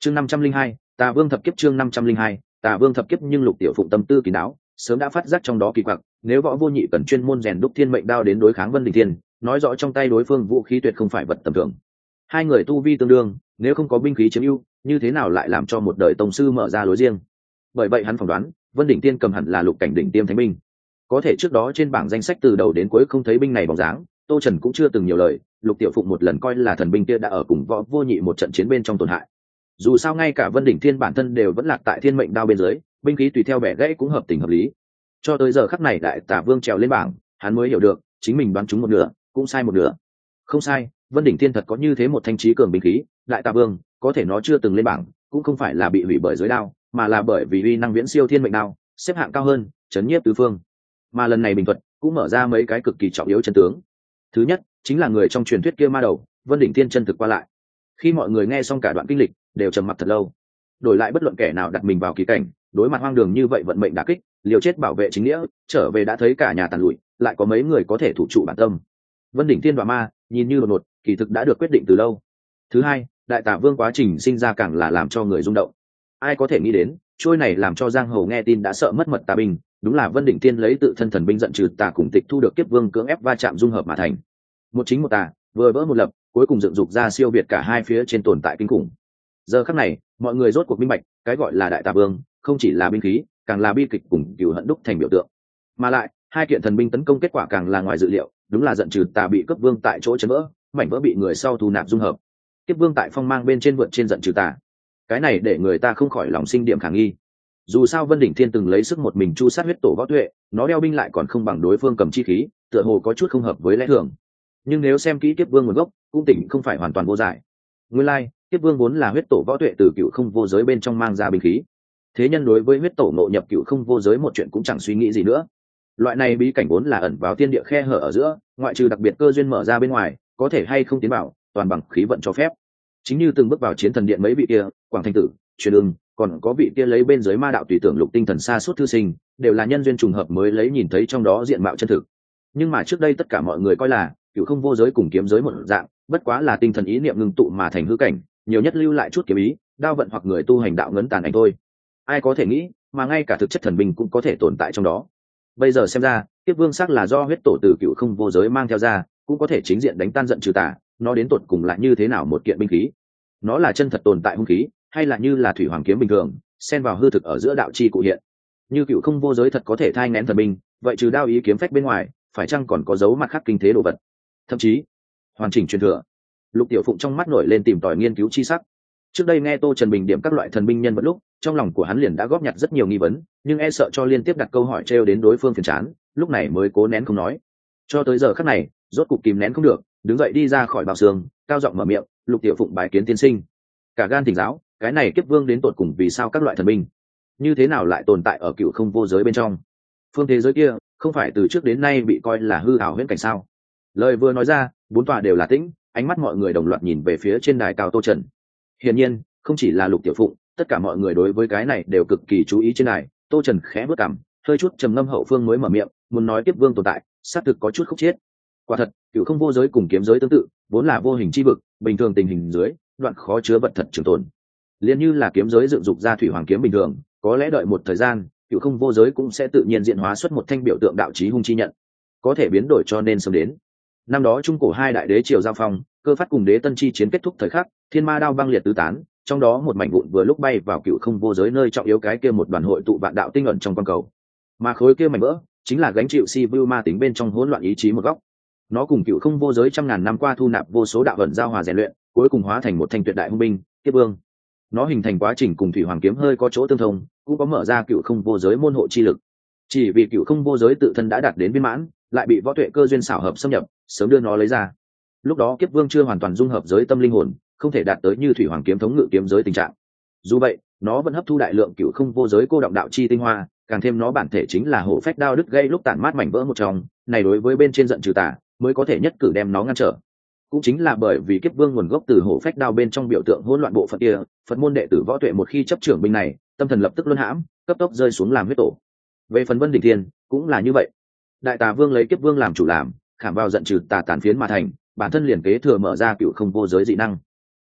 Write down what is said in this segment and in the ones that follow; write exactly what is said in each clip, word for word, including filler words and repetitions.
chương năm trăm linh hai tà vương thập kiếp chương năm trăm linh hai tà vương thập kiếp nhưng Lục Tiểu Phụng tâm tư kín đáo, sớm đã phát giác trong đó kỳ quặc. Nếu Võ Vô Nhị cần chuyên môn rèn đúc thiên mệnh đao đến đối kháng Vân Đỉnh Thiên, nói rõ trong tay đối phương vũ khí tuyệt không phải vật tầm thường. Hai người tu vi tương đương, nếu không có binh khí chiếm ưu, như thế nào lại làm cho một đời tông sư mở ra lối riêng? Bởi vậy hắn phỏng đoán, Vân Đỉnh Thiên cầm hẳn là lục cảnh đỉnh tiêm thánh binh. Có thể trước đó trên bảng danh sách từ đầu đến cuối không thấy binh này bóng dáng, Tô Trần cũng chưa từng nhiều lời, Lục Tiểu Phụng một lần coi là thần binh kia đã ở cùng Võ Vô Nhị một trận chiến bên trong tổn hại. Dù sao ngay cả Vân Đỉnh Thiên bản thân đều vẫn lạc tại thiên mệnh đao bên dưới, binh khí tùy theo bẻ gãy cũng hợp tình hợp lý. Cho tới giờ khắc này đại tả vương trèo lên bảng, hắn mới hiểu được, chính mình đoán trúng một nửa, cũng sai một nửa. Không sai, Vân Đỉnh Thiên thật có như thế một thanh trí cường binh khí, đại tả vương, có thể nó chưa từng lên bảng, cũng không phải là bị hủy bởi dưới đao, mà là bởi vì uy năng viễn siêu thiên mệnh đao, xếp hạng cao hơn, chấn nhiếp tứ phương. Mà lần này bình thuật cũng mở ra mấy cái cực kỳ trọng yếu chân tướng. Thứ nhất, chính là người trong truyền thuyết kia ma đầu, Vân Đỉnh Thiên chân thực qua lại. Khi mọi người nghe xong cả đoạn kinh lịch, đều trầm mặc thật lâu. Đổi lại bất luận kẻ nào đặt mình vào kỳ cảnh, đối mặt hoang đường như vậy vận mệnh đả kích, liều chết bảo vệ chính nghĩa, trở về đã thấy cả nhà tàn lụi, lại có mấy người có thể thủ trụ bản tâm. Vân Đỉnh Thiên đoạ ma, nhìn như đột ngột, kỳ thực đã được quyết định từ lâu. Thứ hai, đại tả vương quá trình sinh ra càng là làm cho người rung động. Ai có thể nghĩ đến, trôi này làm cho giang hồ nghe tin đã sợ mất mật tà binh, đúng là Vân Đỉnh Thiên lấy tự thân thần binh giận trừ tà cùng tịch thu được kiếp vương cưỡng ép va chạm dung hợp mà thành. Một chính một tà, vừa vỡ một lập, cuối cùng dựng dục ra siêu việt cả hai phía trên tồn tại kinh khủng. Giờ khắc này, mọi người rốt cuộc minh bạch, cái gọi là đại tà vương, không chỉ là binh khí, càng là bi kịch cùng cừu hận đúc thành biểu tượng. Mà lại, hai kiện thần binh tấn công kết quả càng là ngoài dự liệu, đúng là giận trừ tà bị cấp vương tại chỗ chấn vỡ, mảnh vỡ bị người sau thu nạp dung hợp. Kiếp vương tại phong mang bên trên vượt trên giận trừ tà. Cái này để người ta không khỏi lòng sinh điểm khả nghi. Dù sao Vân Đỉnh Thiên từng lấy sức một mình chu sát huyết tổ Võ Tuệ, nó đeo binh lại còn không bằng đối phương cầm chi khí, tựa hồ có chút không hợp với lẽ thường. Nhưng nếu xem kỹ kiếp vương nguồn gốc, cũng tỉnh không phải hoàn toàn vô giải. Nguyên lai, like, kiếp vương vốn là huyết tổ Võ Tuệ từ cựu không vô giới bên trong mang ra binh khí. Thế nhân đối với huyết tổ ngộ nhập cựu không vô giới một chuyện cũng chẳng suy nghĩ gì nữa. Loại này bí cảnh vốn là ẩn vào thiên địa khe hở ở giữa, ngoại trừ đặc biệt cơ duyên mở ra bên ngoài, có thể hay không tiến vào, toàn bằng khí vận cho phép. Chính như từng bước vào chiến thần điện mấy vị kia, Quảng Thanh Tử, Truyền Ưng, còn có vị kia lấy bên dưới ma đạo tùy tưởng lục tinh thần xa suốt thư sinh, đều là nhân duyên trùng hợp mới lấy nhìn thấy trong đó diện mạo chân thực. Nhưng mà trước đây tất cả mọi người coi là cựu không vô giới cùng kiếm giới một dạng, bất quá là tinh thần ý niệm ngưng tụ mà thành hư cảnh, nhiều nhất lưu lại chút kiếm ý, đao vận hoặc người tu hành đạo ngấn tàn ảnh thôi. Ai có thể nghĩ, mà ngay cả thực chất thần binh cũng có thể tồn tại trong đó. Bây giờ xem ra, Kiếp Vương xác là do huyết tổ từ cựu không vô giới mang theo ra, cũng có thể chính diện đánh tan giận trừ tà, nó đến tột cùng lại như thế nào một kiện binh khí? Nó là chân thật tồn tại hung khí, hay là như là thủy hoàng kiếm bình thường, xen vào hư thực ở giữa đạo chi cụ hiện? Như cựu không vô giới thật có thể thai nghén thần binh, vậy trừ đao ý kiếm phách bên ngoài, phải chăng còn có dấu mặt khác kinh thế đồ vật? Thậm chí, hoàn chỉnh truyền thừa. Lục Tiểu Phụng trong mắt nổi lên tìm tòi nghiên cứu chi sắc. Trước đây nghe Tô Trần bình điểm các loại thần binh nhân vật lúc, trong lòng của hắn liền đã góp nhặt rất nhiều nghi vấn, nhưng e sợ cho liên tiếp đặt câu hỏi trêu đến đối phương phiền chán, lúc này mới cố nén không nói. Cho tới giờ khắc này, rốt cục kìm nén không được, đứng dậy đi ra khỏi bào sương, cao giọng mở miệng, Lục Tiểu Phụng bài kiến tiên sinh. Cả gan thỉnh giáo, cái này Kiếp Vương đến tột cùng vì sao các loại thần binh, như thế nào lại tồn tại ở cựu không vô giới bên trong? Phương thế giới kia, không phải từ trước đến nay bị coi là hư ảo huyễn cảnh sao? Lời vừa nói ra, bốn tòa đều là tĩnh, ánh mắt mọi người đồng loạt nhìn về phía trên đài cao Tô Trần. Hiển nhiên, không chỉ là Lục Tiểu Phụng, tất cả mọi người đối với cái này đều cực kỳ chú ý trên đài. Tô Trần khẽ bước cằm, hơi chút trầm ngâm hậu phương mới mở miệng, muốn nói Kiếp Vương tồn tại, xác thực có chút khúc chiết. Quả thật, cựu không vô giới cùng kiếm giới tương tự, vốn là vô hình chi vực, bình thường tình hình dưới, đoạn khó chứa vật thật trường tồn. Liên như là kiếm giới dựng dục ra thủy hoàng kiếm bình thường, có lẽ đợi một thời gian, cựu không vô giới cũng sẽ tự nhiên diễn hóa xuất một thanh biểu tượng đạo chí hung chi nhận, có thể biến đổi cho nên sớm đến. Năm đó trung cổ hai đại đế triều giao phong, Cơ Phát cùng Đế Tân chi chiến kết thúc thời khắc, thiên ma đao băng liệt tứ tán, trong đó một mảnh vụn vừa lúc bay vào cựu không vô giới nơi trọng yếu cái kia một đoàn hội tụ vạn đạo tinh ẩn trong quan cầu, mà khối kia mảnh vỡ chính là gánh chịu si vu ma tính bên trong hỗn loạn ý chí một góc. Nó cùng cựu không vô giới trăm ngàn năm qua thu nạp vô số đạo vận giao hòa rèn luyện, cuối cùng hóa thành một thanh tuyệt đại hung binh, Kiếp Vương. Nó hình thành quá trình cùng thủy hoàng kiếm hơi có chỗ tương thông, cũng có mở ra cựu không vô giới môn hộ chi lực. Chỉ vì cựu không vô giới tự thân đã đạt đến viên mãn, lại bị võ tuệ cơ duyên xảo hợp xâm nhập, sớm đưa nó lấy ra. Lúc đó Kiếp Vương chưa hoàn toàn dung hợp giới tâm linh hồn, không thể đạt tới như thủy hoàng kiếm thống ngự kiếm giới tình trạng. Dù vậy, nó vẫn hấp thu đại lượng cựu không vô giới cô động đạo chi tinh hoa, càng thêm nó bản thể chính là hổ phách đao đứt gây lúc tản mát mảnh vỡ một trong, này đối với bên trên giận trừ tà, mới có thể nhất cử đem nó ngăn trở. Cũng chính là bởi vì Kiếp Vương nguồn gốc từ hổ phách đao bên trong biểu tượng hỗn loạn bộ phận kia, Phật môn đệ tử võ tuệ một khi chấp trưởng binh này, tâm thần lập tức luân hãm, cấp tốc rơi xuống làm huyết tổ. Về phần Vân Đỉnh Thiên, cũng là như vậy. Đại Tà Vương lấy Kiếp Vương làm chủ làm, khảm vào giận trừ tà tàn phiến mà thành, bản thân liền kế thừa mở ra cựu không vô giới dị năng.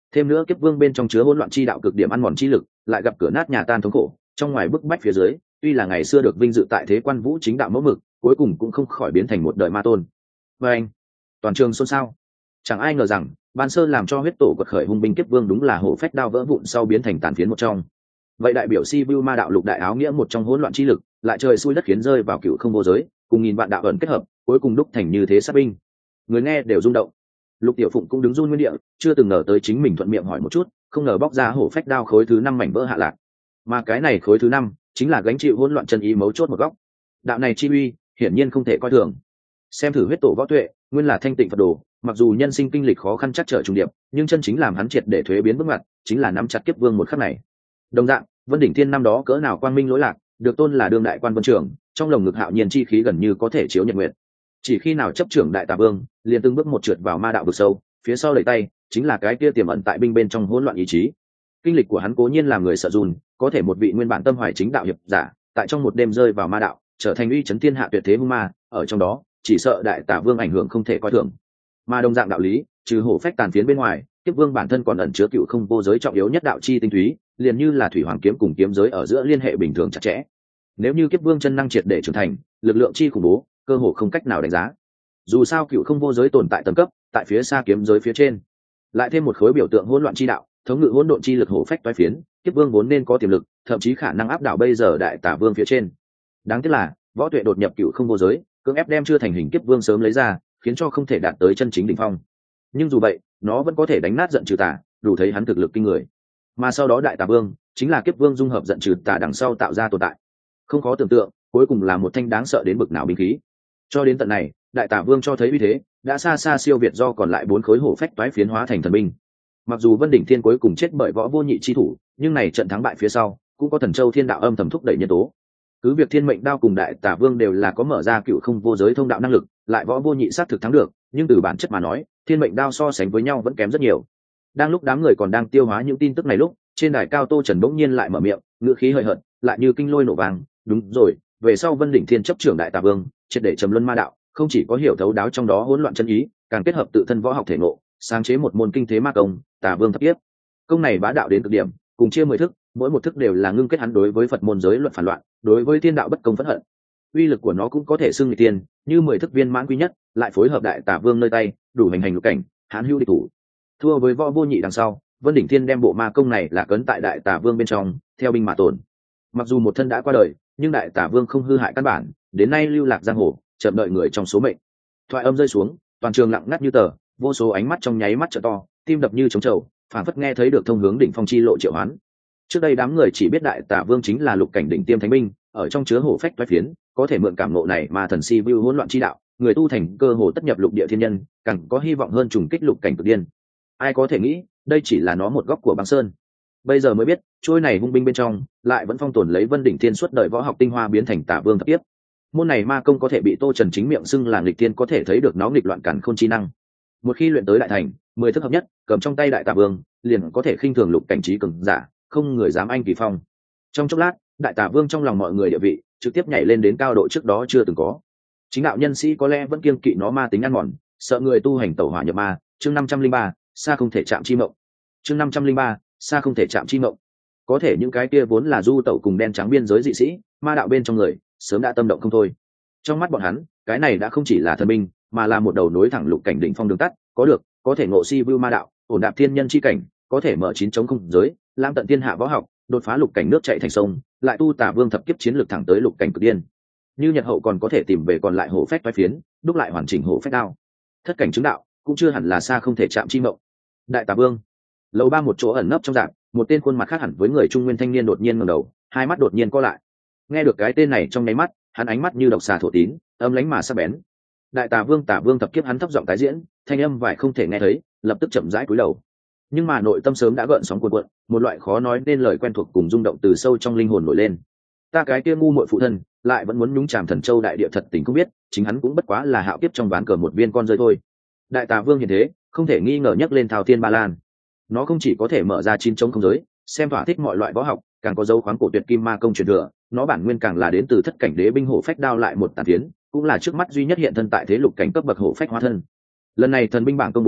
Thêm nữa kiếp vương bên trong chứa hỗn loạn chi đạo cực điểm ăn mòn chi lực, lại gặp cửa nát nhà tan thống khổ, trong ngoài bức bách phía dưới, tuy là ngày xưa được vinh dự tại thế quan vũ chính đạo mẫu mực, cuối cùng cũng không khỏi biến thành một đời ma tôn. Và anh, toàn trường xôn xao. Chẳng ai ngờ rằng, ban sơ làm cho huyết tổ quật khởi hung binh kiếp vương đúng là hổ phách đao vỡ vụn sau biến thành tàn phiến một trong. Vậy đại biểu si vu ma đạo lục đại áo nghĩa một trong hỗn loạn chi lực, lại trời xui đất khiến rơi vào cựu không vô giới, cùng nghìn vạn đạo ẩn kết hợp, cuối cùng đúc thành như thế sát binh. Người nghe đều rung động. Lục Tiểu Phụng cũng đứng run nguyên địa, chưa từng ngờ tới chính mình thuận miệng hỏi một chút, không ngờ bóc ra hổ phách đao khối thứ năm mảnh vỡ hạ lạc. Mà cái này khối thứ năm, chính là gánh chịu hỗn loạn chân ý mấu chốt một góc. Đạo này chi uy, hiển nhiên không thể coi thường. Xem thử huyết tổ võ tuệ, nguyên là thanh tịnh Phật đồ, mặc dù nhân sinh kinh lịch khó khăn chắc trở trùng điệp, nhưng chân chính làm hắn triệt để thuế biến bước ngoặt, chính là nắm chặt kiếp vương một khắc này. Đồng dạng, Vân Đỉnh Thiên năm đó cỡ nào quang minh lỗi lạc, được tôn là đương đại quan vân trưởng, trong lồng ngực hạo nhiên chi khí gần như có thể chiếu nhật nguyệt. Chỉ khi nào chấp trưởng đại tà vương, liền từng bước một trượt vào ma đạo vực sâu, phía sau đẩy tay chính là cái kia tiềm ẩn tại binh bên trong hỗn loạn ý chí. Kinh lịch của hắn cố nhiên làm người sợ run, có thể một vị nguyên bản tâm hoài chính đạo hiệp giả, tại trong một đêm rơi vào ma đạo, trở thành uy chấn thiên hạ tuyệt thế hung ma, ở trong đó, chỉ sợ đại tà vương ảnh hưởng không thể coi thường. Mà đồng dạng đạo lý, trừ hổ phách tàn phiến bên ngoài, kiếp vương bản thân còn ẩn chứa cựu không vô giới trọng yếu nhất đạo chi tinh túy, liền như là thủy hoàng kiếm cùng kiếm giới ở giữa liên hệ bình thường chặt chẽ. Nếu như kiếp vương chân năng triệt để trưởng thành, lực lượng chi khủng bố, cơ hồ không cách nào đánh giá. Dù sao cựu không vô giới tồn tại tầng cấp, tại phía xa kiếm giới phía trên, lại thêm một khối biểu tượng hỗn loạn chi đạo, thống ngự hỗn độn chi lực hổ phách toái phiến, kiếp vương vốn nên có tiềm lực, thậm chí khả năng áp đảo bây giờ đại tả vương phía trên. Đáng tiếc là võ tuệ đột nhập cựu không vô giới, cưỡng ép đem chưa thành hình kiếp vương sớm lấy ra, khiến cho không thể đạt tới chân chính đỉnh phong. Nhưng dù vậy, nó vẫn có thể đánh nát giận trừ tà, đủ thấy hắn thực lực kinh người. Mà sau đó đại tà vương chính là kiếp vương dung hợp giận trừ tà đằng sau tạo ra tồn tại, không khó tưởng tượng, cuối cùng là một thanh đáng sợ đến bực nào binh khí. Cho đến tận này, đại tà vương cho thấy uy thế đã xa xa siêu việt do còn lại bốn khối hổ phách toái phiến hóa thành thần binh. Mặc dù Vân Đỉnh Thiên cuối cùng chết bởi võ vô nhị chi thủ, nhưng này trận thắng bại phía sau cũng có thần châu thiên đạo âm thầm thúc đẩy nhân tố. Cứ việc thiên mệnh đao cùng đại tà vương đều là có mở ra cựu không vô giới thông đạo năng lực, lại võ vô nhị sát thực thắng được, nhưng từ bản chất mà nói, thiên mệnh đao so sánh với nhau vẫn kém rất nhiều. Đang lúc đám người còn đang tiêu hóa những tin tức này lúc, trên đài cao Tô Trần bỗng nhiên lại mở miệng, ngữ khí hời hợt, lại như kinh lôi nổ vàng. Đúng rồi, về sau Vân Đỉnh Thiên chấp trưởng đại tà vương, triệt để trầm luân ma đạo, không chỉ có hiểu thấu đáo trong đó hỗn loạn chân ý, càng kết hợp tự thân võ học thể ngộ, sáng chế một môn kinh thế ma công, Tà Vương thập kiếp. Công này bá đạo đến cực điểm, cùng chia mười thức, mỗi một thức đều là ngưng kết hắn đối với Phật môn giới luật phản loạn, đối với thiên đạo bất công phẫn hận. Uy lực của nó cũng có thể xưng người tiên, như mười thức viên mãn quý nhất, lại phối hợp đại Tà Vương nơi tay, đủ hành hành lục cảnh, hán hữu địch thủ. Thua với võ vô nhị đằng sau, Vân Đỉnh Thiên đem bộ ma công này là cấn tại đại Tà Vương bên trong, theo binh mà tồn. Mặc dù một thân đã qua đời, nhưng đại Tà Vương không hư hại căn bản, đến nay lưu lạc giang hồ, chậm đợi người trong số mệnh. Thoại âm rơi xuống, toàn trường lặng ngắt như tờ, vô số ánh mắt trong nháy mắt trợ to, tim đập như trống trầu, phản phất nghe thấy được thông hướng đỉnh phong chi lộ triệu hoán. Trước đây đám người chỉ biết đại tả vương chính là lục cảnh đỉnh tiêm thánh binh, ở trong chứa hổ phách toái phiến, có thể mượn cảm ngộ này mà thần si view hỗn loạn chi đạo, người tu thành cơ hồ tất nhập lục địa thiên nhân, càng có hy vọng hơn trùng kích lục cảnh cực điên. Ai có thể nghĩ, đây chỉ là nó một góc của băng sơn. Bây giờ mới biết, trôi này hung binh bên trong, lại vẫn phong tồn lấy Vân Đỉnh Thiên suốt đời võ học tinh hoa biến thành Tả Vương thập kiếp. Môn này ma công có thể bị Tô Trần chính miệng xưng là nghịch tiên, có thể thấy được nó nghịch loạn càn khôn chi năng. Một khi luyện tới đại thành, mười thức hợp nhất, cầm trong tay đại Tà Vương, liền có thể khinh thường lục cảnh trí cường giả, không người dám anh kỳ phong. Trong chốc lát, đại Tà Vương trong lòng mọi người địa vị trực tiếp nhảy lên đến cao độ trước đó chưa từng có. Chính đạo nhân sĩ có lẽ vẫn kiêng kỵ nó ma tính ăn mòn, sợ người tu hành tẩu hỏa nhập ma. Chương năm trăm linh ba, xa không thể chạm chi mộng. Chương năm trăm linh ba, xa không thể chạm chi mộng. Có thể những cái kia vốn là du tẩu cùng đen trắng biên giới dị sĩ, ma đạo bên trong người, sớm đã tâm động không thôi. Trong mắt bọn hắn, cái này đã không chỉ là thần binh, mà là một đầu nối thẳng lục cảnh đỉnh phong đường tắt, có được, có thể ngộ si view ma đạo, ổn đạp thiên nhân chi cảnh, có thể mở chín chống không giới, lam tận thiên hạ võ học, đột phá lục cảnh nước chảy thành sông, lại tu Tà Vương thập kiếp chiến lược thẳng tới lục cảnh cực điên. Như Nhật Hậu còn có thể tìm về còn lại hổ phách toái phiến, đúc lại hoàn chỉnh hổ phách đao. Thất cảnh chứng đạo, cũng chưa hẳn là xa không thể chạm chi mộng. Đại Tà Vương. Lầu ba một chỗ ẩn nấp trong dạng, một tên khuôn mặt khác hẳn với người trung nguyên thanh niên đột nhiên ngẩng đầu, hai mắt đột nhiên co lại. Nghe được cái tên này trong nháy mắt, hắn ánh mắt như độc xà thổ tín, âm lãnh mà sắc bén. Đại Tà Vương Tà Vương thập kiếp, hắn thấp giọng tái diễn, thanh âm vải không thể nghe thấy, lập tức chậm rãi cúi đầu. Nhưng mà nội tâm sớm đã gợn sóng cuộn cuộn, một loại khó nói nên lời quen thuộc cùng rung động từ sâu trong linh hồn nổi lên. Ta cái kia ngu muội phụ thân, lại vẫn muốn nhúng chàm thần châu đại địa, thật tình không biết, chính hắn cũng bất quá là hạo kiếp trong ván cờ một viên con rơi thôi. Đại Tà Vương hiện thế, không thể nghi ngờ nhắc lên Thao Thiên Ba Lan. Nó không chỉ có thể mở ra chín chống không giới, xem thỏa thích mọi loại võ học, càng có dấu khoáng cổ tuyệt kim ma công truyền thừa, nó bản nguyên càng là đến từ thất cảnh đế binh hổ phách đao lại một tàn tiến, cũng là trước mắt duy nhất hiện thân tại thế lục cảnh cấp bậc hổ phách hóa thân. Lần này thần binh bảng công bố,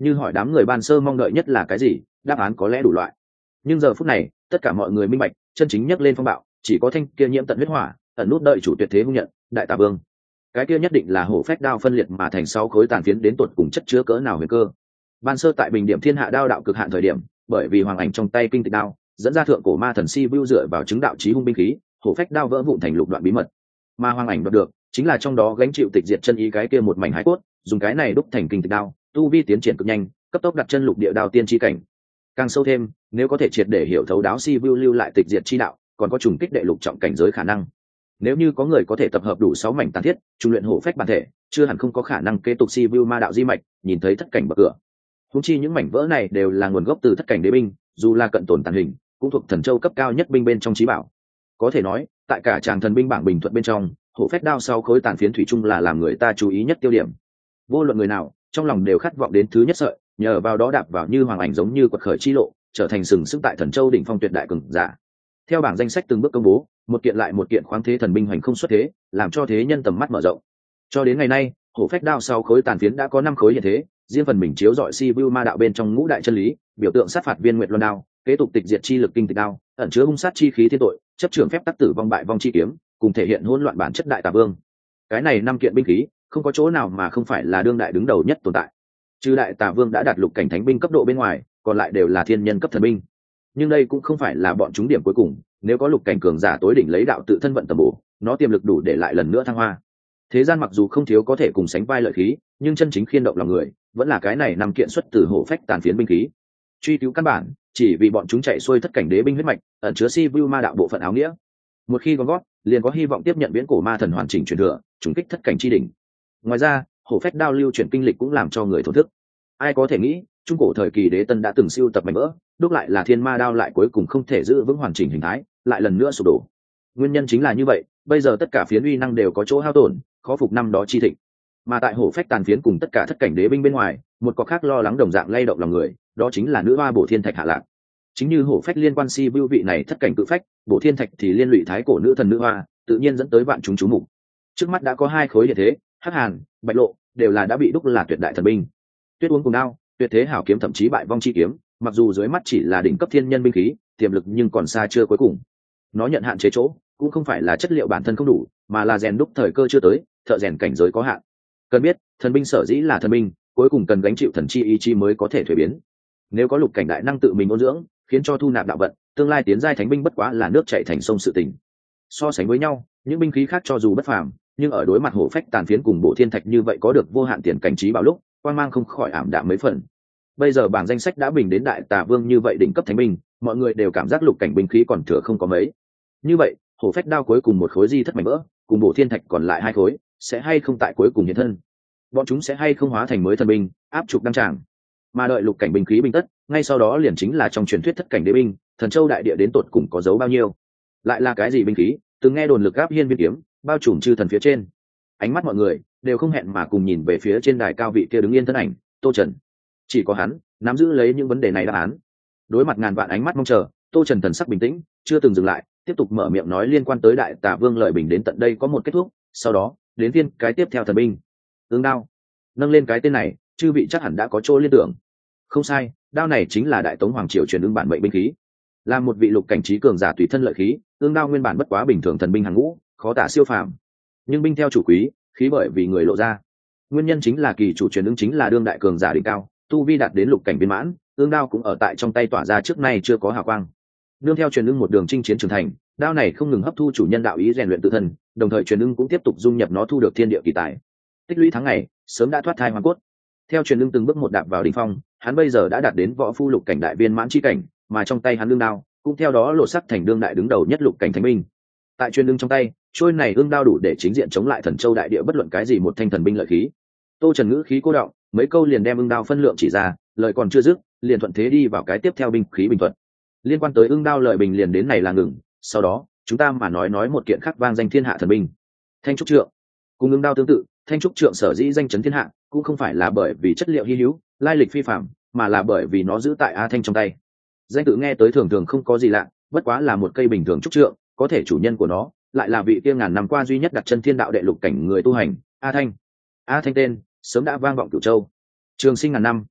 Như hỏi đám người ban sơ mong đợi nhất là cái gì, đáp án có lẽ đủ loại, nhưng giờ phút này tất cả mọi người minh bạch, chân chính nhấc lên phong bạo chỉ có thanh kia nhiễm tận huyết hỏa ẩn nút đợi chủ tuyệt thế hung nhận đại tà vương. Cái kia nhất định là hổ phách đao phân liệt mà thành sáu khối tàn phiến đến tột cùng chất chứa cỡ nào huyền cơ. Ban sơ tại bình điểm thiên hạ đao đạo cực hạn thời điểm, bởi vì hoàng ảnh trong tay kinh tịch đao dẫn ra thượng cổ ma thần si vưu dựa vào chứng đạo chí hung binh khí, hổ phách đao vỡ vụn thành lục đoạn bí mật, mà hoàng ảnh đoạt được chính là trong đó gánh chịu tịch diệt chân ý cái kia một mảnh hải cốt, dùng cái này đúc thành kinh tịch đao, tu vi tiến triển cực nhanh, cấp tốc đặt chân lục địa đao tiên chi cảnh. Càng sâu thêm, nếu có thể triệt để hiểu thấu đáo si vưu lưu lại tịch diệt chi đạo, còn có trùng kích đệ lục trọng cảnh giới khả năng. Nếu như có người có thể tập hợp đủ sáu mảnh tàn thiết, trung luyện hổ phách bản thể, chưa hẳn không có khả năng kế tục si vưu ma đạo di mạch, nhìn thấy thất cảnh bậc cửa. Húng chi những mảnh vỡ này đều là nguồn gốc từ thất cảnh đế binh, dù là cận tồn tàn hình, cũng thuộc thần châu cấp cao nhất binh bên trong trí bảo. Có thể nói, tại cả tràng thần binh bảng bình thuận bên trong, hổ phách đao sau khối tàn phiến thủy chung là làm người ta chú ý nhất tiêu điểm. Vô luận người nào, trong lòng đều khát vọng đến thứ nhất sợi, nhờ vào đó đạp vào như hoàng ảnh giống như quật khởi chi lộ, trở thành sừng sững tại thần châu đỉnh phong tuyệt đại cường giả. Theo bảng danh sách từng bước công bố, một kiện lại một kiện khoáng thế thần binh hoành không xuất thế, làm cho thế nhân tầm mắt mở rộng. Cho đến ngày nay, hổ phách đao sau khối tàn phiến đã có năm khối hiện thế, riêng phần mình chiếu dọi si vu ma đạo bên trong ngũ đại chân lý, biểu tượng sát phạt viên nguyệt luân đao, kế tục tịch diệt chi lực kinh tịch đao, ẩn chứa hung sát chi khí thiên tội, chấp trưởng phép tắc tử vong bại vong chi kiếm, cùng thể hiện hỗn loạn bản chất đại tà vương. Cái này năm kiện binh khí, không có chỗ nào mà không phải là đương đại đứng đầu nhất tồn tại. Trừ đại tà vương đã đạt lục cảnh thánh binh cấp độ bên ngoài, còn lại đều là thiên nhân cấp thần binh. Nhưng đây cũng không phải là bọn chúng điểm cuối cùng, nếu có lục cảnh cường giả tối đỉnh lấy đạo tự thân vận tầm bổ, nó tiềm lực đủ để lại lần nữa thăng hoa. Thế gian mặc dù không thiếu có thể cùng sánh vai lợi khí, nhưng chân chính khiên động lòng người, vẫn là cái này năm kiện xuất từ hổ phách tàn phiến binh khí. Truy cứu căn bản, chỉ vì bọn chúng chạy xuôi thất cảnh đế binh huyết mạch, ẩn chứa si vu ma đạo bộ phận áo nghĩa. Một khi gom gót, liền có hy vọng tiếp nhận viễn cổ ma thần hoàn chỉnh truyền thừa, trùng kích thất cảnh chi đỉnh. Ngoài ra, hổ phách đao lưu chuyển kinh lịch cũng làm cho người thổn thức. Ai có thể nghĩ, trung cổ thời kỳ đế tân đã từng siêu tập mảnh vỡ, đúc lại là thiên ma đao lại cuối cùng không thể giữ vững hoàn chỉnh hình thái, lại lần nữa sụp đổ. Nguyên nhân chính là như vậy, bây giờ tất cả phiến uy năng đều có chỗ hao tổn, khó phục năm đó chi thịnh. Mà tại hổ phách tàn phiến cùng tất cả thất cảnh đế binh bên ngoài, một có khác lo lắng đồng dạng lay động lòng người, đó chính là nữ hoa bổ thiên thạch hạ lạc. Chính như hổ phách liên quan si vưu vị này thất cảnh cự phách, bổ thiên thạch thì liên lụy thái cổ nữ thần nữ hoa, tự nhiên dẫn tới vạn chúng chú mục. Trước mắt đã có hai khối hiện thế, hắc hàn, bạch lộ, đều là đã bị đúc là tuyệt đại thần binh. Tuyết uống cùng đao, tuyệt thế hảo kiếm thậm chí bại vong chi kiếm, mặc dù dưới mắt chỉ là đỉnh cấp thiên nhân binh khí, tiềm lực nhưng còn xa chưa cuối cùng. Nó nhận hạn chế chỗ, cũng không phải là chất liệu bản thân không đủ, mà là rèn đúc thời cơ chưa tới, thợ rèn cảnh giới có hạn. Cần biết, thần binh sở dĩ là thần binh, cuối cùng cần gánh chịu thần chi ý chi mới có thể thuế biến. Nếu có lục cảnh đại năng tự mình ôn dưỡng, khiến cho thu nạp đạo vận, tương lai tiến giai thánh binh bất quá là nước chảy thành sông sự tình. So sánh với nhau, những binh khí khác cho dù bất phàm, nhưng ở đối mặt hổ phách tàn phiến cùng bộ thiên thạch như vậy có được vô hạn tiền cảnh trí bảo lúc, quan mang không khỏi ảm đạm mấy phần. Bây giờ bảng danh sách đã bình đến đại tà vương như vậy đỉnh cấp thánh binh, mọi người đều cảm giác lục cảnh binh khí còn thừa không có mấy. Như vậy, hổ phách đao cuối cùng một khối di thất mảnh vỡ, cùng bộ thiên thạch còn lại hai khối, sẽ hay không tại cuối cùng hiện thân? Bọn chúng sẽ hay không hóa thành mới thần binh, áp trục đăng tràng? Mà đợi lục cảnh binh khí bình tất, ngay sau đó liền chính là trong truyền thuyết thất cảnh đế binh, thần châu đại địa đến tột cùng có dấu bao nhiêu? Lại là cái gì binh khí? Từng nghe đồn lực áp hiên viên kiếm, bao trùm chư thần phía trên. Ánh mắt mọi người đều không hẹn mà cùng nhìn về phía trên đài cao vị kia đứng yên thân ảnh, Tô Trần. Chỉ có hắn nắm giữ lấy những vấn đề này đáp án. Đối mặt ngàn vạn ánh mắt mong chờ, Tô Trần thần sắc bình tĩnh, chưa từng dừng lại, tiếp tục mở miệng nói liên quan tới đại tà vương lợi bình đến tận đây có một kết thúc, sau đó đến viên cái tiếp theo thần binh, ương đao. Nâng lên cái tên này, chư vị chắc hẳn đã có chỗ liên tưởng. Không sai, đao này chính là đại tống hoàng triều truyền ương bản mệnh binh khí, là một vị lục cảnh trí cường giả tùy thân lợi khí. Ương đao nguyên bản bất quá bình thường thần binh hàng ngũ, khó tả siêu phàm, nhưng binh theo chủ quý, khí bởi vì người lộ ra. Nguyên nhân chính là kỳ chủ truyền ương chính là đương đại cường giả đỉnh cao, tu vi đạt đến lục cảnh viên mãn, ương đao cũng ở tại trong tay tỏa ra trước nay chưa có hào quang. Nương theo truyền ưng một đường chinh chiến trưởng thành, đao này không ngừng hấp thu chủ nhân đạo ý rèn luyện tự thân, đồng thời truyền ưng cũng tiếp tục dung nhập nó thu được thiên địa kỳ tài. Tích lũy tháng ngày, sớm đã thoát thai hoàn cốt. Theo truyền ưng từng bước một đạp vào đỉnh phong, hắn bây giờ đã đạt đến võ phu lục cảnh đại viên mãn chi cảnh, mà trong tay hắn ương đao cũng theo đó lộ sắc thành đương đại đứng đầu nhất lục cảnh thánh binh. Tại truyền ưng trong tay, trôi này ương đao đủ để chính diện chống lại thần châu đại địa bất luận cái gì một thanh thần binh lợi khí. Tô Trần ngữ khí cô đọng, mấy câu liền đem ương đao phân lượng chỉ ra, lời còn chưa dứt, liền thuận thế đi vào cái tiếp theo binh khí bình thuận. Liên quan tới ương đao lợi bình liền đến này là ngừng, sau đó chúng ta mà nói nói một kiện khác vang danh thiên hạ thần binh, thanh trúc trượng. Cùng ương đao tương tự, thanh trúc trượng sở dĩ danh chấn thiên hạ, cũng không phải là bởi vì chất liệu hi hữu, lai lịch phi phàm, mà là bởi vì nó giữ tại A Thanh trong tay. Danh tự nghe tới thường thường không có gì lạ, bất quá là một cây bình thường trúc trượng, có thể chủ nhân của nó lại là vị kia ngàn năm qua duy nhất đặt chân thiên đạo đệ lục cảnh người tu hành, A Thanh. A Thanh tên sớm đã vang vọng cửu châu, trường sinh ngàn năm,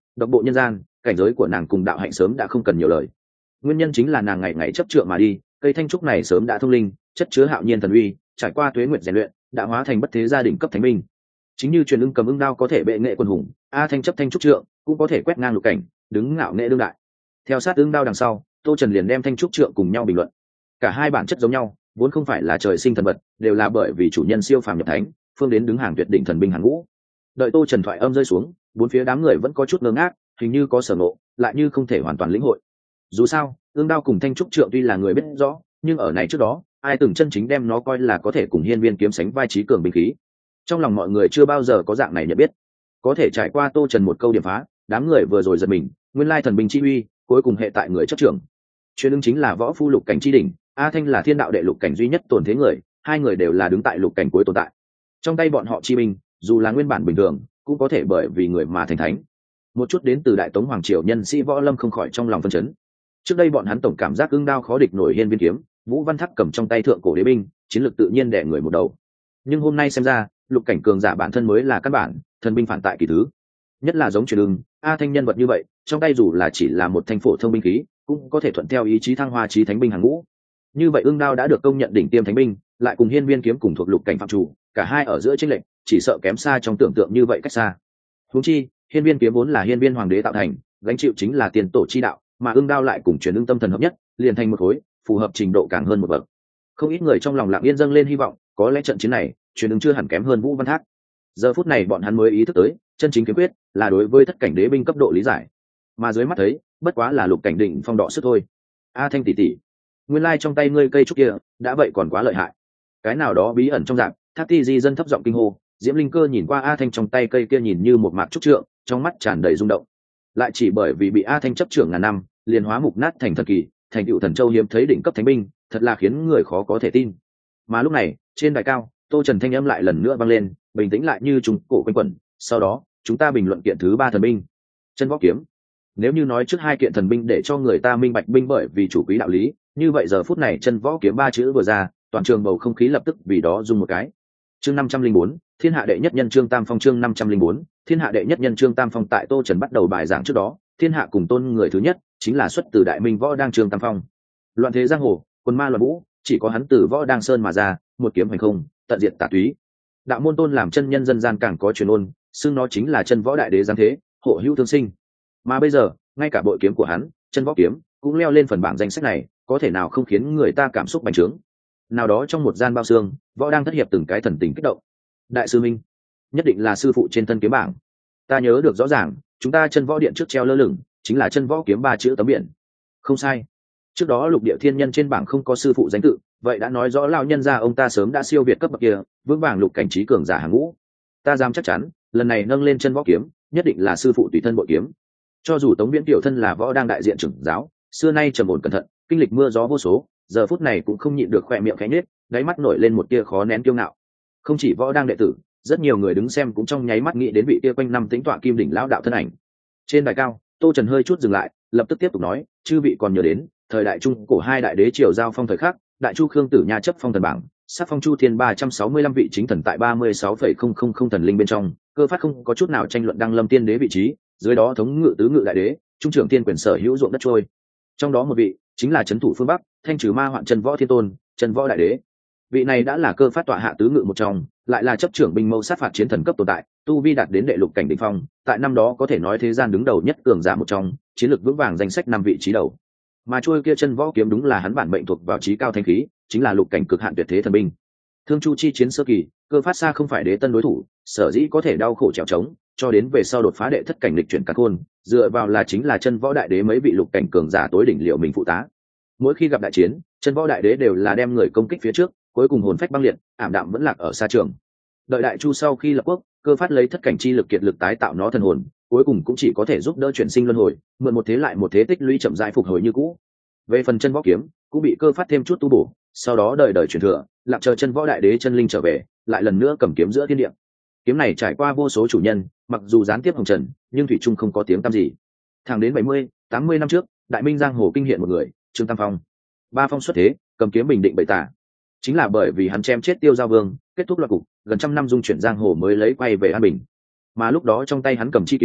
độc bộ nhân gian, cảnh giới của nàng cùng đạo hạnh sớm đã không cần nhiều lời. Nguyên nhân chính là nàng ngày ngày chấp trượng mà đi, cây thanh trúc này sớm đã thông linh, chất chứa hạo nhiên thần uy, trải qua tuế nguyệt rèn luyện, đã hóa thành bất thế gia đình cấp thánh binh. Chính như truyền ưng cầm ưng đao có thể bệ nghệ quân hùng, a thanh chấp thanh trúc trượng cũng có thể quét ngang lục cảnh, đứng ngạo nghệ đương đại. Theo sát ưng đao đằng sau, Tô Trần liền đem thanh trúc trượng cùng nhau bình luận. Cả hai bản chất giống nhau, vốn không phải là trời sinh thần vật, đều là bởi vì chủ nhân siêu phàm nhập thánh, phương đến đứng hàng tuyệt đỉnh thần binh hàng ngũ. Đợi Tô Trần thoại âm rơi xuống, bốn phía đám người vẫn có chút ngơ ngác, hình như có sở ngộ, lại như không thể hoàn toàn lĩnh hội. Dù sao, ương đao cùng thanh trúc trượng tuy là người biết rõ, nhưng ở này trước đó, ai từng chân chính đem nó coi là có thể cùng hiên viên kiếm sánh vai trí cường binh khí. Trong lòng mọi người chưa bao giờ có dạng này nhận biết. Có thể trải qua Tô Trần một câu điểm phá, đám người vừa rồi giật mình, nguyên lai thần binh chi uy, cuối cùng hệ tại người chấp trưởng. Truyền ưng chính là võ phu lục cảnh chi đỉnh, a thanh là thiên đạo đệ lục cảnh duy nhất tồn thế người, hai người đều là đứng tại lục cảnh cuối tồn tại. Trong tay bọn họ chi binh, dù là nguyên bản bình thường, cũng có thể bởi vì người mà thành thánh. Một chút đến từ đại tống hoàng triều nhân sĩ võ lâm không khỏi trong lòng phân chấn. Trước đây bọn hắn tổng cảm giác ưng đao khó địch nổi hiên viên kiếm, Vũ Văn Thác cầm trong tay thượng cổ đế binh, chiến lược tự nhiên đè người một đầu. Nhưng hôm nay xem ra, lục cảnh cường giả bản thân mới là căn bản, thần binh phản tại kỳ thứ. Nhất là giống truyền ưng, a thanh nhân vật như vậy, trong tay dù là chỉ là một thanh phổ thông binh khí, cũng có thể thuận theo ý chí thăng hoa chí thánh binh hàng ngũ. Như vậy ưng đao đã được công nhận đỉnh tiêm thánh binh, lại cùng hiên viên kiếm cùng thuộc lục cảnh phạm chủ, cả hai ở giữa chênh lệch, chỉ sợ kém xa trong tưởng tượng như vậy cách xa. Huống chi, hiên viên kiếm vốn là hiên viên hoàng đế tạo thành, gánh chịu chính là tiền tổ chi đạo, mà ưng đao lại cùng truyền ưng tâm thần hợp nhất, liền thành một khối, phù hợp trình độ càng hơn một bậc. Không ít người trong lòng lặng yên dâng lên hy vọng, có lẽ trận chiến này, truyền ưng chưa hẳn kém hơn Vũ Văn Thác. Giờ phút này bọn hắn mới ý thức tới, chân chính kiếm quyết là đối với thất cảnh đế binh cấp độ lý giải, mà dưới mắt thấy, bất quá là lục cảnh đỉnh phong đọ sức thôi. A thanh tỷ tỷ, nguyên lai trong tay ngươi cây trúc kia, đã vậy còn quá lợi hại. Cái nào đó bí ẩn trong dạng, Thác Ti Di dân thấp giọng kinh hô, Diễm Linh Cơ nhìn qua A thanh trong tay cây kia nhìn như một mạc trúc trượng, trong mắt tràn đầy rung động. Lại chỉ bởi vì bị A thanh chấp trưởng ngàn năm, liền hóa mục nát thành thần kỳ, thành tựu thần châu hiếm thấy đỉnh cấp thánh binh, thật là khiến người khó có thể tin. Mà lúc này, trên đài cao, Tô Trần thanh âm lại lần nữa vang lên, bình tĩnh lại như trùng cổ quanh quẩn. Sau đó, chúng ta bình luận kiện thứ ba thần binh, chân võ kiếm. Nếu như nói trước hai kiện thần binh để cho người ta minh bạch binh bởi vì chủ quý đạo lý, như vậy giờ phút này chân võ kiếm ba chữ vừa ra, toàn trường bầu không khí lập tức vì đó rung một cái. Chương năm trăm linh bốn, thiên hạ đệ nhất nhân Trương Tam Phong. Chương năm trăm linh bốn, thiên hạ đệ nhất nhân Trương Tam Phong. Tại Tô Trần bắt đầu bài giảng trước đó, thiên hạ cùng tôn người thứ nhất chính là xuất từ đại minh võ đang Trương Tam Phong. Loạn thế giang hồ, quân ma loạn vũ, chỉ có hắn từ võ đang sơn mà ra, một kiếm hành không, tận diệt tà túy. Đạo môn tôn làm chân nhân dân gian càng có truyền ôn, xưng nó chính là chân võ đại đế giáng thế, hộ hữu thương sinh. Mà bây giờ, ngay cả bội kiếm của hắn, chân võ kiếm, cũng leo lên phần bảng danh sách này, có thể nào không khiến người ta cảm xúc bành trướng. Nào đó trong một gian bao xương, võ đang thất hiệp từng cái thần tình kích động. Đại sư minh, nhất định là sư phụ trên thân kiếm bảng. Ta nhớ được rõ ràng, chúng ta chân võ điện trước treo lơ lửng, chính là chân võ kiếm ba chữ tấm biển. Không sai. Trước đó lục địa thiên nhân trên bảng không có sư phụ danh tự, vậy đã nói rõ lão nhân gia ông ta sớm đã siêu việt cấp bậc kia, vững vàng lục cảnh trí cường giả hàng ngũ. Ta dám chắc chắn, lần này nâng lên chân võ kiếm, nhất định là sư phụ tùy thân bội kiếm. Cho dù Tống Viễn tiểu thân là võ đang đại diện trưởng giáo, xưa nay trầm ổn cẩn thận, kinh lịch mưa gió vô số, giờ phút này cũng không nhịn được khoe miệng khẽ nhếch, đáy mắt nổi lên một tia khó nén kiêu ngạo. Không chỉ võ đang đệ tử, rất nhiều người đứng xem cũng trong nháy mắt nghĩ đến vị tia quanh năm tính tọa kim đỉnh lão đạo thân ảnh. Trên đài cao, Tô Trần hơi chút dừng lại, lập tức tiếp tục nói, chư vị còn nhớ đến thời đại trung cổ hai đại đế triều giao phong thời khắc, đại chu khương tử nha chấp phong thần bảng, sắc phong chu thiên ba trăm sáu mươi lăm vị chính thần tại ba mươi sáu phẩy không không không thần linh bên trong, cơ phát không có chút nào tranh luận đăng lâm tiên đế vị trí, dưới đó thống ngự tứ ngự đại đế, trung trưởng thiên quyền sở hữu ruộng đất trôi. Trong đó một vị chính là trấn thủ phương bắc, thanh trừ ma hoạn chân võ thiên tôn, chân võ đại đế. Vị này đã là cơ phát tọa hạ tứ ngự một trong, lại là chấp trưởng binh mâu sát phạt chiến thần cấp tồn tại, tu vi đạt đến đệ lục cảnh đỉnh phong, tại năm đó có thể nói thế gian đứng đầu nhất cường giả một trong, chiến lược vững vàng danh sách năm vị trí đầu. Mà trôi kia chân võ kiếm đúng là hắn bản mệnh thuộc vào trí cao thanh khí, chính là lục cảnh cực hạn tuyệt thế thần binh. Thương chu chi chiến sơ kỳ, cơ phát xa không phải đế tân đối thủ, sở dĩ có thể đau khổ trèo trống, cho đến về sau đột phá đệ thất cảnh lịch chuyển cả khôn, dựa vào là chính là chân võ đại đế mấy vị lục cảnh cường giả tối đỉnh liệu mình phụ tá. Mỗi khi gặp đại chiến, chân võ đại đế đều là đem người công kích phía trước, cuối cùng hồn phách băng liệt, ảm đạm vẫn lạc ở xa trường. Đợi đại chu sau khi lập quốc, cơ phát lấy thất cảnh chi lực kiệt lực tái tạo nó thần hồn, cuối cùng cũng chỉ có thể giúp đỡ chuyển sinh luân hồi, mượn một thế lại một thế tích lũy chậm rãi phục hồi như cũ. Về phần chân võ kiếm, cũng bị cơ phát thêm chút tu bổ, sau đó đời đời truyền thừa, lặng chờ chân võ đại đế chân linh trở về, lại lần nữa cầm kiếm giữa thiên địa. Kiếm này trải qua vô số chủ nhân, mặc dù gián tiếp hồng trần, nhưng thủy trung không có tiếng tăm gì. Thẳng đến bảy mươi, tám mươi năm trước, đại minh giang hồ kinh hiện một người, Trương Tam Phong. Ba phong xuất thế, cầm kiếm bình định bậy tà. Chính là bởi vì hắn chém chết Tiêu Giao Vương, kết thúc loạt cục, gần trăm năm dung chuyển giang hồ mới lấy quay về an bình. Mà lúc đó trong tay hắn cầm chi kiếm,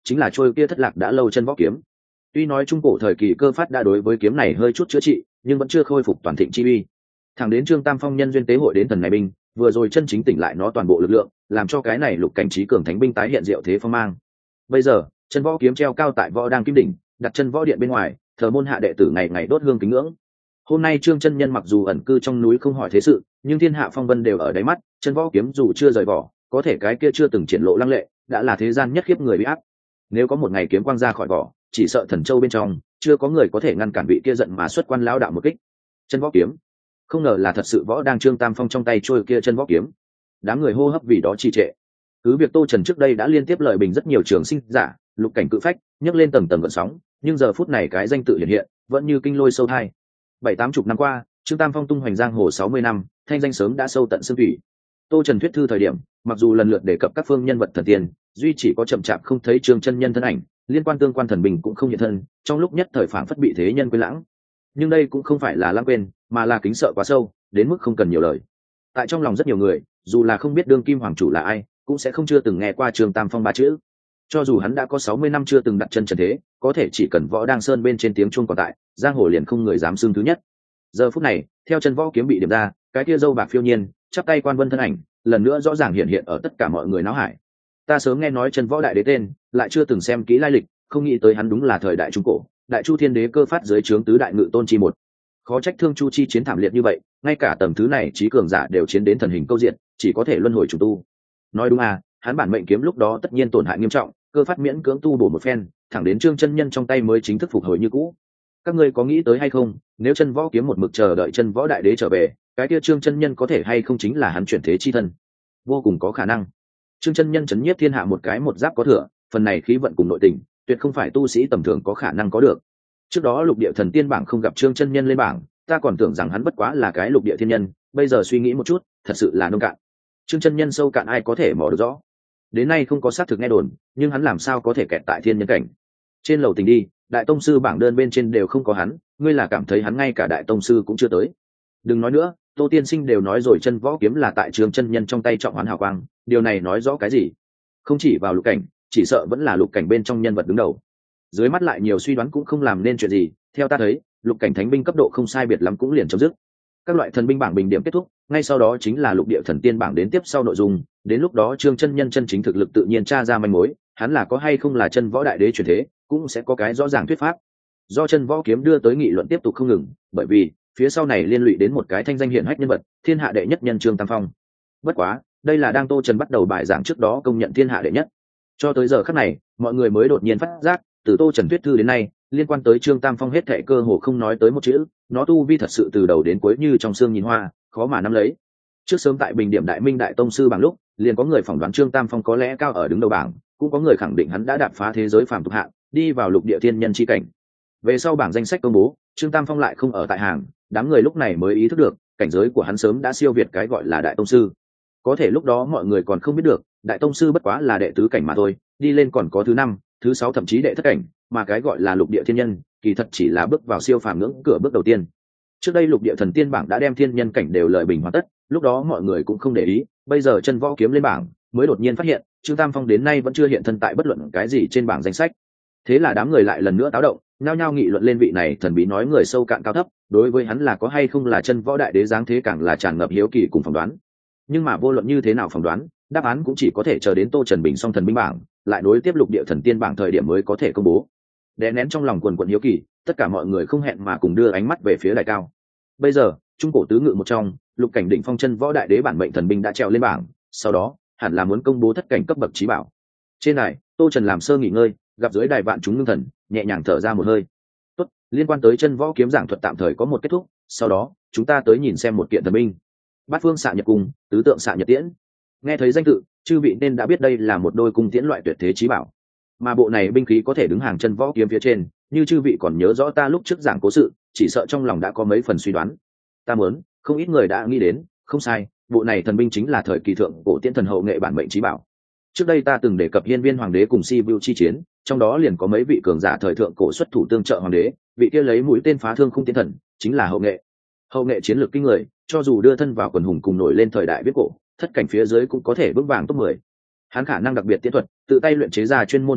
chính là trôi kia thất lạc đã lâu chân võ kiếm. Tuy nói trung cổ thời kỳ cơ phát đã đối với kiếm này hơi chút chữa trị, nhưng vẫn chưa khôi phục toàn thịnh chi uy. Thẳng đến Trương Tam Phong nhân duyên tế hội đến thần này binh, vừa rồi chân chính tỉnh lại nó toàn bộ lực lượng, làm cho cái này lục cảnh trí cường thánh binh tái hiện diệu thế phong mang. Bây giờ, chân võ kiếm treo cao tại võ đang kim đỉnh, đặt chân võ điện bên ngoài, thờ môn hạ đệ tử ngày ngày đốt hương kính ngưỡng. Hôm nay Trương chân nhân mặc dù ẩn cư trong núi không hỏi thế sự, nhưng thiên hạ phong vân đều ở đáy mắt, chân võ kiếm dù chưa rời vỏ, có thể cái kia chưa từng triển lộ lăng lệ, đã là thế gian nhất khiếp người bị áp. Nếu có một ngày kiếm quang ra khỏi vỏ, chỉ sợ thần châu bên trong chưa có người có thể ngăn cản vị kia giận mà xuất quan lão đạo một kích. Chân võ kiếm, không ngờ là thật sự võ đang Trương Tam Phong trong tay trôi kia chân võ kiếm. Đám người hô hấp vì đó trì trệ. Cứ việc Tô Trần trước đây đã liên tiếp lời bình rất nhiều trường sinh giả, lục cảnh cự phách, nhấc lên tầng tầng gợn sóng, nhưng giờ phút này cái danh tự hiện hiện, vẫn như kinh lôi sâu thai. Bảy tám chục năm qua, Trương Tam Phong tung hoành giang hồ sáu mươi năm, thanh danh sớm đã sâu tận xương thủy. Tô Trần thuyết thư thời điểm, mặc dù lần lượt đề cập các phương nhân vật thần tiên, duy chỉ có chậm chạp không thấy Trương chân nhân thân ảnh, liên quan tương quan thần bình cũng không hiện thân, trong lúc nhất thời phảng phất bị thế nhân quên lãng. Nhưng đây cũng không phải là lãng quên, mà là kính sợ quá sâu, đến mức không cần nhiều lời. Tại trong lòng rất nhiều người, dù là không biết đương kim hoàng chủ là ai, cũng sẽ không chưa từng nghe qua Trương Tam Phong ba chữ. Cho dù hắn đã có sáu mươi năm chưa từng đặt chân trần thế, có thể chỉ cần võ đang sơn bên trên tiếng chuông còn tại, giang hồ liền không người dám xưng thứ nhất. Giờ phút này, theo chân võ kiếm bị điểm ra, cái kia dâu bạc phiêu nhiên, chắp tay quan vân thân ảnh, lần nữa rõ ràng hiện hiện ở tất cả mọi người náo hải. Ta sớm nghe nói chân võ đại đế tên, lại chưa từng xem kỹ lai lịch, không nghĩ tới hắn đúng là thời đại trung cổ, đại chu thiên đế cơ phát dưới trướng tứ đại ngự tôn chi một. Khó trách thương chu chi chiến thảm liệt như vậy, ngay cả tầm thứ này trí cường giả đều chiến đến thần hình câu diện, chỉ có thể luân hồi chủ tu. Nói đúng à, hắn bản mệnh kiếm lúc đó tất nhiên tổn hại nghiêm trọng, cơ phát miễn cưỡng tu bổ một phen, thẳng đến Trương chân nhân trong tay mới chính thức phục hồi như cũ. Các ngươi có nghĩ tới hay không, nếu chân võ kiếm một mực chờ đợi chân võ đại đế trở về, cái kia Trương chân nhân có thể hay không chính là hắn chuyển thế chi thân? Vô cùng có khả năng. Trương chân nhân chấn nhiếp thiên hạ một cái một giáp có thừa, phần này khí vận cùng nội tình, tuyệt không phải tu sĩ tầm thường có khả năng có được. Trước đó lục địa thần tiên bảng không gặp Trương chân nhân lên bảng, ta còn tưởng rằng hắn bất quá là cái lục địa thiên nhân, bây giờ suy nghĩ một chút, thật sự là nông cạn. Trương chân nhân sâu cạn ai có thể mò được rõ. Đến nay không có xác thực nghe đồn, nhưng hắn làm sao có thể kẹt tại thiên nhân cảnh? Trên lầu tình đi, đại tông sư bảng đơn bên trên đều không có hắn, ngươi là cảm thấy hắn ngay cả đại tông sư cũng chưa tới? Đừng nói nữa, Tô tiên sinh đều nói rồi, chân võ kiếm là tại Trương chân nhân trong tay trọng hoán hào quang, điều này nói rõ cái gì? Không chỉ vào lục cảnh, chỉ sợ vẫn là lục cảnh bên trong nhân vật đứng đầu. Dưới mắt lại nhiều suy đoán cũng không làm nên chuyện gì, theo ta thấy, lục cảnh thánh binh cấp độ không sai biệt lắm cũng liền chấm dứt. Các loại thần binh bảng bình điểm kết thúc, ngay sau đó chính là lục địa thần tiên bảng đến tiếp sau nội dung, đến lúc đó Trương chân nhân chân chính thực lực tự nhiên tra ra manh mối, hắn là có hay không là chân võ đại đế chuyển thế, cũng sẽ có cái rõ ràng thuyết pháp. Do chân võ kiếm đưa tới nghị luận tiếp tục không ngừng, bởi vì phía sau này liên lụy đến một cái thanh danh hiển hách nhân vật, thiên hạ đệ nhất nhân Trương Tam Phong. Bất quá, đây là đang Tô Trần bắt đầu bài giảng trước đó công nhận thiên hạ đệ nhất. Cho tới giờ khắc này, mọi người mới đột nhiên phát giác, từ Tô Trần thuyết thư đến nay, liên quan tới Trương Tam Phong hết thảy cơ hồ không nói tới một chữ, nó tu vi thật sự từ đầu đến cuối như trong xương nhìn hoa, khó mà nắm lấy. Trước sớm tại bình điểm đại minh đại tông sư bảng lúc, liền có người phỏng đoán Trương Tam Phong có lẽ cao ở đứng đầu bảng, cũng có người khẳng định hắn đã đạp phá thế giới phàm tục hạn, đi vào lục địa thiên nhân chi cảnh. Về sau bảng danh sách công bố, Trương Tam Phong lại không ở tại hàng, đám người lúc này mới ý thức được, cảnh giới của hắn sớm đã siêu việt cái gọi là đại tông sư. Có thể lúc đó mọi người còn không biết được, đại tông sư bất quá là đệ tứ cảnh mà thôi, đi lên còn có thứ năm, thứ sáu thậm chí đệ thất cảnh, mà cái gọi là lục địa thiên nhân, kỳ thật chỉ là bước vào siêu phàm ngưỡng cửa bước đầu tiên. Trước đây lục địa thần tiên bảng đã đem thiên nhân cảnh đều lợi bình hoàn tất, lúc đó mọi người cũng không để ý, bây giờ chân võ kiếm lên bảng, mới đột nhiên phát hiện, Trương Tam Phong đến nay vẫn chưa hiện thân tại bất luận cái gì trên bảng danh sách. Thế là đám người lại lần nữa táo động, nhao nhao nghị luận lên vị này thần bí nói người sâu cạn cao thấp, đối với hắn là có hay không là chân võ đại đế dáng thế càng là tràn ngập hiếu kỳ cùng phỏng đoán. Nhưng mà vô luận như thế nào phỏng đoán, đáp án cũng chỉ có thể chờ đến Tô Trần bình xong thần binh bảng, lại đối tiếp lục địa thần tiên bảng thời điểm mới có thể công bố. Đè nén trong lòng quần quần hiếu kỳ, tất cả mọi người không hẹn mà cùng đưa ánh mắt về phía đài cao. Bây giờ, trung cổ tứ ngự một trong, lục cảnh đỉnh phong chân võ đại đế bản mệnh thần binh đã treo lên bảng, sau đó, hẳn là muốn công bố thất cảnh cấp bậc trí bảo. Trên đài, Tô Trần làm sơ nghỉ ngơi, gặp dưới đài vạn chúng ngưng thần, nhẹ nhàng thở ra một hơi. Tốt, liên quan tới chân võ kiếm giảng thuật tạm thời có một kết thúc, sau đó, chúng ta tới nhìn xem một kiện thần binh. Bát phương xạ nhật cung, tứ tượng xạ nhật tiễn. Nghe thấy danh tự, chư vị nên đã biết đây là một đôi cung tiễn loại tuyệt thế trí bảo. Mà bộ này binh khí có thể đứng hàng chân võ kiếm phía trên, như chư vị còn nhớ rõ ta lúc trước giảng cố sự, chỉ sợ trong lòng đã có mấy phần suy đoán. Ta muốn, không ít người đã nghĩ đến, không sai, bộ này thần binh chính là thời kỳ thượng cổ tiễn thần hậu nghệ bản mệnh trí bảo. Trước đây ta từng đề cập hiên viên hoàng đế cùng si vu chi chiến, trong đó liền có mấy vị cường giả thời thượng cổ xuất thủ tương trợ hoàng đế, vị kia lấy mũi tên phá thương khung tiễn thần, chính là hậu nghệ. Hậu nghệ chiến lược kinh người, cho dù đưa thân vào quần hùng cùng nổi lên thời đại viết cổ, thất cảnh phía dưới cũng có thể bước vàng top mười. Hắn khả năng đặc biệt tiễn thuật, tự tay luyện chế ra chuyên môn thần binh,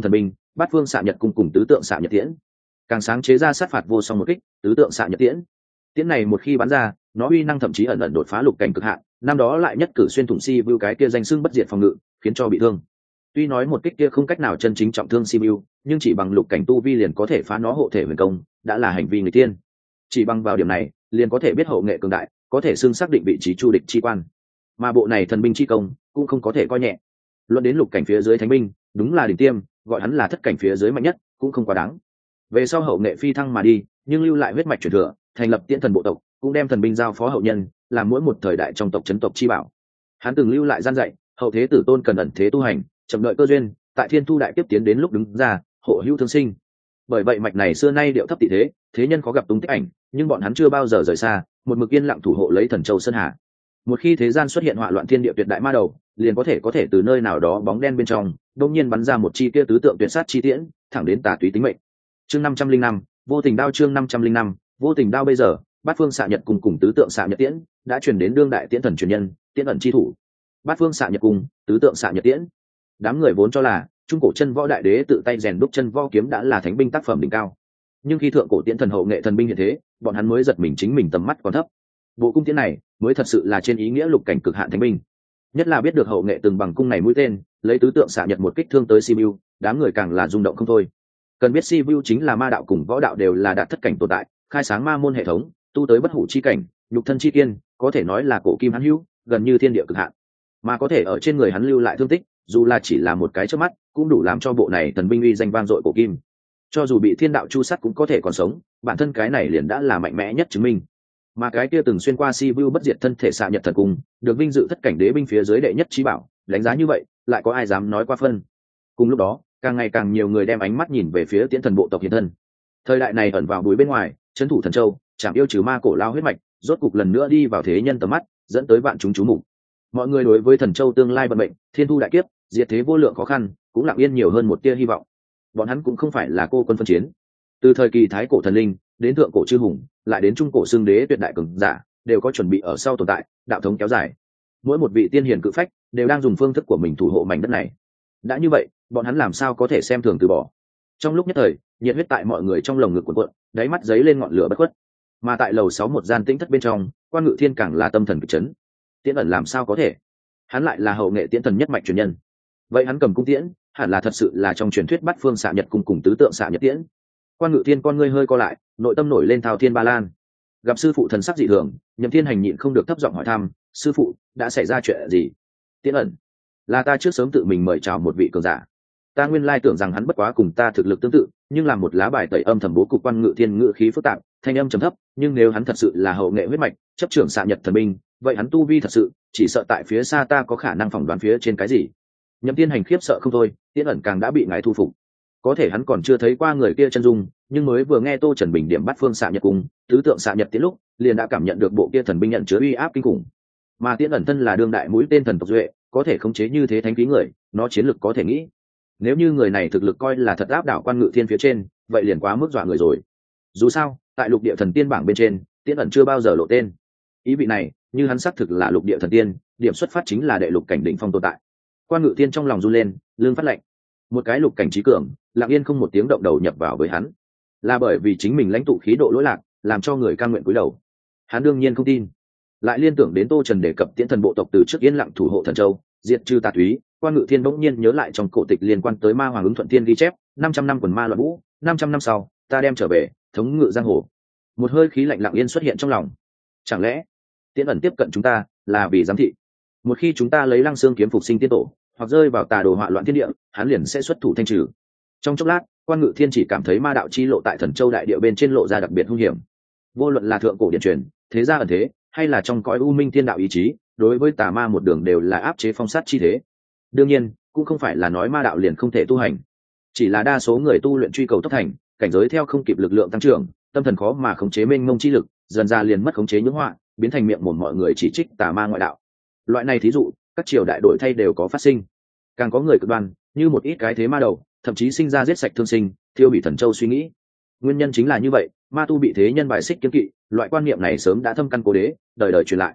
bát phương xạ nhật cung cùng tứ tượng xạ nhật tiễn. Càng sáng chế ra sát phạt vô song một kích, tứ tượng xạ nhật tiễn. Tiễn này một khi bắn ra, nó uy năng thậm chí ẩn ẩn đột phá lục cảnh cực hạn, năm đó lại nhất cử xuyên thủng si view cái kia danh xưng bất diệt phòng ngự, khiến cho bị thương. Tuy nói một kích kia không cách nào chân chính trọng thương si view, nhưng chỉ bằng lục cảnh tu vi liền có thể phá nó hộ thể huyền công, đã là hành vi người tiên. Chỉ bằng vào điểm này, liền có thể biết hậu nghệ cường đại, có thể xưng xác định vị trí chu địch chi quan. Mà bộ này thần binh chi công cũng không có thể coi nhẹ. Luận đến lục cảnh phía dưới thánh binh, đúng là đỉnh tiêm, gọi hắn là thất cảnh phía dưới mạnh nhất, cũng không quá đáng. Về sau hậu nghệ phi thăng mà đi, nhưng lưu lại huyết mạch truyền thừa, thành lập tiễn thần bộ tộc, cũng đem thần binh giao phó hậu nhân, làm mỗi một thời đại trong tộc chấn tộc chi bảo. Hắn từng lưu lại gian dạy, hậu thế tử tôn cần ẩn thế tu hành, chậm đợi cơ duyên, tại thiên thu đại tiếp tiến đến lúc đứng ra, hộ hữu thương sinh. Bởi vậy mạch này xưa nay điệu thấp tị thế, thế nhân khó gặp tung tích ảnh, nhưng bọn hắn chưa bao giờ rời xa, một mực yên lặng thủ hộ lấy thần châu sơn hà. Một khi thế gian xuất hiện họa loạn thiên địa tuyệt đại ma đầu, liền có thể có thể từ nơi nào đó bóng đen bên trong đông nhiên bắn ra một chi kia tứ tượng tuyệt sát chi tiễn, thẳng đến tà túy tính mệnh. Chương năm trăm linh năm, vô tình đao. Chương năm trăm linh năm, vô tình đao. Bây giờ bát phương xạ nhật cùng cùng tứ tượng xạ nhật tiễn đã truyền đến đương đại tiễn thần truyền nhân, tiễn ẩn chi thủ. Bát phương xạ nhật cùng tứ tượng xạ nhật tiễn, đám người vốn cho là trung cổ chân võ đại đế tự tay rèn đúc chân võ kiếm đã là thánh binh tác phẩm đỉnh cao, nhưng khi thượng cổ tiễn thần hậu nghệ thần binh hiện thế, bọn hắn mới giật mình chính mình tầm mắt còn thấp. Bộ cung tiễn này mới thật sự là trên ý nghĩa lục cảnh cực hạn thánh binh. Nhất là biết được hậu nghệ từng bằng cung này mũi tên lấy tứ tượng xạ nhật một kích thương tới Sibiu, đám người càng là rung động không thôi. Cần biết Sibiu chính là ma đạo cùng võ đạo đều là đạt thất cảnh tồn tại, khai sáng ma môn hệ thống, tu tới bất hủ chi cảnh, nhục thân chi kiên, có thể nói là cổ kim hắn hữu, gần như thiên địa cực hạn. Mà có thể ở trên người hắn lưu lại thương tích, dù là chỉ là một cái chớp mắt, cũng đủ làm cho bộ này thần binh uy danh vang dội cổ kim. Cho dù bị thiên đạo chu sát cũng có thể còn sống, bản thân cái này liền đã là mạnh mẽ nhất chứng minh. Mà cái kia từng xuyên qua Sibiu bất diệt thân thể xạ nhật thần cung, được vinh dự thất cảnh đế binh phía dưới đệ nhất trí bảo, đánh giá như vậy, lại có ai dám nói qua phân. Cùng lúc đó, càng ngày càng nhiều người đem ánh mắt nhìn về phía tiễn thần bộ tộc hiện thân. Thời đại này ẩn vào bụi bên ngoài, trấn thủ thần châu, chạm yêu trừ ma cổ lao huyết mạch, rốt cục lần nữa đi vào thế nhân tầm mắt, dẫn tới vạn chúng chú mục. Mọi người đối với thần châu tương lai vận mệnh, thiên thu đại kiếp, diệt thế vô lượng khó khăn, cũng lặng yên nhiều hơn một tia hy vọng. Bọn hắn cũng không phải là cô quân phân chiến. Từ thời kỳ thái cổ thần linh đến thượng cổ chư hùng, lại đến trung cổ xương đế tuyệt đại cường giả, đều có chuẩn bị ở sau tồn tại, đạo thống kéo dài. Mỗi một vị tiên hiền cự phách đều đang dùng phương thức của mình thủ hộ mảnh đất này. Đã như vậy, bọn hắn làm sao có thể xem thường từ bỏ. Trong lúc nhất thời, nhiệt huyết tại mọi người trong lồng ngực cuộn cuộn, đáy mắt giấy lên ngọn lửa bất khuất. Mà tại lầu sáu một gian tĩnh thất bên trong, Quan Ngự Thiên càng là tâm thần kịch chấn. Tiễn ẩn làm sao có thể? Hắn lại là hậu nghệ tiễn thần nhất mạch truyền nhân. Vậy hắn cầm cung tiễn, hẳn là thật sự là trong truyền thuyết bát phương xạ nhật cung cùng tứ tượng xạ nhật tiễn. Quan Ngự Thiên con ngươi hơi co lại, nội tâm nổi lên thao thiên ba lan. Gặp sư phụ thần sắc dị thường, Nhậm Thiên Hành nhịn không được thấp giọng hỏi thăm, sư phụ, đã xảy ra chuyện gì? Tiễn ẩn, là ta trước sớm tự mình mời chào một vị cường giả. Ta nguyên lai tưởng rằng hắn bất quá cùng ta thực lực tương tự, nhưng làm một lá bài tẩy âm thầm bố cục. Quan Ngự Thiên ngự khí phức tạp, thanh âm trầm thấp, nhưng nếu hắn thật sự là hậu nghệ huyết mạch, chấp trưởng xạ nhật thần binh, vậy hắn tu vi thật sự, chỉ sợ tại phía xa ta có khả năng phỏng đoán phía trên cái gì. Nhậm Thiên Hành khiếp sợ không thôi, Tiễn ẩn càng đã bị ngài thu phục. Có thể hắn còn chưa thấy qua người kia chân dung, nhưng mới vừa nghe Tô Trần bình điểm bắt phương xạ nhật cung, tứ tượng xạ nhật tiễn lúc, liền đã cảm nhận được bộ kia thần binh nhận chứa uy áp kinh khủng. Mà Tiễn ẩn thân là đương đại mũi tên thần tộc duệ, có thể khống chế như thế thánh khí người, nó chiến lực có thể nghĩ. Nếu như người này thực lực coi là thật áp đảo Quan Ngự Thiên phía trên, vậy liền quá mức dọa người rồi. Dù sao, tại lục địa thần tiên bảng bên trên, Tiễn ẩn chưa bao giờ lộ tên. Ý vị này, như hắn xác thực là lục địa thần tiên, điểm xuất phát chính là đệ lục cảnh đỉnh phong tồn tại. Quan Ngự Thiên trong lòng run lên, lưng phát lạnh. Một cái lục cảnh trí cường, lặng yên không một tiếng động đầu nhập vào với hắn, là bởi vì chính mình lãnh tụ khí độ lỗi lạc, làm cho người cam nguyện cúi đầu. Hắn đương nhiên không tin. Lại liên tưởng đến Tô Trần đề cập tiễn thần bộ tộc từ trước yên lặng thủ hộ thần châu, diệt trừ tà túy, Quan Ngự Thiên bỗng nhiên nhớ lại trong cổ tịch liên quan tới ma hoàng ứng thuận thiên ghi chép, năm trăm năm quần ma loạn vũ, năm trăm năm sau, ta đem trở về, thống ngự giang hồ. Một hơi khí lạnh lặng yên xuất hiện trong lòng. Chẳng lẽ, Tiễn ẩn tiếp cận chúng ta là vì giám thị? Một khi chúng ta lấy Lăng Xương kiếm phục sinh tiên tổ, hoặc rơi vào tà đồ họa loạn thiên địa, hắn liền sẽ xuất thủ thanh trừ. Trong chốc lát, Quan Ngự Thiên chỉ cảm thấy ma đạo chi lộ tại Thần Châu đại địa bên trên lộ ra đặc biệt hung hiểm. Vô luận là thượng cổ điện truyền, thế gia ẩn thế, hay là trong cõi u minh thiên đạo ý chí, đối với tà ma một đường đều là áp chế phong sát chi thế. Đương nhiên, cũng không phải là nói ma đạo liền không thể tu hành, chỉ là đa số người tu luyện truy cầu tốc thành, cảnh giới theo không kịp lực lượng tăng trưởng, tâm thần khó mà khống chế mênh mông chi lực, dần ra liền mất khống chế nhưỡng họa, biến thành miệng mồm mọi người chỉ trích tà ma ngoại đạo. Loại này thí dụ, các triều đại đổi thay đều có phát sinh. Càng có người cực đoan, như một ít cái thế ma đầu, thậm chí sinh ra giết sạch thương sinh, thiêu hủy thần châu suy nghĩ. Nguyên nhân chính là như vậy, ma tu bị thế nhân bài xích kiêng kỵ, loại quan niệm này sớm đã thâm căn cố đế, đời đời truyền lại.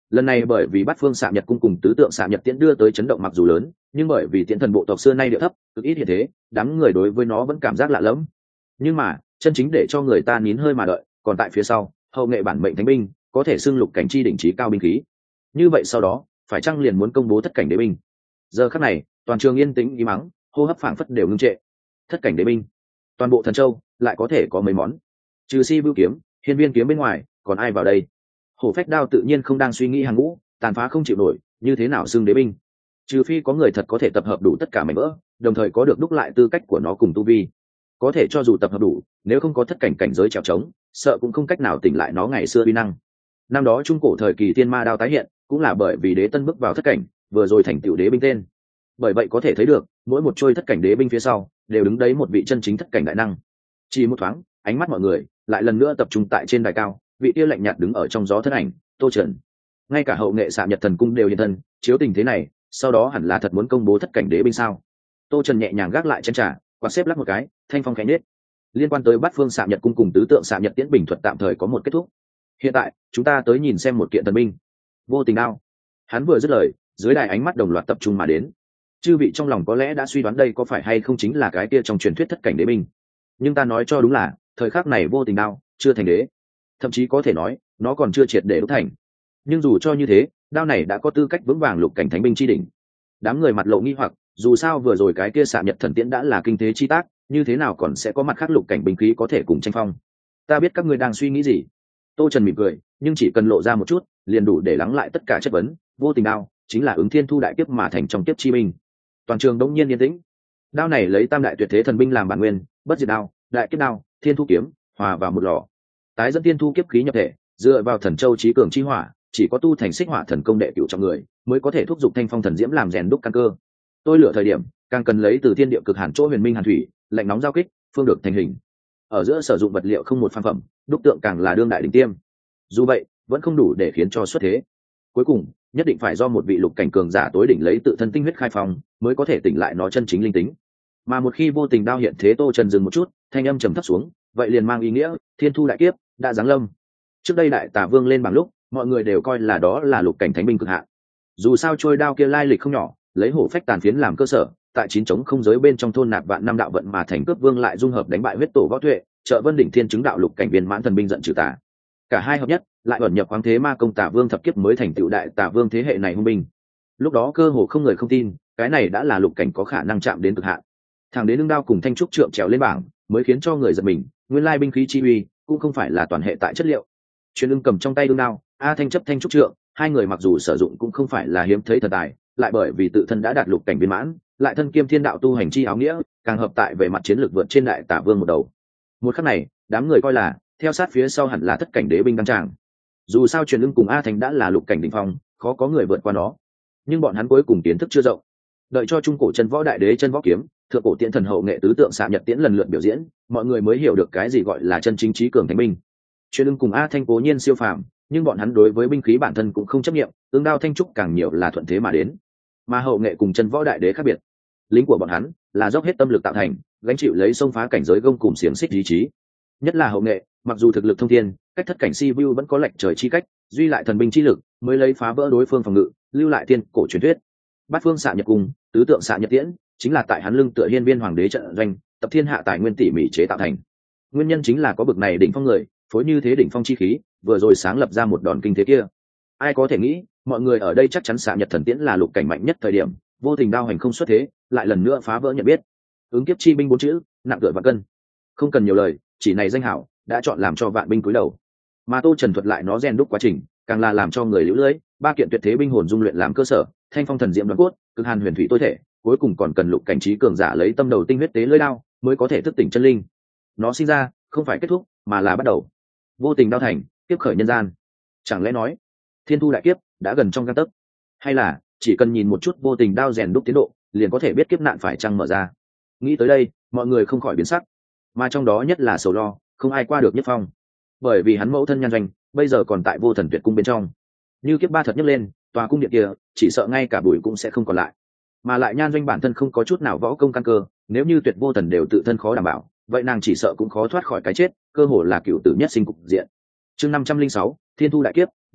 Lần này bởi vì Bát Phương Xạ Nhật Cung cùng Tứ Tượng Xạ Nhật Tiễn đưa tới chấn động mặc dù lớn, nhưng bởi vì Tiễn Thần bộ tộc xưa nay địa thấp, cực ít hiện thế, đám người đối với nó vẫn cảm giác lạ lẫm. Nhưng mà, chân chính để cho người ta nín hơi mà đợi, còn tại phía sau, hậu nghệ bản mệnh thánh binh, có thể xưng lục cảnh chi đỉnh trí cao binh khí. Như vậy sau đó, phải chăng liền muốn công bố thất cảnh đế binh? Giờ khắc này, toàn trường yên tĩnh im mắng, hô hấp phảng phất đều ngưng trệ. Thất cảnh đế binh, toàn bộ Thần Châu lại có thể có mấy món? Trừ Si Bưu kiếm, Hiên Viên kiếm bên ngoài, còn ai vào đây? Hổ Phách đao tự nhiên không đang suy nghĩ hàng ngũ, tàn phá không chịu nổi, như thế nào xưng đế binh? Trừ phi có người thật có thể tập hợp đủ tất cả mảnh vỡ, đồng thời có được đúc lại tư cách của nó cùng tu vi. Có thể cho dù tập hợp đủ, nếu không có thất cảnh cảnh giới trèo trống, sợ cũng không cách nào tỉnh lại nó ngày xưa uy năng. Năm đó trung cổ thời kỳ tiên ma đao tái hiện, cũng là bởi vì đế tân bước vào thất cảnh, vừa rồi thành tựu đế binh tên. Bởi vậy có thể thấy được, mỗi một trôi thất cảnh đế binh phía sau, đều đứng đấy một vị chân chính thất cảnh đại năng. Chỉ một thoáng, ánh mắt mọi người lại lần nữa tập trung tại trên đài cao, vị kia lạnh nhạt đứng ở trong gió thân ảnh, Tô Trần. Ngay cả hậu nghệ Xạ Nhật Thần Cung đều hiện thân, chiếu tình thế này, sau đó hẳn là thật muốn công bố thất cảnh đế binh sao? Tô Trần nhẹ nhàng gác lại chén trà, quạt xếp lắc một cái, thanh phong khẽ nết. Liên quan tới Bát Phương Xạ Nhật Cung cùng Tứ Tượng Xạ Nhật Tiễn bình thuật tạm thời có một kết thúc. Hiện tại, chúng ta tới nhìn xem một kiện thần binh. Vô Tình đao. Hắn vừa dứt lời, dưới đài ánh mắt đồng loạt tập trung mà đến. Chư vị trong lòng có lẽ đã suy đoán đây có phải hay không chính là cái kia trong truyền thuyết thất cảnh đế binh. Nhưng ta nói cho đúng là, thời khắc này Vô Tình đao chưa thành đế, thậm chí có thể nói, nó còn chưa triệt để đúc thành. Nhưng dù cho như thế, đao này đã có tư cách vững vàng lục cảnh thánh binh chi đỉnh. Đám người mặt lộ nghi hoặc, dù sao vừa rồi cái kia Xạ Nhật Thần Tiễn đã là kinh thế chi tác, như thế nào còn sẽ có mặt khác lục cảnh binh khí có thể cùng tranh phong? Ta biết các ngươi đang suy nghĩ gì. Tô Trần mỉm cười, nhưng chỉ cần lộ ra một chút, liền đủ để lắng lại tất cả chất vấn. Vô Tình đao chính là ứng thiên thu đại kiếp mà thành trong kiếp chi binh. Toàn trường đống nhiên yên tĩnh. Đao này lấy tam đại tuyệt thế thần binh làm bản nguyên, bất diệt đao, đại kiếp đao, thiên thu kiếm, hòa vào một lò. Tái dẫn thiên thu kiếp khí nhập thể, dựa vào thần châu trí cường chi hỏa, chỉ có tu thành xích hỏa thần công đệ cửu trong người, mới có thể thúc giục thanh phong thần diễm làm rèn đúc căn cơ. Tôi lựa thời điểm, càng cần lấy từ thiên địa cực hàn chỗ huyền minh hàn thủy, lạnh nóng giao kích, phương được thành hình. Ở giữa sử dụng vật liệu không một phàm phẩm, đúc tượng càng là đương đại đỉnh tiêm. Dù vậy, vẫn không đủ để khiến cho xuất thế. Cuối cùng, nhất định phải do một vị lục cảnh cường giả tối đỉnh lấy tự thân tinh huyết khai phong, mới có thể tỉnh lại nó chân chính linh tính. Mà một khi Vô Tình đao hiện thế, Tô Trần dừng một chút, thanh âm trầm thấp xuống, vậy liền mang ý nghĩa thiên thu đại kiếp đã giáng lâm. Trước đây đại tả vương lên bảng lúc, mọi người đều coi là đó là lục cảnh thánh binh cực hạn. Dù sao trôi đao kia lai lịch không nhỏ, lấy hổ phách tàn phiến làm cơ sở, tại chín trống không giới bên trong thôn nạp vạn năm đạo vận mà thành cướp vương lại dung hợp đánh bại huyết tổ võ tuệ, trợ vân đỉnh thiên chứng đạo lục cảnh viên mãn thần binh giận trừ tà. Cả hai hợp nhất, lại ẩn nhập khoáng thế ma công tả vương thập kiếp mới thành tựu đại tả vương thế hệ này hung binh. Lúc đó cơ hồ không người không tin, cái này đã là lục cảnh có khả năng chạm đến cực hạn. Thằng đến lưng đao cùng thanh trúc trượng trèo lên bảng, mới khiến cho người giật mình, nguyên lai binh khí chi uy cũng không phải là toàn hệ tại chất liệu. Truyền ưng cầm trong tay đương đao, a thanh chấp thanh trúc trượng, hai người mặc dù sử dụng cũng không phải là hiếm thấy thần tài, lại bởi vì tự thân đã đạt lục cảnh viên mãn, lại thân kiêm thiên đạo tu hành chi áo nghĩa, càng hợp tại về mặt chiến lược vượt trên đại tả vương một đầu. Một khắc này, đám người coi là theo sát phía sau hẳn là thất cảnh đế binh đăng tràng. Dù sao truyền ưng cùng a thanh đã là lục cảnh đỉnh phong, khó có người vượt qua nó. Nhưng bọn hắn cuối cùng kiến thức chưa rộng. Đợi cho trung cổ chân võ đại đế chân võ kiếm, thượng cổ tiễn thần hậu nghệ tứ tượng Xạ Nhật Tiễn lần lượt biểu diễn, mọi người mới hiểu được cái gì gọi là chân chính trí cường thánh binh. Truyền ưng cùng a thanh cố nhiên siêu phàm, nhưng bọn hắn đối với binh khí bản thân cũng không chấp nghiệm, tương đao thanh trúc càng nhiều là thuận thế mà đến. Mà hậu nghệ cùng chân võ đại đế khác biệt, lính của bọn hắn là dốc hết tâm lực tạo thành, gánh chịu lấy xông phá cảnh giới gông cùng xiềng xích ý chí. Nhất là hậu nghệ, mặc dù thực lực thông thiên, cách thất cảnh si vu vẫn có lệch trời chi cách, duy lại thần binh chi lực mới lấy phá vỡ đối phương phòng ngự, lưu lại tiên cổ truyền thuyết. Bát Phương Xạ Nhật Cung, Tứ Tượng Xạ Nhật Tiễn chính là tại hắn lưng tựa hiên viên hoàng đế trận doanh, tập thiên hạ tài nguyên tỉ mỉ chế tạo thành. Nguyên nhân chính là có bực này đỉnh phong người, phối như thế đỉnh phong chi khí, vừa rồi sáng lập ra một đòn kinh thế kia. Ai có thể nghĩ, mọi người ở đây chắc chắn Xạ Nhật Thần Tiễn là lục cảnh mạnh nhất thời điểm, Vô Tình đao hành không xuất thế, lại lần nữa phá vỡ nhận biết. Ứng kiếp chi binh bốn chữ, nặng tựa vạn cân. Không cần nhiều lời, chỉ này danh hảo đã chọn làm cho vạn binh cúi đầu. Mà Tô Trần thuật lại nó rèn đúc quá trình, càng là làm cho người liễu lưỡi, ba kiện tuyệt thế binh hồn dung luyện làm cơ sở, thanh phong thần diệm đoán cốt, cực hàn huyền thủy tối thể, cuối cùng còn cần lục cảnh trí cường giả lấy tâm đầu tinh huyết tế lưỡi đao, mới có thể thức tỉnh chân linh. Nó sinh ra, không phải kết thúc, mà là bắt đầu. Vô Tình đao thành, tiếp khởi nhân gian. Chẳng lẽ nói, thiên thu đại kiếp đã gần trong gang tấc, hay là chỉ cần nhìn một chút Vô Tình đao rèn đúc tiến độ, liền có thể biết kiếp nạn phải chăng mở ra. Nghĩ tới đây, mọi người không khỏi biến sắc, mà trong đó nhất là sầu lo, không ai qua được Nhất Phong, bởi vì hắn mẫu thân Nhan Doanh bây giờ còn tại Vô Thần Tuyệt cung bên trong. Như kiếp ba thật nhấc lên, tòa cung điện kia chỉ sợ ngay cả bụi cũng sẽ không còn lại. Mà lại Nhan Doanh bản thân không có chút nào võ công căn cơ, nếu như Tuyệt Vô Thần đều tự thân khó đảm bảo, vậy nàng chỉ sợ cũng khó thoát khỏi cái chết, cơ hồ là cựu tử nhất sinh cục diện. Chương năm trăm linh sáu, Thiên thu đại kiếp,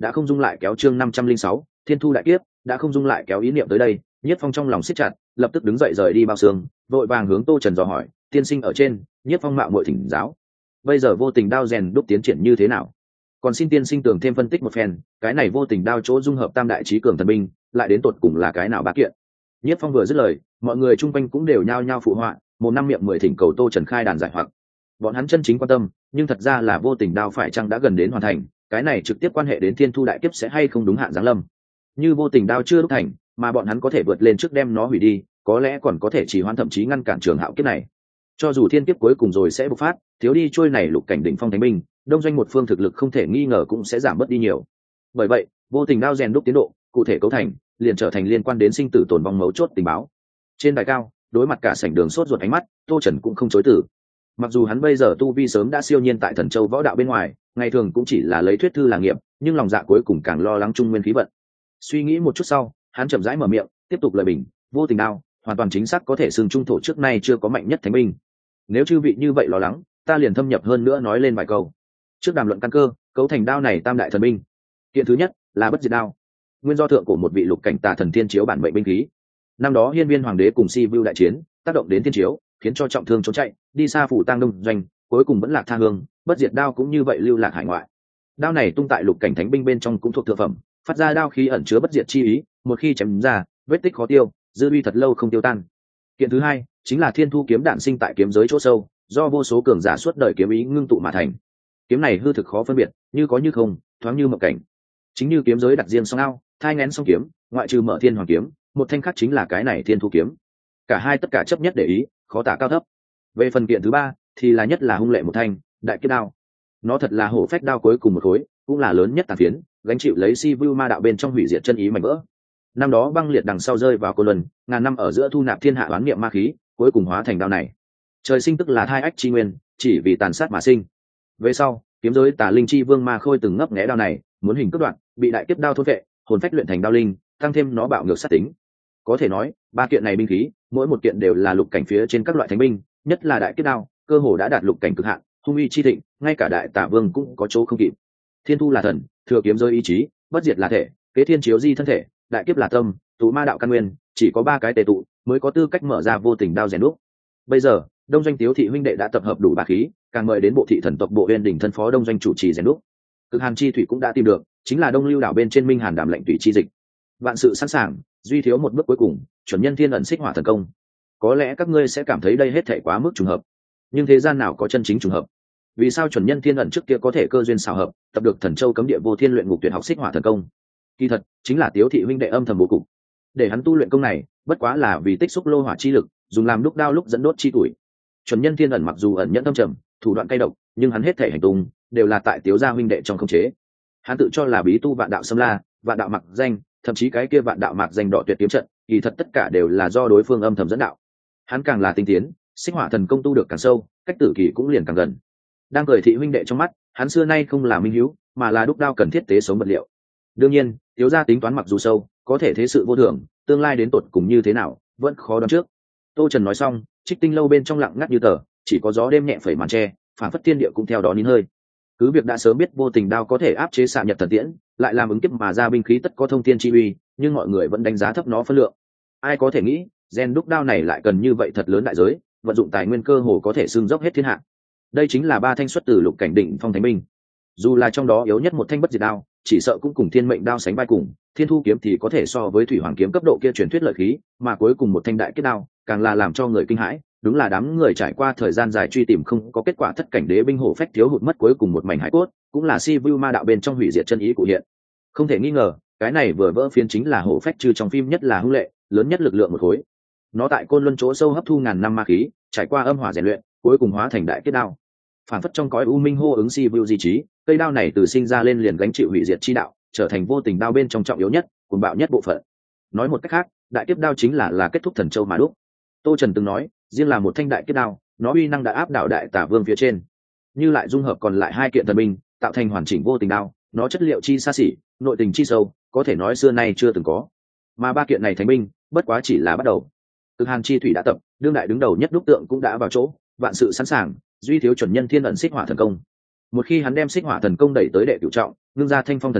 đã không dung lại kéo chương năm trăm linh sáu thiên thu đại kiếp đã không dung lại kéo ý niệm tới đây. Nhiếp Phong trong lòng siết chặt, lập tức đứng dậy rời đi bao xương, vội vàng hướng Tô Trần dò hỏi, tiên sinh ở trên, Nhiếp Phong mạo muội thỉnh giáo, bây giờ vô tình đao rèn đúc tiến triển như thế nào? Còn xin tiên sinh tường thêm phân tích một phen, cái này vô tình đao chỗ dung hợp tam đại trí cường thần binh, lại đến tột cùng là cái nào bá kiện? Nhiếp Phong vừa dứt lời, mọi người chung quanh cũng đều nhao nhao phụ họa, một năm miệng mười thỉnh cầu Tô Trần khai đàn giải hoặc. Bọn hắn chân chính quan tâm, nhưng thật ra là vô tình đao phải chăng đã gần đến hoàn thành, cái này trực tiếp quan hệ đến thiên thu đại kiếp sẽ hay không đúng hạn giáng lâm. Như vô tình đao chưa đúc thành, mà bọn hắn có thể vượt lên trước đem nó hủy đi, có lẽ còn có thể trì hoãn thậm chí ngăn cản trường hạo kiếp này. Cho dù thiên kiếp cuối cùng rồi sẽ bộc phát, thiếu đi trôi này lục cảnh đỉnh phong thánh binh, đông doanh một phương thực lực không thể nghi ngờ cũng sẽ giảm bớt đi nhiều. Bởi vậy, vô tình đao rèn đúc tiến độ, cụ thể cấu thành, liền trở thành liên quan đến sinh tử tồn vong mấu chốt tình báo. Trên đài cao, đối mặt cả sảnh đường sốt ruột ánh mắt, Tô Trần cũng không chối từ. Mặc dù hắn bây giờ tu vi sớm đã siêu nhiên tại Thần Châu võ đạo bên ngoài, ngày thường cũng chỉ là lấy thuyết thư là nghiệp, nhưng lòng dạ cuối cùng càng lo lắng trung nguyên khí vận. Suy nghĩ một chút sau, hắn chậm rãi mở miệng, tiếp tục lời bình, vô tình đao, hoàn toàn chính xác có thể xưng trung thổ trước nay chưa có mạnh nhất thánh binh. Nếu chư vị như vậy lo lắng, ta liền thâm nhập hơn nữa nói lên vài câu. Trước đàm luận căn cơ, cấu thành đao này tam đại thần binh. Kiện thứ nhất là bất diệt đao, nguyên do thượng của một vị lục cảnh tà thần thiên chiếu bản mệnh binh khí. Năm đó Hiên Viên hoàng đế cùng Si Vưu đại chiến, tác động đến thiên chiếu, khiến cho trọng thương trốn chạy, đi xa phủ tang đông doanh, cuối cùng vẫn lạc tha hương, bất diệt đao cũng như vậy lưu lạc hải ngoại. Đao này tung tại lục cảnh thánh binh bên trong cũng thuộc thượng phẩm, phát ra đao khí ẩn chứa bất diệt chi ý, một khi chém ra, vết tích khó tiêu, dư uy thật lâu không tiêu tan. Kiện thứ hai chính là thiên thu kiếm đạn sinh tại kiếm giới chỗ sâu, do vô số cường giả suốt đời kiếm ý ngưng tụ mà thành. Kiếm này hư thực khó phân biệt, như có như không, thoáng như mộng cảnh. Chính như kiếm giới đặt riêng song ao, thai nghén song kiếm, ngoại trừ mở thiên hoàng kiếm, một thanh khác chính là cái này thiên thu kiếm. Cả hai tất cả chấp nhất để ý, khó tả cao thấp. Về phần kiện thứ ba thì là nhất là hung lệ một thanh đại kiếp đao. Nó thật là hổ phách đao cuối cùng một khối, cũng là lớn nhất tàn phiến, gánh chịu lấy Si Vu ma đạo bên trong hủy diệt chân ý mảnh vỡ. Năm đó băng liệt đằng sau rơi vào cô luân, ngàn năm ở giữa thu nạp thiên hạ oán niệm ma khí, cuối cùng hóa thành đao này. Trời sinh tức là thai ách chi nguyên, chỉ vì tàn sát mà sinh. Về sau, kiếm giới tà linh chi vương ma khôi từng ngấp nghé đao này, muốn hình cướp đoạn, bị đại kiếp đao thôn vệ, hồn phách luyện thành đao linh, tăng thêm nó bạo ngược sát tính. Có thể nói, ba kiện này binh khí, mỗi một kiện đều là lục cảnh phía trên các loại thánh binh, nhất là đại kiếp đao, cơ hồ đã đạt lục cảnh cực hạn, hung uy chi thịnh, ngay cả đại tả vương cũng có chỗ không kịp. Thiên thu là thần, thừa kiếm giới ý chí, bất diệt là thể, kế thiên chiếu di thân thể, đại kiếp là tâm, tụ ma đạo căn nguyên, chỉ có ba cái tề tụ mới có tư cách mở ra vô tình đao rèn đúc. Bây giờ, đông doanh tiếu thị huynh đệ đã tập hợp đủ ba khí, càng mời đến bộ thị thần tộc bộ uyên đỉnh thân phó đông doanh chủ trì rèn đúc. Cực hàn chi thủy cũng đã tìm được, chính là đông lưu đảo bên trên minh hàn đàm lệnh thủy chi dịch. Vạn sự sẵn sàng, duy thiếu một bước cuối cùng, chuẩn nhân thiên ẩn xích hỏa thần công. Có lẽ các ngươi sẽ cảm thấy đây hết thảy quá mức trùng hợp, nhưng thế gian nào có chân chính trùng hợp? Vì sao chuẩn nhân thiên ẩn trước kia có thể cơ duyên xảo hợp, tập được thần châu cấm địa vô thiên luyện ngục tuyệt học xích hỏa thần công? Kỳ thật, chính là tiếu thị huynh đệ âm thầm bố cục, để hắn tu luyện công này, bất quá là vì tích xúc lô hỏa chi lực, dùng làm lúc đao lúc dẫn đốt chi tuổi. Chuẩn nhân thiên ẩn mặc dù ẩn nhẫn tâm trầm, thủ đoạn cay độc, nhưng hắn hết thể hành tung đều là tại tiếu gia huynh đệ trong khống chế. Hắn tự cho là bí tu vạn đạo xâm la, vạn đạo mặc danh, thậm chí cái kia vạn đạo mạc danh đỏ tuyệt kiếm trận, kỳ thật tất cả đều là do đối phương âm thầm dẫn đạo. Hắn càng là tinh tiến, xích hỏa thần công tu được càng sâu, cách tử kỳ cũng liền càng gần. Đang cười thị huynh đệ trong mắt, hắn xưa nay không là minh hữu, mà là đúc đao cần thiết tế sống vật liệu. Đương nhiên, thiếu gia tính toán mặc dù sâu, có thể thế sự vô thường, tương lai đến tột cùng như thế nào, vẫn khó đoán trước. Tô Trần nói xong, Trích Tinh lâu bên trong lặng ngắt như tờ, chỉ có gió đêm nhẹ phẩy màn tre, phản phất thiên địa cũng theo đó nín hơi. Cứ việc đã sớm biết vô tình đao có thể áp chế xạ nhật thần tiễn, lại làm ứng kiếp mà ra binh khí tất có thông thiên chi uy, nhưng mọi người vẫn đánh giá thấp nó phân lượng. Ai có thể nghĩ, gen đúc đao này lại cần như vậy thật lớn đại giới, vận dụng tài nguyên cơ hồ có thể xương dốc hết thiên hạ. Đây chính là ba thanh xuất từ lục cảnh đỉnh phong thánh binh. Dù là trong đó yếu nhất một thanh bất diệt đao, chỉ sợ cũng cùng thiên mệnh đao sánh vai cùng, thiên thu kiếm thì có thể so với thủy hoàng kiếm cấp độ kia truyền thuyết lợi khí, mà cuối cùng một thanh đại kết đao, càng là làm cho người kinh hãi. Đúng là đám người trải qua thời gian dài truy tìm không có kết quả, thất cảnh đế binh hổ phách thiếu hụt mất cuối cùng một mảnh hải cốt, cũng là Si Vu ma đạo bên trong hủy diệt chân ý của hiện. Không thể nghi ngờ, cái này vừa vỡ phiến chính là hổ phách trừ trong phim nhất là hung lệ, lớn nhất lực lượng một khối. Nó tại côn luân chỗ sâu hấp thu ngàn năm ma khí, trải qua âm hỏa rèn luyện, cuối cùng hóa thành đại kết đao. Phản phất trong cõi u minh hô ứng Si Vu di trí, cây đao này từ sinh ra lên liền gánh chịu hủy diệt chi đạo, trở thành vô tình đao bên trong trọng yếu nhất, cuồng bạo nhất bộ phận. Nói một cách khác, đại kiếp đao chính là là kết thúc thần châu mà đúc. Tô Trần từng nói, riêng là một thanh đại kiếp đao, nó uy năng đã áp đảo đại tả vương phía trên. Như lại dung hợp còn lại hai kiện thần binh, tạo thành hoàn chỉnh vô tình đao, nó chất liệu chi xa xỉ, nội tình chi sâu, có thể nói xưa nay chưa từng có. Mà ba kiện này thánh binh, bất quá chỉ là bắt đầu. Cực hàn chi thủy đã tập, đương đại đứng đầu nhất đúc tượng cũng đã vào chỗ, vạn sự sẵn sàng, duy thiếu chuẩn nhân thiên ẩn xích hỏa thần công. Một khi hắn đem xích hỏa thần công đẩy tới đệ cửu trọng, ngưng ra thanh phong thần diễm,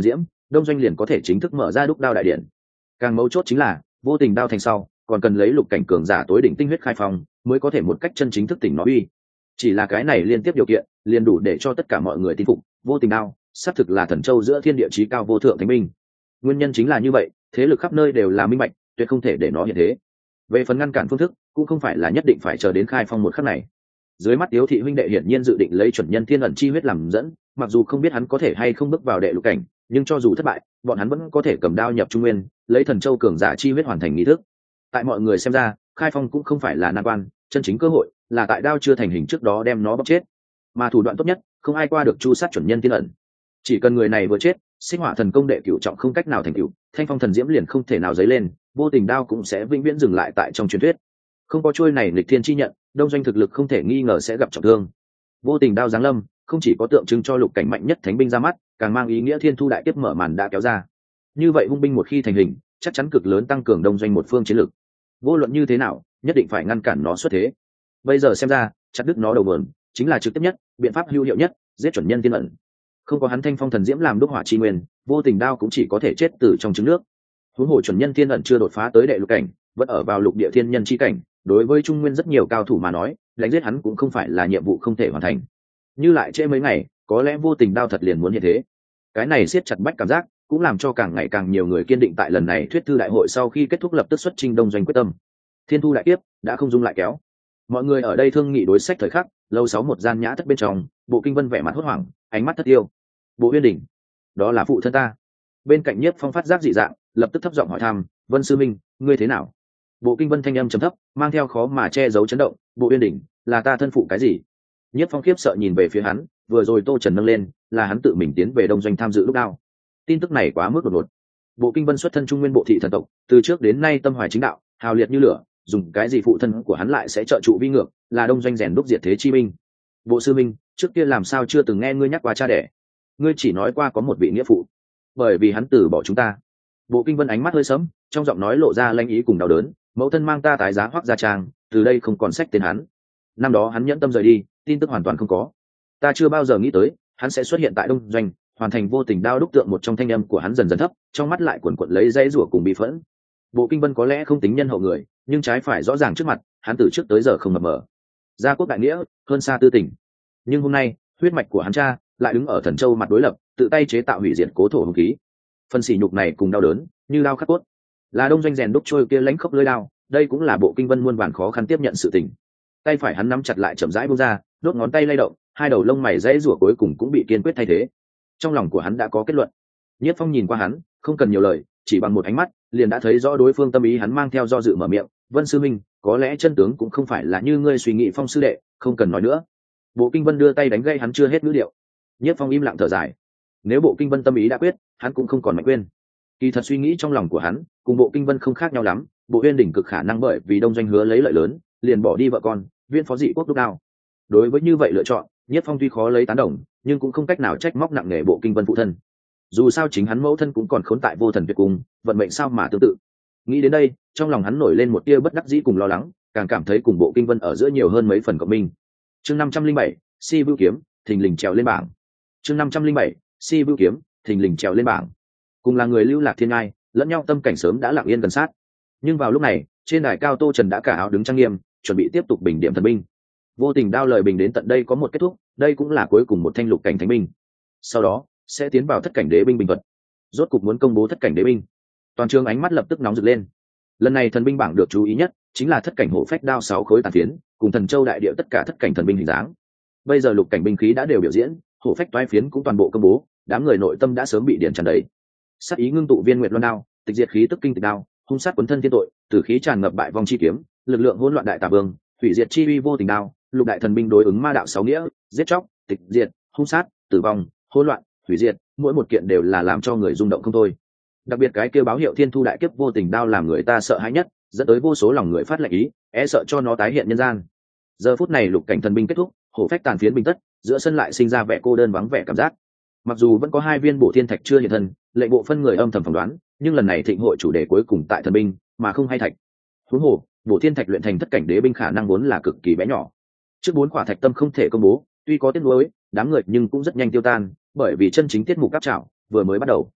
đông doanh liền có thể chính thức mở ra đúc đao đại điện. Càng mấu chốt chính là vô tình đao thành sau còn cần lấy lục cảnh cường giả tối đỉnh tinh huyết khai phong mới có thể một cách chân chính thức tỉnh nó uy. Chỉ là cái này liên tiếp điều kiện liền đủ để cho tất cả mọi người tin phục vô tình đao xác thực là thần châu giữa thiên địa chí cao vô thượng thánh binh. Nguyên nhân chính là như vậy, thế lực khắp nơi đều là minh bạch, tuyệt không thể để nó hiện thế. Về phần ngăn cản phương thức cũng không phải là nhất định phải chờ đến khai phong một khắc này. Dưới mắt Tiếu thị huynh đệ hiển nhiên dự định lấy chuẩn nhân thiên ẩn chi huyết làm dẫn, mặc dù không biết hắn có thể hay không bước vào đệ lục cảnh, nhưng cho dù thất bại bọn hắn vẫn có thể cầm đao nhập trung nguyên, lấy thần châu cường giả chi huyết hoàn thành nghi thức. Tại mọi người xem ra, khai phong cũng không phải là nan quan, chân chính cơ hội là tại đao chưa thành hình trước đó đem nó bóc chết. Mà thủ đoạn tốt nhất không ai qua được chu sát chuẩn nhân thiên ẩn. Chỉ cần người này vừa chết, sinh hỏa thần công đệ cửu trọng không cách nào thành cửu, thanh phong thần diễm liền không thể nào dấy lên, vô tình đao cũng sẽ vĩnh viễn dừng lại tại trong truyền thuyết. Không có chuôi này lịch thiên chi nhận, đông doanh thực lực không thể nghi ngờ sẽ gặp trọng thương. Vô tình đao giáng lâm không chỉ có tượng trưng cho lục cảnh mạnh nhất thánh binh ra mắt, càng mang ý nghĩa thiên thu đại kiếp mở màn đã kéo ra. Như vậy hung binh một khi thành hình, chắc chắn cực lớn tăng cường đông doanh một phương chiến lực. Vô luận như thế nào, nhất định phải ngăn cản nó xuất thế. Bây giờ xem ra, chặt đứt nó đầu nguồn chính là trực tiếp nhất, biện pháp hữu hiệu nhất, giết chuẩn nhân tiên ẩn. Không có hắn thanh phong thần diễm làm đúc hỏa chi nguyên, vô tình đao cũng chỉ có thể chết từ trong trứng nước. Huống hồ chuẩn nhân tiên ẩn chưa đột phá tới đệ lục cảnh, vẫn ở vào lục địa thiên nhân chi cảnh, đối với trung nguyên rất nhiều cao thủ mà nói, đánh giết hắn cũng không phải là nhiệm vụ không thể hoàn thành. Như lại trễ mấy ngày, có lẽ vô tình đao thật liền muốn như thế. Cái này siết chặt bách cảm giác, cũng làm cho càng ngày càng nhiều người kiên định tại lần này thuyết thư đại hội sau khi kết thúc lập tức xuất chinh đông doanh quyết tâm. Thiên thu đại kiếp đã không dung lại kéo. Mọi người ở đây thương nghị đối sách thời khắc, lâu sáu một gian nhã thất bên trong, Bộ Kinh Vân vẻ mặt hốt hoảng, ánh mắt thất yêu. Bộ Uyên Đỉnh, đó là phụ thân ta. Bên cạnh Nhiếp Phong phát giác dị dạng, lập tức thấp giọng hỏi thăm, Vân sư minh, ngươi thế nào? Bộ Kinh Vân thanh âm trầm thấp, mang theo khó mà che giấu chấn động, Bộ Uyên Đỉnh, là ta thân phụ cái gì? Nhiếp Phong khiếp sợ nhìn về phía hắn, vừa rồi Tô Trần nâng lên, là hắn tự mình tiến về đông doanh tham dự lúc đao. Tin tức này quá mức đột ngột. Bộ Kinh Vân xuất thân trung nguyên bộ thị thần tộc, từ trước đến nay tâm hoài chính đạo, hào liệt như lửa, dùng cái gì phụ thân của hắn lại sẽ trợ trụ vi ngược, là đông doanh rèn đúc diệt thế chi minh. Bộ sư minh, trước kia làm sao chưa từng nghe ngươi nhắc qua cha đẻ? Ngươi chỉ nói qua có một vị nghĩa phụ, bởi vì hắn từ bỏ chúng ta. Bộ Kinh Vân ánh mắt hơi sẫm, trong giọng nói lộ ra lanh ý cùng đau đớn, mẫu thân mang ta tái giá Hoắc gia trang, từ đây không còn sách tên hắn. Năm đó hắn nhẫn tâm rời đi, tin tức hoàn toàn không có. Ta chưa bao giờ nghĩ tới hắn sẽ xuất hiện tại đông doanh, hoàn thành vô tình đao đúc tượng. Một trong thanh âm của hắn dần dần thấp, trong mắt lại cuộn cuộn lấy dãy rủa cùng bị phẫn. Bộ Kinh Vân có lẽ không tính nhân hậu người, nhưng trái phải rõ ràng trước mặt, hắn từ trước tới giờ không mập mờ. Gia quốc đại nghĩa hơn xa tư tình, nhưng hôm nay huyết mạch của hắn cha lại đứng ở thần châu mặt đối lập, tự tay chế tạo hủy diệt cố thổ hùng khí. Phần sỉ nhục này cùng đau đớn như đao khắc cốt, là đông doanh rèn đúc trôi kia lãnh khốc lưỡi đao. Đây cũng là Bộ Kinh Vân muôn vàn khó khăn tiếp nhận sự tình. Tay phải hắn nắm chặt lại chậm rãi buông ra, đốt ngón tay lay động, hai đầu lông mày dãy rủa cuối cùng cũng bị kiên quyết thay thế. Trong lòng của hắn đã có kết luận. Nhiếp Phong nhìn qua hắn, không cần nhiều lời, chỉ bằng một ánh mắt liền đã thấy rõ đối phương tâm ý. Hắn mang theo do dự mở miệng, Vân sư minh, có lẽ chân tướng cũng không phải là như ngươi suy nghĩ. Phong sư đệ, không cần nói nữa. Bộ Kinh Vân đưa tay đánh gây hắn chưa hết ngữ điệu. Nhiếp Phong im lặng thở dài. Nếu Bộ Kinh Vân tâm ý đã quyết, hắn cũng không còn mạnh quên. Kỳ thật suy nghĩ trong lòng của hắn cùng Bộ Kinh Vân không khác nhau lắm. Bộ Uyên Đỉnh cực khả năng bởi vì đông doanh hứa lấy lợi lớn, liền bỏ đi vợ con, viên phó dị quốc đúc đao. Đối với như vậy lựa chọn, Nhiếp Phong tuy khó lấy tán đồng, nhưng cũng không cách nào trách móc nặng nề Bộ Kinh Vân phụ thân. Dù sao chính hắn mẫu thân cũng còn khốn tại vô thần tuyệt cung, vận mệnh sao mà tương tự. Nghĩ đến đây, trong lòng hắn nổi lên một tia bất đắc dĩ cùng lo lắng, càng cảm thấy cùng Bộ Kinh Vân ở giữa nhiều hơn mấy phần cộng minh. Chương năm trăm linh bảy, Si Vưu Kiếm, thình lình trèo lên bảng. Chương năm trăm linh bảy, Si Vưu Kiếm, thình lình trèo lên bảng. Cùng là người lưu lạc thiên ngai, lẫn nhau tâm cảnh sớm đã lặng yên gần sát. Nhưng vào lúc này, trên đài cao Tô Trần đã cả áo đứng trang nghiêm, chuẩn bị tiếp tục bình điểm thần binh. Vô tình đao lời bình đến tận đây có một kết thúc, đây cũng là cuối cùng một thanh lục cảnh thánh binh. Sau đó sẽ tiến vào thất cảnh đế binh bình thuật. Rốt cục muốn công bố thất cảnh đế binh, toàn trường ánh mắt lập tức nóng rực lên. Lần này thần binh bảng được chú ý nhất chính là thất cảnh hổ phách đao sáu khối tàn phiến, cùng thần châu đại địa tất cả thất cảnh thần binh hình dáng. Bây giờ lục cảnh binh khí đã đều biểu diễn, hổ phách toái phiến cũng toàn bộ công bố, đám người nội tâm đã sớm bị điển tràn đầy. Sát ý ngưng tụ viên nguyệt loan đao, tịch diệt khí tức kinh tịch đao, hung sát quấn thân thiên tội, tử khí tràn ngập bại vong chi kiếm, lực lượng hỗn loạn đại tà vương, hủy diệt chi uy vô tình đao, lục đại thần binh đối ứng ma đạo sáu nghĩa, giết chóc, tịch diệt, hung sát, tử vong, hỗn loạn, hủy diệt, mỗi một kiện đều là làm cho người rung động không thôi. Đặc biệt cái kêu báo hiệu thiên thu đại kiếp vô tình đao làm người ta sợ hãi nhất, dẫn tới vô số lòng người phát lệnh ý, e sợ cho nó tái hiện nhân gian. Giờ phút này lục cảnh thần binh kết thúc, hổ phách tàn phiến bình tất, giữa sân lại sinh ra vẻ cô đơn vắng vẻ cảm giác. Mặc dù vẫn có hai viên bổ thiên thạch chưa hiện thân, lệnh bộ phân người âm thầm phỏng đoán, nhưng lần này thịnh hội chủ đề cuối cùng tại thần binh, mà không hay thạch. Huống hồ, bổ thiên thạch luyện thành thất cảnh đế binh khả năng vốn là cực kỳ bé nhỏ. Trước bốn quả thạch tâm không thể công bố, tuy có tiếc nuối, đám người nhưng cũng rất nhanh tiêu tan, bởi vì chân chính tiết mục áp trảo vừa mới bắt đầu.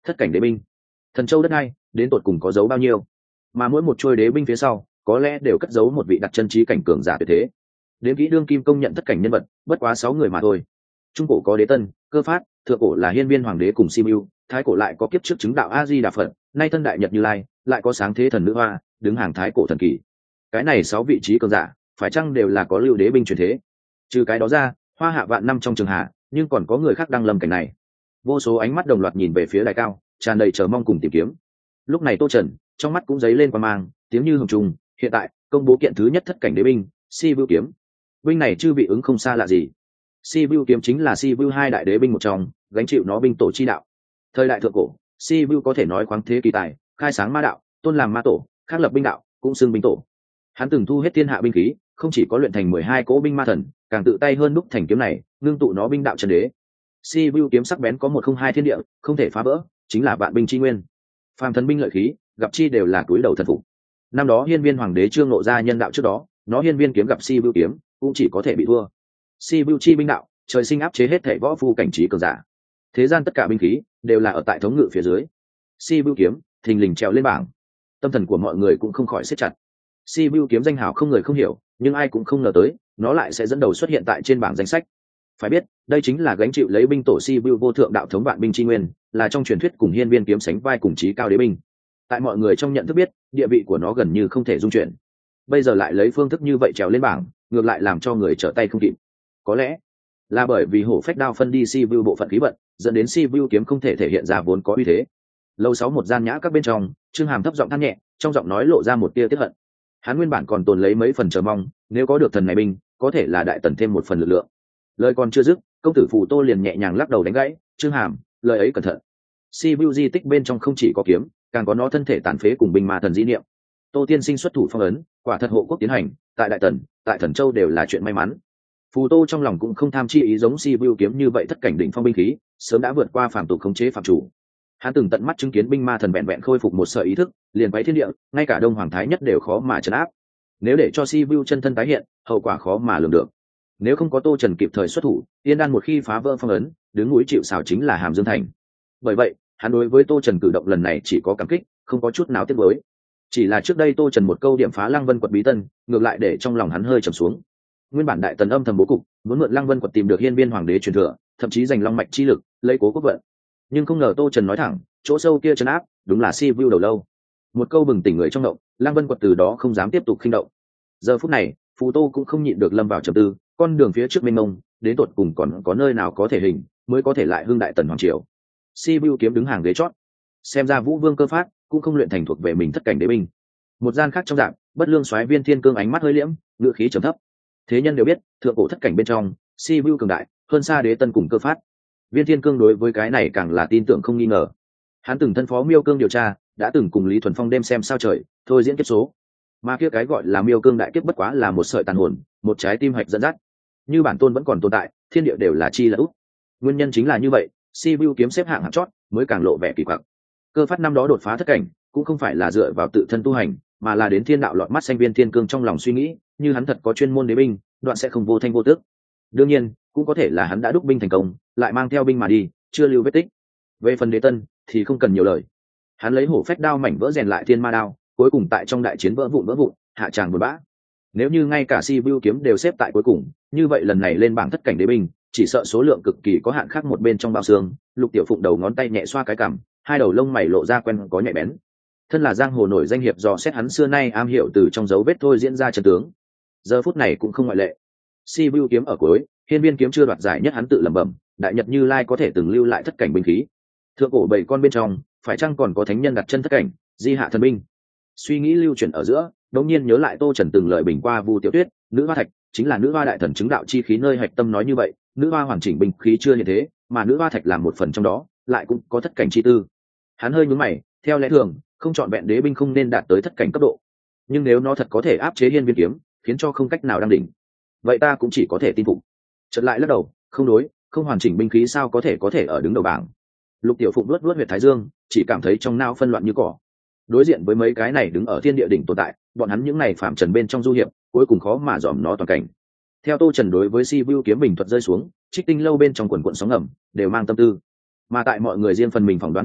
Thất cảnh đế binh, thần châu đất này đến tột cùng có dấu bao nhiêu, mà mỗi một trôi đế binh phía sau có lẽ đều cất giấu một vị đặt chân trí cảnh cường giả tuyệt thế. Đến kỹ đương kim công nhận thất cảnh nhân vật bất quá sáu người mà thôi. Trung cổ có đế tân, cơ phát, thượng cổ là hiên viên hoàng đế cùng simu, thái cổ lại có kiếp trước chứng đạo a di đà phật, nay thân đại nhật như lai, lại có sáng thế thần nữ hoa, đứng hàng thái cổ thần kỳ. Cái này sáu vị trí cường giả phải chăng đều là có lưu đế binh truyền thế? Trừ cái đó ra, hoa hạ vạn năm trong trường hạ, nhưng còn có người khác đang lâm cảnh này. Vô số ánh mắt đồng loạt nhìn về phía đài cao, tràn đầy chờ mong cùng tìm kiếm. Lúc này Tô Trần trong mắt cũng dấy lên qua mang, tiếng như hồng trùng. Hiện tại công bố kiện thứ nhất thất cảnh đế binh, si vưu kiếm. Binh này chư vị ứng không xa lạ gì. Si vưu kiếm chính là si vưu hai đại đế binh một trong, gánh chịu nó binh tổ chi đạo. Thời đại thượng cổ, si vưu có thể nói khoáng thế kỳ tài, khai sáng ma đạo, tôn làm ma tổ, khắc lập binh đạo, cũng xưng binh tổ. Hắn từng thu hết thiên hạ binh khí, không chỉ có luyện thành mười hai cỗ binh ma thần, càng tự tay hơn đúc thành kiếm này, ngưng tụ nó binh đạo chân đế. Si vưu kiếm sắc bén có một không hai thiên địa, không thể phá vỡ, chính là vạn binh chi nguyên. Phàm thần binh lợi khí, gặp chi đều là túi đầu thần phục. Năm đó hiên viên hoàng đế chưa ngộ ra nhân đạo trước đó, nó hiên viên kiếm gặp si vưu kiếm, cũng chỉ có thể bị thua. Si vưu chi binh đạo, trời sinh áp chế hết thể võ phu cảnh trí cường giả. Thế gian tất cả binh khí đều là ở tại thống ngự phía dưới. Si vưu kiếm thình lình trèo lên bảng, tâm thần của mọi người cũng không khỏi siết chặt. Si vưu kiếm danh hào không người không hiểu, nhưng ai cũng không ngờ tới nó lại sẽ dẫn đầu xuất hiện tại trên bảng danh sách. Phải biết, đây chính là gánh chịu lấy binh tổ si vưu vô thượng đạo thống vạn binh chi nguyên, là trong truyền thuyết cùng hiên viên kiếm sánh vai cùng chí cao đế binh. Tại mọi người trong nhận thức biết, địa vị của nó gần như không thể dung chuyển. Bây giờ lại lấy phương thức như vậy trèo lên bảng, ngược lại làm cho người trở tay không kịp. Có lẽ là bởi vì hổ phách đao phân đi si vưu bộ phận khí vận, dẫn đến si vưu kiếm không thể thể hiện ra vốn có uy thế. Lâu sáu một gian nhã các bên trong, Trương Hàm thấp giọng than nhẹ, trong giọng nói lộ ra một tia tiếc hận. Hắn nguyên bản còn tồn lấy mấy phần chờ mong, nếu có được thần này binh, có thể là đại tần thêm một phần lực lượng. Lời còn chưa dứt, công tử Phù Tô liền nhẹ nhàng lắc đầu đánh gãy, "Trương Hàm, lời ấy cẩn thận. Si Vưu di tích bên trong không chỉ có kiếm, càng có nó thân thể tàn phế cùng binh ma thần di niệm. Tô tiên sinh xuất thủ phong ấn, quả thật hộ quốc tiến hành, tại đại tần, tại Thần Châu đều là chuyện may mắn." Phù Tô trong lòng cũng không tham chi ý giống Si Vưu kiếm như vậy thất cảnh đỉnh phong binh khí, sớm đã vượt qua phàm tục khống chế phạm chủ. Hắn từng tận mắt chứng kiến binh ma thần vẹn vẹn khôi phục một sợi ý thức, liền quấy thiên địa, ngay cả Đông Hoàng Thái Nhất đều khó mà trấn áp. Nếu để cho Si Vưu chân thân tái hiện, hậu quả khó mà lường được. Nếu không có Tô Trần kịp thời xuất thủ, Yên Đan một khi phá vỡ phong ấn, đứng núi chịu sào chính là Hàm Dương Thành. Bởi vậy, hắn đối với Tô Trần cử động lần này chỉ có cảm kích, không có chút nào tiếc nuối. Chỉ là trước đây Tô Trần một câu điểm phá Lăng Vân quật bí tân, ngược lại để trong lòng hắn hơi trầm xuống. Nguyên bản đại tần âm thầm bố cục, muốn mượn Lăng Vân quật tìm được hiên viên hoàng đế truyền thừa, thậm chí giành long mạch chi lực, lấy cố quốc vận. Nhưng không ngờ Tô Trần nói thẳng, chỗ sâu kia trấn áp, đúng là Si Vưu đầu lâu. Một câu bừng tỉnh người trong động, Lăng Vân quật từ đó không dám tiếp tục khinh động. Giờ phút này, Phù Tô cũng không nhịn được lâm vào trầm tư, con đường phía trước mênh mông, đến tột cùng còn có nơi nào có thể hình, mới có thể lại hưng đại tần hoàng triều. Si Vưu kiếm đứng hàng ghế chót, xem ra Vũ Vương cơ phát cũng không luyện thành thuộc về mình thất cảnh đế binh. Một gian khác trong dạng, bất lương soái Viên Thiên Cương ánh mắt hơi liễm, ngựa khí trầm thấp. Thế nhân đều biết, thượng cổ thất cảnh bên trong, Si Vưu cường đại, hơn xa đế tân cùng cơ phát. Viên Thiên Cương đối với cái này càng là tin tưởng không nghi ngờ. Hắn từng thân phó Miêu Cương điều tra, đã từng cùng Lý Thuần Phong đêm xem sao trời, thôi diễn kiếp số. Mà kia cái gọi là Miêu Cương đại kiếp bất quá là một sợi tàn hồn, một trái tim hạch dẫn dắt. Như bản tôn vẫn còn tồn tại, thiên địa đều là chi là út. Nguyên nhân chính là như vậy, Si Vưu kiếm xếp hạng hạng chót, mới càng lộ vẻ kỳ quặc. Cơ phát năm đó đột phá thất cảnh, cũng không phải là dựa vào tự thân tu hành, mà là đến thiên đạo lọt mắt xanh. Viên Thiên Cương trong lòng suy nghĩ, như hắn thật có chuyên môn đế binh, đoạn sẽ không vô thanh vô tước. Đương nhiên, cũng có thể là hắn đã đúc binh thành công, lại mang theo binh mà đi, chưa lưu vết tích. Về phần đế tân thì không cần nhiều lời, hắn lấy hổ phách đao mảnh vỡ rèn lại thiên ma đao, cuối cùng tại trong đại chiến vỡ vụn vỡ vụn, hạ tràng buồn bã. Nếu như ngay cả Si Vưu kiếm đều xếp tại cuối cùng, như vậy lần này lên bảng thất cảnh đế binh, chỉ sợ số lượng cực kỳ có hạn. Khác một bên trong bao xương, Lục Tiểu Phụng đầu ngón tay nhẹ xoa cái cằm, hai đầu lông mày lộ ra quen có nhạy bén. Thân là giang hồ nổi danh hiệp dò xét, hắn xưa nay am hiểu từ trong dấu vết thôi diễn ra chân tướng. Giờ phút này cũng không ngoại lệ. Si Vưu kiếm ở cuối, hiên viên kiếm chưa đoạt giải nhất, hắn tự lẩm bẩm, đại nhật Như Lai có thể từng lưu lại thất cảnh binh khí. Thượng cổ bảy con bên trong, phải chăng còn có thánh nhân đặt chân thất cảnh, di hạ thần binh? Suy nghĩ lưu chuyển ở giữa, đống nhiên nhớ lại Tô Trần từng lời bình qua Vu Tiểu Tuyết, nữ hoa thạch chính là nữ hoa đại thần chứng đạo chi khí nơi hạch tâm nói như vậy, nữ hoa hoàn chỉnh binh khí chưa như thế, mà nữ hoa thạch làm một phần trong đó, lại cũng có thất cảnh chi tư. Hắn hơi nhướng mày, theo lẽ thường, không chọn vẹn đế binh không nên đạt tới thất cảnh cấp độ, nhưng nếu nó thật có thể áp chế hiên viên kiếm, khiến cho không cách nào đăng đỉnh, vậy ta cũng chỉ có thể tin phục. Chợt lại lắc đầu, không đối, không hoàn chỉnh binh khí sao có thể có thể ở đứng đầu bảng. Lục Tiểu Phụng luốt luốt huyệt thái dương, chỉ cảm thấy trong não phân loạn như cỏ. Đối diện với mấy cái này đứng ở thiên địa đỉnh tồn tại, bọn hắn những này phạm trần bên trong du hiệp, cuối cùng khó mà dòm nó toàn cảnh. Theo Tô Trần đối với Si Vưu kiếm bình thuật rơi xuống, Trích Tinh lâu bên trong quần quần sóng ngầm đều mang tâm tư. Mà tại mọi người riêng phần mình phỏng đoán thời khắc,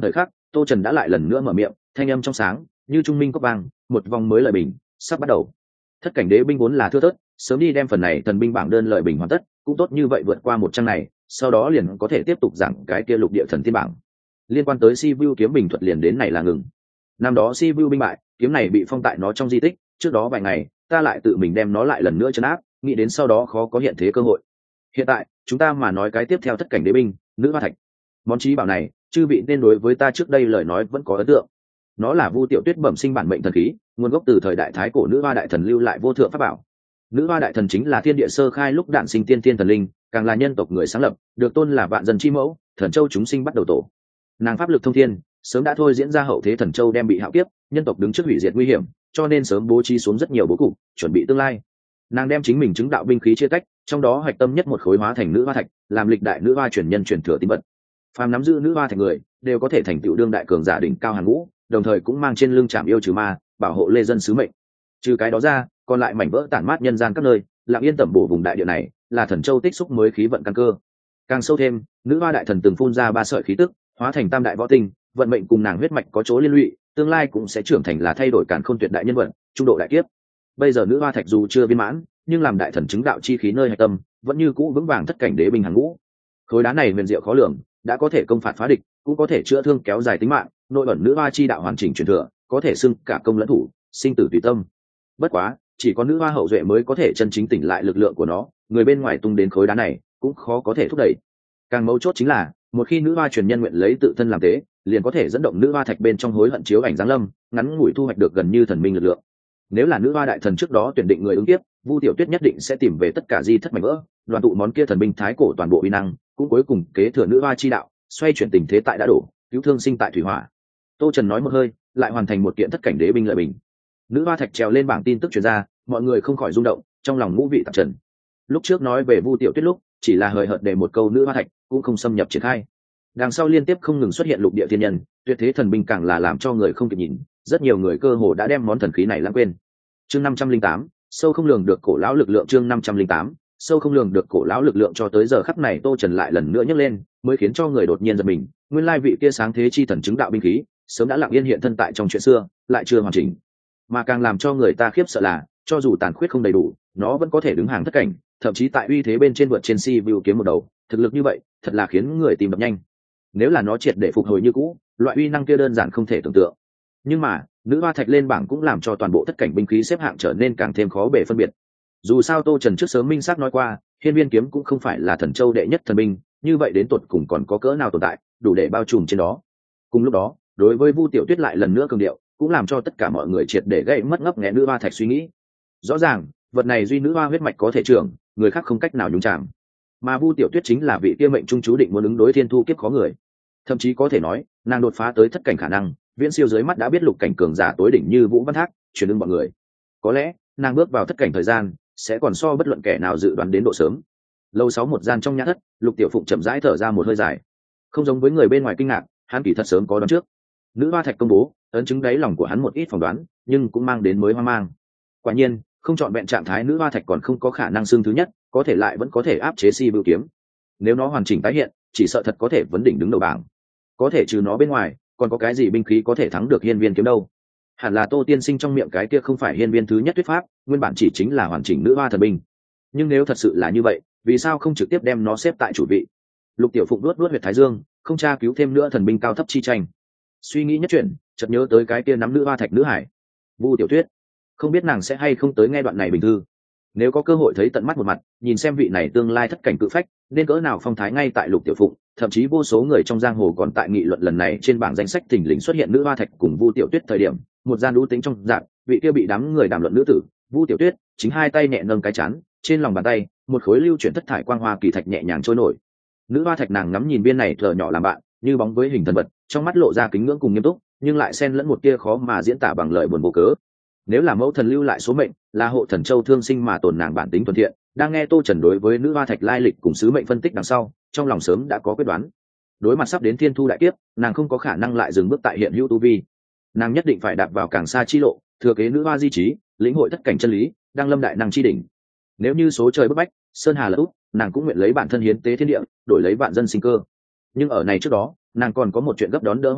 Tô Trần đã lại lần nữa mở miệng, thanh âm trong sáng như trung minh cốc vang, một vòng mới lợi bình sắp bắt đầu. Thất cảnh đế binh vốn là thưa thớt, sớm đi đem phần này thần binh bảng đơn lợi bình hoàn tất, cũng tốt như vậy vượt qua một trang này, sau đó liền có thể tiếp tục giảng cái kia lục địa thần tiên bảng. Liên quan tới Si Vu kiếm bình thuật liền đến này là ngừng. Năm đó Si Vu binh bại, kiếm này bị phong tại nó trong di tích, trước đó vài ngày, ta lại tự mình đem nó lại lần nữa trấn áp, nghĩ đến sau đó khó có hiện thế cơ hội. Hiện tại, chúng ta mà nói cái tiếp theo thất cảnh đế binh, nữ hoa thạch. Món chí bảo này, chư vị nên đối với ta trước đây lời nói vẫn có ấn tượng. Nó là Vu Tiểu Tuyết bẩm sinh bản mệnh thần khí, nguồn gốc từ thời đại thái cổ nữ hoa đại thần lưu lại vô thượng pháp bảo. Nữ hoa đại thần chính là thiên địa sơ khai lúc đản sinh tiên tiên thần linh, càng là nhân tộc người sáng lập, được tôn là vạn dân chi mẫu, thần châu chúng sinh bắt đầu tổ. Nàng pháp lực thông thiên, sớm đã thôi diễn ra hậu thế thần châu đem bị hạo kiếp, nhân tộc đứng trước hủy diệt nguy hiểm, cho nên sớm bố trí xuống rất nhiều bố cục, chuẩn bị tương lai. Nàng đem chính mình chứng đạo binh khí chia tách, trong đó hạch tâm nhất một khối hóa thành nữ hoa thạch, làm lịch đại nữ hoa truyền nhân truyền thừa tín vật. Phàm nắm giữ nữ hoa thạch người, đều có thể thành tựu đương đại cường giả đỉnh cao hàng ngũ, đồng thời cũng mang trên lưng trảm yêu trừ ma, bảo hộ lê dân sứ mệnh. Trừ cái đó ra, còn lại mảnh vỡ tản mát nhân gian các nơi, lặng yên tẩm bổ vùng đại địa này, là thần châu tích xúc mới khí vận căn cơ. Càng sâu thêm, nữ hoa đại thần từng phun ra ba sợi khí tức, hóa thành tam đại võ tinh, vận mệnh cùng nàng huyết mạch có chỗ liên lụy, tương lai cũng sẽ trưởng thành là thay đổi càn khôn tuyệt đại nhân vật, trung độ đại kiếp. Bây giờ nữ hoa thạch dù chưa viên mãn, nhưng làm đại thần chứng đạo chi khí nơi hạch tâm, vẫn như cũ vững vàng thất cảnh đế binh hàng ngũ. Khối đá này huyền diệu khó lường, đã có thể công phạt phá địch, cũng có thể chữa thương kéo dài tính mạng, nội ẩn nữ hoa chi đạo hoàn chỉnh truyền thừa, có thể xưng cả công lẫn thủ, sinh tử tùy tâm. Bất quá, chỉ có nữ hoa hậu duệ mới có thể chân chính tỉnh lại lực lượng của nó, người bên ngoài tung đến khối đá này cũng khó có thể thúc đẩy. Càng mấu chốt chính là, một khi nữ hoa truyền nhân nguyện lấy tự thân làm tế, liền có thể dẫn động nữ hoa thạch bên trong hối hận chiếu ảnh giáng lâm, ngắn ngủi thu hoạch được gần như thần minh lực lượng. Nếu là nữ hoa đại thần trước đó tuyển định người ứng tiếp, Vu Tiểu Tuyết nhất định sẽ tìm về tất cả di thất mảnh vỡ, đoàn tụ món kia thần binh thái cổ toàn bộ uy năng, cũng cuối cùng kế thừa nữ hoa chi đạo, xoay chuyển tình thế tại đã đổ, cứu thương sinh tại thủy hỏa. Tô Trần nói một hơi, lại hoàn thành một kiện thất cảnh đế binh lợi bình. Nữ hoa thạch trèo lên bảng tin tức truyền ra, mọi người không khỏi rung động, trong lòng ngũ vị tạp trần. Lúc trước nói về Vu Tiểu Tuyết lúc, chỉ là hời hợt để một câu nữ hoa thạch, cũng không xâm nhập triển khai. Đằng sau liên tiếp không ngừng xuất hiện lục địa thiên nhân, tuyệt thế thần binh càng là làm cho người không kịp nhìn, rất nhiều người cơ hồ đã đem món thần khí này lãng quên. Chương năm trăm linh tám, sâu không lường được cổ lão lực lượng. Chương năm trăm linh tám, sâu không lường được cổ lão lực lượng. Cho tới giờ khắc này Tô Trần lại lần nữa nhấc lên, mới khiến cho người đột nhiên giật mình, nguyên lai vị kia sáng thế chi thần chứng đạo binh khí, sớm đã lặng yên hiện thân tại trong chuyện xưa, lại chưa hoàn chỉnh. Mà càng làm cho người ta khiếp sợ là, cho dù tàn khuyết không đầy đủ, nó vẫn có thể đứng hàng thất cảnh, thậm chí tại uy thế bên trên vượt trên Si Vu kiếm một đầu, thực lực như vậy, thật là khiến người tìm đập nhanh. Nếu là nó triệt để phục hồi như cũ, loại uy năng kia đơn giản không thể tưởng tượng. Nhưng mà, nữ hoa thạch lên bảng cũng làm cho toàn bộ thất cảnh binh khí xếp hạng trở nên càng thêm khó bề phân biệt. Dù sao Tô Trần trước sớm minh xác nói qua, Hiên Viên kiếm cũng không phải là thần châu đệ nhất thần binh, như vậy đến tột cùng còn có cỡ nào tồn tại, đủ để bao trùm trên đó. Cùng lúc đó, đối với Vu Tiểu Tuyết lại lần nữa cường điệu, cũng làm cho tất cả mọi người triệt để gây mất ngấp nghé nữ hoa thạch suy nghĩ. Rõ ràng, vật này duy nữ hoa huyết mạch có thể trưởng, người khác không cách nào nhúng chạm. Mà Vu Tiểu Tuyết chính là vị kia mệnh trung chú định muốn ứng đối thiên thu kiếp khó người. Thậm chí có thể nói, nàng đột phá tới thất cảnh khả năng, viễn siêu dưới mắt đã biết lục cảnh cường giả tối đỉnh như Vũ Văn Thác, truyền ứng bọn người. Có lẽ, nàng bước vào thất cảnh thời gian, sẽ còn so bất luận kẻ nào dự đoán đến độ sớm. Lâu sáu một gian trong nhã thất, Lục Tiểu Phụng chậm rãi thở ra một hơi dài. Không giống với người bên ngoài kinh ngạc, hắn kỳ thật sớm có đoán trước. Nữ hoa thạch công bố, ấn chứng đáy lòng của hắn một ít phỏng đoán, nhưng cũng mang đến mới hoang mang. Quả nhiên, không chọn vẹn trạng thái nữ hoa thạch còn không có khả năng xương thứ nhất, có thể lại vẫn có thể áp chế Si Vu kiếm. Nếu nó hoàn chỉnh tái hiện, chỉ sợ thật có thể vấn đỉnh đứng đầu bảng. Có thể trừ nó bên ngoài, còn có cái gì binh khí có thể thắng được Hiên Viên kiếm đâu? Hẳn là Tô Tiên Sinh trong miệng cái kia không phải Hiên Viên thứ nhất thuyết pháp, nguyên bản chỉ chính là hoàn chỉnh nữ hoa thần binh. Nhưng nếu thật sự là như vậy, vì sao không trực tiếp đem nó xếp tại chủ vị? Lục Tiểu Phụng luốt luốt huyệt thái dương, không tra cứu thêm nữa thần binh cao thấp chi tranh. Suy nghĩ nhất chuyển, chợt nhớ tới cái kia nắm nữ hoa thạch nữ hải, Vu Tiểu Tuyết. Không biết nàng sẽ hay không tới nghe đoạn này bình thư. Nếu có cơ hội thấy tận mắt một mặt, nhìn xem vị này tương lai thất cảnh cự phách, nên cỡ nào phong thái ngay tại Lục Tiểu Phụng, thậm chí vô số người trong giang hồ còn tại nghị luận lần này trên bảng danh sách thình lình xuất hiện nữ hoa thạch cùng Vu Tiểu Tuyết thời điểm, một gian đũ tính trong dạng, vị kia bị đám người đàm luận nữ tử, Vu Tiểu Tuyết, chính hai tay nhẹ nâng cái chán, trên lòng bàn tay, một khối lưu chuyển thất thải quang hoa kỳ thạch nhẹ nhàng trôi nổi. Nữ hoa thạch nàng ngắm nhìn viên này thở nhỏ làm bạn, như bóng với hình thần vật, trong mắt lộ ra kính ngưỡng cùng nghiêm túc, nhưng lại xen lẫn một tia khó mà diễn tả bằng lời buồn vô cớ. Nếu là mẫu thần lưu lại số mệnh, là hộ thần châu thương sinh mà tồn nàng bản tính thuần thiện, đang nghe Tô Trần đối với nữ hoa thạch lai lịch cùng sứ mệnh phân tích đằng sau, trong lòng sớm đã có quyết đoán. Đối mặt sắp đến thiên thu đại kiếp, nàng không có khả năng lại dừng bước tại hiện hữu tu vi, nàng nhất định phải đạp vào càng xa chi lộ, thừa kế nữ hoa di trí, lĩnh hội tất cảnh chân lý, đang lâm đại năng chi đỉnh. Nếu như số trời bức bách, sơn hà lỡ út, nàng cũng nguyện lấy bản thân hiến tế thiên địa, đổi lấy vạn dân sinh cơ. Nhưng ở này trước đó, nàng còn có một chuyện gấp đón đỡ hoàn thành,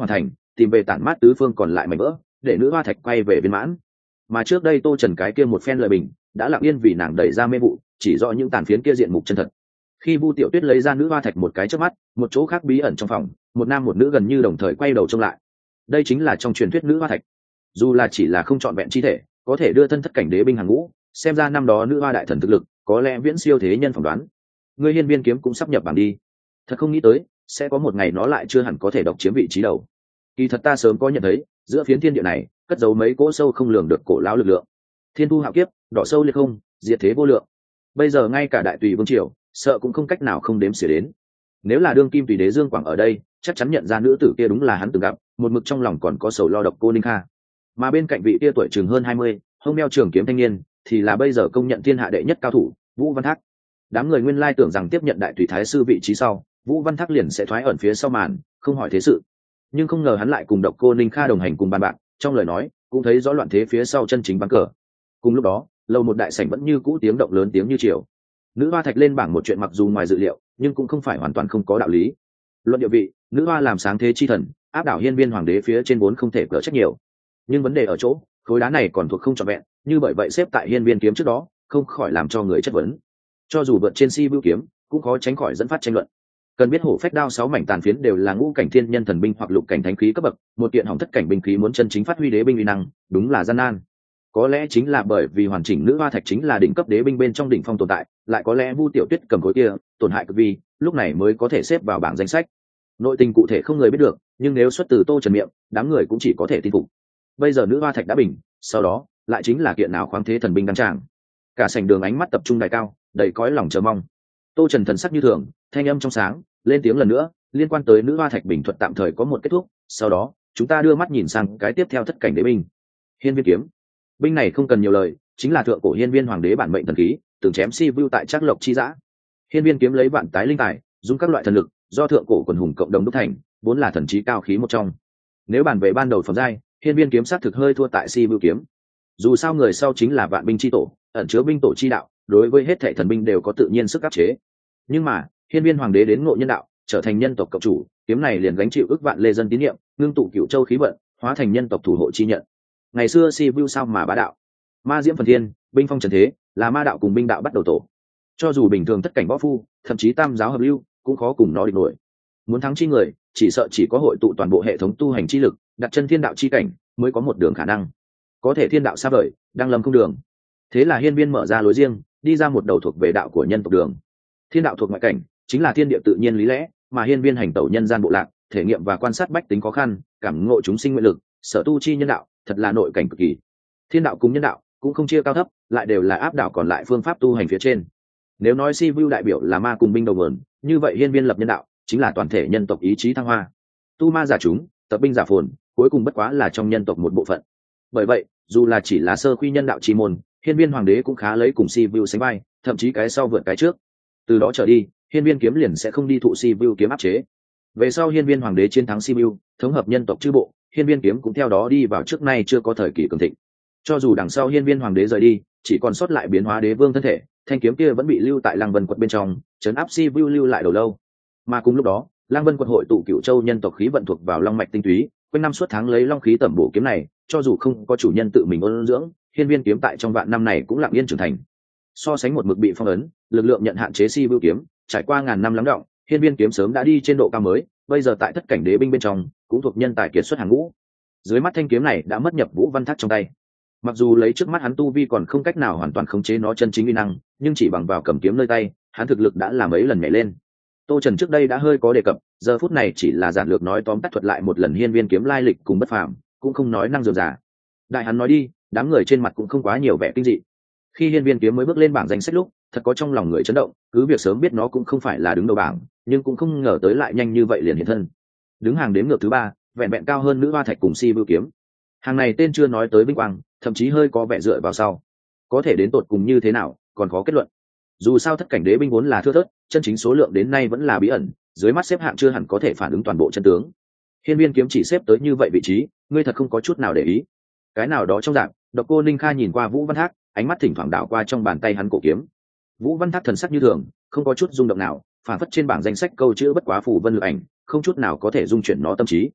tìm về tản mát tứ phương còn lại mảnh vỡ, để nữ hoa thạch quay về viên mãn. Mà trước đây Tô Trần cái kia một phen lời bình đã lặng yên vì nàng đẩy ra mê vụ, chỉ rõ những tàn phiến kia diện mục chân thật. Khi Vu Tiểu Tuyết lấy ra nữ hoa thạch một cái chớp mắt, một chỗ khác bí ẩn trong phòng, một nam một nữ gần như đồng thời quay đầu trông lại. Đây chính là trong truyền thuyết nữ hoa thạch. Dù là chỉ là không trọn vẹn chi thể, có thể đưa thân thất cảnh đế binh hàng ngũ, xem ra năm đó nữ hoa đại thần thực lực có lẽ viễn siêu thế nhân phỏng đoán. Người hiên viên kiếm cũng sắp nhập bảng đi. Thật không nghĩ tới, sẽ có một ngày nó lại chưa hẳn có thể độc chiếm vị trí đầu. Kỳ thật ta sớm có nhận thấy, giữa phiến thiên địa này, cất giấu mấy cỗ sâu không lường được cổ lão lực lượng. Thiên thu hạo kiếp, đỏ sâu liệt không, diệt thế vô lượng. Bây giờ ngay cả đại tùy vương triều, sợ cũng không cách nào không đếm xỉa đến. Nếu là đương kim tùy đế Dương Quảng ở đây, chắc chắn nhận ra nữ tử kia đúng là hắn từng gặp, một mực trong lòng còn có sầu lo độc cô Ninh Kha. Mà bên cạnh vị kia tuổi chừng hơn hai mươi, hông đeo trường kiếm thanh niên, thì là bây giờ công nhận thiên hạ đệ nhất cao thủ, Vũ Văn Thác. Đám người nguyên lai tưởng rằng tiếp nhận đại tùy thái sư vị trí sau, Vũ Văn Thác liền sẽ thoái ẩn phía sau màn, không hỏi thế sự. Nhưng không ngờ hắn lại cùng độc cô Ninh Kha đồng hành cùng bàn bạc, trong lời nói cũng thấy rõ loạn thế phía sau chân chính ván cờ. Cùng lúc đó, lầu một đại sảnh vẫn như cũ tiếng động lớn tiếng như chiều. Nữ hoa thạch lên bảng một chuyện mặc dù ngoài dự liệu, nhưng cũng không phải hoàn toàn không có đạo lý. Luận địa vị, nữ hoa làm sáng thế chi thần, áp đảo hiên viên hoàng đế phía trên vốn không thể cỡ trách nhiều. Nhưng vấn đề ở chỗ, khối đá này còn thuộc không trọn vẹn, như bởi vậy xếp tại hiên viên kiếm trước đó, không khỏi làm cho người chất vấn. Cho dù vượt trên si bưu kiếm, cũng khó tránh khỏi dẫn phát tranh luận. Cần biết hổ phách đao sáu mảnh tàn phiến đều là ngũ cảnh thiên nhân thần binh hoặc lục cảnh thánh khí cấp bậc, một kiện hỏng thất cảnh binh khí muốn chân chính phát huy đế binh uy năng, đúng là gian nan. Có lẽ chính là bởi vì hoàn chỉnh nữ hoa thạch chính là đỉnh cấp đế binh bên trong đỉnh phong tồn tại, lại có lẽ Vu Tiểu Tuyết cầm khối kia, tổn hại cực vi, lúc này mới có thể xếp vào bảng danh sách. Nội tình cụ thể không người biết được, nhưng nếu xuất từ Tô Trần miệng, đám người cũng chỉ có thể tin phục. Bây giờ nữ hoa thạch đã bình, sau đó lại chính là kiện nào khoáng thế thần binh đăng tràng. Cả sảnh đường ánh mắt tập trung đài cao, đầy cõi lòng chờ mong. Tô Trần thần sắc như thường, thanh âm trong sáng, lên tiếng lần nữa, liên quan tới nữ hoa thạch bình thuật tạm thời có một kết thúc, sau đó chúng ta đưa mắt nhìn sang cái tiếp theo thất cảnh đế binh. Hiên viên kiếm. Binh này không cần nhiều lời, chính là thượng cổ hiên viên hoàng đế bản mệnh thần khí, từng chém si view tại Trác Lộc chi dã. Hiên viên kiếm lấy vạn tái linh tài, dùng các loại thần lực, do thượng cổ quần hùng cộng đồng đúc thành, vốn là thần trí cao khí một trong. Nếu bàn về ban đầu phẩm giai, hiên viên kiếm sát thực hơi thua tại si view kiếm. Dù sao người sau chính là vạn binh chi tổ, ẩn chứa binh tổ chi đạo, đối với hết thảy thần binh đều có tự nhiên sức áp chế. Nhưng mà, hiên viên hoàng đế đến ngộ nhân đạo, trở thành nhân tộc cộng chủ, kiếm này liền gánh chịu ức vạn lê dân tín niệm, ngưng tụ cửu châu khí vận, hóa thành nhân tộc thủ hộ chi nhận. Ngày xưa si vu sao mà bá đạo, ma diễm phần thiên, binh phong trần thế, là ma đạo cùng binh đạo bắt đầu tổ. Cho dù bình thường tất cảnh võ phu, thậm chí tam giáo hợp lưu, cũng khó cùng nó địch nổi. Muốn thắng chi người, chỉ sợ chỉ có hội tụ toàn bộ hệ thống tu hành chi lực, đặt chân thiên đạo chi cảnh, mới có một đường khả năng. Có thể thiên đạo xa vời, đang lâm không đường. Thế là hiên viên mở ra lối riêng, đi ra một đầu thuộc về đạo của nhân tộc đường. Thiên đạo thuộc ngoại cảnh, chính là thiên địa tự nhiên lý lẽ, mà hiên viên hành tẩu nhân gian bộ lạc, thể nghiệm và quan sát bách tính khó khăn, cảm ngộ chúng sinh nguyện lực, sở tu chi nhân đạo, thật là nội cảnh cực kỳ. Thiên đạo cùng nhân đạo cũng không chia cao thấp, lại đều là áp đảo còn lại phương pháp tu hành phía trên. Nếu nói si vu đại biểu là ma cùng binh đầu nguồn, như vậy hiên viên lập nhân đạo chính là toàn thể nhân tộc ý chí thăng hoa. Tu ma giả chúng, tập binh giả phồn, cuối cùng bất quá là trong nhân tộc một bộ phận. Bởi vậy, dù là chỉ là sơ quy nhân đạo chi môn, hiên viên hoàng đế cũng khá lấy cùng si vu sánh vai, thậm chí cái sau vượt cái trước. Từ đó trở đi, hiên viên kiếm liền sẽ không đi thụ si vu kiếm áp chế. Về sau hiên viên hoàng đế chiến thắng si vu, thống hợp nhân tộc chư bộ, hiên viên kiếm cũng theo đó đi vào trước nay chưa có thời kỳ cường thịnh. Cho dù đằng sau hiên viên hoàng đế rời đi, chỉ còn sót lại biến hóa đế vương thân thể, thanh kiếm kia vẫn bị lưu tại Lăng Vân quật bên trong, trấn áp si vu lưu lại đầu lâu. Mà cùng lúc đó, Lăng Vân quật hội tụ cửu châu nhân tộc khí vận thuộc vào long mạch tinh túy, quanh năm suốt tháng lấy long khí tẩm bổ kiếm này, cho dù không có chủ nhân tự mình ôn dưỡng, hiên viên kiếm tại trong vạn năm này cũng lặng yên trưởng thành. So sánh một mực bị phong ấn, lực lượng nhận hạn chế si vu kiếm, trải qua ngàn năm lắng đọng, hiên viên kiếm sớm đã đi trên độ cao mới, bây giờ tại thất cảnh đế binh bên trong, cũng thuộc nhân tài kiệt xuất hàng ngũ. Dưới mắt thanh kiếm này đã mất nhập Vũ Văn Thác trong tay. Mặc dù lấy trước mắt hắn tu vi còn không cách nào hoàn toàn khống chế nó chân chính uy năng, nhưng chỉ bằng vào cầm kiếm nơi tay, hắn thực lực đã làm ấy lần nhảy lên. Tô Trần trước đây đã hơi có đề cập, giờ phút này chỉ là giản lược nói tóm tắt thuật lại một lần hiên viên kiếm lai lịch cùng bất phàm, cũng không nói năng dườm giả. Đại hắn nói đi, đám người trên mặt cũng không quá nhiều vẻ kinh dị. Khi hiên viên kiếm mới bước lên bảng danh sách lúc, thật có trong lòng người chấn động, cứ việc sớm biết nó cũng không phải là đứng đầu bảng, nhưng cũng không ngờ tới lại nhanh như vậy liền hiện thân. Đứng hàng đếm ngược thứ ba, vẹn vẹn cao hơn nữ hoa thạch cùng si vưu kiếm. Hàng này tên chưa nói tới vinh quang, thậm chí hơi có vẻ dựa vào sau. Có thể đến tột cùng như thế nào, còn khó kết luận. Dù sao thất cảnh đế binh vốn là thưa thớt, chân chính số lượng đến nay vẫn là bí ẩn, dưới mắt xếp hạng chưa hẳn có thể phản ứng toàn bộ chân tướng. Hiên viên kiếm chỉ xếp tới như vậy vị trí, ngươi thật không có chút nào để ý. Cái nào đó trong dạng, độc cô Ninh Kha nhìn qua Vũ Văn Thác, ánh mắt thỉnh thoảng đảo qua trong bàn tay hắn cổ kiếm. Vũ Văn Thác thần sắc như thường, không có chút rung động nào, phản phất trên bảng danh sách câu chữ bất quá phủ vân lực ảnh, không chút nào có thể dung chuyển nó tâm trí.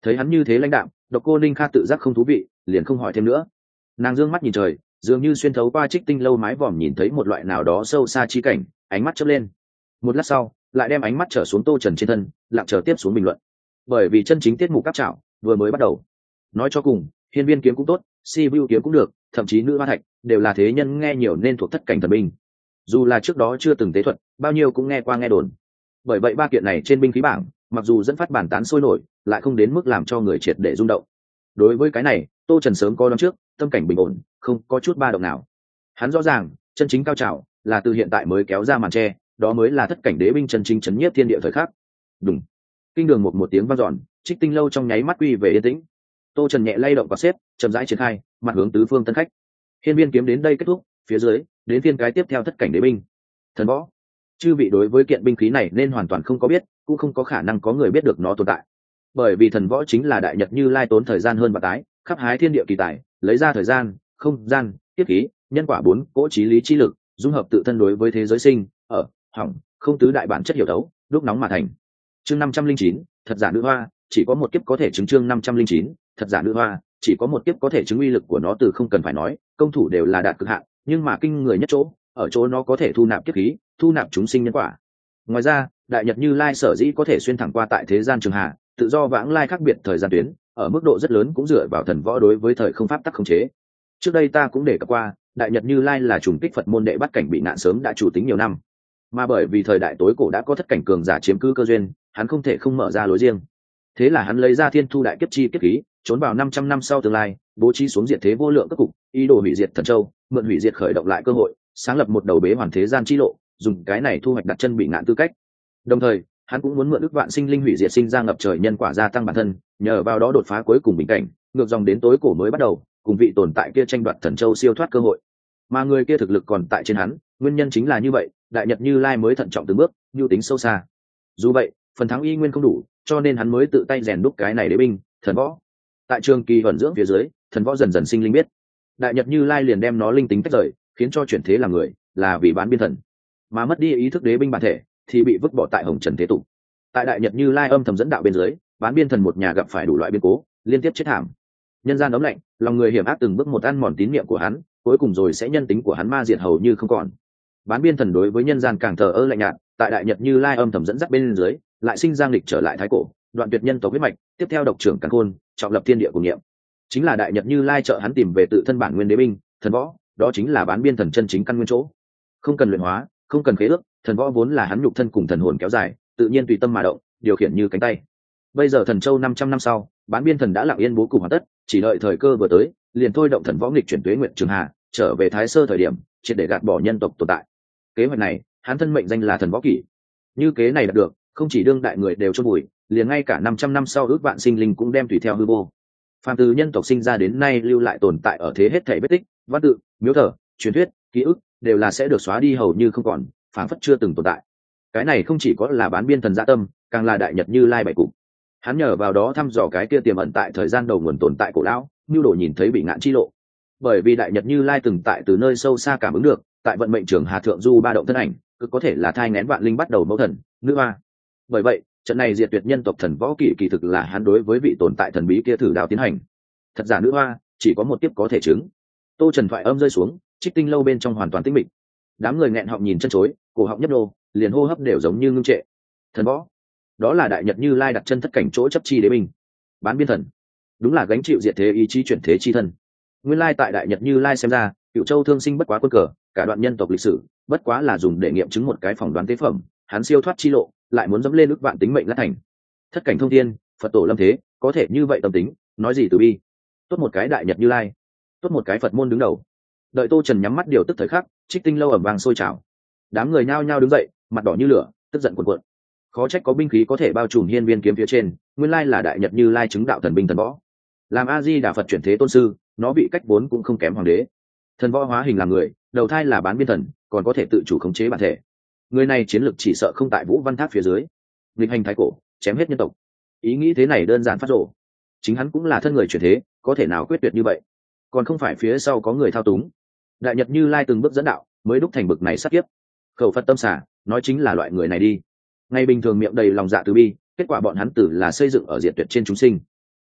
Thấy hắn như thế lãnh đạm, Độc Cô Ninh Kha tự giác không thú vị, liền không hỏi thêm nữa. Nàng dương mắt nhìn trời, dường như xuyên thấu qua Trích Tinh lâu mái vòm nhìn thấy một loại nào đó sâu xa chi cảnh, ánh mắt chớp lên. Một lát sau, lại đem ánh mắt trở xuống Tô Trần trên thân, lặng chờ tiếp xuống bình luận. Bởi vì chân chính tiết mục cáp trảo vừa mới bắt đầu. Nói cho cùng, Hiên Viên kiếm cũng tốt, Si Vu kiếm cũng được, thậm chí Nữ Hoa Thạch đều là thế nhân nghe nhiều nên thuộc thất cảnh thần binh. Dù là trước đó chưa từng tế thuật, bao nhiêu cũng nghe qua nghe đồn. Bởi vậy ba kiện này trên binh khí bảng, mặc dù dẫn phát bản tán sôi nổi, lại không đến mức làm cho người triệt để rung động. Đối với cái này, Tô Trần sớm có đoán trước, tâm cảnh bình ổn, không có chút ba động nào. Hắn rõ ràng, chân chính cao trào là từ hiện tại mới kéo ra màn che, đó mới là thất cảnh đế binh chân chính chấn nhiếp thiên địa thời khắc. Đùng. Kinh đường một một tiếng vang dọn, Trích Tinh lâu trong nháy mắt quy về yên tĩnh. Tô Trần nhẹ lay động và xếp, chậm rãi triển khai, mặt hướng tứ phương tân khách. Hiên Viên kiếm đến đây kết thúc, phía dưới, đến phiên cái tiếp theo thất cảnh đế binh. Thần võ. Chư vị đối với kiện binh khí này nên hoàn toàn không có biết, cũng không có khả năng có người biết được nó tồn tại. Bởi vì thần võ chính là đại nhật Như Lai tốn thời gian hơn và tái, khắp hái thiên địa kỳ tài, lấy ra thời gian, không gian, tiết khí, nhân quả bốn cỗ trí lý chi lực, dung hợp tự thân đối với thế giới sinh, ở, hỏng, không tứ đại bản chất hiểu thấu, đúc nóng mà thành. Chương năm trăm linh chín, thật giả nữ hoa, chỉ có một kiếp có thể chứng chương năm trăm linh chín, thật giả nữ hoa, chỉ có một kiếp có thể chứng uy lực của nó từ không cần phải nói, công thủ đều là đạt cực hạn, nhưng mà kinh người nhất chỗ, ở chỗ nó có thể thu nạp kiếp khí, thu nạp chúng sinh nhân quả. Ngoài ra, đại nhật Như Lai sở dĩ có thể xuyên thẳng qua tại thế gian trường hạ, tự do vãng lai khác biệt thời gian tuyến, ở mức độ rất lớn cũng dựa vào thần võ đối với thời không pháp tắc khống chế. Trước đây ta cũng đề cập qua, đại nhật Như Lai là trùng kích Phật môn đệ bắt cảnh bị nạn sớm đã chủ tính nhiều năm, mà bởi vì thời đại tối cổ đã có thất cảnh cường giả chiếm cứ cơ duyên, hắn không thể không mở ra lối riêng. Thế là hắn lấy ra thiên thu đại kiếp chi kiếp khí, trốn vào năm trăm năm sau tương lai, bố trí xuống diệt thế vô lượng các cục, ý đồ hủy diệt thần châu, mượn hủy diệt khởi động lại cơ hội, sáng lập một đầu bế hoàn thế gian chi lộ, dùng cái này thu hoạch đặt chân bị ngạn tư cách. Đồng thời, hắn cũng muốn mượn ức vạn sinh linh hủy diệt sinh ra ngập trời nhân quả gia tăng bản thân, nhờ vào đó đột phá cuối cùng bình cảnh, ngược dòng đến tối cổ mới bắt đầu, cùng vị tồn tại kia tranh đoạt thần châu siêu thoát cơ hội. Mà người kia thực lực còn tại trên hắn, nguyên nhân chính là như vậy, đại nhật Như Lai mới thận trọng từng bước, nhu tính sâu xa. Dù vậy, phần thắng y nguyên không đủ, cho nên hắn mới tự tay rèn đúc cái này đế binh, thần võ. Tại trường kỳ ẩn dưỡng phía dưới, thần võ dần dần sinh linh biết. Đại nhật Như Lai liền đem nó linh tính tách rời, khiến cho chuyển thế làm người, là vì bán biên thần. Mà mất đi ý thức đế binh bản thể, thì bị vứt bỏ tại hồng trần thế tục. Tại đại nhật Như Lai âm thầm dẫn đạo bên dưới, bán biên thần một nhà gặp phải đủ loại biến cố, liên tiếp chết thảm. Nhân gian ấm lạnh, lòng người hiểm ác từng bước một ăn mòn tín niệm của hắn, cuối cùng rồi sẽ nhân tính của hắn ma diệt hầu như không còn. Bán biên thần đối với nhân gian càng thờ ơ lạnh nhạt, tại đại nhật Như Lai âm thầm dẫn dắt bên dưới, lại sinh ra nghịch trở lại thái cổ, đoạn tuyệt nhân tộc huyết mạch, tiếp theo độc trưởng càn khôn, trọng lập thiên địa cùng niệm. Chính là đại nhật Như Lai trợ hắn tìm về tự thân bản nguyên đế binh, thần võ, đó chính là bán biên thần chân chính căn nguyên chỗ. Không cần luyện hóa, không cần khế ước, thần võ vốn là hắn nhục thân cùng thần hồn kéo dài, tự nhiên tùy tâm mà động, điều khiển như cánh tay. Bây giờ thần châu năm trăm năm sau, bán biên thần đã lặng yên bố cục hoàn tất, chỉ đợi thời cơ vừa tới, liền thôi động thần võ nghịch chuyển tuế nguyện trường hà, trở về thái sơ thời điểm, triệt để gạt bỏ nhân tộc tồn tại. Kế hoạch này, hắn thân mệnh danh là thần võ kỷ. Như kế này đạt được, không chỉ đương đại người đều chôn vùi, liền ngay cả năm trăm năm sau ước vạn sinh linh cũng đem tùy theo hư vô. Phàm từ nhân tộc sinh ra đến nay lưu lại tồn tại ở thế hết thảy vết tích, văn tự, miếu thờ, truyền thuyết, ký ức đều là sẽ được xóa đi hầu như không còn, phảng phất chưa từng tồn tại. Cái này không chỉ có là bán biên thần dạ tâm, càng là đại nhật Như Lai bảy cục. Hắn nhờ vào đó thăm dò cái kia tiềm ẩn tại thời gian đầu nguồn tồn tại cổ lão, nhu đồ nhìn thấy bị ngạn chi lộ. Bởi vì đại nhật Như Lai từng tại từ nơi sâu xa cảm ứng được, tại vận mệnh trường hà thượng du ba động thân ảnh, cứ có thể là thai nghén vạn linh bắt đầu mẫu thần, nữ hoa. Bởi vậy, trận này diệt tuyệt nhân tộc thần võ kỷ kỳ thực là hắn đối với vị tồn tại thần bí kia thử đào tiến hành. Thật giả nữ hoa, chỉ có một tiếp có thể chứng. Tô Trần thoại âm rơi xuống, Trích Tinh lâu bên trong hoàn toàn tĩnh mịch. Đám người nghẹn họng nhìn chân chối, cổ họng nhấp đô, liền hô hấp đều giống như ngưng trệ. Thần võ, đó là đại nhật Như Lai đặt chân thất cảnh chỗ chấp chi đế binh. Bán biên thần, đúng là gánh chịu diệt thế ý chí chuyển thế chi thân. Nguyên lai tại đại nhật Như Lai xem ra, Cựu Châu thương sinh bất quá quân cờ, cả đoạn nhân tộc lịch sử, bất quá là dùng để nghiệm chứng một cái phỏng đoán tế phẩm, hắn siêu thoát chi lộ, lại muốn dẫm lên ức vạn tính mệnh lát thành. Thất cảnh thông thiên, Phật tổ lâm thế, có thể như vậy tâm tính, nói gì từ bi. Tốt một cái đại nhật Như Lai, tốt một cái Phật môn đứng đầu. Đợi Tô Trần nhắm mắt điều tức thời khắc, Trích Tinh lâu ầm vang sôi trào. Đám người nhao nhao đứng dậy, mặt đỏ như lửa, tức giận cuồn cuộn. Khó trách có binh khí có thể bao trùm hiên viên kiếm phía trên, nguyên lai là đại nhật Như Lai chứng đạo thần binh thần võ. Làm A Di Đà Phật chuyển thế tôn sư, nó bị cách vốn cũng không kém hoàng đế. Thần võ hóa hình làm người, đầu thai là bán biên thần, còn có thể tự chủ khống chế bản thể. Người này chiến lược chỉ sợ không tại Vũ Văn Tháp phía dưới. Nghịch hành thái cổ, chém hết nhân tộc. Ý nghĩ thế này đơn giản phát rộ. Chính hắn cũng là thân người chuyển thế, có thể nào quyết tuyệt như vậy? Còn không phải phía sau có người thao túng. Đại nhật Như Lai từng bước dẫn đạo, mới đúc thành bực này sát kiếp. Khẩu Phật tâm xả, nói chính là loại người này đi. Ngày bình thường miệng đầy lòng dạ từ bi, kết quả bọn hắn tử là xây dựng ở diệt tuyệt trên chúng sinh.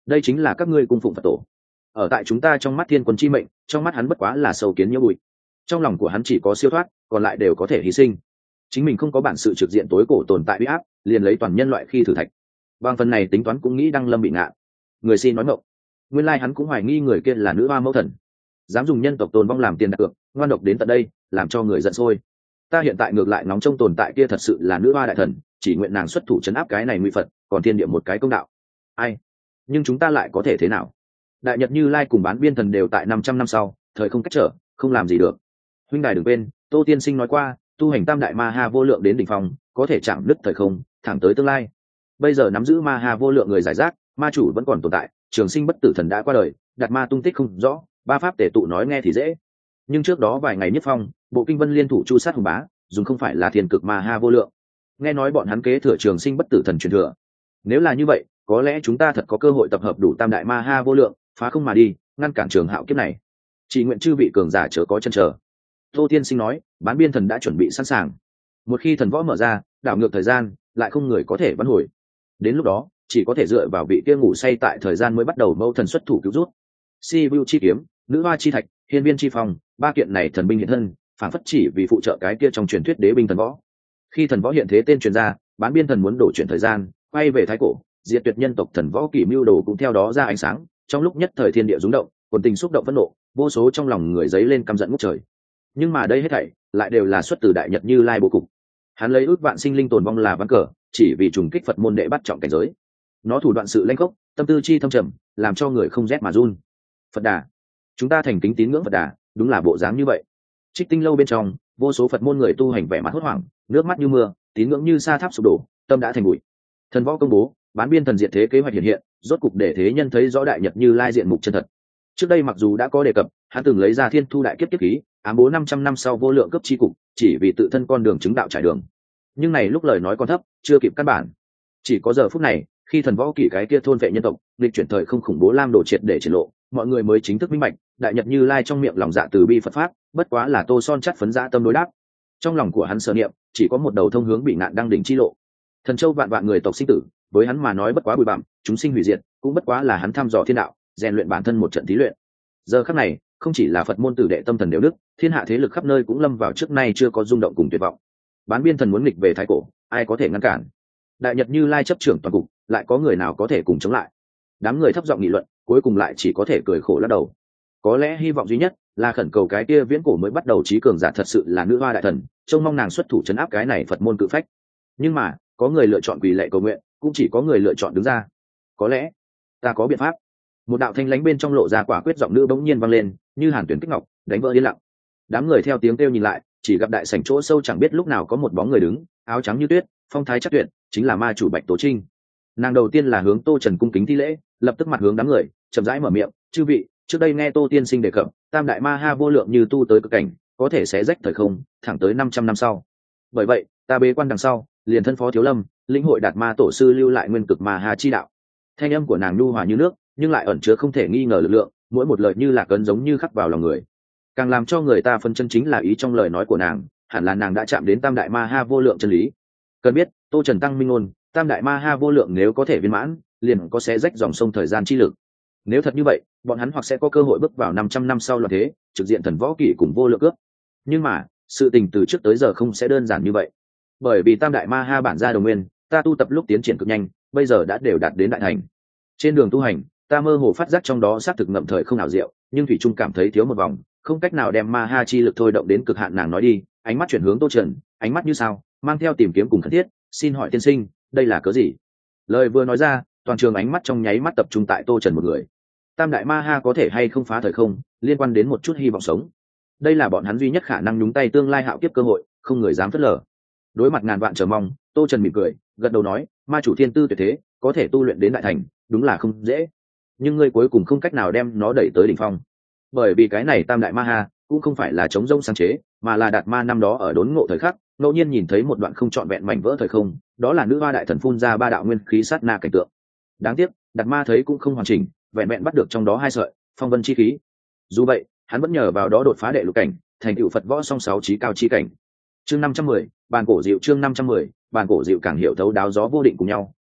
đây chính là các ngươi cung phụng Phật tổ. Ở tại chúng ta trong mắt thiên quân chi mệnh, trong mắt hắn bất quá là sâu kiến nhiễu bụi. Trong lòng của hắn chỉ có siêu thoát, còn lại đều có thể hy sinh. Chính mình không có bản sự trực diện tối cổ tồn tại uy áp, liền lấy toàn nhân loại khi thử thạch. Bằng phần này tính toán cũng nghĩ Đăng Lâm bị ngạ. Người xin nói mộng. Nguyên lai hắn cũng hoài nghi người kia là nữ hoa mẫu thần, dám dùng nhân tộc tồn vong làm tiền đặt cược, ngoan độc đến tận đây, làm cho người giận sôi. Ta hiện tại ngược lại nóng trong tồn tại kia thật sự là nữ hoa đại thần, chỉ nguyện nàng xuất thủ trấn áp cái này nguy phật, còn thiên địa một cái công đạo. Ai? Nhưng chúng ta lại có thể thế nào? Đại Nhật Như Lai cùng Bán Biên Thần đều tại năm trăm năm sau, thời không cách trở, không làm gì được. Huynh đài đừng quên, Tô tiên sinh nói qua, tu hành tam đại ma ha vô lượng đến đỉnh phong, có thể chạm đứt thời không, thẳng tới tương lai. Bây giờ nắm giữ ma ha vô lượng người giải rác, ma chủ vẫn còn tồn tại, trường sinh bất tử thần đã qua đời, Đạt Ma tung tích không rõ, ba pháp tể tụ nói nghe thì dễ. Nhưng trước đó vài ngày nhất phong, bộ kinh vân liên thủ chu sát hùng bá, dùng không phải là thiên cực ma ha vô lượng. Nghe nói bọn hắn kế thừa trường sinh bất tử thần truyền thừa. Nếu là như vậy, có lẽ chúng ta thật có cơ hội tập hợp đủ tam đại ma ha vô lượng, phá không mà đi, ngăn cản trường hạo kiếp này. Chỉ nguyện chư vị cường giả chớ có chân chờ. Tô tiên sinh nói, Bán Biên Thần đã chuẩn bị sẵn sàng. Một khi thần võ mở ra, đảo ngược thời gian, lại không người có thể vãn hồi. Đến lúc đó, chỉ có thể dựa vào vị kia ngủ say tại thời gian mới bắt đầu mâu thần xuất thủ cứu rút. Si Vu chi kiếm, Nữ Hoa chi thạch, Hiên Viên chi phong, ba kiện này thần binh hiện thân, phản phất chỉ vì phụ trợ cái kia trong truyền thuyết đế binh thần võ. Khi thần võ hiện thế tên truyền ra, Bán Biên Thần muốn đổ chuyển thời gian, quay về thái cổ, diệt tuyệt nhân tộc thần võ kỷ mưu đồ cũng theo đó ra ánh sáng. Trong lúc nhất thời thiên địa rung động, quần tình xúc động phẫn nộ, vô số trong lòng người dấy lên căm giận ngút trời. Nhưng mà đây hết thảy lại đều là xuất từ Đại Nhật Như Lai bố cục. Hắn lấy ước vạn sinh linh tồn vong là ván cờ, chỉ vì trùng kích Phật môn đệ bắt trọng cảnh giới. Nó thủ đoạn sự lanh khốc, tâm tư chi thâm trầm, làm cho người không rét mà run. Phật Đà, chúng ta thành kính tín ngưỡng Phật Đà, đúng là bộ dáng như vậy. Trích Tinh lâu bên trong, vô số Phật môn người tu hành vẻ mặt hốt hoảng, nước mắt như mưa, tín ngưỡng như sa tháp sụp đổ, tâm đã thành bụi. Thần võ công bố, Bán Biên Thần diệt thế kế hoạch hiện hiện, rốt cục để thế nhân thấy rõ Đại Nhật Như Lai diện mục chân thật. Trước đây mặc dù đã có đề cập, hắn từng lấy ra Thiên Thu đại kiếp kiếp khí, ám bố năm trăm năm sau vô lượng cấp chi cục, chỉ vì tự thân con đường chứng đạo trải đường. Nhưng này lúc lời nói còn thấp, chưa kịp căn bản. Chỉ có giờ phút này, khi thần võ kỷ cái kia thôn vệ nhân tộc, lịch chuyển thời không khủng bố lam đồ triệt để triển lộ, mọi người mới chính thức minh bạch, Đại Nhật Như Lai trong miệng lòng dạ từ bi Phật pháp, bất quá là tô son chắt phấn dã tâm đối đáp. Trong lòng của hắn sở niệm, chỉ có một đầu thông hướng bị nạn đăng đỉnh chi lộ. Thần châu vạn vạn người tộc sinh tử, với hắn mà nói bất quá bụi bặm, chúng sinh hủy diệt, cũng bất quá là hắn thăm dò thiên đạo, rèn luyện bản thân một trận thí luyện. Giờ khắc này, không chỉ là Phật môn tử đệ tâm thần đều đức, thiên hạ thế lực khắp nơi cũng lâm vào trước nay chưa có rung động cùng tuyệt vọng. Bán Biên Thần muốn nghịch về thái cổ, ai có thể ngăn cản? Đại Nhật Như Lai chấp trưởng toàn cục, lại có người nào có thể cùng chống lại? Đám người thấp giọng nghị luận, cuối cùng lại chỉ có thể cười khổ lắc đầu. Có lẽ hy vọng duy nhất là khẩn cầu cái kia viễn cổ mới bắt đầu trí cường giả thật sự là Nữ Hoa đại thần, trông mong nàng xuất thủ trấn áp cái này Phật môn cự phách. Nhưng mà, có người lựa chọn quỳ lạy cầu nguyện, cũng chỉ có người lựa chọn đứng ra. Có lẽ, ta có biện pháp. Một đạo thanh lãnh bên trong lộ ra quả quyết giọng nữ bỗng nhiên vang lên, như hàn tuyển kích ngọc, đánh vỡ yên lặng. Đám người theo tiếng kêu nhìn lại, chỉ gặp đại sảnh chỗ sâu chẳng biết lúc nào có một bóng người đứng, áo trắng như tuyết, phong thái chắc tuyệt, chính là ma chủ Bạch Tố Trinh. Nàng đầu tiên là hướng Tô Trần cung kính thi lễ, lập tức mặt hướng đám người, chậm rãi mở miệng, "Chư vị, trước đây nghe Tô tiên sinh đề cập, tam đại ma ha vô lượng như tu tới cực cảnh, có thể sẽ rách thời không, thẳng tới năm trăm năm sau. Bởi vậy, ta bế quan đằng sau, liền thân phó thiếu lâm, lĩnh hội Đạt Ma tổ sư lưu lại nguyên cực ma ha chi đạo." Thanh âm của nàng nhu hòa như nước, nhưng lại ẩn chứa không thể nghi ngờ lực lượng, mỗi một lời như là cấn giống như khắc vào lòng người. Càng làm cho người ta phân chân chính là ý trong lời nói của nàng, hẳn là nàng đã chạm đến tam đại ma ha vô lượng chân lý. Cần biết, Tô Trần tăng minh ngôn, tam đại ma ha vô lượng nếu có thể viên mãn, liền có sẽ rách dòng sông thời gian chi lực. Nếu thật như vậy, bọn hắn hoặc sẽ có cơ hội bước vào năm trăm năm sau loạn thế, trực diện thần võ kỷ cùng vô lượng cướp. Nhưng mà, sự tình từ trước tới giờ không sẽ đơn giản như vậy. Bởi vì tam đại ma ha bản gia đồng nguyên, ta tu tập lúc tiến triển cực nhanh, bây giờ đã đều đạt đến đại thành. Trên đường tu hành, ta mơ hồ phát giác trong đó xác thực ngậm thời không nào diệu, nhưng thủy trung cảm thấy thiếu một vòng, không cách nào đem ma ha chi lực thôi động đến cực hạn. Nàng nói đi, ánh mắt chuyển hướng Tô Trần, ánh mắt như sao, mang theo tìm kiếm cùng khẩn thiết, "Xin hỏi tiên sinh, đây là cớ gì?" Lời vừa nói ra, toàn trường ánh mắt trong nháy mắt tập trung tại Tô Trần một người. Tam đại ma ha có thể hay không phá thời không, liên quan đến một chút hy vọng sống. Đây là bọn hắn duy nhất khả năng nhúng tay tương lai hạo kiếp cơ hội, không người dám phớt lờ. Đối mặt ngàn vạn chờ mong, Tô Trần mỉm cười, gật đầu nói, "Ma chủ thiên tư tuyệt thế, có thể tu luyện đến đại thành, đúng là không dễ. Nhưng ngươi cuối cùng không cách nào đem nó đẩy tới đỉnh phong. Bởi vì cái này tam đại ma ha cũng không phải là chống rông sáng chế, mà là Đạt Ma năm đó ở đốn ngộ thời khắc, ngẫu nhiên nhìn thấy một đoạn không trọn vẹn mảnh vỡ thời không, đó là Nữ Hoa đại thần phun ra ba đạo nguyên khí sát na cảnh tượng. Đáng tiếc, Đạt Ma thấy cũng không hoàn chỉnh, vẹn vẹn bắt được trong đó hai sợi phong vân chi khí. Dù vậy, hắn vẫn nhờ vào đó đột phá đệ lục cảnh, thành tựu Phật võ song sáu trí cao chi cảnh." Chương năm trăm mười, bàn cổ diệu chương năm trăm mười, bàn cổ diệu càng hiểu thấu đáo gió vô định cùng nhau,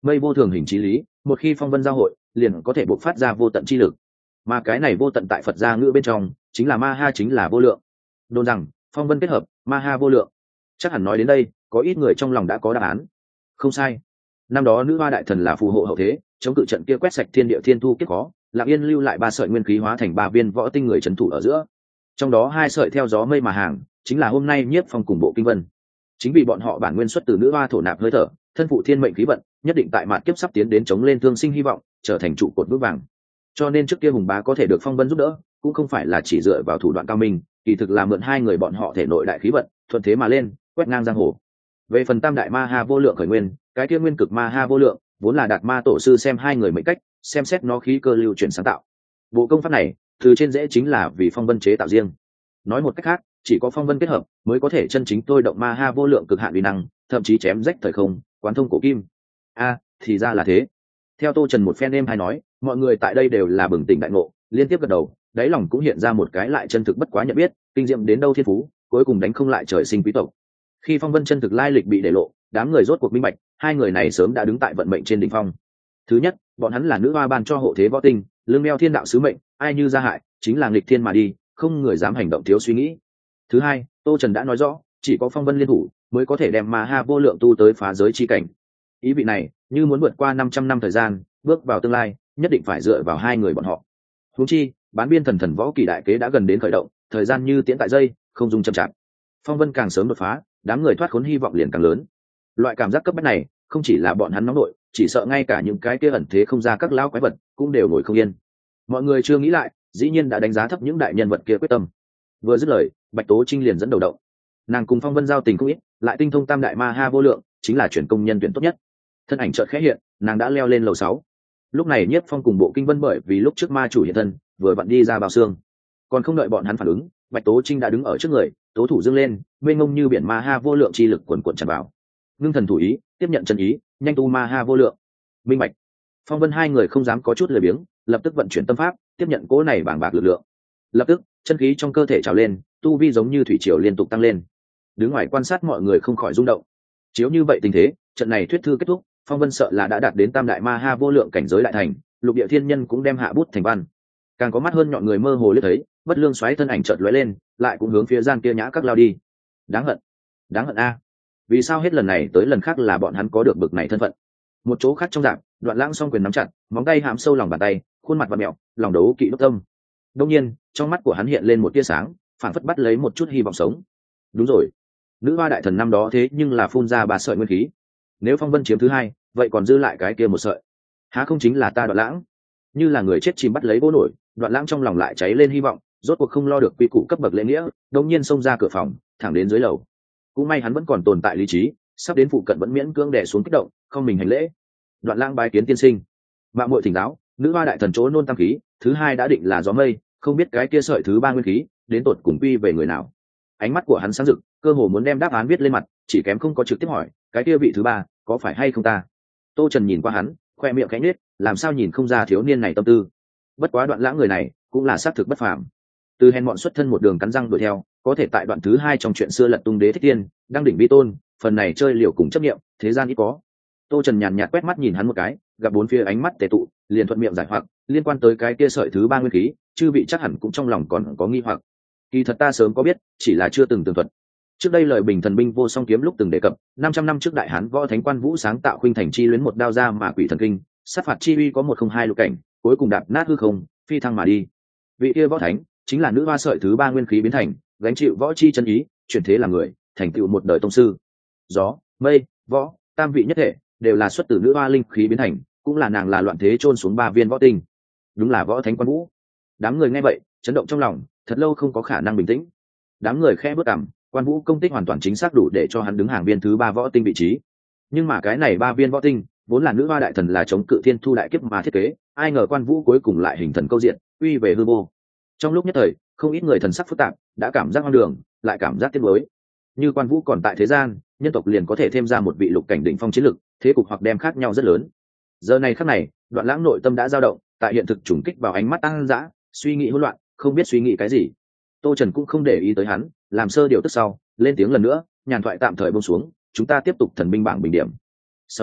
mây vô thường hình trí lý, một khi phong vân giao hội liền có thể bộc phát ra vô tận chi lực, mà cái này vô tận tại Phật gia ngữ bên trong chính là ma ha, chính là vô lượng. Đồn rằng phong vân kết hợp, ma ha vô lượng. Chắc hẳn nói đến đây có ít người trong lòng đã có đáp án. Không sai, năm đó nữ hoa đại thần là phù hộ hậu thế, chống cự trận kia quét sạch thiên địa thiên thu kiếp khó, lặng yên lưu lại ba sợi nguyên khí hóa thành ba viên võ tinh người trấn thủ ở giữa, trong đó hai sợi theo gió mây mà hàng, chính là hôm nay nhiếp phong cùng bộ kinh vân. Chính vì bọn họ bản nguyên xuất từ nữ hoa thổ nạp hơi thở, thân phụ thiên mệnh khí vận, nhất định tại mạt kiếp sắp tiến đến chống lên thương sinh hy vọng, trở thành trụ cột vững vàng. Cho nên trước kia hùng bá có thể được phong vân giúp đỡ, cũng không phải là chỉ dựa vào thủ đoạn cao minh, kỳ thực là mượn hai người bọn họ thể nội đại khí vận, thuận thế mà lên, quét ngang giang hồ. Về phần tam đại ma ha vô lượng khởi nguyên, cái kia nguyên cực ma ha vô lượng, vốn là đạt ma tổ sư xem hai người mệnh cách, xem xét nó khí cơ lưu chuyển sáng tạo. Bộ công pháp này, từ trên dễ chính là vì phong vân chế tạo riêng. Nói một cách khác, chỉ có phong vân kết hợp mới có thể chân chính tôi động ma ha vô lượng cực hạn uy năng, thậm chí chém rách thời không, quán thông cổ kim. A, thì ra là thế. Theo Tô Trần một phen êm hay nói, mọi người tại đây đều là bừng tỉnh đại ngộ, liên tiếp gật đầu, đáy lòng cũng hiện ra một cái lại chân thực bất quá nhận biết, kinh diệm đến đâu thiên phú, cuối cùng đánh không lại trời sinh quý tộc. Khi phong vân chân thực lai lịch bị để lộ, đám người rốt cuộc minh bạch, hai người này sớm đã đứng tại vận mệnh trên đỉnh phong. Thứ nhất, bọn hắn là nữ hoa ban cho hộ thế võ tinh, lưng đeo thiên đạo sứ mệnh, ai như gia hại, chính là nghịch thiên mà đi, không người dám hành động thiếu suy nghĩ. Thứ hai, Tô Trần đã nói rõ, chỉ có phong vân liên thủ mới có thể đem ma ha vô lượng tu tới phá giới chi cảnh. Ý vị này, như muốn vượt qua năm trăm năm thời gian, bước vào tương lai, nhất định phải dựa vào hai người bọn họ. Huống chi, bán biên thần thần võ kỳ đại kế đã gần đến khởi động, thời gian như tiễn tại dây, không dung chậm chạp. Phong vân càng sớm đột phá, đám người thoát khốn hy vọng liền càng lớn. Loại cảm giác cấp bách này, không chỉ là bọn hắn nóng nội, chỉ sợ ngay cả những cái kia ẩn thế không ra các lão quái vật cũng đều ngồi không yên. Mọi người chưa nghĩ lại, dĩ nhiên đã đánh giá thấp những đại nhân vật kia quyết tâm. Vừa dứt lời, Bạch Tố Trinh liền dẫn đầu động. Nàng cùng phong vân giao tình không ít, lại tinh thông tam đại ma ha vô lượng, chính là chuyển công nhân tuyển tốt nhất. Thân ảnh chợt khẽ hiện, nàng đã leo lên lầu sáu. Lúc này Nhiếp Phong cùng Bộ Kinh Vân bởi vì lúc trước ma chủ hiện thân, vừa vặn đi ra bao xương, còn không đợi bọn hắn phản ứng, Bạch Tố Trinh đã đứng ở trước người, tố thủ dương lên, mênh mông như biển ma ha vô lượng chi lực cuồn cuộn tràn vào. Ngưng thần thủ ý, tiếp nhận chân ý, nhanh tu ma ha vô lượng. Minh bạch. Phong Vân hai người không dám có chút lười biếng, lập tức vận chuyển tâm pháp, tiếp nhận cỗ này bàng bạc lực lượng. Lập tức, chân khí trong cơ thể trào lên, tu vi giống như thủy triều liên tục tăng lên. Đứng ngoài quan sát mọi người không khỏi rung động. Chiếu như vậy tình thế, trận này thuyết thư kết thúc, Phong Vân sợ là đã đạt đến tam đại ma ha vô lượng cảnh giới đại thành, lục địa thiên nhân cũng đem hạ bút thành văn. Càng có mắt hơn nhọn người mơ hồ liếc thấy, bất lương xoáy thân ảnh chợt lóe lên, lại cũng hướng phía gian kia nhã các lao đi. Đáng hận, đáng hận a! Vì sao hết lần này tới lần khác là bọn hắn có được bực này thân phận? Một chỗ khác trong dạng, Đoạn Lãng song quyền nắm chặt, móng tay hãm sâu lòng bàn tay, khuôn mặt vặn mẹo, lòng đấu kỵ đốt tâm. Đương nhiên, trong mắt của hắn hiện lên một tia sáng, phản phất bắt lấy một chút hy vọng sống. Đúng rồi, nữ hoa đại thần năm đó thế nhưng là phun ra ba sợi nguyên khí. Nếu Phong Vân chiếm thứ hai, vậy còn dư lại cái kia một sợi, há không chính là ta Đoạn Lãng? Như là người chết chìm bắt lấy gỗ nổi, Đoạn Lãng trong lòng lại cháy lên hy vọng, rốt cuộc không lo được quy củ cấp bậc lễ nghĩa, đột nhiên xông ra cửa phòng, thẳng đến dưới lầu. Cũng may hắn vẫn còn tồn tại lý trí, sắp đến phụ cận vẫn miễn cưỡng đè xuống kích động, không mình hành lễ. Đoạn Lãng bái kiến tiên sinh. Mạng muội thỉnh giáo, nữ hoa đại thần chỗ nôn tam khí, thứ hai đã định là gió mây, không biết cái kia sợi thứ ba nguyên khí, đến tột cùng quy về người nào? Ánh mắt của hắn sáng rực, cơ hồ muốn đem đáp án viết lên mặt, chỉ kém không có trực tiếp hỏi, cái kia vị thứ ba, có phải hay không ta? Tô Trần nhìn qua hắn, khoe miệng khẽ nhếch, làm sao nhìn không ra thiếu niên này tâm tư. Bất quá Đoạn Lãng người này, cũng là xác thực bất phàm. Từ hèn mọn xuất thân một đường cắn răng đuổi theo, có thể tại đoạn thứ hai trong chuyện xưa lật tung đế thích tiên, đang đỉnh vi tôn, phần này chơi liều cùng chấp niệm, thế gian ít có. Tô Trần nhàn nhạt quét mắt nhìn hắn một cái, gặp bốn phía ánh mắt tề tụ, liền thuận miệng giải hoặc, liên quan tới cái kia sợi thứ ba nguyên khí, chư vị chắc hẳn cũng trong lòng còn có nghi hoặc. Kỳ thật ta sớm có biết, chỉ là chưa từng tường thuật. Trước đây lời Bình Thần binh vô song kiếm lúc từng đề cập, năm trăm năm trước đại hán võ thánh Quan Vũ sáng tạo khuynh thành chi luyến một đao ra mà quỷ thần kinh, sát phạt chi uy có một không hai lục cảnh, cuối cùng đạp nát hư không, phi thăng mà đi. Vị kia võ thánh chính là nữ hoa sợi thứ ba nguyên khí biến thành, gánh chịu võ chi chân ý, chuyển thế làm người, thành tựu một đời tông sư. Gió, mây, võ, tam vị nhất thể, đều là xuất từ nữ hoa linh khí biến thành, cũng là nàng là loạn thế chôn xuống ba viên võ tinh. Đúng là võ thánh Quan Vũ. Đám người nghe vậy, chấn động trong lòng, thật lâu không có khả năng bình tĩnh. Đám người khẽ bước cằm, Quan Vũ công tích hoàn toàn chính xác đủ để cho hắn đứng hàng viên thứ ba võ tinh vị trí. Nhưng mà cái này ba viên võ tinh, vốn là nữ hoa đại thần là chống cự thiên thu đại kiếp mà thiết kế, ai ngờ Quan Vũ cuối cùng lại hình thần câu diện, uy về hư vô. Trong lúc nhất thời, không ít người thần sắc phức tạp, đã cảm giác hoang đường, lại cảm giác tiếc nuối. Như Quan Vũ còn tại thế gian, nhân tộc liền có thể thêm ra một vị lục cảnh đỉnh phong chiến lực, thế cục hoặc đem khác nhau rất lớn. Giờ này khắc này, Đoạn Lãng nội tâm đã dao động, tại hiện thực trùng kích vào ánh mắt tăng dã, suy nghĩ hỗn loạn, không biết suy nghĩ cái gì. Tô Trần cũng không để ý tới hắn, làm sơ điều tức sau, lên tiếng lần nữa, nhàn thoại tạm thời buông xuống, chúng ta tiếp tục thần binh bảng bình điểm. Sau đó,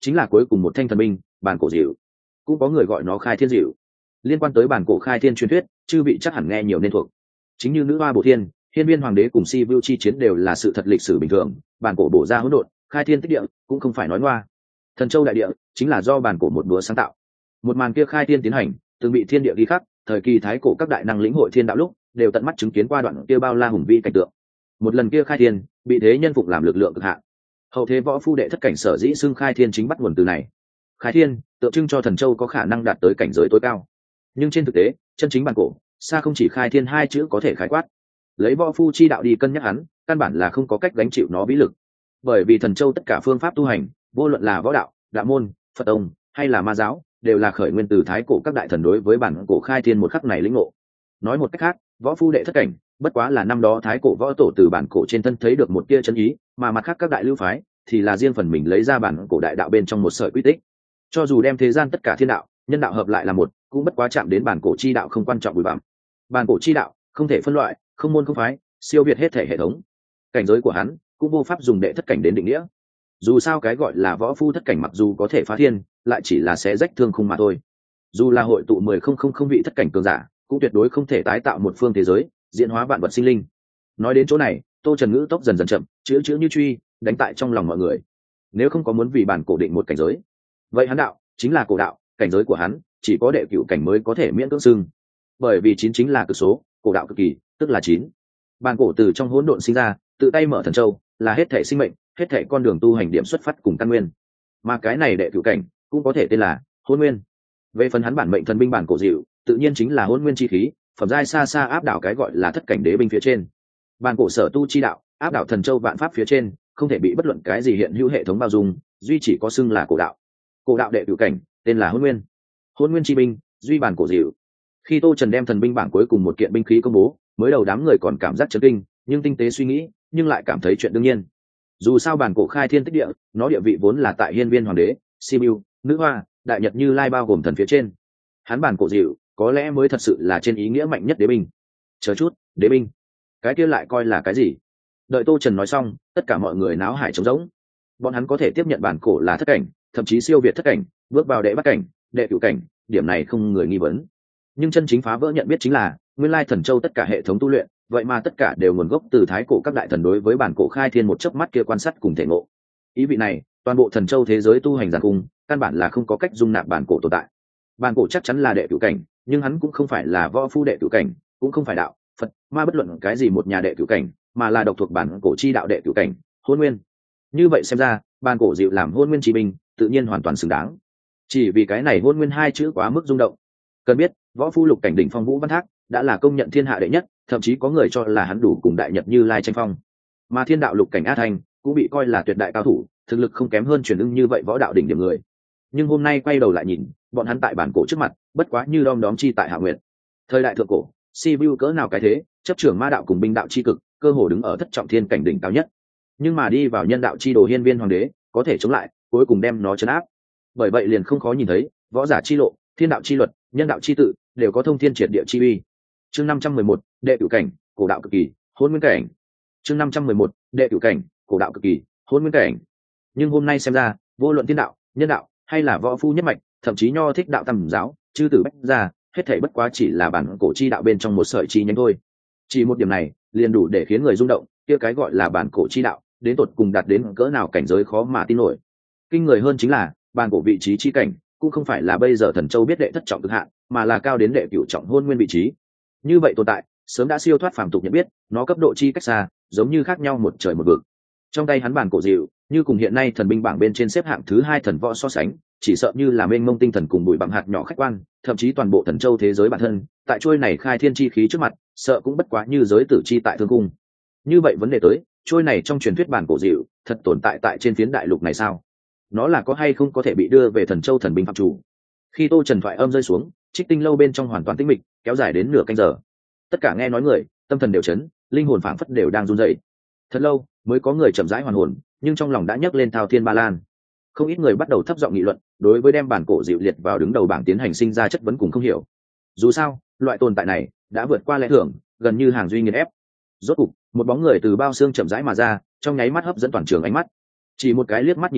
chính là cuối cùng một thanh thần binh bản cổ dịu, cũng có người gọi nó khai thiên dịu. Liên quan tới bản cổ khai thiên truyền thuyết, chư vị chắc hẳn nghe nhiều nên thuộc. Chính như nữ hoa bổ thiên, hiên viên hoàng đế cùng si vu chi chiến đều là sự thật lịch sử bình thường, bản cổ bổ ra hỗn độn, khai thiên tích địa cũng không phải nói ngoa. Thần châu đại địa chính là do bản cổ một búa sáng tạo. Một màn kia khai thiên tiến hành, từng bị thiên địa ghi khắc, thời kỳ thái cổ các đại năng lĩnh hội thiên đạo lúc đều tận mắt chứng kiến qua đoạn kia bao la hùng vĩ cảnh tượng. Một lần kia khai thiên bị thế nhân phục làm lực lượng cực hạn. Hậu thế võ phu đệ thất cảnh sở dĩ xưng khai thiên chính bắt nguồn từ này. Khai thiên tượng trưng cho thần châu có khả năng đạt tới cảnh giới tối cao, nhưng trên thực tế chân chính bản cổ xa không chỉ khai thiên hai chữ có thể khái quát. Lấy võ phu chi đạo đi cân nhắc hắn, căn bản là không có cách gánh chịu nó vĩ lực, bởi vì thần châu tất cả phương pháp tu hành, vô luận là võ đạo, đạo môn, phật tông hay là ma giáo, đều là khởi nguyên từ thái cổ các đại thần đối với bản cổ khai thiên một khắc này lĩnh ngộ. Nói một cách khác, võ phu đệ thất cảnh bất quá là năm đó thái cổ võ tổ từ bản cổ trên thân thấy được một tia chân ý, mà mặt khác các đại lưu phái thì là riêng phần mình lấy ra bản cổ đại đạo bên trong một sợi quy tích. Cho dù đem thế gian tất cả thiên đạo nhân đạo hợp lại là một, cũng bất quá chạm đến bản cổ chi đạo không quan trọng bụi bặm. Bản cổ chi đạo không thể phân loại, không môn không phái, siêu việt hết thể hệ thống. Cảnh giới của hắn cũng vô pháp dùng đệ thất cảnh đến định nghĩa. Dù sao cái gọi là võ phu thất cảnh mặc dù có thể phá thiên, lại chỉ là sẽ rách thương khung mà thôi. Dù là hội tụ mười không không không vị thất cảnh cường giả, cũng tuyệt đối không thể tái tạo một phương thế giới, diễn hóa vạn vật sinh linh. Nói đến chỗ này, Tô Trần ngữ tốc dần dần chậm, chữ chữ như truy, đánh tại trong lòng mọi người. Nếu không có muốn vì bản cổ định một cảnh giới, vậy hắn đạo chính là cổ đạo, cảnh giới của hắn chỉ có đệ cửu cảnh mới có thể miễn cưỡng xưng. Bởi vì chín chính là cực số, cổ đạo cực kỳ, tức là chín. Bản cổ từ trong hỗn độn sinh ra, tự tay mở thần châu, là hết thể sinh mệnh, hết thể con đường tu hành điểm xuất phát cùng căn nguyên. Mà cái này đệ cửu cảnh cũng có thể tên là hỗn nguyên. Về phần hắn bản mệnh thần binh bản cổ dịu, tự nhiên chính là hỗn nguyên chi khí, phẩm giai xa xa áp đảo cái gọi là thất cảnh đế binh phía trên. Bản cổ sở tu chi đạo, áp đảo thần châu vạn pháp phía trên, không thể bị bất luận cái gì hiện hữu hệ thống bao dung, duy chỉ có xưng là cổ đạo. Cổ đạo đệ cửu cảnh, tên là hỗn nguyên. Hỗn nguyên chi binh, duy bản cổ dịu. Khi Tô Trần đem thần binh bảng cuối cùng một kiện binh khí công bố, mới đầu đám người còn cảm giác chấn kinh, nhưng tinh tế suy nghĩ, nhưng lại cảm thấy chuyện đương nhiên. Dù sao bản cổ khai thiên tích địa, nó địa vị vốn là tại hiên viên hoàng đế, Sibiu, nữ hoa, đại nhật Như Lai bao gồm thần phía trên. Hắn bản cổ dịu, có lẽ mới thật sự là trên ý nghĩa mạnh nhất đế binh. Chờ chút, đế binh, cái kia lại coi là cái gì? Đợi Tô Trần nói xong, tất cả mọi người náo hải trống rỗng. Bọn hắn có thể tiếp nhận bản cổ là thất cảnh, thậm chí siêu việt thất cảnh, bước vào đệ bát cảnh, đệ cửu cảnh, điểm này không người nghi vấn. Nhưng chân chính phá vỡ nhận biết chính là, nguyên lai thần châu tất cả hệ thống tu luyện, vậy mà tất cả đều nguồn gốc từ thái cổ các đại thần đối với bản cổ khai thiên một chớp mắt kia quan sát cùng thể ngộ. Ý vị này, toàn bộ thần châu thế giới tu hành giàn cung, căn bản là không có cách dung nạp bản cổ tồn tại. Bản cổ chắc chắn là đệ cửu cảnh, nhưng hắn cũng không phải là võ phu đệ cửu cảnh, cũng không phải đạo, Phật, ma bất luận cái gì một nhà đệ cửu cảnh, mà là độc thuộc bản cổ chi đạo đệ cửu cảnh, hôn nguyên. Như vậy xem ra, bản cổ dịu làm hôn nguyên chi binh, tự nhiên hoàn toàn xứng đáng. Chỉ vì cái này hôn nguyên hai chữ quá mức rung động. Cần biết, võ phu lục cảnh đỉnh phong Vũ Văn Thác đã là công nhận thiên hạ đệ nhất, thậm chí có người cho là hắn đủ cùng đại nhật Như Lai tranh phong. Mà thiên đạo lục cảnh A Thanh cũng bị coi là tuyệt đại cao thủ, thực lực không kém hơn truyền ưng như vậy võ đạo đỉnh điểm người. Nhưng hôm nay quay đầu lại nhìn, bọn hắn tại bản cổ trước mặt, bất quá như đom đóm chi tại Hạ Nguyệt. Thời đại thượng cổ, Sibiu cỡ nào cái thế, chấp trưởng ma đạo cùng binh đạo chi cực, cơ hồ đứng ở thất trọng thiên cảnh đỉnh cao nhất. Nhưng mà đi vào nhân đạo chi đồ hiên viên hoàng đế, có thể chống lại, cuối cùng đem nó trấn áp. Bởi vậy liền không khó nhìn thấy, võ giả chi lộ, thiên đạo chi luật, nhân đạo chi tự, đều có thông thiên triệt địa chi uy. Chương năm trăm mười một, đệ cửu cảnh, cổ đạo cực kỳ, hôn nguyên cảnh. Chương năm trăm mười một, đệ cửu cảnh, cổ đạo cực kỳ, hôn nguyên cảnh. Nhưng hôm nay xem ra, vô luận thiên đạo, nhân đạo, hay là võ phu nhất mạch, thậm chí nho thích đạo tam giáo, chư tử bách gia, hết thảy bất quá chỉ là bản cổ chi đạo bên trong một sợi chi nhánh thôi. Chỉ một điểm này, liền đủ để khiến người rung động, kia cái gọi là bản cổ chi đạo, đến tột cùng đạt đến cỡ nào cảnh giới khó mà tin nổi. Kinh người hơn chính là, bản cổ vị trí chi cảnh, cũng không phải là bây giờ thần châu biết đệ thất trọng cực hạn, mà là cao đến đệ cửu trọng hôn nguyên vị trí. Như vậy tồn tại, sớm đã siêu thoát phàm tục nhận biết, nó cấp độ chi cách xa, giống như khác nhau một trời một vực. Trong tay hắn bản cổ dịu, như cùng hiện nay thần binh bảng bên trên xếp hạng thứ hai thần võ so sánh, chỉ sợ như là mênh mông tinh thần cùng bụi bằng hạt nhỏ khách quan, thậm chí toàn bộ thần châu thế giới bản thân, tại trôi này khai thiên chi khí trước mặt, sợ cũng bất quá như giới tử chi tại thương cung. Như vậy vấn đề tới, trôi này trong truyền thuyết bản cổ dịu, thật tồn tại tại trên phiến đại lục này sao? Nó là có hay không có thể bị đưa về thần châu thần binh phạm chủ? Khi Tô Trần thoại âm rơi xuống, Trích Tinh lâu bên trong hoàn toàn tĩnh mịch, kéo dài đến nửa canh giờ. Tất cả nghe nói người, tâm thần đều chấn, linh hồn phảng phất đều đang run rẩy. Thật lâu mới có người chậm rãi hoàn hồn, nhưng trong lòng đã nhấc lên thao thiên ba lan. Không ít người bắt đầu thấp giọng nghị luận, đối với đem bản cổ dịu liệt vào đứng đầu bảng tiến hành sinh ra chất vấn cùng không hiểu. Dù sao, loại tồn tại này đã vượt qua lẽ thường, gần như hàng duy nghiền ép. Rốt cục, một bóng người từ bao xương chậm rãi mà ra, trong nháy mắt hấp dẫn toàn trường ánh mắt. Chỉ một cái liếc mắt nhìn lại,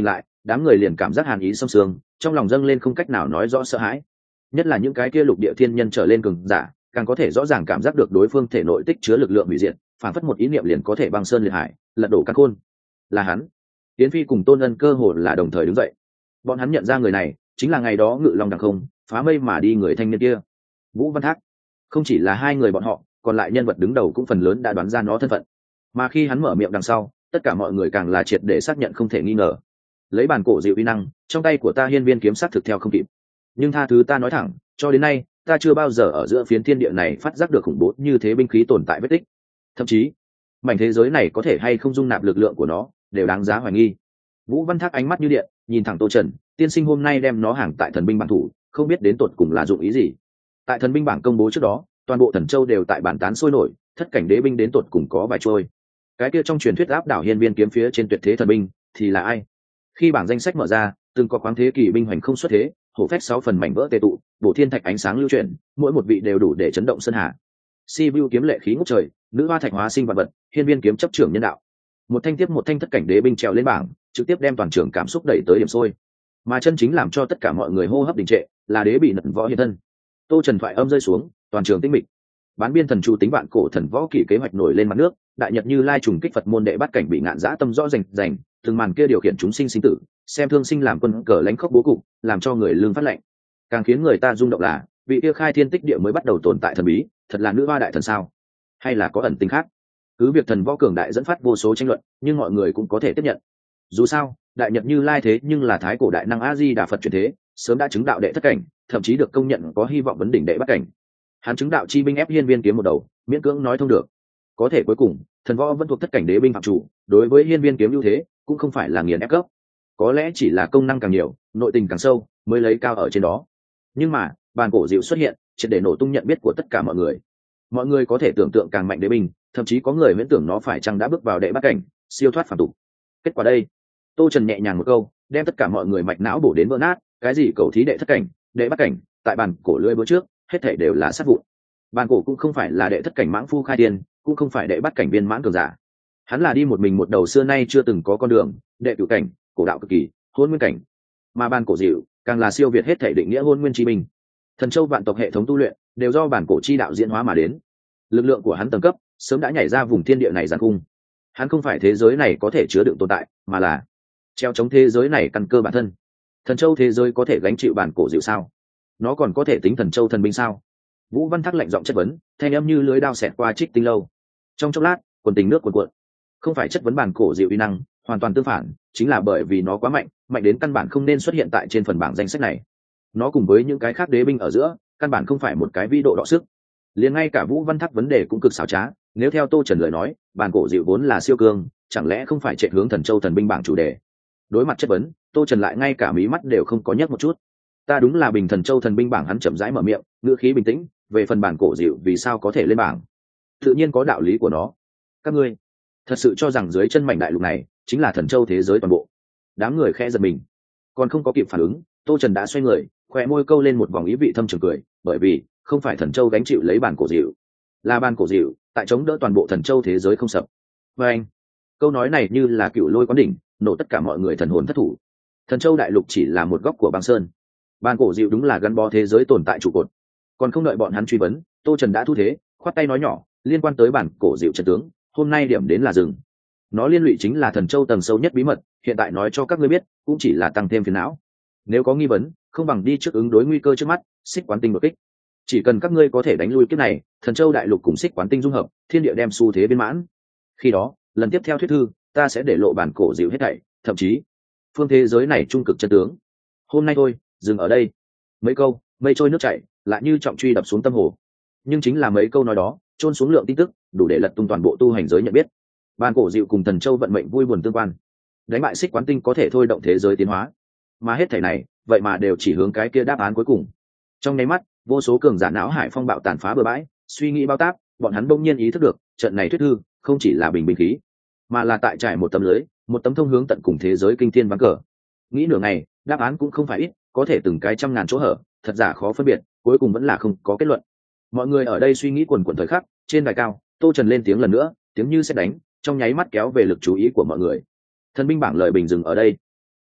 đám người liền cảm giác hàn ý xâm xương, trong lòng dâng lên không cách nào nói rõ sợ hãi. Nhất là những cái kia lục địa thiên nhân trở lên cường giả, càng có thể rõ ràng cảm giác được đối phương thể nội tích chứa lực lượng hủy diệt, phản phất một ý niệm liền có thể băng sơn liệt hải, lật đổ căn khôn. Là hắn. Yến Phi cùng Tôn Ân cơ hồ là đồng thời đứng dậy. Bọn hắn nhận ra người này chính là ngày đó ngự long đằng không phá mây mà đi người thanh niên kia, Vũ Văn Thác. Không chỉ là hai người bọn họ, còn lại nhân vật đứng đầu cũng phần lớn đã đoán ra nó thân phận. Mà khi hắn mở miệng đằng sau, tất cả mọi người càng là triệt để xác nhận không thể nghi ngờ. Lấy bản cổ diệu uy năng, trong tay của ta hiên viên kiếm sát thực theo không kịp. Nhưng tha thứ ta nói thẳng, cho đến nay, ta chưa bao giờ ở giữa phiến thiên địa này phát giác được khủng bố như thế binh khí tồn tại vết tích. Thậm chí, mảnh thế giới này có thể hay không dung nạp lực lượng của nó, đều đáng giá hoài nghi. Vũ Văn Thác ánh mắt như điện, nhìn thẳng Tô Trần, tiên sinh hôm nay đem nó hàng tại thần binh bảng thủ, không biết đến tột cùng là dụng ý gì. Tại thần binh bảng công bố trước đó, toàn bộ thần châu đều tại bản tán sôi nổi, thất cảnh đế binh đến tột cùng có vài trôi. Cái kia trong truyền thuyết áp đảo hiên viên kiếm phía trên tuyệt thế thần binh thì là ai? Khi bảng danh sách mở ra, từng có khoáng thế kỳ binh hoành không xuất thế, hổ phách sáu phần mảnh vỡ tề tụ, bổ thiên thạch ánh sáng lưu chuyển, mỗi một vị đều đủ để chấn động sơn hà. Si Vu kiếm lệ khí ngút trời, nữ hoa thạch hóa sinh vật vật, hiên viên kiếm chấp trưởng nhân đạo. Một thanh tiếp một thanh thất cảnh đế binh trèo lên bảng, trực tiếp đem toàn trường cảm xúc đẩy tới điểm sôi. Mà chân chính làm cho tất cả mọi người hô hấp đình trệ, là đế bị nận võ hiện thân. Tô Trần thoại âm rơi xuống, toàn trường tĩnh mịch. Bán biên thần chu tính vạn cổ thần võ kỷ kế hoạch nổi lên mặt nước, đại nhật Như Lai trùng kích Phật môn đệ bắt cảnh bị ngạn dã tâm rõ rành rành, từng màn kia điều khiển chúng sinh sinh tử, xem thương sinh làm quân cờ lánh khóc bố cục, làm cho người lương phát lệnh. Càng khiến người ta rung động là, vị kia khai thiên tích địa mới bắt đầu tồn tại thần bí, thật là nữ hoa đại thần sao? Hay là có ẩn tính khác? Cứ việc thần võ cường đại dẫn phát vô số tranh luận, nhưng mọi người cũng có thể tiếp nhận. Dù sao, đại nhật Như Lai thế nhưng là thái cổ đại năng A Di Đà Phật chuyển thế, sớm đã chứng đạo đệ thất cảnh, thậm chí được công nhận có hy vọng vấn đỉnh đệ bắt cảnh. Hắn chứng đạo chi binh ép hiên viên kiếm một đầu, miễn cưỡng nói thông được. Có thể cuối cùng, thần võ vẫn thuộc thất cảnh đế binh phạm chủ, đối với hiên viên kiếm ưu thế cũng không phải là nghiền ép cấp, có lẽ chỉ là công năng càng nhiều, nội tình càng sâu mới lấy cao ở trên đó. Nhưng mà bàn cổ diệu xuất hiện, triệt để nổ tung nhận biết của tất cả mọi người. Mọi người có thể tưởng tượng càng mạnh đế binh, thậm chí có người miễn tưởng nó phải chăng đã bước vào đệ bắt cảnh, siêu thoát phàm tục. Kết quả đây, Tô Trần nhẹ nhàng một câu, đem tất cả mọi người mạch não bổ đến vỡ nát. Cái gì cầu thí đệ thất cảnh, đệ bắt cảnh, tại bàn cổ lưỡi búa trước, hết thảy đều là sát vụn. Bàn cổ cũng không phải là đệ thất cảnh mãng phu khai tiên, cũng không phải đệ bắt cảnh viên mãn cường giả. Hắn là đi một mình một đầu xưa nay chưa từng có con đường, đệ cửu cảnh, cổ đạo cực kỳ, hôn nguyên cảnh. Mà bàn cổ diệu càng là siêu việt hết thảy định nghĩa hôn nguyên chi binh. Thần châu vạn tộc hệ thống tu luyện đều do bản cổ chi đạo diễn hóa mà đến. Lực lượng của hắn tầng cấp sớm đã nhảy ra vùng thiên địa này giàn cung. Hắn không phải thế giới này có thể chứa đựng tồn tại, mà là treo chống thế giới này căn cơ bản thân. Thần châu thế giới có thể gánh chịu bản cổ diệu sao? Nó còn có thể tính thần châu thần binh sao? Vũ Văn Thác lạnh giọng chất vấn, thanh âm như lưới đao xẹt qua Trích Tinh lâu. Trong chốc lát, quần tình nước cuồn cuộn. Không phải chất vấn bản cổ diệu uy năng, hoàn toàn tương phản, chính là bởi vì nó quá mạnh, mạnh đến căn bản không nên xuất hiện tại trên phần bảng danh sách này. Nó cùng với những cái khác đế binh ở giữa, căn bản không phải một cái vi độ đọ sức. Liền ngay cả Vũ Văn Thác vấn đề cũng cực xảo trá, nếu theo Tô Trần lời nói, bản cổ diệu vốn là siêu cương, chẳng lẽ không phải chạy hướng thần châu thần binh bảng chủ đề? Đối mặt chất vấn, Tô Trần lại ngay cả mí mắt đều không có nhấc một chút. Ta đúng là bình thần châu thần binh bảng, hắn chậm rãi mở miệng, ngữ khí bình tĩnh, về phần bản cổ diệu vì sao có thể lên bảng, tự nhiên có đạo lý của nó. Các ngươi thật sự cho rằng dưới chân mảnh đại lục này chính là thần châu thế giới toàn bộ? Đám người khẽ giật mình, còn không có kịp phản ứng, Tô Trần đã xoay người, khóe môi câu lên một vòng ý vị thâm trường cười, bởi vì không phải thần châu gánh chịu lấy bản cổ diệu, là bản cổ diệu tại chống đỡ toàn bộ thần châu thế giới không sập. Và anh, câu nói này như là cựu lôi quán đỉnh, nổ tất cả mọi người thần hồn thất thủ. Thần châu đại lục chỉ là một góc của băng sơn, bản cổ diệu đúng là gắn bó thế giới tồn tại trụ cột. Còn không đợi bọn hắn truy vấn, Tô Trần đã thu thế, khoát tay nói nhỏ, liên quan tới bản cổ diệu trận tướng, hôm nay điểm đến là dừng. Nó liên lụy chính là thần châu tầng sâu nhất bí mật, hiện tại nói cho các ngươi biết cũng chỉ là tăng thêm phiền não. Nếu có nghi vấn, không bằng đi trước ứng đối nguy cơ trước mắt, Xích Quán Tinh đột kích. Chỉ cần các ngươi có thể đánh lui kiếp này, thần châu đại lục cùng Xích Quán Tinh dung hợp, thiên địa đem xu thế viên mãn. Khi đó, lần tiếp theo thuyết thư, ta sẽ để lộ bản cổ diệu hết thảy, thậm chí phương thế giới này trung cực chân tướng. Hôm nay thôi, dừng ở đây. Mấy câu, mây trôi nước chảy, lại như trọng truy đập xuống tâm hồ. Nhưng chính là mấy câu nói đó, trôn xuống lượng tin tức, đủ để lật tung toàn bộ tu hành giới nhận biết. Bản cổ diệu cùng thần châu vận mệnh vui buồn tương quan. Đánh bại Xích Quán Tinh có thể thôi động thế giới tiến hóa. Mà hết thảy này, vậy mà đều chỉ hướng cái kia đáp án cuối cùng. Trong nháy mắt, vô số cường giả não hải phong bạo tàn phá bừa bãi, suy nghĩ bao táp, bọn hắn bỗng nhiên ý thức được, trận này thuyết thư không chỉ là bình bình khí, mà là tại trải một tấm lưới, một tấm thông hướng tận cùng thế giới kinh thiên ván cờ. Nghĩ nửa ngày, đáp án cũng không phải ít, có thể từng cái trăm ngàn chỗ hở, thật giả khó phân biệt, cuối cùng vẫn là không có kết luận. Mọi người ở đây suy nghĩ quần quần thời khắc, trên đài cao, Tô Trần lên tiếng lần nữa, tiếng như sét đánh, trong nháy mắt kéo về lực chú ý của mọi người. Thần binh bảng lợi bình dừng ở đây.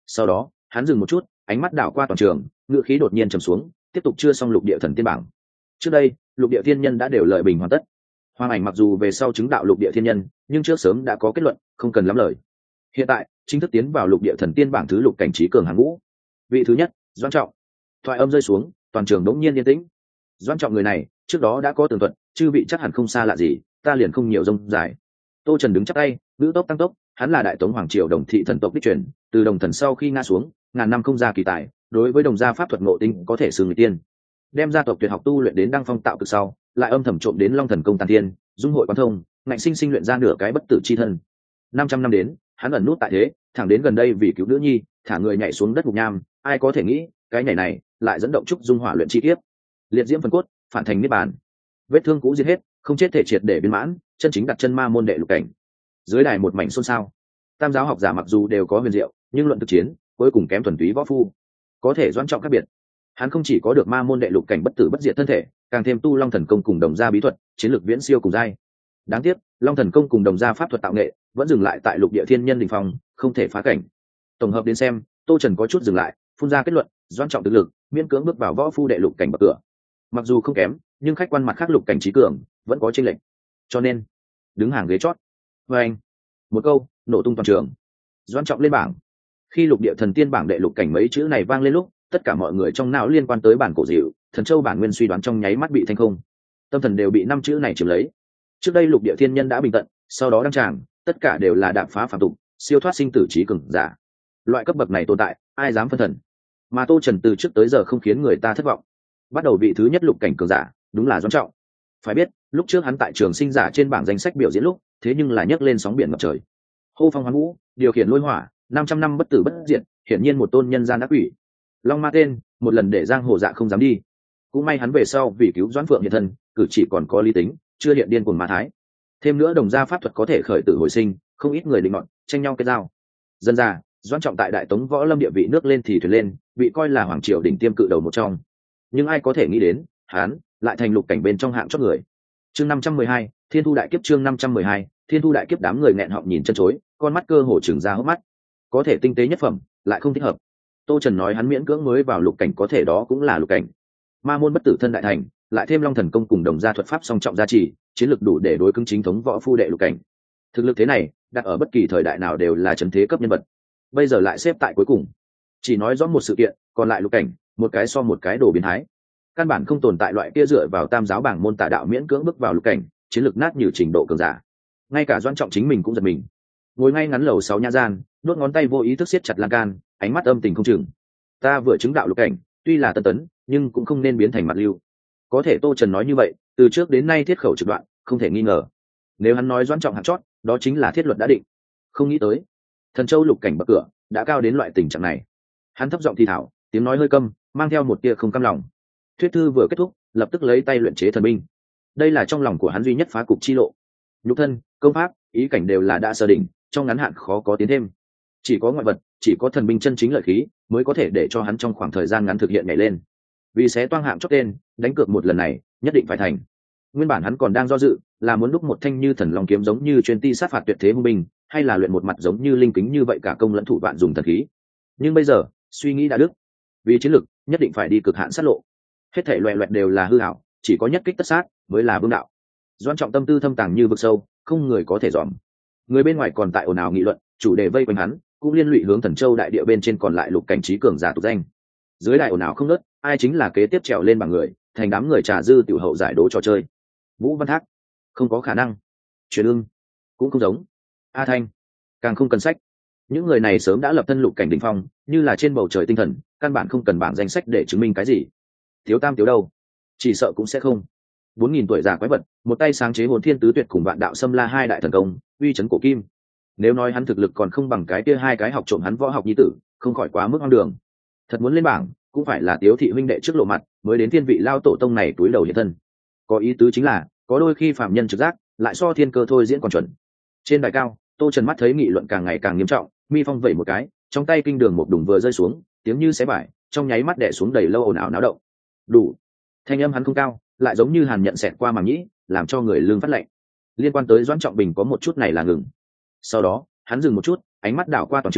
Sau đó hắn dừng một chút, ánh mắt đảo qua toàn trường, ngữ khí đột nhiên trầm xuống, tiếp tục chưa xong lục địa thần tiên bảng. Trước đây lục địa thiên nhân đã đều lợi bình hoàn tất. Hoàng Ảnh mặc dù về sau chứng đạo lục địa thiên nhân, nhưng trước sớm đã có kết luận, không cần lắm lời. Hiện tại chính thức tiến vào lục địa thần tiên bảng thứ lục cảnh trí cường hàng ngũ. Vị thứ nhất, Doãn Trọng. Thoại âm rơi xuống, toàn trường đống nhiên yên tĩnh. Doãn Trọng người này trước đó đã có tường thuật, chư vị chắc hẳn không xa lạ gì, ta liền không nhiều rông dài. Tô Trần đứng chắp tay, ngữ tốc tăng tốc, hắn là đại tống hoàng triều đồng thị thần tộc đích truyền, từ đồng thần sau khi ngã xuống, ngàn năm không ra kỳ tài, đối với đồng gia pháp thuật ngộ tinh có thể xưng người tiên. Đem gia tộc tuyệt học tu luyện đến đăng phong tạo cực sau, lại âm thầm trộm đến long thần công tàn thiên, dung hội quan thông, ngạnh sinh sinh luyện ra nửa cái bất tử chi thân. Năm trăm năm đến, hắn ẩn nút tại thế, thẳng đến gần đây vì cứu nữ nhi, thả người nhảy xuống đất ngục nham, ai có thể nghĩ, cái nhảy này lại dẫn động trúc dung hỏa luyện chi kiếp, liệt diễm phần cốt, phản thành niết bàn. Vết thương cũ diệt hết, không chết thể triệt để biến mãn, chân chính đặt chân ma môn đệ lục cảnh. Dưới đài một mảnh xôn xao. Tam giáo học giả mặc dù đều có huyền diệu, nhưng luận thực chiến, cuối cùng kém thuần túy võ phu. Có thể Doãn Trọng khác biệt, hắn không chỉ có được ma môn đệ lục cảnh bất tử bất diệt thân thể, càng thêm tu long thần công cùng đồng gia bí thuật, chiến lược viễn siêu cùng giai. Đáng tiếc long thần công cùng đồng gia pháp thuật tạo nghệ vẫn dừng lại tại lục địa thiên nhân đỉnh phong, không thể phá cảnh. Tổng hợp đến xem, Tô Trần có chút dừng lại, phun ra kết luận, Doãn Trọng thực lực miễn cưỡng bước vào võ phu đệ lục cảnh bậc cửa. Mặc dù không kém, nhưng khách quan mặt khác lục cảnh trí cường vẫn có chênh lệch, cho nên đứng hàng ghế chót. Và anh một câu nổ tung toàn trường. Doãn Trọng lên bảng. Khi lục địa thần tiên bảng đệ lục cảnh mấy chữ này vang lên lúc, tất cả mọi người trong não liên quan tới bản cổ dịu, thần châu bản nguyên suy đoán trong nháy mắt bị thanh không. Tâm thần đều bị năm chữ này chiếm lấy. Trước đây lục địa thiên nhân đã bình tận, sau đó đăng tràng, tất cả đều là đạp phá phàm tục, siêu thoát sinh tử trí cường giả. Loại cấp bậc này tồn tại, ai dám phân thần? Mà Tô Trần từ trước tới giờ không khiến người ta thất vọng. Bắt đầu vị thứ nhất lục cảnh cường giả, đúng là Doãn Trọng. Phải biết, lúc trước hắn tại trường sinh giả trên bảng danh sách biểu diễn lúc, thế nhưng là nhấc lên sóng biển ngập trời. Hô phong hoán vũ, điều khiển lôi hỏa, năm trăm năm bất tử bất diệt, hiển nhiên một tôn nhân gian ác quỷ. Long ma tên, một lần để giang hồ dạ không dám đi. Cũng may hắn về sau vì cứu Doãn Phượng hiện thân, cử chỉ còn có lý tính, chưa hiện điên cuồng ma thái. Thêm nữa đồng gia pháp thuật có thể khởi tử hồi sinh, không ít người định ngọn, tranh nhau cái dao. Dân ra, Doãn Trọng tại đại tống võ lâm địa vị nước lên thì thuyền lên, bị coi là hoàng triều đỉnh tiêm cự đầu một trong. Nhưng ai có thể nghĩ đến, hắn lại thành lục cảnh bên trong hạng chót người. Chương năm trăm mười hai, Thiên Thu đại kiếp. Chương năm trăm mười hai, Thiên Thu đại kiếp. Đám người nghẹn họng nhìn chân chối, con mắt cơ hồ trừng ra hốc mắt. Có thể tinh tế nhất phẩm, lại không thích hợp. Tô Trần nói hắn miễn cưỡng mới vào lục cảnh, có thể đó cũng là lục cảnh. Ma môn bất tử thân đại thành, lại thêm long thần công cùng đồng gia thuật pháp song trọng gia trì, chiến lược đủ để đối cứng chính thống võ phu đệ lục cảnh. Thực lực thế này, đặt ở bất kỳ thời đại nào đều là trấn thế cấp nhân vật. Bây giờ lại xếp tại cuối cùng, chỉ nói rõ một sự kiện, còn lại lục cảnh, một cái so một cái đồ biến thái. Căn bản không tồn tại loại kia dựa vào tam giáo bảng môn tà đạo miễn cưỡng bước vào lục cảnh, chiến lược nát như trình độ cường giả. Ngay cả Doãn Trọng chính mình cũng giật mình. Ngồi ngay ngắn lầu sáu nhã gian, đốt ngón tay vô ý thức siết chặt lan can, ánh mắt âm tình không chừng. Ta vừa chứng đạo lục cảnh, tuy là tân tấn, nhưng cũng không nên biến thành mặt lưu. Có thể Tô Trần nói như vậy, từ trước đến nay thiết khẩu trực đoạn, không thể nghi ngờ. Nếu hắn nói Doãn Trọng hạng chót, đó chính là thiết luật đã định. Không nghĩ tới, thần châu lục cảnh bậc cửa đã cao đến loại tình trạng này. Hắn thấp giọng thì thảo, tiếng nói hơi câm, mang theo một tia không cam lòng. Thuyết thư vừa kết thúc, lập tức lấy tay luyện chế thần binh. Đây là trong lòng của hắn duy nhất phá cục chi lộ. Nhục thân, công pháp, ý cảnh đều là đã sơ đỉnh, trong ngắn hạn khó có tiến thêm. Chỉ có ngoại vật, chỉ có thần binh chân chính lợi khí, mới có thể để cho hắn trong khoảng thời gian ngắn thực hiện nhảy lên. Vì sẽ toang hạng chót tên, đánh cược một lần này, nhất định phải thành. Nguyên bản hắn còn đang do dự, là muốn đúc một thanh như thần long kiếm giống như chuyên ti sát phạt tuyệt thế hung binh, hay là luyện một mặt giống như linh kính như vậy cả công lẫn thủ đoạn dùng thần khí. Nhưng bây giờ, suy nghĩ đã đứt. Vì chiến lực, nhất định phải đi cực hạn sát lộ. Hết thảy loè loẹt đều là hư ảo, chỉ có nhất kích tất sát mới là vương đạo. Doãn Trọng tâm tư thâm tàng như vực sâu, không người có thể dòm. Người bên ngoài còn tại ồn ào nghị luận, chủ đề vây quanh hắn, cũng liên lụy hướng Thần Châu đại địa bên trên còn lại lục cảnh trí cường giả tục danh. Dưới đại ồn ào không ngớt, ai chính là kế tiếp trèo lên bằng người, thành đám người trà dư tiểu hậu giải đố trò chơi. Vũ Văn Thác, không có khả năng. Truyền Ưng, cũng không giống. A Thanh, càng không cần sách. Những người này sớm đã lập thân lục cảnh đỉnh phong, như là trên bầu trời tinh thần, căn bản không cần bảng danh sách để chứng minh cái gì. Thiếu Tam thiếu đâu, chỉ sợ cũng sẽ không. Bốn nghìn tuổi già quái vật, một tay sáng chế hồn thiên tứ tuyệt cùng vạn đạo xâm la hai đại thần công, uy chấn cổ kim. Nếu nói hắn thực lực còn không bằng cái kia hai cái học trộm hắn võ học nhi tử, không khỏi quá mức hoang đường. Thật muốn lên bảng, cũng phải là Tiếu thị huynh đệ trước lộ mặt, mới đến thiên vị lao tổ tông này túi đầu hiện thân. Có ý tứ chính là, có đôi khi phạm nhân trực giác, lại so thiên cơ thôi diễn còn chuẩn. Trên đài cao, Tô Trần mắt thấy nghị luận càng ngày càng nghiêm trọng, mi phong vẩy một cái, trong tay kinh đường một đùng vừa rơi xuống, tiếng như xé vải, trong nháy mắt đè xuống đầy lâu ồn ào náo động. Đủ. Thanh âm hắn không cao, lại giống như hàn nhận xẹt qua màng nhĩ, làm cho người lương phát lạnh. Liên quan tới Doãn Trọng Bình có một chút này là ngừng. Sau đó, hắn dừng một chút, ánh mắt đảo qua toàn trường,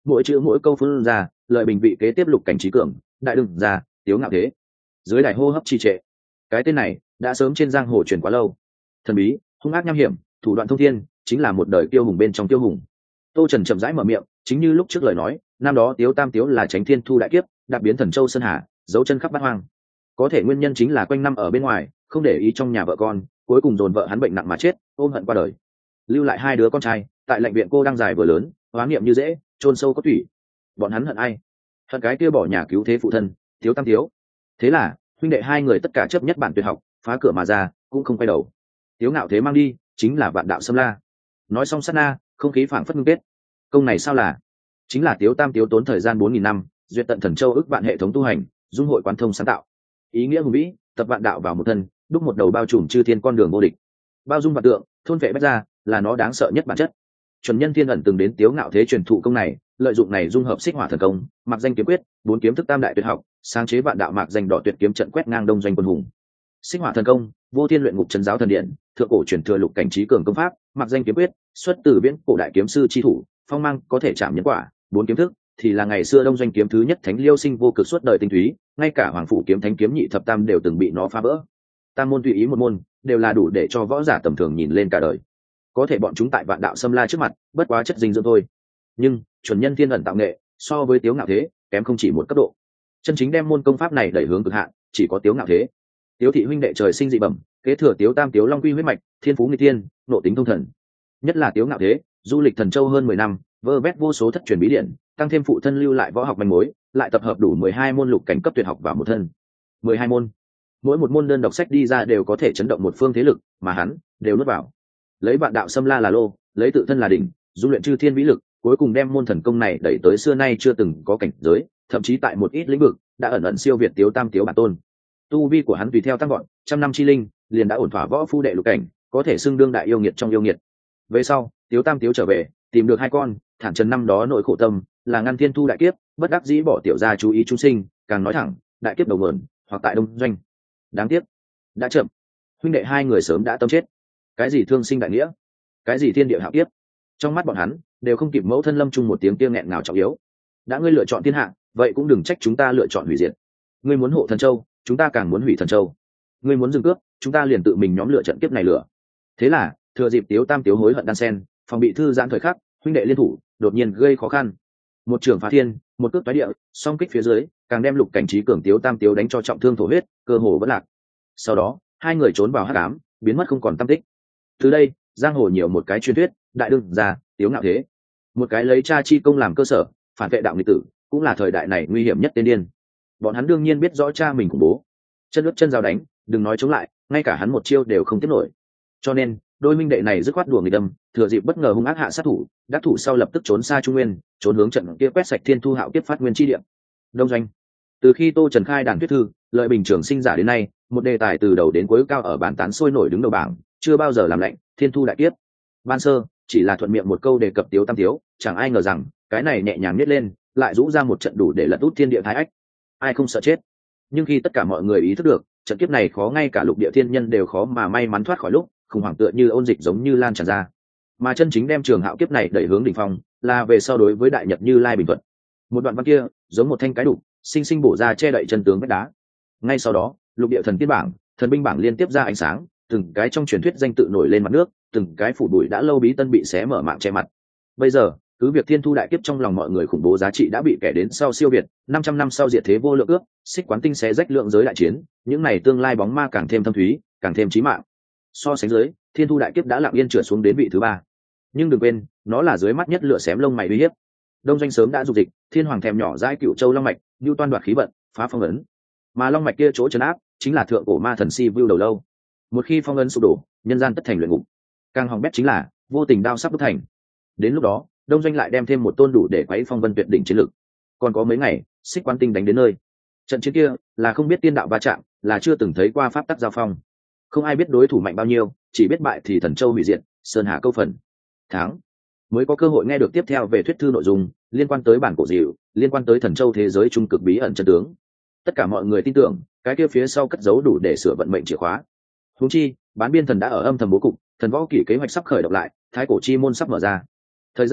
mỗi chữ mỗi câu phun ra lợi bình vị kế tiếp lục cảnh trí cường đại đừng ra tiếu ngạo thế. Dưới đại hô hấp trì trệ, cái tên này đã sớm trên giang hồ truyền quá lâu. Thần bí, hung ác nham hiểm, thủ đoạn thông thiên, chính là một đời tiêu hùng bên trong tiêu hùng. Tô Trần chậm rãi mở miệng, chính như lúc trước lời nói, năm đó Tiếu Tam Tiếu là tránh thiên thu đại kiếp, đạp biến Thần Châu Sơn Hà, dấu chân khắp bát hoang. Có thể nguyên nhân chính là quanh năm ở bên ngoài, không để ý trong nhà vợ con, cuối cùng dồn vợ hắn bệnh nặng mà chết, ôm hận qua đời. Lưu lại hai đứa con trai, tại lệnh viện cô đang dài vừa lớn, hóa nghiệm như dễ, chôn sâu có thủy. Bọn hắn hận ai? Hận cái kia bỏ nhà cứu thế phụ thân, Tiếu Tam Tiếu. Thế là, huynh đệ hai người tất cả chấp nhất bản tuyệt học, phá cửa mà ra, cũng không quay đầu. Tiếu Ngạo Thế mang đi, chính là vạn đạo xâm la. Nói xong sát na, không khí phảng phất ngưng kết. Công này sao là? Chính là Tiếu Tam Tiếu tốn thời gian bốn nghìn năm, duyệt tận Thần Châu ước vạn hệ thống tu hành, dung hội quán thông sáng tạo. Ý nghĩa hùng vĩ, tập vạn đạo vào một thân, đúc một đầu bao trùm chư thiên con đường vô địch. Bao dung vạn tượng, thôn vệ bách gia, là nó đáng sợ nhất bản chất. Chuẩn Nhân Thiên ẩn từng đến Tiếu Ngạo Thế truyền thụ công này, lợi dụng này dung hợp xích hỏa thần công, mặc danh kiếm quyết, bốn kiếm thức tam đại tuyệt học, sáng chế vạn đạo mạc danh đỏ tuyệt kiếm trận quét ngang đông doanh quân hùng. Xích hỏa thần công, vô thiên luyện ngục trấn giáo thần điện, thượng cổ truyền thừa lục cảnh trí cường công pháp, mặc danh kiếm quyết, xuất từ viễn cổ đại kiếm sư chi thủ, phong mang có thể chạm nhân quả, bốn kiếm thức thì là ngày xưa đông doanh kiếm thứ nhất thánh liêu sinh vô cực suốt đời tinh túy, ngay cả hoàng phủ kiếm thánh kiếm nhị thập tam đều từng bị nó phá vỡ. Tam môn tùy ý một môn, đều là đủ để cho võ giả tầm thường nhìn lên cả đời. Có thể bọn chúng tại vạn đạo xâm la trước mặt, bất quá chất dinh dưỡng thôi. Nhưng Chuẩn Nhân Thiên ẩn tạo nghệ, so với Tiếu Ngạo Thế, kém không chỉ một cấp độ. Chân chính đem môn công pháp này đẩy hướng cực hạn, chỉ có Tiếu Ngạo Thế. Tiếu thị huynh đệ trời sinh dị bẩm, kế thừa Tiếu Tam Tiếu Long Quy huyết mạch, thiên phú nghịch thiên, nộ tính thông thần. Nhất là Tiếu Ngạo Thế, du lịch Thần Châu hơn mười năm, vơ vét vô số thất truyền bí điển, tăng thêm phụ thân lưu lại võ học manh mối, lại tập hợp đủ mười hai môn lục cảnh cấp tuyệt học vào một thân. mười hai môn, mỗi một môn đơn độc sách đi ra đều có thể chấn động một phương thế lực, mà hắn đều nuốt vào. Lấy vạn đạo xâm la là lô, lấy tự thân là đỉnh, dung luyện chư thiên vĩ lực, cuối cùng đem môn thần công này đẩy tới xưa nay chưa từng có cảnh giới, thậm chí tại một ít lĩnh vực đã ẩn ẩn siêu việt Tiếu Tam Tiếu bản tôn. Tu vi của hắn tùy theo tăng vọt, trăm năm chi linh liền đã ổn thỏa võ phu đệ lục cảnh, có thể xưng đương đại yêu nghiệt trong yêu nghiệt. Về sau, Tiếu Tam Tiếu trở về, tìm được hai con, thản trần năm đó nội khổ tâm, là ngăn thiên thu đại kiếp, bất đắc dĩ bỏ tiểu gia chú ý chúng sinh, càng nói thẳng, đại kiếp đầu nguồn, hoặc tại đông doanh. Đáng tiếc, đã chậm. Huynh đệ hai người sớm đã tâm chết. Cái gì thương sinh đại nghĩa, cái gì thiên địa hạo kiếp, trong mắt bọn hắn đều không kịp mẫu thân lâm chung một tiếng kia nghẹn ngào trọng yếu. Đã ngươi lựa chọn thiên hạ, vậy cũng đừng trách chúng ta lựa chọn hủy diệt. Ngươi muốn hộ Thần Châu, chúng ta càng muốn hủy Thần Châu. Ngươi muốn dừng cướp, chúng ta liền tự mình nhóm lựa trận kiếp này lửa. Thế là thừa dịp Tiếu Tam Tiếu hối hận đan sen, phòng bị thư giãn thời khắc, huynh đệ liên thủ đột nhiên gây khó khăn. Một trường phá thiên, một cước toái địa, song kích phía dưới, càng đem lục cảnh trí cường Tiếu Tam Tiếu đánh cho trọng thương thổ huyết, cơ hồ bất lạc. Sau đó hai người trốn vào hắc ám, biến mất không còn tăm tích. Từ đây giang hồ nhiều một cái truyền thuyết, đại đương gia Tiếu Ngạo Thế, một cái lấy cha chi công làm cơ sở, phản vệ đạo nghịch tử, cũng là thời đại này nguy hiểm nhất tên điên. Bọn hắn đương nhiên biết rõ cha mình khủng bố, chân ướt chân dao đánh, đừng nói chống lại, ngay cả hắn một chiêu đều không tiếp nổi. Cho nên đôi minh đệ này dứt khoát đùa người đâm, thừa dịp bất ngờ hung ác hạ sát thủ, đắc thủ sau lập tức trốn xa trung nguyên, trốn hướng trận kia quét sạch thiên thu hạo kiếp phát nguyên chi địa. Đông doanh. Từ khi Tô Trần khai đàn thuyết thư, lợi bình trường sinh giả đến nay, một đề tài từ đầu đến cuối cao ở bản tán sôi nổi đứng đầu bảng, chưa bao giờ làm lạnh, thiên thu đại kiếp. Ban sơ chỉ là thuận miệng một câu đề cập Tiếu Tam Tiếu, chẳng ai ngờ rằng cái này nhẹ nhàng nhét lên, lại rũ ra một trận đủ để lật út thiên địa thái ách. Ai không sợ chết? Nhưng khi tất cả mọi người ý thức được trận kiếp này khó ngay cả lục địa thiên nhân đều khó mà may mắn thoát khỏi lúc, khủng hoảng tựa như ôn dịch giống như lan tràn ra. Mà chân chính đem trường hạo kiếp này đẩy hướng đỉnh phong, là về sau đối với đại nhật Như Lai Bình Thuận. Một đoạn văn kia giống một thanh cái đục, sinh sinh bổ ra che đậy chân tướng vách đá. Ngay sau đó, lục địa thần tiên bảng, thần binh bảng liên tiếp ra ánh sáng, từng cái trong truyền thuyết danh tự nổi lên mặt nước, từng cái phủ bụi đã lâu bí tân bị xé mở mạng che mặt. Bây giờ cứ việc thiên thu đại kiếp trong lòng mọi người khủng bố giá trị đã bị kẻ đến sau siêu việt, năm trăm năm sau diệt thế vô lượng ước, xích quán tinh xé rách lượng giới đại chiến, những này tương lai bóng ma càng thêm thâm thúy, càng thêm chí mạng. So sánh dưới, thiên thu đại kiếp đã lặng yên trượt xuống đến vị thứ ba. Nhưng đừng quên, nó là dưới mắt nhất lửa xém lông mày uy hiếp. Đông doanh sớm đã dục dịch, thiên hoàng thèm nhỏ dãi Cựu Châu long mạch, lưu toan đoạt khí vận, phá phong ấn. Mà long mạch kia chỗ trấn áp, chính là thượng cổ ma thần si view đầu lâu. Một khi phong ấn sụp đổ, nhân gian tất thành luyện ngục. Càng hỏng bét chính là vô tình đao sắp đúc thành. Đến lúc đó, đông doanh lại đem thêm một tôn đủ để quấy phong vân tuyệt đỉnh chiến lực. Còn có mấy ngày, xích quán tinh đánh đến nơi. Trận chiến kia là không biết tiên đạo va chạm, là chưa từng thấy qua pháp tắc giao phong. Không ai biết đối thủ mạnh bao nhiêu, chỉ biết bại thì Thần Châu hủy diệt, sơn hà câu phần. Tháng mới có cơ hội nghe được tiếp theo về thuyết thư nội dung liên quan tới bản cổ dịu, liên quan tới Thần Châu thế giới trung cực bí ẩn chân tướng. Tất cả mọi người tin tưởng cái kia phía sau cất giấu đủ để sửa vận mệnh chìa khóa. Huống chi bán biên thần đã ở âm thầm bố cục, thần võ kỷ kế hoạch sắp khởi động lại, thái cổ chi môn sắp mở ra. Thời gian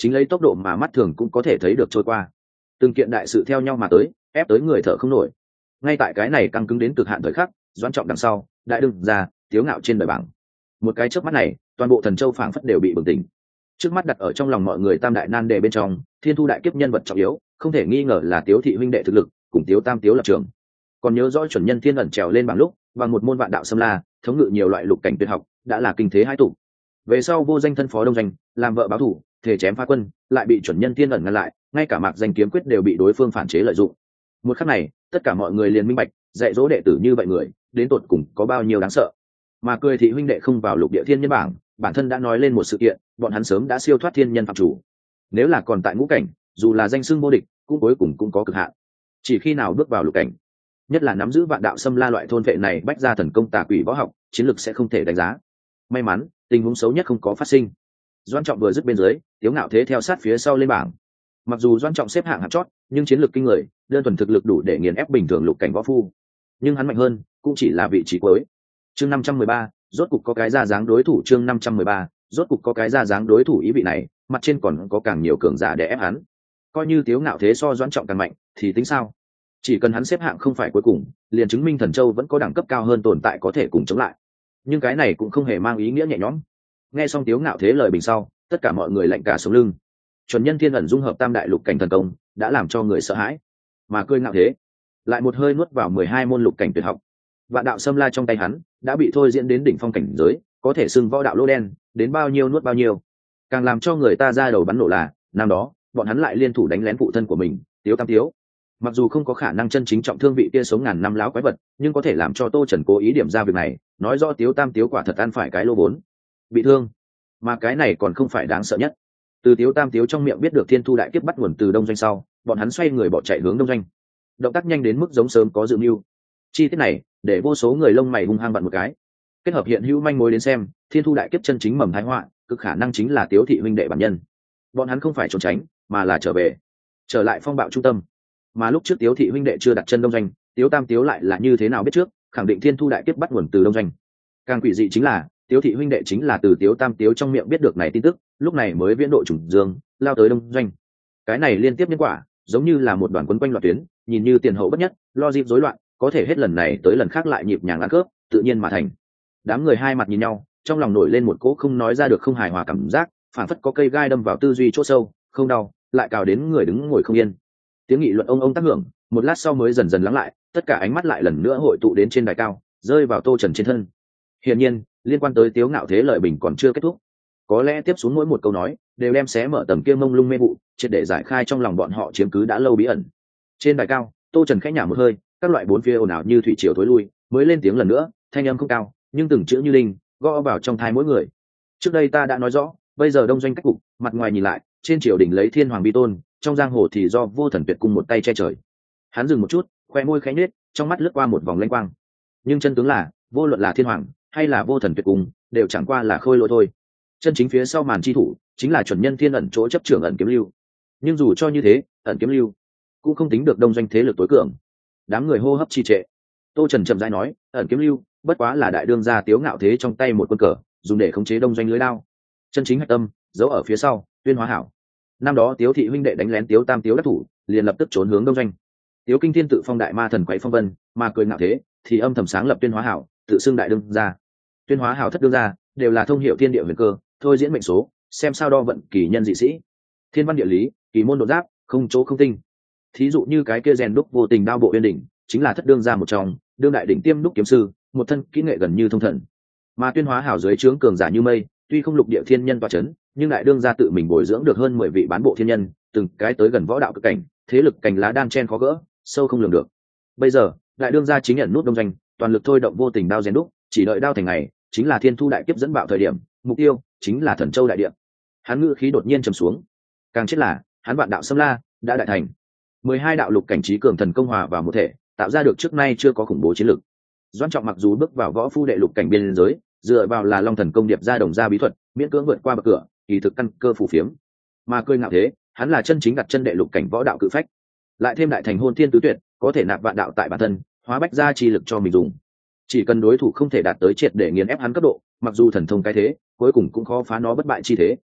chính lấy tốc độ mà mắt thường cũng có thể thấy được trôi qua. Từng kiện đại sự theo nhau mà tới, ép tới người thở không nổi. Ngay tại cái này căng cứng đến cực hạn thời khắc, Doãn Trọng đằng sau, đại đương ra, Tiếu Ngạo trên đời bảng. Một cái chớp mắt này, toàn bộ Thần Châu phảng phất đều bị bừng tỉnh. Trước mắt đặt ở trong lòng mọi người tam đại nan đề bên trong, thiên thu đại kiếp nhân vật trọng yếu, không thể nghi ngờ là Tiếu thị huynh đệ thực lực, cùng Tiếu Tam Tiếu lập trường. Còn nhớ rõ chuẩn nhân thiên ẩn trèo lên bảng lúc, bằng một môn vạn đạo xâm la, thống ngự nhiều loại lục cảnh tuyệt học, đã là kinh thế hai tụ. Về sau vô danh thân phó đông doanh, làm vợ báo thủ, thể chém phá quân, lại bị chuẩn nhân thiên ẩn ngăn lại, ngay cả mạc danh kiếm quyết đều bị đối phương phản chế lợi dụng. Một khắc này, tất cả mọi người liền minh bạch, dạy dỗ đệ tử như vậy người, đến tột cùng có bao nhiêu đáng sợ. Mà cười thị huynh đệ không vào lục địa thiên nhân bảng, bản thân đã nói lên một sự kiện, bọn hắn sớm đã siêu thoát thiên nhân phạm chủ. Nếu là còn tại ngũ cảnh, dù là danh xưng vô địch, cũng cuối cùng cũng có cực hạn. Chỉ khi nào bước vào lục cảnh, nhất là nắm giữ vạn đạo xâm la loại thôn vệ này bách ra thần công tà quỷ võ học, chiến lược sẽ không thể đánh giá. May mắn, tình huống xấu nhất không có phát sinh. Doãn Trọng vừa dứt bên dưới, Tiếu Ngạo thế theo sát phía sau lên bảng. Mặc dù Doãn Trọng xếp hạng hạng chót, nhưng chiến lược kinh người, đơn thuần thực lực đủ để nghiền ép bình thường lục cảnh võ phu. Nhưng hắn mạnh hơn, cũng chỉ là vị trí cuối. Chương năm trăm mười ba, rốt cục có cái ra dáng đối thủ. Chương năm trăm mười ba, rốt cục có cái ra dáng đối thủ. Ý vị này, mặt trên còn có càng nhiều cường giả để ép hắn. Coi như Tiếu Ngạo thế so Doãn Trọng càng mạnh, thì tính sao? Chỉ cần hắn xếp hạng không phải cuối cùng, liền chứng minh Thần Châu vẫn có đẳng cấp cao hơn tồn tại có thể cùng chống lại. Nhưng cái này cũng không hề mang ý nghĩa nhẹ nhõm. Nghe xong Tiếu Ngạo thế lời bình sau, tất cả mọi người lạnh cả sống lưng. Chuẩn nhân thiên ẩn dung hợp tam đại lục cảnh thần công, đã làm cho người sợ hãi. Mà cười Ngạo thế, lại một hơi nuốt vào mười hai môn lục cảnh tuyệt học. Vạn đạo xâm la trong tay hắn đã bị thôi diễn đến đỉnh phong cảnh giới, có thể xưng võ đạo lô đen, đến bao nhiêu nuốt bao nhiêu. Càng làm cho người ta ra đầu bắn nổ là, năm đó, bọn hắn lại liên thủ đánh lén phụ thân của mình, Tiếu Tam Tiếu. Mặc dù không có khả năng chân chính trọng thương vị kia sống ngàn năm láo quái vật, nhưng có thể làm cho Tô Trần cố ý điểm ra việc này, nói rõ Tiếu Tam Tiếu quả thật ăn phải cái lô vốn, bị thương. Mà cái này còn không phải đáng sợ nhất. Từ Tiếu Tam Tiếu trong miệng biết được thiên thu đại kiếp bắt nguồn từ đông doanh sau, bọn hắn xoay người bỏ chạy hướng đông doanh, động tác nhanh đến mức giống sớm có dự mưu. Chi tiết này để vô số người lông mày hung hăng vặn một cái. Kết hợp hiện hữu manh mối đến xem, thiên thu đại kiếp chân chính mầm thái họa, cực khả năng chính là Tiếu thị huynh đệ bản nhân. Bọn hắn không phải trốn tránh, mà là trở về, trở lại phong bạo trung tâm. Mà lúc trước Tiếu thị huynh đệ chưa đặt chân đông doanh, Tiếu Tam Tiếu lại là như thế nào biết trước, khẳng định thiên thu đại kiếp bắt nguồn từ đông doanh. Càng quỷ dị chính là, Tiếu thị huynh đệ chính là từ Tiếu Tam Tiếu trong miệng biết được này tin tức, lúc này mới viễn độ trùng dương, lao tới đông doanh. Cái này liên tiếp nhân quả, giống như là một đoàn quấn quanh loạt tuyến, nhìn như tiền hậu bất nhất, lo dịp rối loạn, có thể hết lần này tới lần khác lại nhịp nhàng ăn cướp, tự nhiên mà thành. Đám người hai mặt nhìn nhau, trong lòng nổi lên một cỗ không nói ra được không hài hòa cảm giác, phản phất có cây gai đâm vào tư duy chỗ sâu, không đau, lại cào đến người đứng ngồi không yên. Tiếng nghị luận ông ông tác hưởng, một lát sau mới dần dần lắng lại, tất cả ánh mắt lại lần nữa hội tụ đến trên đài cao, rơi vào Tô Trần trên thân. Hiển nhiên, liên quan tới Tiếu Ngạo thế lợi bình còn chưa kết thúc. Có lẽ tiếp xuống mỗi một câu nói đều đem xé mở tầm kia mông lung mê vụ, triệt để giải khai trong lòng bọn họ chiếm cứ đã lâu bí ẩn. Trên đài cao, Tô Trần khẽ nhả một hơi, các loại bốn phía ồn ào như thủy triều thối lui, mới lên tiếng lần nữa, thanh âm không cao, nhưng từng chữ như linh, gõ vào trong tai mỗi người. Trước đây ta đã nói rõ, bây giờ đông doanh cách cục, mặt ngoài nhìn lại, trên triều đình lấy thiên hoàng vi tôn, trong giang hồ thì do vô thần tuyệt cung một tay che trời. Hắn dừng một chút, khoe môi khẽ nhếch, trong mắt lướt qua một vòng lanh quang. Nhưng chân tướng là, vô luận là thiên hoàng hay là vô thần tuyệt cung, đều chẳng qua là khôi lỗi thôi. Chân chính phía sau màn chi thủ, chính là chuẩn nhân thiên ẩn chỗ chấp trưởng ẩn kiếm lưu. Nhưng dù cho như thế, ẩn kiếm lưu cũng không tính được đông doanh thế lực tối cường. Đám người hô hấp trì trệ. Tô Trần chậm rãi nói, ẩn kiếm lưu bất quá là đại đương gia Tiếu Ngạo thế trong tay một quân cờ, dùng để khống chế đông doanh lưới đao. Chân chính hạch tâm giấu ở phía sau, Tuyên Hóa Hảo. Năm đó Tiếu thị huynh đệ đánh lén Tiếu Tam Tiếu đắc thủ, liền lập tức trốn hướng đông doanh. Tiếu Kinh Thiên tự phong đại ma thần quậy phong vân, mà cười Ngạo thế thì âm thầm sáng lập Tuyên Hóa Hảo, tự xưng đại đương gia. Tuyên Hóa Hảo thất đương gia đều là thông hiểu thiên địa huyền cơ, thôi diễn mệnh số, xem sao đo vận kỳ nhân dị sĩ, thiên văn địa lý, kỳ môn độ giáp, không chỗ không tinh. Thí dụ như cái kia rèn đúc vô tình đao bộ uyên đỉnh, chính là thất đương gia một trong, đương đại đỉnh tiêm đúc kiếm sư, một thân kỹ nghệ gần như thông thần. Mà Tuyên Hóa Hảo dưới trướng cường giả như mây, tuy không lục địa thiên nhân tọa chấn, nhưng đại đương gia tự mình bồi dưỡng được hơn mười vị bán bộ thiên nhân, từng cái tới gần võ đạo cực cảnh, thế lực cành lá đan chen khó gỡ, sâu không lường được. Bây giờ, đại đương gia chính nhận nút đông doanh, toàn lực thôi động vô tình đao rèn đúc, chỉ đợi đao thành ngày, chính là thiên thu đại kiếp dẫn bạo thời điểm, mục tiêu chính là Thần Châu đại địa. Hắn ngữ khí đột nhiên trầm xuống. Càng chết là, hắn vạn đạo xâm la đã đại thành. mười hai đạo lục cảnh trí cường thần công hòa vào một thể, tạo ra được trước nay chưa có khủng bố chiến lực. Doãn Trọng mặc dù bước vào võ phu đệ lục cảnh biên giới, dựa vào là Long Thần công điệp ra đồng ra bí thuật, miễn cưỡng vượt qua bậc cửa, kỳ thực căn cơ phù phiếm. Mà cười Ngạo thế, hắn là chân chính đặt chân đệ lục cảnh võ đạo cự phách, lại thêm đại thành hôn thiên tứ tuyệt, có thể nạp vạn đạo tại bản thân, hóa bách gia chi lực cho mình dùng. Chỉ cần đối thủ không thể đạt tới triệt để nghiền ép hắn cấp độ, mặc dù thần thông cái thế, cuối cùng cũng khó phá nó bất bại chi thế.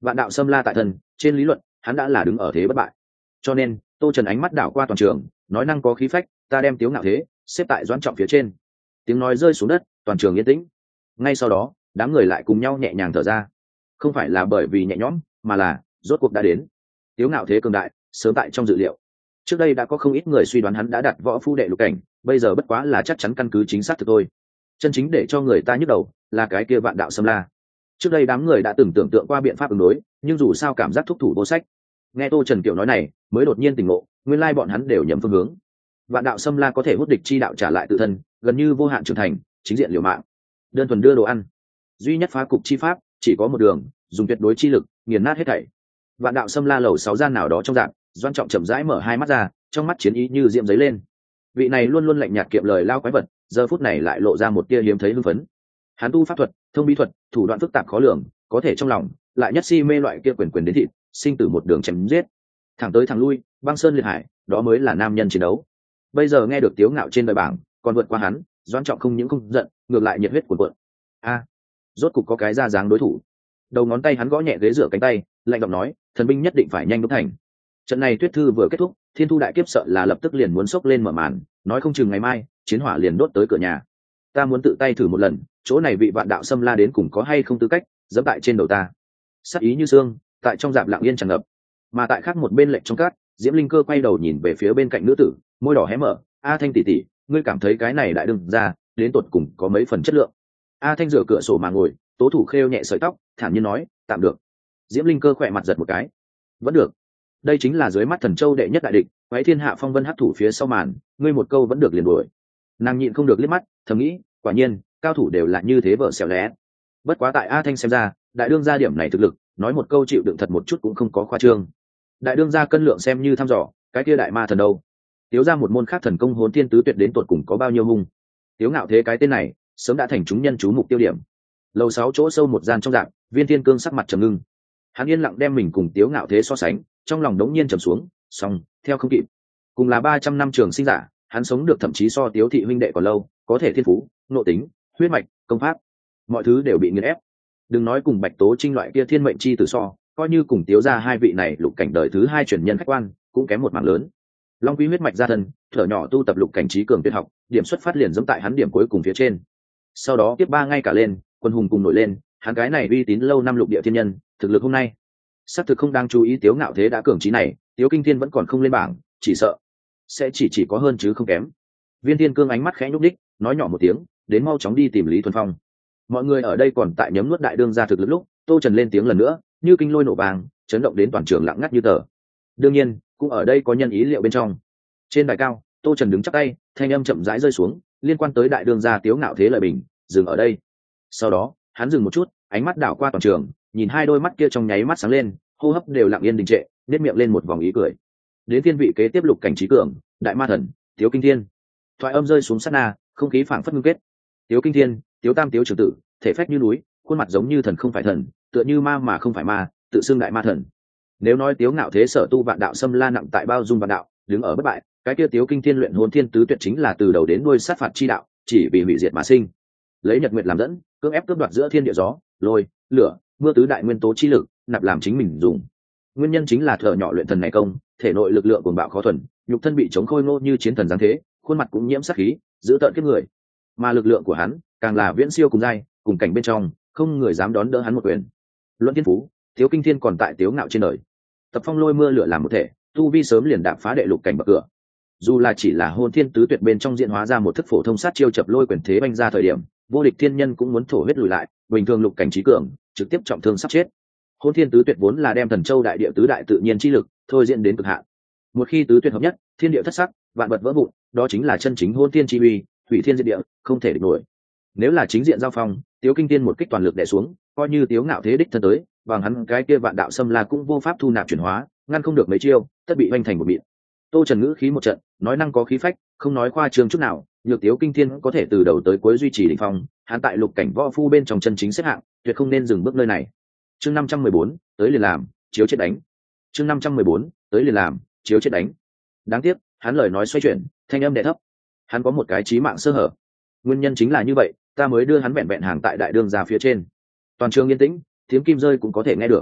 Vạn đạo xâm la tại thân, trên lý luận hắn đã là đứng ở thế bất bại, cho nên Tô Trần ánh mắt đảo qua toàn trường, nói năng có khí phách, ta đem Tiếu Ngạo Thế xếp tại Doãn Trọng phía trên. Tiếng nói rơi xuống đất, toàn trường yên tĩnh. Ngay sau đó đám người lại cùng nhau nhẹ nhàng thở ra, không phải là bởi vì nhẹ nhõm, mà là rốt cuộc đã đến. Tiếu Ngạo Thế cường đại sớm tại trong dự liệu, trước đây đã có không ít người suy đoán hắn đã đặt võ phu đệ lục cảnh, bây giờ bất quá là chắc chắn căn cứ chính xác thực thôi. Chân chính để cho người ta nhức đầu là cái kia Vạn đạo xâm la. Trước đây đám người đã từng tưởng tượng qua biện pháp ứng đối, nhưng dù sao cảm giác thúc thủ vô sách. Nghe Tô Trần kiểu nói này mới đột nhiên tỉnh ngộ, nguyên lai bọn hắn đều nhầm phương hướng. Vạn đạo xâm la có thể hút địch chi đạo trả lại tự thân, gần như vô hạn trưởng thành, chính diện liều mạng, đơn thuần đưa đồ ăn. Duy nhất phá cục chi pháp chỉ có một đường, dùng tuyệt đối chi lực nghiền nát hết thảy. Vạn đạo xâm la lầu sáu gian nào đó trong dạng, Doan Trọng chậm rãi mở hai mắt ra, trong mắt chiến ý như diệm giấy lên. Vị này luôn luôn lạnh nhạt kiệm lời lao quái vật, giờ phút này lại lộ ra một tia hiếm thấy hưng phấn. Hắn tu pháp thuật, thông bí thuật, thủ đoạn phức tạp khó lường, có thể trong lòng lại nhất si mê loại kia quyền quyền đến thịt, sinh tử một đường chém giết, thẳng tới thẳng lui, băng sơn liệt hải, đó mới là nam nhân chiến đấu. Bây giờ nghe được Tiếu Ngạo trên đời bảng còn vượt qua hắn, Doan Trọng không những không giận, ngược lại nhiệt huyết cuồn cuộn. A, rốt cục có cái ra dáng đối thủ. Đầu ngón tay hắn gõ nhẹ ghế rửa cánh tay, lạnh giọng nói, thần binh nhất định phải nhanh đúc thành. Trận này tuyết thư vừa kết thúc, Thiên Thu đại kiếp sợ là lập tức liền muốn sốc lên mở màn, nói không chừng ngày mai chiến hỏa liền đốt tới cửa nhà. Ta muốn tự tay thử một lần, chỗ này vị Vạn đạo xâm la đến cùng có hay không tư cách dẫm tại trên đầu ta. Sát ý như xương tại trong dạp lặng yên tràn ngập, mà tại khác một bên lệnh trong cát, Diễm Linh Cơ quay đầu nhìn về phía bên cạnh nữ tử, môi đỏ hé mở, a Thanh tỷ tỷ, ngươi cảm thấy cái này đại đương ra đến tột cùng có mấy phần chất lượng? A Thanh rửa cửa sổ mà ngồi, tố thủ khêu nhẹ sợi tóc, thản nhiên nói, tạm được. Diễm Linh Cơ khỏe mặt giật một cái, vẫn được. Đây chính là dưới mắt Thần Châu đệ nhất đại địch, quái thiên hạ phong vân hắc thủ phía sau màn, ngươi một câu vẫn được liền đuổi. Nàng nhịn không được liếc mắt, thầm nghĩ, quả nhiên cao thủ đều là như thế vợ xẻo lé. Bất quá tại A Thanh xem ra, đại đương gia điểm này thực lực, nói một câu chịu đựng thật một chút cũng không có khoa trương. Đại đương gia cân lượng xem như thăm dò, cái kia đại ma thần đâu? Tiếu ra một môn khác thần công hồn thiên tứ tuyệt đến tột cùng có bao nhiêu hung? Tiếu Ngạo Thế cái tên này sớm đã thành chúng nhân chú mục tiêu điểm. Lầu sáu chỗ sâu một gian trong dạng, Viên Thiên Cương sắc mặt trầm ngưng. Hắn yên lặng đem mình cùng Tiếu Ngạo Thế so sánh, trong lòng đống nhiên trầm xuống, xong, theo không kịp. Cùng là ba trăm năm trường sinh giả, hắn sống được thậm chí so Tiếu thị huynh đệ còn lâu, có thể thiên phú, nội tính, huyết mạch, công pháp, mọi thứ đều bị nghiền ép. Đừng nói cùng Bạch Tố Trinh loại kia thiên mệnh chi tử so, coi như cùng Tiếu ra hai vị này lục cảnh đời thứ hai truyền nhân khách quan, cũng kém một mảng lớn. Long Quý huyết mạch gia thân, thở nhỏ tu tập lục cảnh trí cường tuyệt học, điểm xuất phát liền giống tại hắn điểm cuối cùng phía trên. Sau đó tiếp ba ngay cả lên, quân hùng cùng nổi lên, hắn cái này uy tín lâu năm lục địa thiên nhân, thực lực hôm nay xác thực không đáng chú ý. Tiếu Ngạo Thế đã cường trí này, Tiếu Kinh Thiên vẫn còn không lên bảng, chỉ sợ sẽ chỉ chỉ có hơn chứ không kém. Viên Thiên Cương ánh mắt khẽ nhúc đích, nói nhỏ một tiếng, đến mau chóng đi tìm Lý Thuần Phong. Mọi người ở đây còn tại nhấm nuốt đại đương ra thực lực lúc, Tô Trần lên tiếng lần nữa, như kinh lôi nổ vàng, chấn động đến toàn trường lặng ngắt như tờ. Đương nhiên cũng ở đây có nhân ý liệu bên trong. Trên đài cao, Tô Trần đứng chắc tay, thanh âm chậm rãi rơi xuống, liên quan tới đại đương gia Tiếu Ngạo Thế lời bình, dừng ở đây. Sau đó hắn dừng một chút, ánh mắt đảo qua toàn trường, nhìn hai đôi mắt kia trong nháy mắt sáng lên, hô hấp đều lặng yên đình trệ, nét miệng lên một vòng ý cười. Đến thiên vị kế tiếp lục cảnh trí cường, đại ma thần Tiếu Kinh Thiên. Thoại âm rơi xuống sát na, không khí phảng phất ngưng kết. Tiếu Kinh Thiên, Tiếu Tam Tiếu trưởng tử, thể phách như núi, khuôn mặt giống như thần không phải thần, tựa như ma mà không phải ma, tự xưng đại ma thần. Nếu nói Tiếu Ngạo Thế sở tu vạn đạo xâm la nặng tại bao dung vạn đạo, đứng ở bất bại, cái kia Tiếu Kinh Thiên luyện hồn thiên tứ tuyệt chính là từ đầu đến đuôi sát phạt chi đạo, chỉ vì hủy diệt mà sinh. Lấy nhật nguyệt làm dẫn, cưỡng ép cướp đoạt giữa thiên địa gió, lôi, lửa, mưa tứ đại nguyên tố chi lực, nạp làm chính mình dùng. Nguyên nhân chính là thợ nhỏ luyện thần này công, thể nội lực lượng cuồng bạo khó thuần, nhục thân bị chống khôi ngô như chiến thần giáng thế, khuôn mặt cũng nhiễm sát khí, giữ tợn kiếp người. Mà lực lượng của hắn càng là viễn siêu cùng giai, cùng cảnh bên trong, không người dám đón đỡ hắn một quyền. Luận thiên phú, Tiếu Kinh Thiên còn tại Tiếu Ngạo trên đời. Tập phong lôi mưa lửa làm một thể, tu vi sớm liền đạp phá đệ lục cảnh bậc cửa. Dù là chỉ là hôn thiên tứ tuyệt bên trong diễn hóa ra một thức phổ thông sát chiêu chập lôi quyền thế banh ra thời điểm, vô địch thiên nhân cũng muốn thổ huyết lùi lại, bình thường lục cảnh trí cường, trực tiếp trọng thương sắp chết. Hôn thiên tứ tuyệt vốn là đem thần châu đại địa tứ đại tự nhiên chi lực thôi diễn đến cực hạn. Một khi tứ tuyệt hợp nhất, thiên địa thất sắc, vạn vật vỡ vụn, đó chính là chân chính hôn thiên chi uy, hủy thiên diệt địa, không thể địch nổi. Nếu là chính diện giao phong, Tiếu Kinh Thiên một kích toàn lực đè xuống, coi như Tiếu Ngạo Thế đích thân tới, bằng hắn cái kia vạn đạo xâm la cũng vô pháp thu nạp chuyển hóa, ngăn không được mấy chiêu, tất bị hoành thành một mịn. Tô Trần ngữ khí một trận, nói năng có khí phách, không nói khoa trương chút nào, nhược Tiếu Kinh Thiên có thể từ đầu tới cuối duy trì đỉnh phong, hắn tại lục cảnh võ phu bên trong chân chính xếp hạng, tuyệt không nên dừng bước nơi này. Chương năm trăm mười bốn, tới liền làm, chiếu chết đánh. Chương năm trăm mười bốn, tới liền làm, chiếu chết đánh. Đáng tiếc, hắn lời nói xoay chuyển, thanh âm đè thấp. Hắn có một cái chí mạng sơ hở. Nguyên nhân chính là như vậy, ta mới đưa hắn vẹn vẹn hàng tại đại đương gia phía trên. Toàn trường yên tĩnh, tiếng kim rơi cũng có thể nghe được.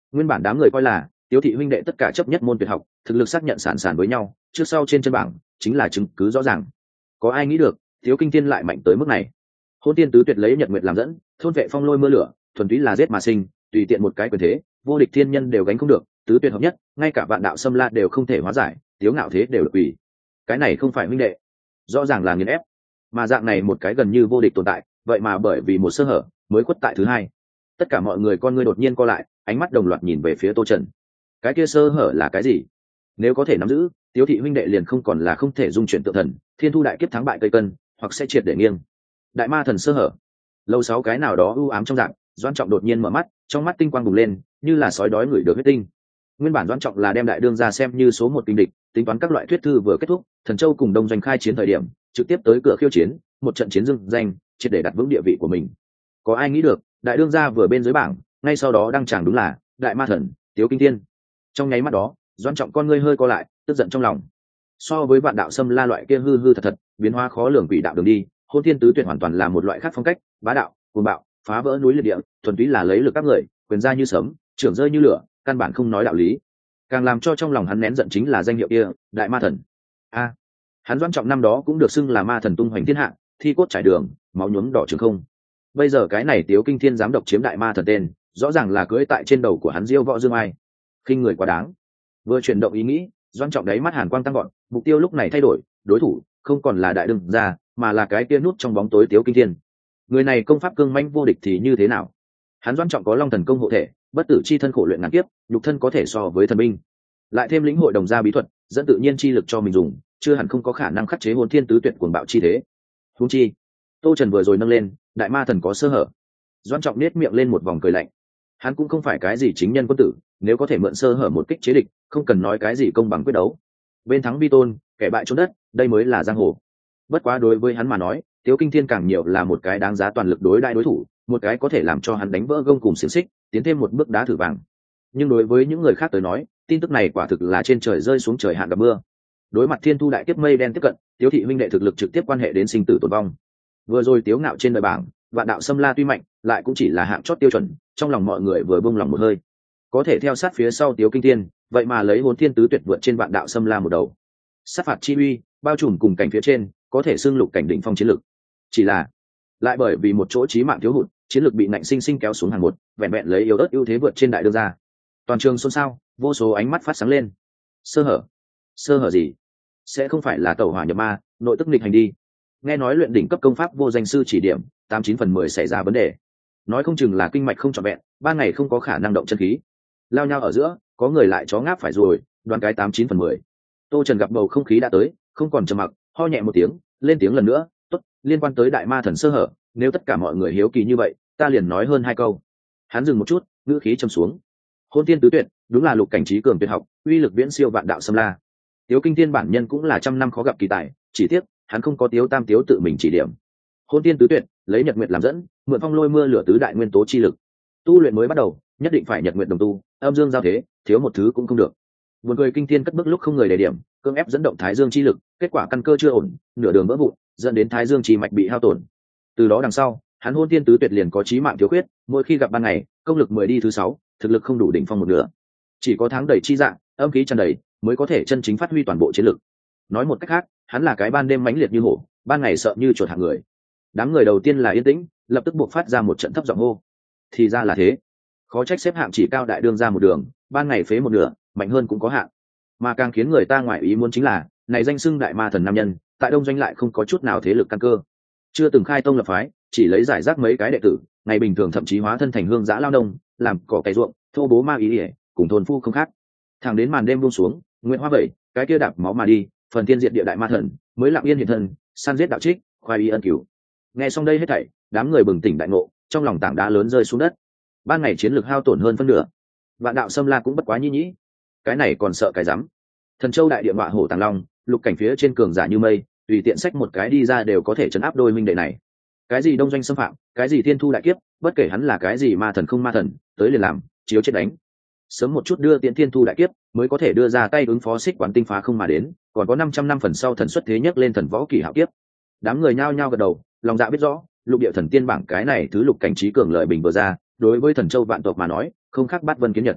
Nguyên bản đám người coi là Tiếu thị huynh đệ tất cả chấp nhất môn tuyệt học, thực lực xác nhận sàn sàn với nhau, trước sau trên chân bảng chính là chứng cứ rõ ràng. Có ai nghĩ được Tiếu Kinh Thiên lại mạnh tới mức này? Hôn Tiên Tứ Tuyệt lấy Nhật Nguyệt làm dẫn, thôn vệ phong lôi mưa lửa, thuần túy là giết mà sinh, tùy tiện một cái quyền thế, vô địch thiên nhân đều gánh không được, tứ tuyệt hợp nhất, ngay cả vạn đạo xâm la đều không thể hóa giải, Tiếu Ngạo thế đều được ủy. Cái này không phải huynh đệ, rõ ràng là nghiền ép. Mà dạng này một cái gần như vô địch tồn tại, vậy mà bởi vì một sơ hở mới quất tại thứ hai. Tất cả mọi người con ngươi đột nhiên co lại, ánh mắt đồng loạt nhìn về phía Tô Trần. Cái kia sơ hở là cái gì? Nếu có thể nắm giữ, Tiếu thị huynh đệ liền không còn là không thể dung chuyển tự thần, thiên thu đại kiếp thắng bại cây cân, hoặc sẽ triệt để nghiêng. Đại ma thần sơ hở. Lâu sáu cái nào đó u ám trong dạng, Doãn Trọng đột nhiên mở mắt, trong mắt tinh quang bùng lên, như là sói đói ngửi được huyết tinh. Nguyên bản Doãn Trọng là đem đại đương ra xem như số một kinh địch, tính toán các loại thuyết thư vừa kết thúc, Thần Châu cùng Đông Doanh khai chiến thời điểm, trực tiếp tới cửa khiêu chiến, một trận chiến dưng danh, triệt để đặt vững địa vị của mình. Có ai nghĩ được, đại đương gia vừa bên dưới bảng, ngay sau đó đăng tràng đúng là đại ma thần Tiếu Kinh Thiên. Trong nháy mắt đó, Doãn Trọng con ngươi hơi co lại, tức giận trong lòng. So với vạn đạo xâm la loại kia hư hư thật thật, biến hóa khó lường quỷ đạo đường đi, Hôn Thiên Tứ Tuyệt hoàn toàn là một loại khác phong cách, bá đạo, cuồng bạo, phá vỡ núi liệt địa, thuần túy là lấy lực các người, quyền ra như sấm, trưởng rơi như lửa, căn bản không nói đạo lý. Càng làm cho trong lòng hắn nén giận chính là danh hiệu kia, đại ma thần. A, hắn Doãn Trọng năm đó cũng được xưng là ma thần tung hoành thiên hạ, thi cốt trải đường, máu nhuốm đỏ trường không. Bây giờ cái này Tiếu Kinh Thiên dám độc chiếm đại ma thần tên, rõ ràng là cưỡi tại trên đầu của hắn diêu võ dương ai, khinh người quá đáng. Vừa chuyển động ý nghĩ, Doãn Trọng đáy mắt hàn quang tăng gọn, mục tiêu lúc này thay đổi, đối thủ không còn là đại đương gia, mà là cái kia nút trong bóng tối Tiếu Kinh Thiên. Người này công pháp cương mãnh vô địch thì như thế nào? Hắn Doãn Trọng có long thần công hộ thể, bất tử chi thân khổ luyện ngàn kiếp, nhục thân có thể so với thần binh, lại thêm lĩnh hội đồng gia bí thuật, dẫn tự nhiên chi lực cho mình dùng, chưa hẳn không có khả năng khắc chế Hôn Thiên Tứ Tuyệt cuồng bạo chi thế. Huống chi, Tô Trần vừa rồi nâng lên, đại ma thần có sơ hở. Doãn Trọng nết miệng lên một vòng cười lạnh. Hắn cũng không phải cái gì chính nhân quân tử, nếu có thể mượn sơ hở một kích chế địch, không cần nói cái gì công bằng quyết đấu. Bên thắng vi tôn, kẻ bại trốn đất, đây mới là giang hồ. Bất quá đối với hắn mà nói, Tiếu Kinh Thiên càng nhiều là một cái đáng giá toàn lực đối đại đối thủ, một cái có thể làm cho hắn đánh vỡ gông cùng xiềng xích, tiến thêm một bước đá thử vàng. Nhưng đối với những người khác tới nói, tin tức này quả thực là trên trời rơi xuống trời hạn gặp mưa. Đối mặt thiên thu đại kiếp mây đen tiếp cận, Tiếu thị huynh đệ thực lực trực tiếp quan hệ đến sinh tử tồn vong. Vừa rồi Tiếu Ngạo trên đời bảng, vạn đạo xâm la tuy mạnh, lại cũng chỉ là hạng chót tiêu chuẩn, trong lòng mọi người vừa buông lòng một hơi. Có thể theo sát phía sau Tiếu Kinh Thiên, vậy mà lấy Hồn Thiên Tứ Tuyệt vượt trên vạn đạo xâm la một đầu. Sát phạt chi uy, bao trùm cùng cảnh phía trên, có thể xưng lục cảnh đỉnh phong chiến lực. Chỉ là, lại bởi vì một chỗ chí mạng thiếu hụt, chiến lực bị nạnh sinh sinh kéo xuống hàng một, vẹn vẹn lấy yếu ớt ưu thế vượt trên đại đương gia. Toàn trường xôn xao, vô số ánh mắt phát sáng lên. Sơ hở? Sơ hở gì? Sẽ không phải là tẩu hỏa nhập ma, nội tức nghịch hành đi? Nghe nói luyện đỉnh cấp công pháp vô danh sư chỉ điểm, tám chín phần mười xảy ra vấn đề. Nói không chừng là kinh mạch không trọn vẹn, ban ngày không có khả năng động chân khí. Lao nhau ở giữa, có người lại chó ngáp phải rồi, đoán cái tám chín phần mười. Tô Trần gặp bầu không khí đã tới, không còn trầm mặc, ho nhẹ một tiếng, lên tiếng lần nữa, "Tốt, liên quan tới đại ma thần sơ hở, nếu tất cả mọi người hiếu kỳ như vậy, ta liền nói hơn hai câu." Hắn dừng một chút, ngữ khí trầm xuống. Hôn Thiên Tứ Tuyệt, đúng là lục cảnh trí cường tuyệt học, uy lực viễn siêu vạn đạo xâm la. Tiếu Kinh Thiên bản nhân cũng là trăm năm khó gặp kỳ tài, chỉ tiếc hắn không có Tiếu Tam Tiếu tự mình chỉ điểm. Hôn Thiên Tứ Tuyệt, lấy nhật nguyệt làm dẫn, mượn phong lôi mưa lửa tứ đại nguyên tố chi lực. Tu luyện mới bắt đầu, nhất định phải nhật nguyệt đồng tu, âm dương giao thế, thiếu một thứ cũng không được. Buồn cười Kinh Thiên cất bước lúc không người đề điểm, cưỡng ép dẫn động thái dương chi lực, kết quả căn cơ chưa ổn, nửa đường vỡ vụn, dẫn đến thái dương chi mạch bị hao tổn. Từ đó đằng sau, hắn Hôn Thiên Tứ Tuyệt liền có chí mạng thiếu khuyết, mỗi khi gặp ban ngày, công lực mười đi thứ sáu, thực lực không đủ đỉnh phong một nửa. Chỉ có tháng đầy chi dạng, âm khí tràn đầy, mới có thể chân chính phát huy toàn bộ chiến lực. Nói một cách khác, hắn là cái ban đêm mãnh liệt như hổ, ban ngày sợ như chuột hạng người. Đám người đầu tiên là yên tĩnh, lập tức buộc phát ra một trận thấp giọng hô. Thì ra là thế, khó trách xếp hạng chỉ cao đại đương ra một đường, ban ngày phế một nửa, mạnh hơn cũng có hạng. Mà càng khiến người ta ngoại ý muốn chính là, này danh xưng đại ma thần nam nhân, tại Đông Doanh lại không có chút nào thế lực căn cơ, chưa từng khai tông lập phái, chỉ lấy giải rác mấy cái đệ tử, ngày bình thường thậm chí hóa thân thành hương giã lao nông, làm cỏ cày ruộng, thô bố ma ý ỉa, cùng thôn phu không khác. Thẳng đến màn đêm buông xuống, Nguyễn Hoa Bảy, cái kia đạp máu mà đi, phần thiên diệt địa đại ma thần, mới lặng yên hiện thân, săn giết đạo trích, khoai y ân cửu. Nghe xong đây hết thảy, đám người bừng tỉnh đại ngộ, trong lòng tảng đá lớn rơi xuống đất. Ban ngày chiến lược hao tổn hơn phân nửa, vạn đạo xâm la cũng bất quá nhĩ nhĩ, cái này còn sợ cái rắm. Thần Châu đại địa ngọa hổ tàng long, lục cảnh phía trên cường giả như mây, tùy tiện sách một cái đi ra đều có thể chấn áp đôi minh đệ này. Cái gì Đông Doanh xâm phạm, cái gì thiên thu đại kiếp, bất kể hắn là cái gì ma thần không ma thần, tới liền làm, chiếu chết đánh. Sớm một chút đưa tiễn thiên thu đại kiếp, mới có thể đưa ra tay ứng phó xích quán tinh phá không mà đến, còn có năm trăm năm phần sau thần xuất thế nhất lên thần võ kỳ hạo kiếp. Đám người nhao nhao gật đầu, lòng dạ biết rõ, lục địa thần tiên bảng cái này thứ lục cảnh trí cường lợi bình vừa ra, đối với Thần Châu vạn tộc mà nói, không khác bát vân kiến nhật.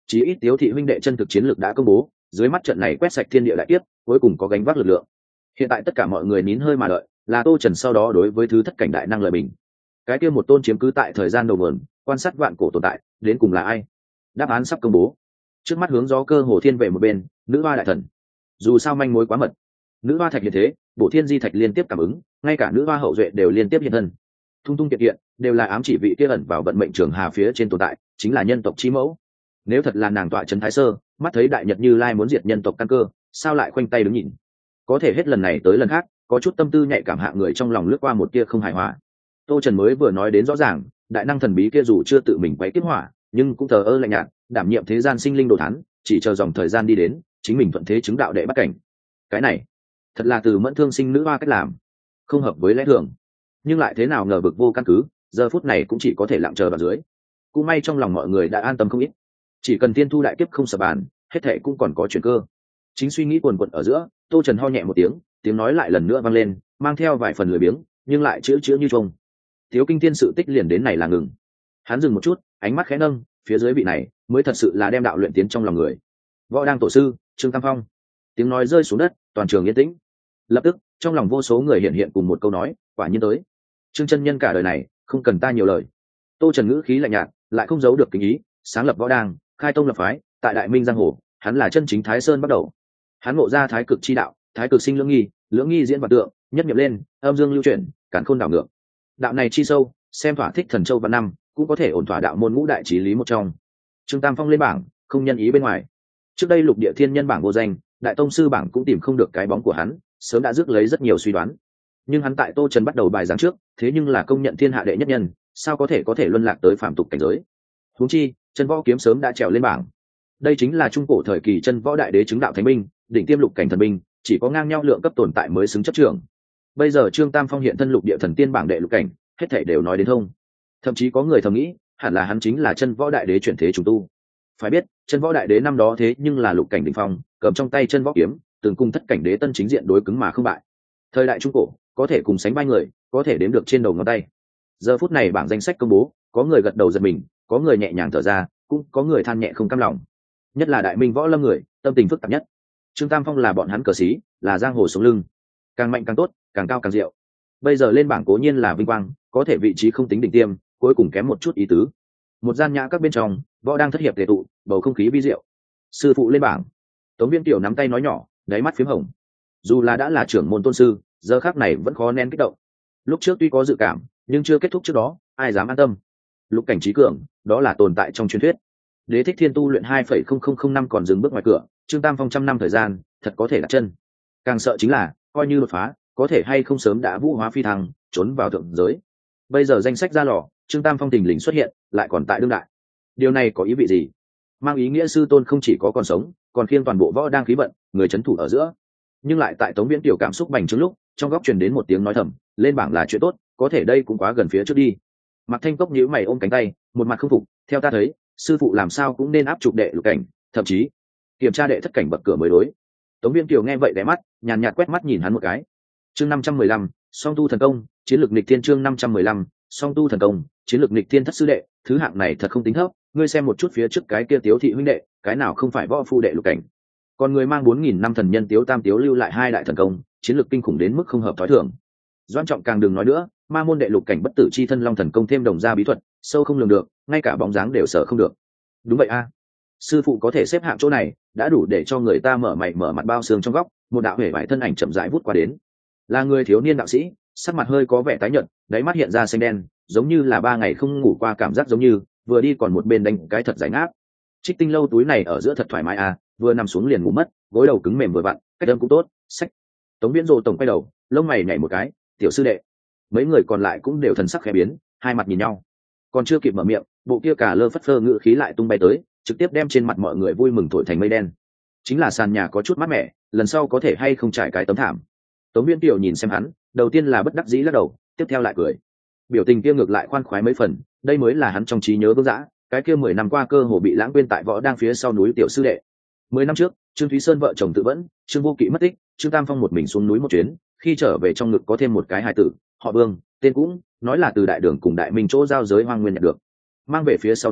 Chí ít Tiếu thị huynh đệ chân thực chiến lược đã công bố, dưới mắt trận này quét sạch thiên địa đại kiếp, cuối cùng có gánh vác lực lượng. Hiện tại tất cả mọi người nín hơi mà đợi, là Tô Trần sau đó đối với thứ thất cảnh đại năng lợi mình. Cái kia một tôn chiếm cứ tại thời gian đầu nguồn, quan sát vạn cổ tồn tại, đến cùng là ai? Đáp án sắp công bố. Trước mắt hướng gió cơ hồ thiên về một bên, nữ hoa đại thần. Dù sao manh mối quá mật, nữ hoa thạch hiện thế, bổ thiên di thạch liên tiếp cảm ứng, ngay cả nữ hoa hậu duệ đều liên tiếp hiện thân. Thung tung kiện kiện, đều là ám chỉ vị kia ẩn vào vận mệnh trường hà phía trên tồn tại, chính là nhân tộc chi mẫu. Nếu thật là nàng tọa trấn Thái Sơ, mắt thấy đại nhật Như Lai muốn diệt nhân tộc căn cơ, sao lại khoanh tay đứng nhìn? Có thể hết lần này tới lần khác, có chút tâm tư nhạy cảm hạ người trong lòng lướt qua một tia không hài hòa. Tô Trần mới vừa nói đến rõ ràng, đại năng thần bí kia dù chưa tự mình quấy kiếp hỏa, nhưng cũng thờ ơ lạnh nhạt, đảm nhiệm thế gian sinh linh đồ thán, chỉ chờ dòng thời gian đi đến, chính mình thuận thế chứng đạo đệ bắt cảnh. Cái này, thật là từ mẫn thương sinh nữ hoa cách làm, không hợp với lẽ thường, nhưng lại thế nào ngờ vực vô căn cứ, giờ phút này cũng chỉ có thể lặng chờ vào dưới. Cũng may trong lòng mọi người đã an tâm không ít, chỉ cần tiên thu đại kiếp không sập bàn, hết thệ cũng còn có chuyển cơ. Chính suy nghĩ quần quật ở giữa, Tô Trần ho nhẹ một tiếng, tiếng nói lại lần nữa vang lên, mang theo vài phần lười biếng, nhưng lại chữ chữ như trông. Thiếu kinh thiên sự tích liền đến này là ngừng. Hắn dừng một chút, ánh mắt khẽ nâng, phía dưới vị này mới thật sự là đem đạo luyện tiến trong lòng người. Võ đang tổ sư Trương Tam Phong. Tiếng nói rơi xuống đất, toàn trường yên tĩnh. Lập tức trong lòng vô số người hiện hiện cùng một câu nói, quả nhiên tới. Trương chân nhân cả đời này không cần ta nhiều lời. Tô Trần ngữ khí lạnh nhạt, lại không giấu được kính ý, sáng lập võ đang, khai tông lập phái, tại đại minh giang hồ, hắn là chân chính Thái Sơn bắt đầu. Hắn ngộ ra thái cực chi đạo, thái cực sinh lưỡng nghi, lưỡng nghi diễn và tượng, nhất nhập lên, âm dương lưu chuyển, càn khôn đảo ngược. Đạo này chi sâu, xem thỏa thích thần châu vạn năm, cũng có thể ổn thỏa đạo môn ngũ đại chí lý một trong. Trương Tam Phong lên bảng, không nhân ý bên ngoài. Trước đây lục địa thiên nhân bảng vô danh, đại tông sư bảng cũng tìm không được cái bóng của hắn, sớm đã rước lấy rất nhiều suy đoán. Nhưng hắn tại Tô Trần bắt đầu bài giảng trước, thế nhưng là công nhận thiên hạ đệ nhất nhân, sao có thể có thể luân lạc tới phạm tục cảnh giới? Huống chi, chân võ kiếm sớm đã trèo lên bảng. Đây chính là trung cổ thời kỳ chân võ đại đế chứng đạo thánh binh, đỉnh tiêm lục cảnh thần binh, chỉ có ngang nhau lượng cấp tồn tại mới xứng chấp trưởng. Bây giờ Trương Tam Phong hiện thân lục địa thần tiên bảng đệ lục cảnh, hết thảy đều nói đến thông. Thậm chí có người thầm nghĩ, hẳn là hắn chính là chân võ đại đế chuyển thế trùng tu. Phải biết, chân võ đại đế năm đó thế nhưng là lục cảnh đỉnh phong, cầm trong tay chân võ kiếm, từng cùng thất cảnh đế tân chính diện đối cứng mà không bại. Thời đại trung cổ, có thể cùng sánh vai người, có thể đếm được trên đầu ngón tay. Giờ phút này bảng danh sách công bố, có người gật đầu giật mình, có người nhẹ nhàng thở ra, cũng có người than nhẹ không cam lòng. Nhất là đại minh võ lâm người, tâm tình phức tạp nhất. Trương Tam Phong là bọn hắn cờ sĩ, là giang hồ sống lưng, càng mạnh càng tốt, càng cao càng diệu. Bây giờ lên bảng cố nhiên là vinh quang, có thể vị trí không tính đỉnh tiêm, cuối cùng kém một chút ý tứ. Một gian nhã các bên trong, võ đang thất hiệp tề tụ, bầu không khí vi diệu. Sư phụ lên bảng. Tống Viễn Tiểu nắm tay nói nhỏ, đáy mắt phím hồng. Dù là đã là trưởng môn tôn sư, giờ khắc này vẫn khó nén kích động. Lúc trước tuy có dự cảm, nhưng chưa kết thúc trước đó, ai dám an tâm. Lục cảnh trí cường, đó là tồn tại trong truyền thuyết. Đế thích thiên tu luyện hai phẩy không không không năm còn dừng bước ngoài cửa, Trương Tam Phong trăm năm thời gian, thật có thể đặt chân. Càng sợ chính là, coi như đột phá, có thể hay không sớm đã vũ hóa phi thăng, trốn vào thượng giới. Bây giờ danh sách ra lò, Trương Tam Phong tình lình xuất hiện, lại còn tại đương đại. Điều này có ý vị gì? Mang ý nghĩa sư tôn không chỉ có còn sống, còn khiêng toàn bộ võ đang khí vận, người trấn thủ ở giữa. Nhưng lại tại Tống Viễn Tiểu cảm xúc bành trướng lúc, trong góc truyền đến một tiếng nói thầm, lên bảng là chuyện tốt, có thể đây cũng quá gần phía trước đi. Mạc Thanh Cốc nhíu mày ôm cánh tay, một mặt không phục, theo ta thấy, sư phụ làm sao cũng nên áp trục đệ lục cảnh, thậm chí kiểm tra đệ thất cảnh bậc cửa mới đối. Tống Viễn Kiều nghe vậy đẽ mắt, nhàn nhạt quét mắt nhìn hắn một cái. Chương năm trăm mười lăm, song tu thần công, chiến lược nghịch thiên. Chương năm trăm mười lăm, song tu thần công, chiến lược nghịch thiên. Thất sư đệ, thứ hạng này thật không tính thấp, ngươi xem một chút phía trước cái kia Tiếu thị huynh đệ, cái nào không phải võ phu đệ lục cảnh. Còn người mang bốn nghìn năm thần nhân Tiếu Tam Tiếu lưu lại hai đại thần công, chiến lược kinh khủng đến mức không hợp thói thường. Doãn Trọng càng đừng nói nữa, ma môn đệ lục cảnh bất tử chi thân long thần công thêm đồng gia bí thuật, sâu không lường được, ngay cả bóng dáng đều sợ không được. Đúng vậy a, sư phụ có thể xếp hạng chỗ này, đã đủ để cho người ta mở mày mở mặt bao xương trong góc. Một đạo hể vải thân ảnh chậm rãi vút qua đến, là người thiếu niên đạo sĩ, sắc mặt hơi có vẻ tái nhợt, đáy mắt hiện ra xanh đen, giống như là ba ngày không ngủ qua cảm giác, giống như vừa đi còn một bên đánh cái thật giải ngáp. Trích tinh lâu túi này ở giữa thật thoải mái à, vừa nằm xuống liền ngủ mất, gối đầu cứng mềm vừa vặn, cách âm cũng tốt. Sách. Tống Viễn Dồ tổng quay đầu, lông mày nhảy một cái, tiểu sư đệ. Mấy người còn lại cũng đều thần sắc khẽ biến, hai mặt nhìn nhau. Còn chưa kịp mở miệng, bộ kia cả lơ phất phơ ngự khí lại tung bay tới, trực tiếp đem trên mặt mọi người vui mừng thổi thành mây đen. Chính là sàn nhà có chút mát mẻ, lần sau có thể hay không trải cái tấm thảm. Tống Viễn Tiểu nhìn xem hắn, đầu tiên là bất đắc dĩ lắc đầu, tiếp theo lại cười. Biểu tình kia ngược lại khoan khoái mấy phần, đây mới là hắn trong trí nhớ vương dã, cái kia mười năm qua cơ hồ bị lãng quên tại võ đang phía sau núi tiểu sư đệ. Mười năm trước, Trương Thúy Sơn vợ chồng tự vẫn, Trương Vô Kỵ mất tích, Trương Tam Phong một mình xuống núi một chuyến, khi trở về trong ngực có thêm một cái hài tử, họ Vương, tên cũng nói là từ đại đường cùng đại minh chỗ giao giới hoang nguyên nhận được. Mang về phía sau núi,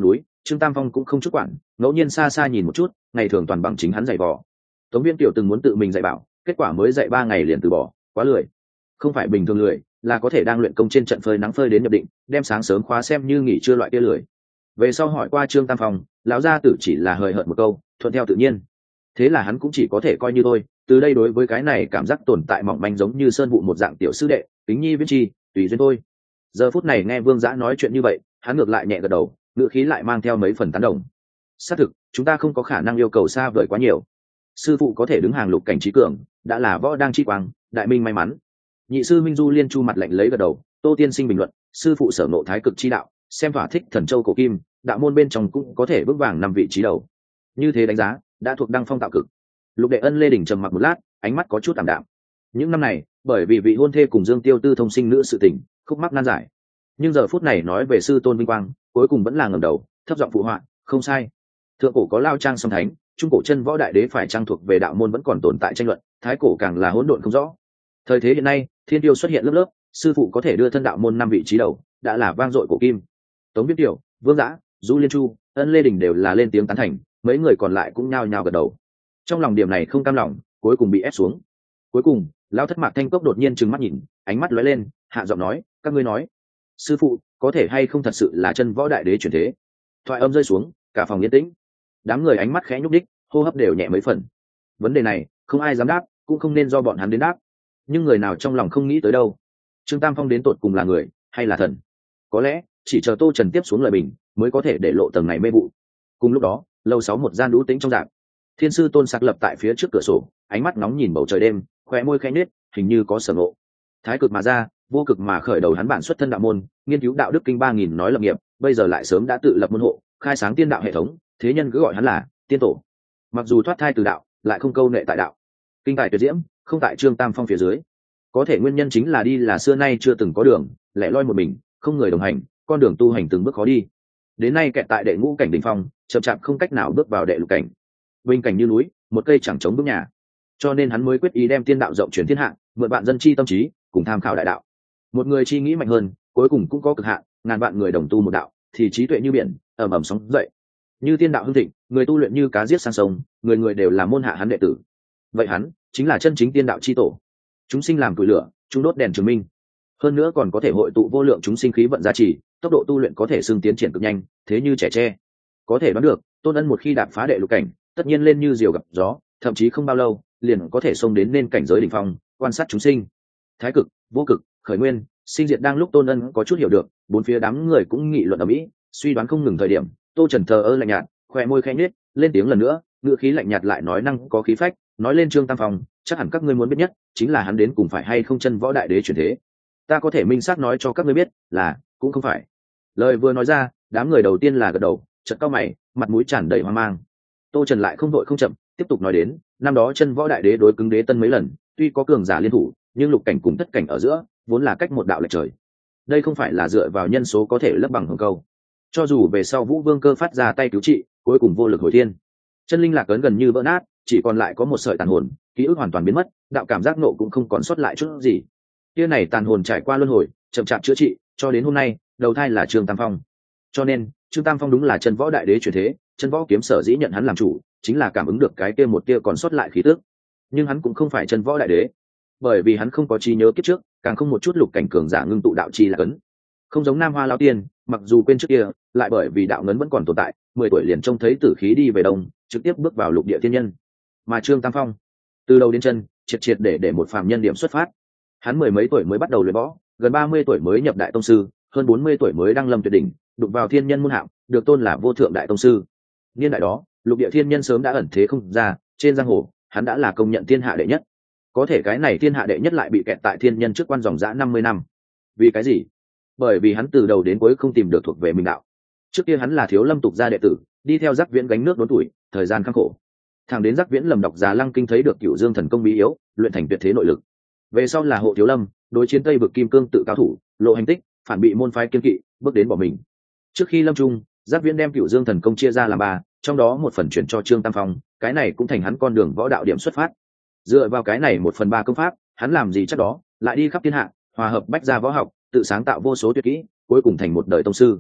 Trương Tam Phong cũng không chút quản, ngẫu nhiên xa xa nhìn một chút, ngày thường toàn bằng chính hắn dạy vò. Tống Viễn Kiều từng muốn tự mình dạy bảo, kết quả mới dạy ba ngày liền từ bỏ, quá lười. Không phải bình thường lười, là có thể đang luyện công trên trận phơi nắng phơi đến nhập định, đem sáng sớm khóa xem như nghỉ trưa loại kia lười. Về sau hỏi qua Trương Tam Phong, lão gia tử chỉ là hời hợt một câu, thuận theo tự nhiên. Thế là hắn cũng chỉ có thể coi như thôi, từ đây đối với cái này cảm giác tồn tại mỏng manh giống như sơn vụ một dạng tiểu sư đệ, kính nhi viết chi, tùy duyên thôi. Giờ phút này nghe Vương Dã nói chuyện như vậy, hắn ngược lại nhẹ gật đầu, ngữ khí lại mang theo mấy phần tán đồng. Xác thực, chúng ta không có khả năng yêu cầu xa vời quá nhiều. Sư phụ có thể đứng hàng lục cảnh trí cường, đã là võ đang chi quang, đại minh may mắn. Nhị sư Minh Du Liên Chu mặt lạnh lấy gật đầu, Tô tiên sinh bình luận, sư phụ sở ngộ thái cực chi đạo, xem thỏa thích thần châu cổ kim, đạo môn bên trong cũng có thể bước vàng năm vị trí đầu. Như thế đánh giá, đã thuộc đăng phong tạo cực. Lục Đệ Ân Lê Đình trầm mặc một lát, ánh mắt có chút tạm đạm. Những năm này, bởi vì vị hôn thê cùng Dương Tiêu Tư thông sinh nữ sự tình, khúc mắc nan giải. Nhưng giờ phút này nói về sư tôn vinh quang, cuối cùng vẫn là ngẩng đầu, thấp giọng phụ họa, không sai. Thượng cổ có Lao Trang song thánh, trung cổ chân võ đại đế phải trang thuộc về đạo môn vẫn còn tồn tại tranh luận, thái cổ càng là hỗn độn không rõ. Thời thế hiện nay, thiên tiêu xuất hiện lớp lớp, sư phụ có thể đưa thân đạo môn năm vị trí đầu, đã là vang dội cổ kim. Tống Viễn Kiều, Vương Dã, Du Liên Chu, Ân Lê Đình đều là lên tiếng tán thành, mấy người còn lại cũng nhao nhao gật đầu. Trong lòng điểm này không cam lòng, cuối cùng bị ép xuống. Cuối cùng, Lão Thất Mạc Thanh Cốc đột nhiên trừng mắt nhìn, ánh mắt lóe lên, hạ giọng nói, các ngươi nói, sư phụ có thể hay không thật sự là chân võ đại đế chuyển thế? Thoại âm rơi xuống, cả phòng yên tĩnh. Đám người ánh mắt khẽ nhúc đích, hô hấp đều nhẹ mấy phần. Vấn đề này, không ai dám đáp, cũng không nên do bọn hắn đến đáp. Nhưng người nào trong lòng không nghĩ tới đâu. Trương Tam Phong đến tột cùng là người, hay là thần? Có lẽ, chỉ chờ Tô Trần tiếp xuống lời bình, mới có thể để lộ tầng này mê vụ. Cùng lúc đó, lầu sáu một gian đũ tĩnh trong dạng. Thiên sư Tôn Sạc lập tại phía trước cửa sổ, ánh mắt nóng nhìn bầu trời đêm, khóe môi khẽ nết, hình như có sở ngộ. Thái cực mà ra, vô cực mà khởi đầu hắn bản xuất thân đạo môn, nghiên cứu đạo đức kinh ba nghìn nói lập nghiệp, bây giờ lại sớm đã tự lập môn hộ, khai sáng tiên đạo hệ thống, thế nhân cứ gọi hắn là tiên tổ. Mặc dù thoát thai từ đạo, lại không câu nệ tại đạo. Kinh tài tuyệt diễm, không tại Trương Tam Phong phía dưới. Có thể nguyên nhân chính là đi là xưa nay chưa từng có đường, lẻ loi một mình, không người đồng hành, con đường tu hành từng bước khó đi. Đến nay kẹt tại đệ ngũ cảnh đỉnh phong, chậm chạp không cách nào bước vào đệ lục cảnh. Bình cảnh như núi, một cây chẳng chống bước nhà. Cho nên hắn mới quyết ý đem tiên đạo rộng truyền thiên hạ, mượn bạn dân chi tâm trí, cùng tham khảo đại đạo. Một người chi nghĩ mạnh hơn, cuối cùng cũng có cực hạn, ngàn vạn người đồng tu một đạo, thì trí tuệ như biển, ầm ầm sóng dậy. Như tiên đạo hưng thịnh, người tu luyện như cá giết sang sông, người người đều là môn hạ hắn đệ tử. Vậy hắn chính là chân chính tiên đạo chi tổ. Chúng sinh làm củi lửa, chúng đốt đèn chứng minh. Hơn nữa còn có thể hội tụ vô lượng chúng sinh khí vận gia trì, tốc độ tu luyện có thể xưng tiến triển cực nhanh, thế như trẻ tre. Có thể đoán được, Tôn Ân một khi đạp phá đệ lục cảnh, tất nhiên lên như diều gặp gió, thậm chí không bao lâu, liền có thể xông đến nên cảnh giới đỉnh phong, quan sát chúng sinh. Thái cực, vô cực, khởi nguyên, sinh diệt đang lúc Tôn Ân có chút hiểu được, bốn phía đám người cũng nghị luận ở mỹ, suy đoán không ngừng thời điểm, Tô Trần thờ ơ lạnh nhạt, khóe môi khẽ nhếch, lên tiếng lần nữa, ngữ khí lạnh nhạt lại nói năng có khí phách, nói lên Trương Tam Phong, chắc hẳn các ngươi muốn biết nhất, chính là hắn đến cùng phải hay không chân võ đại đế chuyển thế. Ta có thể minh xác nói cho các ngươi biết, là cũng không phải. Lời vừa nói ra, đám người đầu tiên là gật đầu, chợt cau mày, mặt mũi tràn đầy hoang mang. Tô Trần lại không đội không chậm, tiếp tục nói đến, năm đó chân võ đại đế đối cứng đế tân mấy lần, tuy có cường giả liên thủ, nhưng lục cảnh cùng thất cảnh ở giữa, vốn là cách một đạo lệch trời. Đây không phải là dựa vào nhân số có thể lấp bằng hồng câu. Cho dù về sau Vũ Vương Cơ phát ra tay cứu trị, cuối cùng vô lực hồi thiên. Chân linh lạc ấn gần như vỡ nát, chỉ còn lại có một sợi tàn hồn, ký ức hoàn toàn biến mất, đạo cảm giác nộ cũng không còn sót lại chút gì. Kia này tàn hồn trải qua luân hồi, chậm chạp chữa trị, cho đến hôm nay, đầu thai là Trương Tam Phong. Cho nên, Trương Tam Phong đúng là chân võ đại đế chuyển thế, chân võ kiếm sở dĩ nhận hắn làm chủ, chính là cảm ứng được cái kia một kia còn sót lại khí tức. Nhưng hắn cũng không phải chân võ đại đế, bởi vì hắn không có trí nhớ kiếp trước, càng không một chút lục cảnh cường giả ngưng tụ đạo chi là cấn. Không giống Nam Hoa lão tiên, mặc dù quên trước kia, lại bởi vì đạo ngấn vẫn còn tồn tại, mười tuổi liền trông thấy tử khí đi về đông, trực tiếp bước vào lục địa thiên nhân. Mà Trương Tam Phong, từ đầu đến chân, triệt triệt để để một phàm nhân điểm xuất phát. Hắn mười mấy tuổi mới bắt đầu luyện võ, gần ba mươi tuổi mới nhập đại tông sư, hơn bốn mươi tuổi mới đăng lâm tuyệt đỉnh, đụng vào thiên nhân môn hạng, được tôn là vô thượng đại tông sư. Niên đại đó, lục địa thiên nhân sớm đã ẩn thế không ra, trên giang hồ, hắn đã là công nhận thiên hạ đệ nhất. Có thể cái này thiên hạ đệ nhất lại bị kẹt tại thiên nhân trước quan dòng dã năm mươi năm. Vì cái gì? Bởi vì hắn từ đầu đến cuối không tìm được thuộc về mình đạo. Trước kia hắn là Thiếu Lâm tục gia đệ tử, đi theo Giác Viễn gánh nước đốn tuổi, thời gian khắc khổ. Thẳng đến Giác Viễn lầm đọc Già Lăng Kinh thấy được Cửu Dương thần công bí yếu, luyện thành tuyệt thế nội lực. Về sau là hộ Thiếu Lâm, đối chiến Tây vực Kim Cương tự cao thủ, lộ hành tích, phản bị môn phái kiên kỵ, bước đến bỏ mình. Trước khi lâm trung, Giác Viễn đem Cửu Dương thần công chia ra làm ba, trong đó một phần chuyển cho Trương Tam Phong, cái này cũng thành hắn con đường võ đạo điểm xuất phát. Dựa vào cái này một phần ba công pháp, hắn làm gì chắc đó, lại đi khắp thiên hạ, hòa hợp bách gia võ học, tự sáng tạo vô số tuyệt kỹ, cuối cùng thành một đời tông sư.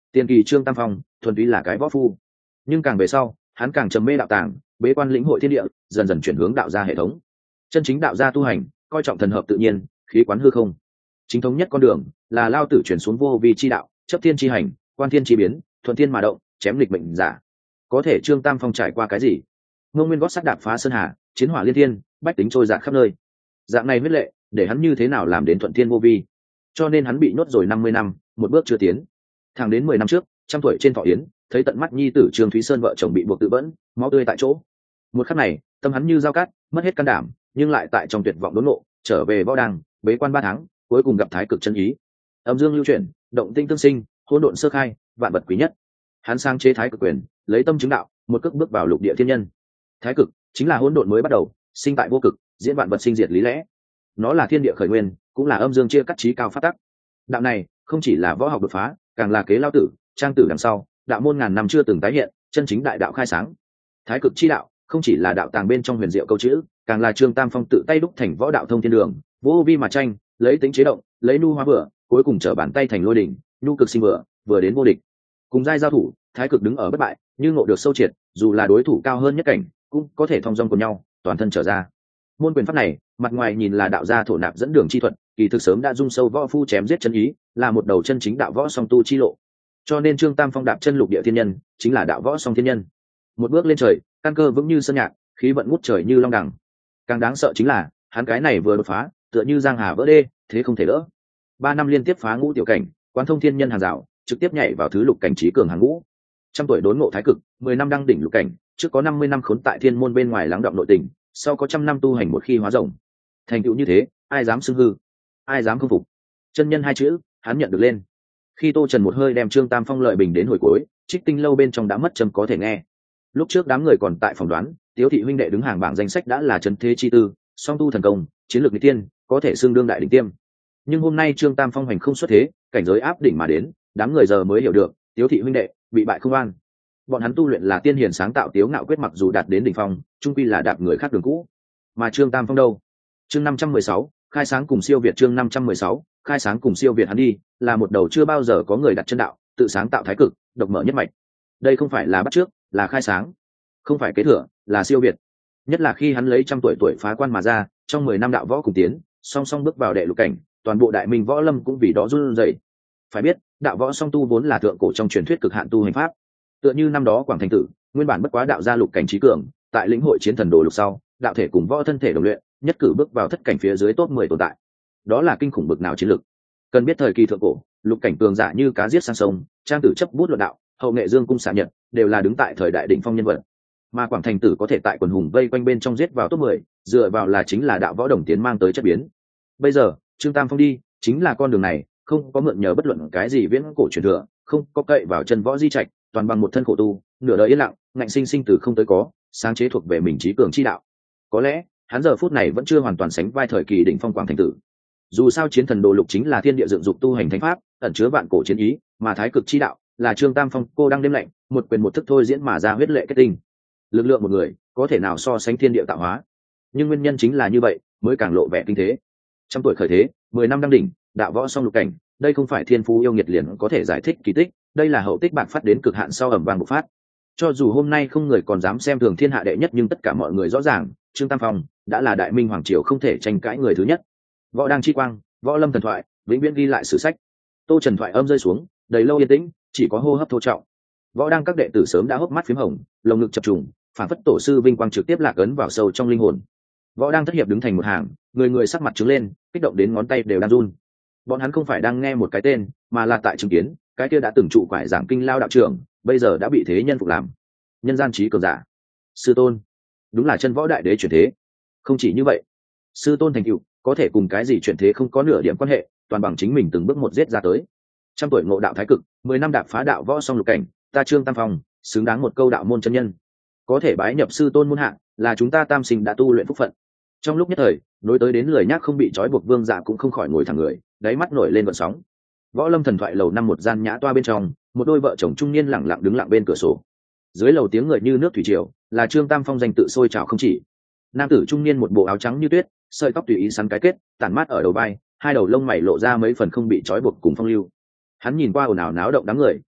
Tiền kỳ Trương Tam Phong thuần túy là cái võ phu, nhưng càng về sau hắn càng trầm mê đạo tàng, bế quan lĩnh hội thiên địa, dần dần chuyển hướng đạo gia hệ thống. Chân chính đạo gia tu hành coi trọng thần hợp tự nhiên, khí quán hư không. Chính thống nhất con đường là Lao Tử chuyển xuống vô vi chi đạo, chấp thiên chi hành, quan thiên chi biến, thuận thiên mà động, chém lịch mệnh giả. Có thể Trương Tam Phong trải qua cái gì? Ngô Nguyên gót sắt đạp phá sơn hà, chiến hỏa liên thiên, bách tính trôi dạt khắp nơi. Dạng này huyết lệ, để hắn như thế nào làm đến thuận thiên vô vi? Cho nên hắn bị nhốt rồi năm mươi năm, một bước chưa tiến. Thẳng đến mười năm trước, trăm tuổi trên thọ yến, thấy tận mắt nhi tử Trương Thúy Sơn vợ chồng bị buộc tự vẫn, máu tươi tại chỗ. Một khắc này, tâm hắn như dao cát, mất hết can đảm, nhưng lại tại trong tuyệt vọng đốn ngộ, trở về võ đăng, bế quan ba tháng, cuối cùng gặp thái cực chân ý. Âm dương lưu chuyển, động tinh tương sinh, hỗn độn sơ khai, vạn vật quý nhất. Hắn sang chế thái cực quyền, lấy tâm chứng đạo, một cước bước vào lục địa thiên nhân. Thái cực chính là hỗn độn mới bắt đầu, sinh tại vô cực, diễn vạn vật sinh diệt lý lẽ. Nó là thiên địa khởi nguyên, cũng là âm dương chia cắt trí cao phát tắc. Đạo này không chỉ là võ học đột phá, càng là kế lao tử, trang tử đằng sau, đạo môn ngàn năm chưa từng tái hiện, chân chính đại đạo khai sáng. Thái cực chi đạo không chỉ là đạo tàng bên trong huyền diệu câu chữ, càng là Trương Tam Phong tự tay đúc thành võ đạo thông thiên đường, vô vi mà tranh, lấy tính chế động, lấy nu hóa bữa, cuối cùng trở bàn tay thành lôi đỉnh, nhu cực sinh bữa, vừa đến vô địch. Cùng giai giao thủ, thái cực đứng ở bất bại, như ngộ được sâu triệt, dù là đối thủ cao hơn nhất cảnh, cũng có thể thông dong cùng nhau, toàn thân trở ra. Môn quyền pháp này, mặt ngoài nhìn là đạo gia thổ nạp dẫn đường chi thuật, kỳ thực sớm đã dung sâu võ phu chém giết chân ý, là một đầu chân chính đạo võ song tu chi lộ. Cho nên Trương Tam Phong đạp chân lục địa thiên nhân, chính là đạo võ song thiên nhân. Một bước lên trời, căn cơ vững như sơn nhạc, khí vận ngút trời như long đẳng. Càng đáng sợ chính là, hắn cái này vừa đột phá, tựa như giang hà vỡ đê, thế không thể đỡ. Ba năm liên tiếp phá ngũ tiểu cảnh, quán thông thiên nhân hàng rào, trực tiếp nhảy vào thứ lục cảnh trí cường hàng ngũ. Trăm tuổi đốn ngộ thái cực, mười năm đăng đỉnh lục cảnh, trước có năm mươi năm khốn tại thiên môn bên ngoài lắng đọng nội tình, sau có trăm năm tu hành một khi hóa rồng. Thành tựu như thế, ai dám xưng hư, ai dám không phục. Chân nhân hai chữ, hắn nhận được lên. Khi Tô Trần một hơi đem Trương Tam Phong lợi bình đến hồi cuối, Trích Tinh lâu bên trong đã mất châm có thể nghe. Lúc trước đám người còn tại phỏng đoán, Tiếu thị huynh đệ đứng hàng bảng danh sách đã là trấn thế chi tư, song tu thần công, chiến lược nghịch tiên, có thể xưng đương đại đỉnh tiêm. Nhưng hôm nay Trương Tam Phong hành không xuất thế, cảnh giới áp đỉnh mà đến, đám người giờ mới hiểu được, Tiếu thị huynh đệ bị bại không an. Bọn hắn tu luyện là tiên hiền sáng tạo Tiếu Ngạo quyết, mặc dù đạt đến đỉnh phong, trung quy là đạp người khác đường cũ. Mà Trương Tam Phong đâu? Chương năm trăm mười sáu, khai sáng cùng siêu việt. Chương năm trăm mười sáu, khai sáng cùng siêu việt. Hắn đi là một đầu chưa bao giờ có người đặt chân đạo, tự sáng tạo thái cực, độc mở nhất mạch. Đây không phải là bắt trước, là khai sáng, không phải kế thừa, là siêu việt. Nhất là khi hắn lấy trăm tuổi tuổi phá quan mà ra, trong mười năm đạo võ cùng tiến, song song bước vào đệ lục cảnh, toàn bộ đại minh võ lâm cũng vì đó run rẩy. Phải biết, đạo võ song tu vốn là thượng cổ trong truyền thuyết cực hạn tu hành pháp. Tựa như năm đó Quảng Thành Tử, nguyên bản bất quá đạo gia lục cảnh trí cường, tại lĩnh hội chiến thần đồ lục sau, đạo thể cùng võ thân thể đồng luyện, nhất cử bước vào thất cảnh phía dưới top mười tồn tại. Đó là kinh khủng bực nào chiến lực. Cần biết thời kỳ thượng cổ, lục cảnh cường giả như cá giết sang sông, trang tử chấp bút luận đạo, hậu nghệ dương cung xạ nhật, đều là đứng tại thời đại đỉnh phong nhân vật. Mà Quảng Thành Tử có thể tại quần hùng vây quanh bên trong giết vào top mười, dựa vào là chính là đạo võ đồng tiến mang tới chất biến. Bây giờ, Trương Tam Phong đi, chính là con đường này, không có mượn nhờ bất luận cái gì viễn cổ truyền thừa, không có cậy vào chân võ di trạch, toàn bằng một thân khổ tu, nửa đời yên lặng, ngạnh sinh sinh từ không tới có, sáng chế thuộc về mình trí cường chi đạo. Có lẽ, hắn giờ phút này vẫn chưa hoàn toàn sánh vai thời kỳ đỉnh phong Quảng Thành Tử. Dù sao chiến thần đồ lục chính là thiên địa dựng dục tu hành thánh pháp, ẩn chứa vạn cổ chiến ý, mà thái cực chi đạo là Trương Tam Phong cô đang đêm lạnh, một quyền một thức thôi diễn mà ra huyết lệ kết tinh. Lực lượng một người có thể nào so sánh thiên địa tạo hóa, nhưng nguyên nhân chính là như vậy mới càng lộ vẻ kinh thế. Trăm tuổi khởi thế, mười năm đăng đỉnh, đạo võ song lục cảnh, đây không phải thiên phú yêu nghiệt liền có thể giải thích kỳ tích, đây là hậu tích bạc phát đến cực hạn sau ẩm vàng bộc phát. Cho dù hôm nay không người còn dám xem thường thiên hạ đệ nhất, nhưng tất cả mọi người rõ ràng, Trương Tam Phong đã là đại minh hoàng triều không thể tranh cãi người thứ nhất. Võ đang chi quang, võ lâm thần thoại, vĩnh viễn ghi lại sử sách. Tô Trần thoại âm rơi xuống, đầy lâu yên tĩnh, chỉ có hô hấp thô trọng. Võ đang các đệ tử sớm đã hốc mắt phím hồng, lồng ngực chập trùng, phản phất tổ sư vinh quang trực tiếp lạc ấn vào sâu trong linh hồn. Võ đang thất hiệp đứng thành một hàng, người người sắc mặt trứng lên, kích động đến ngón tay đều đang run. Bọn hắn không phải đang nghe một cái tên, mà là tại chứng kiến cái kia đã từng trụ quải giảng kinh lao đạo trưởng, bây giờ đã bị thế nhân phục làm nhân gian trí cường giả. Sư tôn, đúng là chân võ đại đế chuyển thế. Không chỉ như vậy, sư tôn thành tựu có thể cùng cái gì chuyển thế không có nửa điểm quan hệ, toàn bằng chính mình từng bước một giết ra tới. Trăm tuổi ngộ đạo thái cực, mười năm đạp phá đạo võ song lục cảnh, ta Trương Tam Phong xứng đáng một câu đạo môn chân nhân. Có thể bái nhập sư tôn môn hạ, là chúng ta tam sinh đã tu luyện phúc phận. Trong lúc nhất thời, nối tới đến lười nhác không bị trói buộc vương dạ cũng không khỏi ngồi thẳng người, đáy mắt nổi lên vận sóng. Võ lâm thần thoại lầu năm một gian nhã toa bên trong, một đôi vợ chồng trung niên lẳng lặng đứng lặng bên cửa sổ. Dưới lầu tiếng người như nước thủy triều, là Trương Tam Phong danh tự sôi trào không chỉ. Nam tử trung niên một bộ áo trắng như tuyết, sợi tóc tùy ý sắn cái kết, tản mát ở đầu vai, hai đầu lông mày lộ ra mấy phần không bị trói buộc cùng phong lưu. Hắn nhìn qua ồn ào náo động đám người,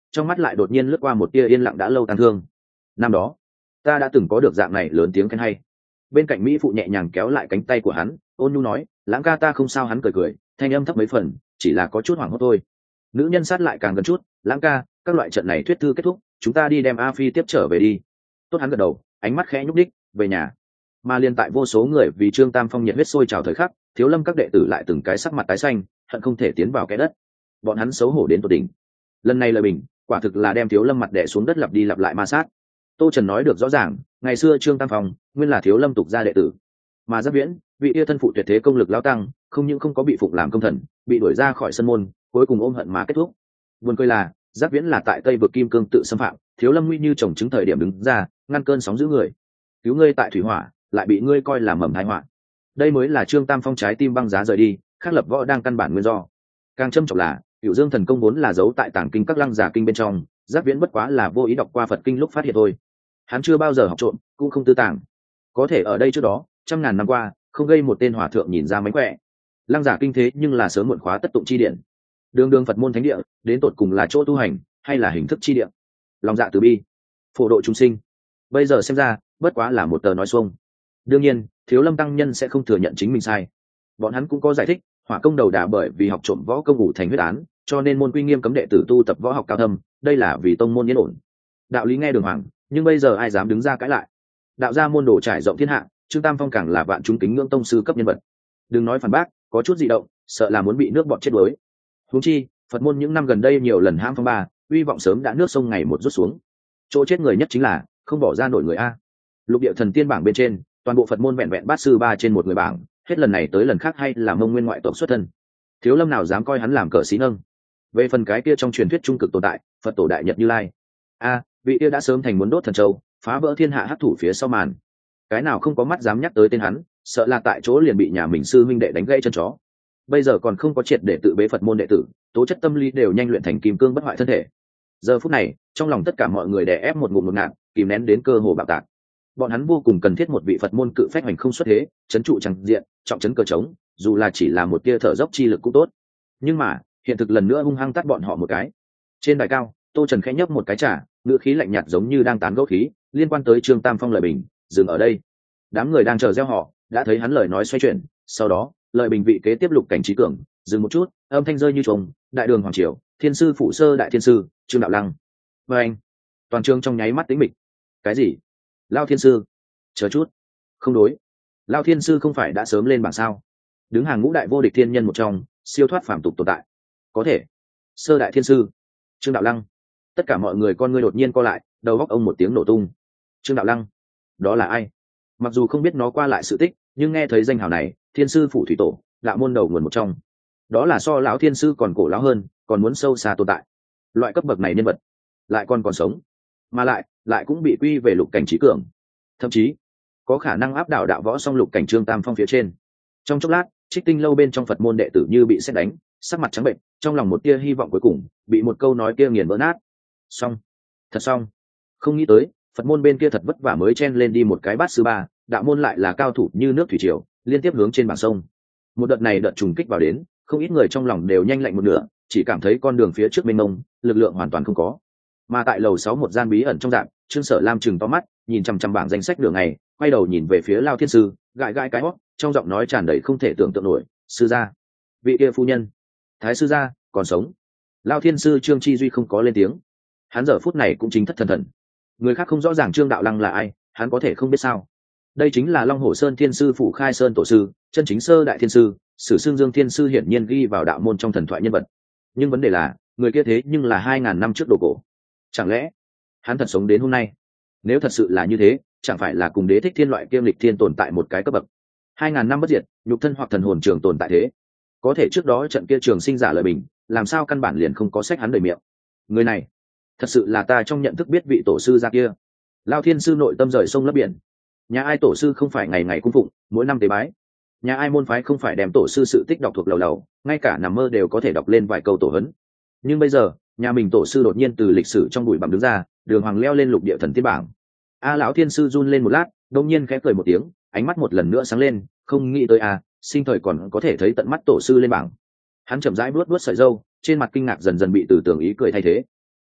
trong mắt lại đột nhiên lướt qua một tia yên lặng đã lâu tàn thương. Năm đó ta đã từng có được dạng này lớn tiếng khen hay. Bên cạnh mỹ phụ nhẹ nhàng kéo lại cánh tay của hắn, ôn nhu nói, Lãng ca ta không sao. Hắn cười cười, thanh âm thấp mấy phần, chỉ là có chút hoảng hốt thôi. Nữ nhân sát lại càng gần chút, Lãng ca, các loại trận này thuyết thư kết thúc, chúng ta đi đem A Phi tiếp trở về đi. Tốt. Hắn gật đầu, ánh mắt khẽ nhúc đích, về nhà. Mà liên tại vô số người vì Trương Tam Phong nhiệt huyết sôi trào thời khắc, Thiếu Lâm các đệ tử lại từng cái sắc mặt tái xanh, hận không thể tiến vào cái đất. Bọn hắn xấu hổ đến tột đỉnh. Lần này lời bình, quả thực là đem Thiếu Lâm mặt đè xuống đất lặp đi lặp lại ma sát. Tô Trần nói được rõ ràng, ngày xưa Trương Tam Phong nguyên là Thiếu Lâm tục gia đệ tử, mà Giáp Viễn, vị yêu thân phụ tuyệt thế công lực lao tăng, không những không có bị phụng làm công thần, bị đuổi ra khỏi sân môn, cuối cùng ôm hận mà kết thúc. Buồn cười là, Giáp Viễn là tại Tây vực Kim Cương tự xâm phạm, Thiếu Lâm nguy như trồng trứng thời điểm đứng ra, ngăn cơn sóng giữ người, cứu ngươi tại thủy hỏa, lại bị ngươi coi là mầm tai họa. Đây mới là Trương Tam Phong trái tim băng giá rời đi, khác lập võ đang căn bản nguyên do. Càng châm trọng là, Cửu Dương thần công vốn là giấu tại tàng kinh các lăng giả kinh bên trong, Giáp Viễn bất quá là vô ý đọc qua Phật kinh lúc phát hiện thôi. Hắn chưa bao giờ học trộm, cũng không tư tàng. Có thể ở đây trước đó, trăm ngàn năm qua, không gây một tên hòa thượng nhìn ra mánh khỏe. Lăng giả kinh thế nhưng là sớm muộn khóa tất tụng chi điển. Đường đường Phật môn thánh địa, đến tột cùng là chỗ tu hành, hay là hình thức chi địa? Lòng dạ từ bi, phổ độ chúng sinh. Bây giờ xem ra, bất quá là một tờ nói xuông. Đương nhiên, Thiếu Lâm tăng nhân sẽ không thừa nhận chính mình sai. Bọn hắn cũng có giải thích, Hỏa công đầu đà bởi vì học trộm võ công ngủ thành huyết án, cho nên môn quy nghiêm cấm đệ tử tu tập võ học cao thâm, đây là vì tông môn yên ổn. Đạo lý nghe đường hoàng, nhưng bây giờ ai dám đứng ra cãi lại? Đạo gia môn đồ trải rộng thiên hạ, Trương Tam Phong càng là vạn chúng kính ngưỡng tông sư cấp nhân vật. Đừng nói phản bác, có chút dị động, sợ là muốn bị nước bọt chết đuối. Huống chi, Phật môn những năm gần đây nhiều lần hãm phong ba, uy vọng sớm đã nước sông ngày một rút xuống. Chỗ chết người nhất chính là không bỏ ra nổi người a. Lục địa thần tiên bảng bên trên, toàn bộ Phật môn vẹn vẹn bát sư ba trên một người bảng, hết lần này tới lần khác hay là Mông Nguyên ngoại tộc xuất thân. Thiếu Lâm nào dám coi hắn làm cờ xí nâng. Về phần cái kia trong truyền thuyết trung cực tồn tại, Phật tổ đại nhật Như Lai, a, vị kia đã sớm thành muốn đốt thần châu, phá vỡ thiên hạ hắc thủ phía sau màn. Cái nào không có mắt dám nhắc tới tên hắn, sợ là tại chỗ liền bị nhà mình sư huynh đệ đánh gãy chân chó. Bây giờ còn không có triệt để tự bế Phật môn đệ tử, tố chất tâm lý đều nhanh luyện thành kim cương bất hoại thân thể. Giờ phút này, trong lòng tất cả mọi người đè ép một ngụm ngột ngạt, kìm nén đến cơ hồ bạo tạc. Bọn hắn vô cùng cần thiết một vị Phật môn cự phách hành không xuất thế, chấn trụ chẳng diện, trọng chấn cờ trống, dù là chỉ là một tia thở dốc chi lực cũng tốt. Nhưng mà, hiện thực lần nữa hung hăng tát bọn họ một cái. Trên đài cao, Tô Trần khẽ nhấp một cái trà, ngữ khí lạnh nhạt giống như đang tán gẫu khí, liên quan tới Trương Tam Phong lời bình, dừng ở đây. Đám người đang chờ gieo họ, đã thấy hắn lời nói xoay chuyển, sau đó, lời bình vị kế tiếp Lục Cảnh Trí Cường, dừng một chút, âm thanh rơi như trùng, đại đường hoàng triều, thiên sư phụ sơ đại thiên sư, Trương Đạo Lăng. Và anh, toàn trường trong nháy mắt tĩnh mịch. Cái gì? Lao thiên sư? Chờ chút. Không đối. Lao thiên sư không phải đã sớm lên bảng sao? Đứng hàng ngũ đại vô địch thiên nhân một trong, siêu thoát phàm tục tồn tại. Có thể. Sơ đại thiên sư, Trương Đạo Lăng. Tất cả mọi người con ngươi đột nhiên co lại, đầu góc ông một tiếng nổ tung. Trương Đạo Lăng? Đó là ai? Mặc dù không biết nó qua lại sự tích, nhưng nghe thấy danh hào này, thiên sư phủ thủy tổ, đạo môn đầu nguồn một trong. Đó là so lão thiên sư còn cổ lão hơn, còn muốn sâu xa tồn tại. Loại cấp bậc này nhân vật, lại còn còn sống, mà lại lại cũng bị quy về Lục Cảnh Trí Cường, thậm chí có khả năng áp đảo đạo võ song Lục Cảnh Trương Tam Phong phía trên. Trong chốc lát, Trích Tinh lâu bên trong Phật môn đệ tử như bị sét đánh, sắc mặt trắng bệnh, trong lòng một tia hy vọng cuối cùng bị một câu nói kia nghiền vỡ nát. Xong, thật xong. Không nghĩ tới, Phật môn bên kia thật vất vả mới chen lên đi một cái bát sư ba, đạo môn lại là cao thủ như nước thủy triều, liên tiếp hướng trên bảng sông. Một đợt này đợt trùng kích vào đến, không ít người trong lòng đều nhanh lạnh một nửa, chỉ cảm thấy con đường phía trước mênh mông, lực lượng hoàn toàn không có. Mà tại lầu sáu một gian bí ẩn trong dạng, Trương Sở Lam chừng to mắt, nhìn chằm chằm bảng danh sách đường này, quay đầu nhìn về phía Lao Thiên sư, gãi gãi cái hót, trong giọng nói tràn đầy không thể tưởng tượng nổi, sư gia, vị kia phu nhân, thái sư gia còn sống. Lao Thiên sư Trương Chi Duy không có lên tiếng, hắn giờ phút này cũng chính thất thần thần. Người khác không rõ ràng Trương Đạo Lăng là ai, hắn có thể không biết sao? Đây chính là Long Hổ Sơn Thiên sư phủ khai sơn tổ sư, chân chính sơ đại thiên sư, Sử Xương Dương Thiên sư hiển nhiên ghi vào đạo môn trong thần thoại nhân vật. Nhưng vấn đề là, người kia thế nhưng là hai ngàn năm trước đồ cổ. Chẳng lẽ hắn thật sống đến hôm nay? Nếu thật sự là như thế, chẳng phải là cùng Đế Thích Thiên loại kiêm lịch thiên tồn tại một cái cấp bậc. Hai ngàn năm bất diệt, nhục thân hoặc thần hồn trường tồn tại thế. Có thể trước đó trận kia trường sinh giả lời bình, làm sao căn bản liền không có sách hắn đời miệng. Người này, thật sự là ta trong nhận thức biết vị tổ sư ra kia. Lao Thiên sư nội tâm rời sông lấp biển. Nhà ai tổ sư không phải ngày ngày cung phụng, mỗi năm tế bái? Nhà ai môn phái không phải đem tổ sư sự tích đọc thuộc lầu lầu, ngay cả nằm mơ đều có thể đọc lên vài câu tổ hấn. Nhưng bây giờ, nhà mình tổ sư đột nhiên từ lịch sử trong bụi bặm đứng ra, đường hoàng leo lên lục địa thần tiên bảng. A lão thiên sư run lên một lát, đông nhiên khẽ cười một tiếng, ánh mắt một lần nữa sáng lên, không nghĩ tới a, sinh thời còn có thể thấy tận mắt tổ sư lên bảng. Hắn chậm rãi buốt buốt sợi râu, trên mặt kinh ngạc dần dần bị từ tưởng ý cười thay thế.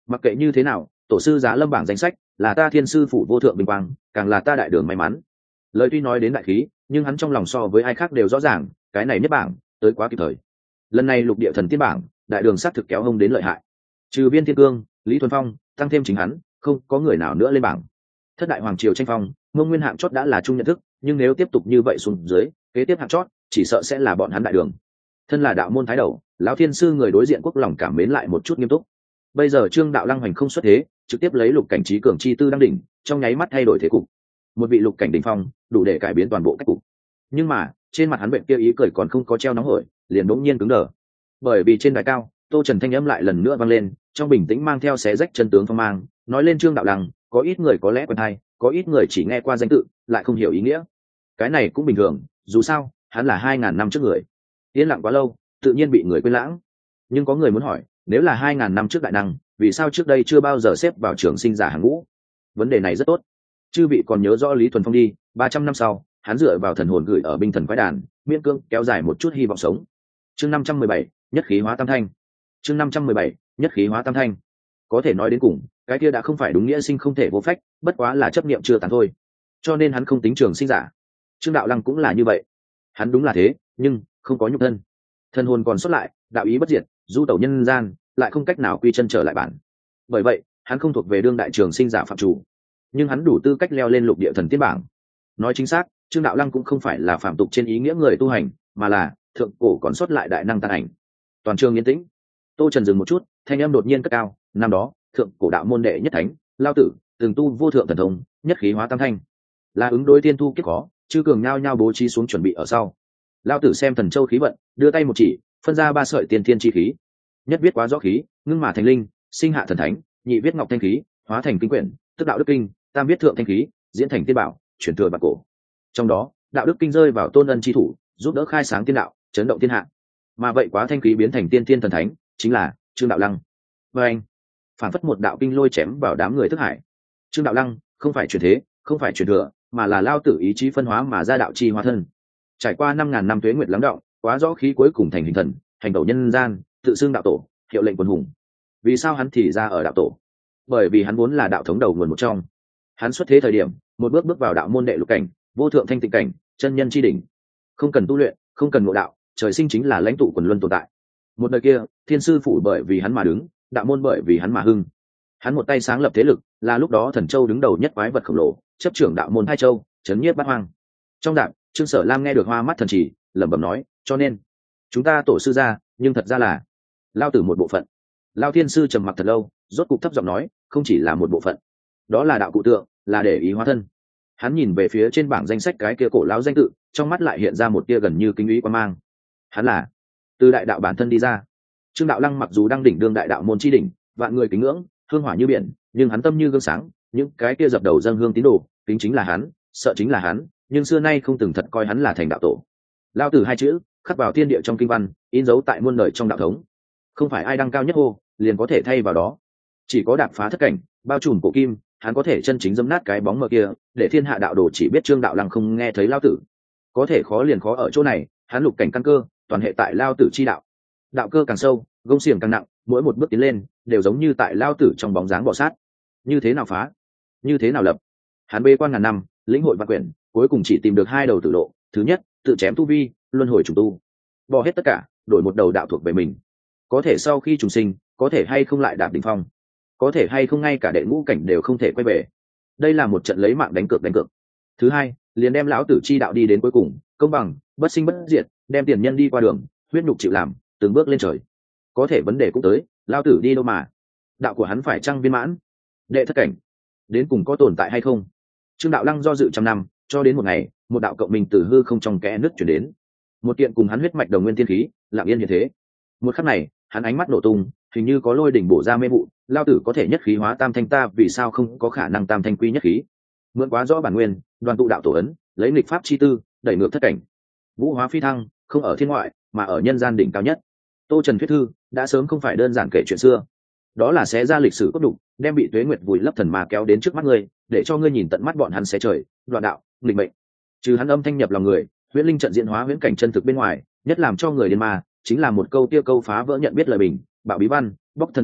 Mặc kệ như thế nào, tổ sư giá lâm bảng danh sách là ta thiên sư phủ vô thượng bình quang, càng là ta đại đường may mắn. Lời tuy nói đến đại khí, nhưng hắn trong lòng so với ai khác đều rõ ràng, cái này nhất bảng tới quá kịp thời. Lần này lục địa thần tiên bảng, đại đường sát thực kéo hông đến lợi hại. Trừ Viên Thiên Cương, Lý Thuần Phong, tăng thêm chính hắn, không có người nào nữa lên bảng. Thất đại hoàng triều tranh phong, Mông Nguyên hạng chót đã là chung nhận thức, nhưng nếu tiếp tục như vậy xuống dưới, kế tiếp hạng chót chỉ sợ sẽ là bọn hắn đại đường. Thân là đạo môn thái đầu, lão thiên sư người đối diện quốc lòng cảm mến lại một chút nghiêm túc. Bây giờ Trương Đạo Lăng hoành không xuất thế, trực tiếp lấy lục cảnh trí cường chi tư đăng đỉnh, trong nháy mắt thay đổi thế cục. Một vị lục cảnh đỉnh phong, đủ để cải biến toàn bộ cách cục. Nhưng mà, trên mặt hắn bệnh kia ý cười còn không có treo nóng hổi, liền đống nhiên cứng đờ. Bởi vì trên đài cao, Tô Trần thanh âm lại lần nữa vang lên, trong bình tĩnh mang theo xé rách chân tướng phong mang, nói lên Trương Đạo Lăng, có ít người có lẽ quen hay, có ít người chỉ nghe qua danh tự, lại không hiểu ý nghĩa. Cái này cũng bình thường, dù sao, hắn là hai ngàn năm trước người. Yên lặng quá lâu, tự nhiên bị người quên lãng. Nhưng có người muốn hỏi, nếu là hai ngàn năm trước đại năng, vì sao trước đây chưa bao giờ xếp vào trường sinh giả hàng ngũ? Vấn đề này rất tốt. Chư vị còn nhớ rõ Lý Thuần Phong đi, ba trăm năm sau, hắn dựa vào thần hồn gửi ở binh thần quái đàn, miễn cương kéo dài một chút hy vọng sống. Chương năm trăm mười bảy, nhất khí hóa tam thanh. Chương năm trăm mười bảy, nhất khí hóa tam thanh. Có thể nói đến cùng, cái kia đã không phải đúng nghĩa sinh không thể vô phách, bất quá là chấp niệm chưa tàn thôi. Cho nên hắn không tính trường sinh giả. Trương Đạo Lăng cũng là như vậy. Hắn đúng là thế, nhưng không có nhục thân. Thần hồn còn xuất lại, đạo ý bất diệt, du tẩu nhân gian, lại không cách nào quy chân trở lại bản. Bởi vậy, hắn không thuộc về đương đại trường sinh giả phạm chủ, nhưng hắn đủ tư cách leo lên lục địa thần tiên bảng. Nói chính xác, Trương Đạo Lăng cũng không phải là phạm tục trên ý nghĩa người tu hành, mà là thượng cổ còn xuất lại đại năng tàn ảnh. Toàn trường yên tĩnh. Tô Trần dừng một chút, thanh âm đột nhiên cất cao, năm đó, thượng cổ đạo môn đệ nhất thánh, Lao Tử, từng tu vô thượng thần thông, nhất khí hóa tam thanh. Là ứng đối tiên thu kiếp khó, chư cường nhao nhao bố trí xuống chuẩn bị ở sau. Lao Tử xem thần châu khí vận, đưa tay một chỉ, phân ra ba sợi tiên thiên chi khí. Nhất viết quá rõ khí, ngưng mà thành linh, sinh hạ thần thánh, nhị viết ngọc thanh khí, hóa thành kinh quyển, tức đạo đức kinh, tam viết thượng thanh khí, diễn thành tiên bảo, chuyển thừa bạc cổ. Trong đó, đạo đức kinh rơi vào tôn ân chi thủ, giúp đỡ khai sáng tiên đạo, chấn động thiên hạ. Mà vậy quá thanh khí biến thành tiên thiên thần thánh, chính là Trương Đạo Lăng. Và anh, phản phất một đạo kinh lôi chém vào đám người thức hải. Trương Đạo Lăng không phải chuyển thế, không phải chuyển thừa, mà là Lao Tử ý chí phân hóa mà ra đạo chi hóa thân. Trải qua năm ngàn năm tuế nguyệt lắng đọng, quá rõ khí cuối cùng thành hình thần, hành tẩu nhân gian, tự xưng đạo tổ, hiệu lệnh quân hùng. Vì sao hắn thì ra ở đạo tổ? Bởi vì hắn vốn là đạo thống đầu nguồn một trong. Hắn xuất thế thời điểm, một bước bước vào đạo môn đệ lục cảnh, vô thượng thanh tịnh cảnh, chân nhân chi đỉnh. Không cần tu luyện, không cần ngộ đạo, trời sinh chính là lãnh tụ quần luân tồn tại. Một đời kia, thiên sư phủ bởi vì hắn mà đứng, đạo môn bởi vì hắn mà hưng. Hắn một tay sáng lập thế lực, là lúc đó thần châu đứng đầu nhất quái vật khổng lồ, chấp trưởng đạo môn hai châu, chấn nhiếp bát hoang. Trong đạp, Trương Sở Lam nghe được hoa mắt thần chỉ, lẩm bẩm nói, cho nên chúng ta tổ sư ra, nhưng thật ra là Lao Tử một bộ phận. Lao thiên sư trầm mặc thật lâu, rốt cục thấp giọng nói, không chỉ là một bộ phận, đó là đạo cụ tượng, là để ý hóa thân. Hắn nhìn về phía trên bảng danh sách cái kia cổ lão danh tự, trong mắt lại hiện ra một tia gần như kinh ý quan mang. Hắn là từ đại đạo bản thân đi ra. Trương Đạo Lăng mặc dù đang đỉnh đương đại đạo môn chi đỉnh, vạn người kính ngưỡng, hương hỏa như biển, nhưng hắn tâm như gương sáng, những cái kia dập đầu dâng hương tín đồ, kính chính là hắn, sợ chính là hắn, nhưng xưa nay không từng thật coi hắn là thành đạo tổ. Lao Tử hai chữ khắc vào thiên địa trong kinh văn, in dấu tại muôn đời trong đạo thống. Không phải ai đăng cao nhất hô liền có thể thay vào đó, chỉ có đạp phá thất cảnh, bao trùm cổ kim, hắn có thể chân chính dẫm nát cái bóng mờ kia, để thiên hạ đạo đồ chỉ biết Trương Đạo Lăng không nghe thấy Lao Tử. Có thể khó liền khó ở chỗ này, hắn lục cảnh căn cơ toàn hệ tại Lao Tử chi đạo. Đạo cơ càng sâu, gông xiềng càng nặng, mỗi một bước tiến lên đều giống như tại Lao Tử trong bóng dáng bò sát. Như thế nào phá, như thế nào lập? Hắn bê quan ngàn năm, lĩnh hội văn quyển, cuối cùng chỉ tìm được hai đầu tử lộ. Thứ nhất, tự chém tu vi, luân hồi trùng tu, bỏ hết tất cả, đổi một đầu đạo thuộc về mình. Có thể sau khi trùng sinh, có thể hay không lại đạt đỉnh phong, có thể hay không ngay cả đệ ngũ cảnh đều không thể quay về. Đây là một trận lấy mạng đánh cược đánh cược. Thứ hai, liền đem lão tử chi đạo đi đến cuối cùng, công bằng, bất sinh bất diệt, đem tiền nhân đi qua đường, huyết nhục chịu làm, từng bước lên trời. Có thể vấn đề cũng tới, lão tử đi đâu mà? Đạo của hắn phải chăng viên mãn? Đệ thất cảnh, đến cùng có tồn tại hay không? Trương Đạo Lăng do dự trăm năm, cho đến một ngày, một đạo cộng minh từ hư không trong kẽ nước chuyển đến. Một kiện cùng hắn huyết mạch đồng nguyên thiên khí, lặng yên như thế. Một khắc này, hắn ánh mắt nổ tung, hình như có lôi đỉnh bổ ra mê vụ. Lao tử có thể nhất khí hóa tam thanh, ta vì sao không có khả năng tam thanh quy nhất khí? Mượn quá rõ bản nguyên, đoàn tụ đạo tổ ấn, lấy nghịch pháp chi tư, đẩy ngược thất cảnh. Vũ hóa phi thăng, không ở thiên ngoại, mà ở nhân gian đỉnh cao nhất. Tô Trần thuyết thư đã sớm không phải đơn giản kể chuyện xưa, đó là xé ra lịch sử cốt đục, đem bị tuế nguyệt vùi lấp thần mà kéo đến trước mắt ngươi, để cho ngươi nhìn tận mắt bọn hắn xé trời, đoạn đạo, nghịch mệnh. Trừ hắn âm thanh nhập lòng người, huyễn linh trận diễn hóa huyễn cảnh chân thực bên ngoài, nhất làm cho người điên ma, chính là một câu tiêu câu phá vỡ nhận biết lời bình, bạo bí văn, bóc thân ẩn,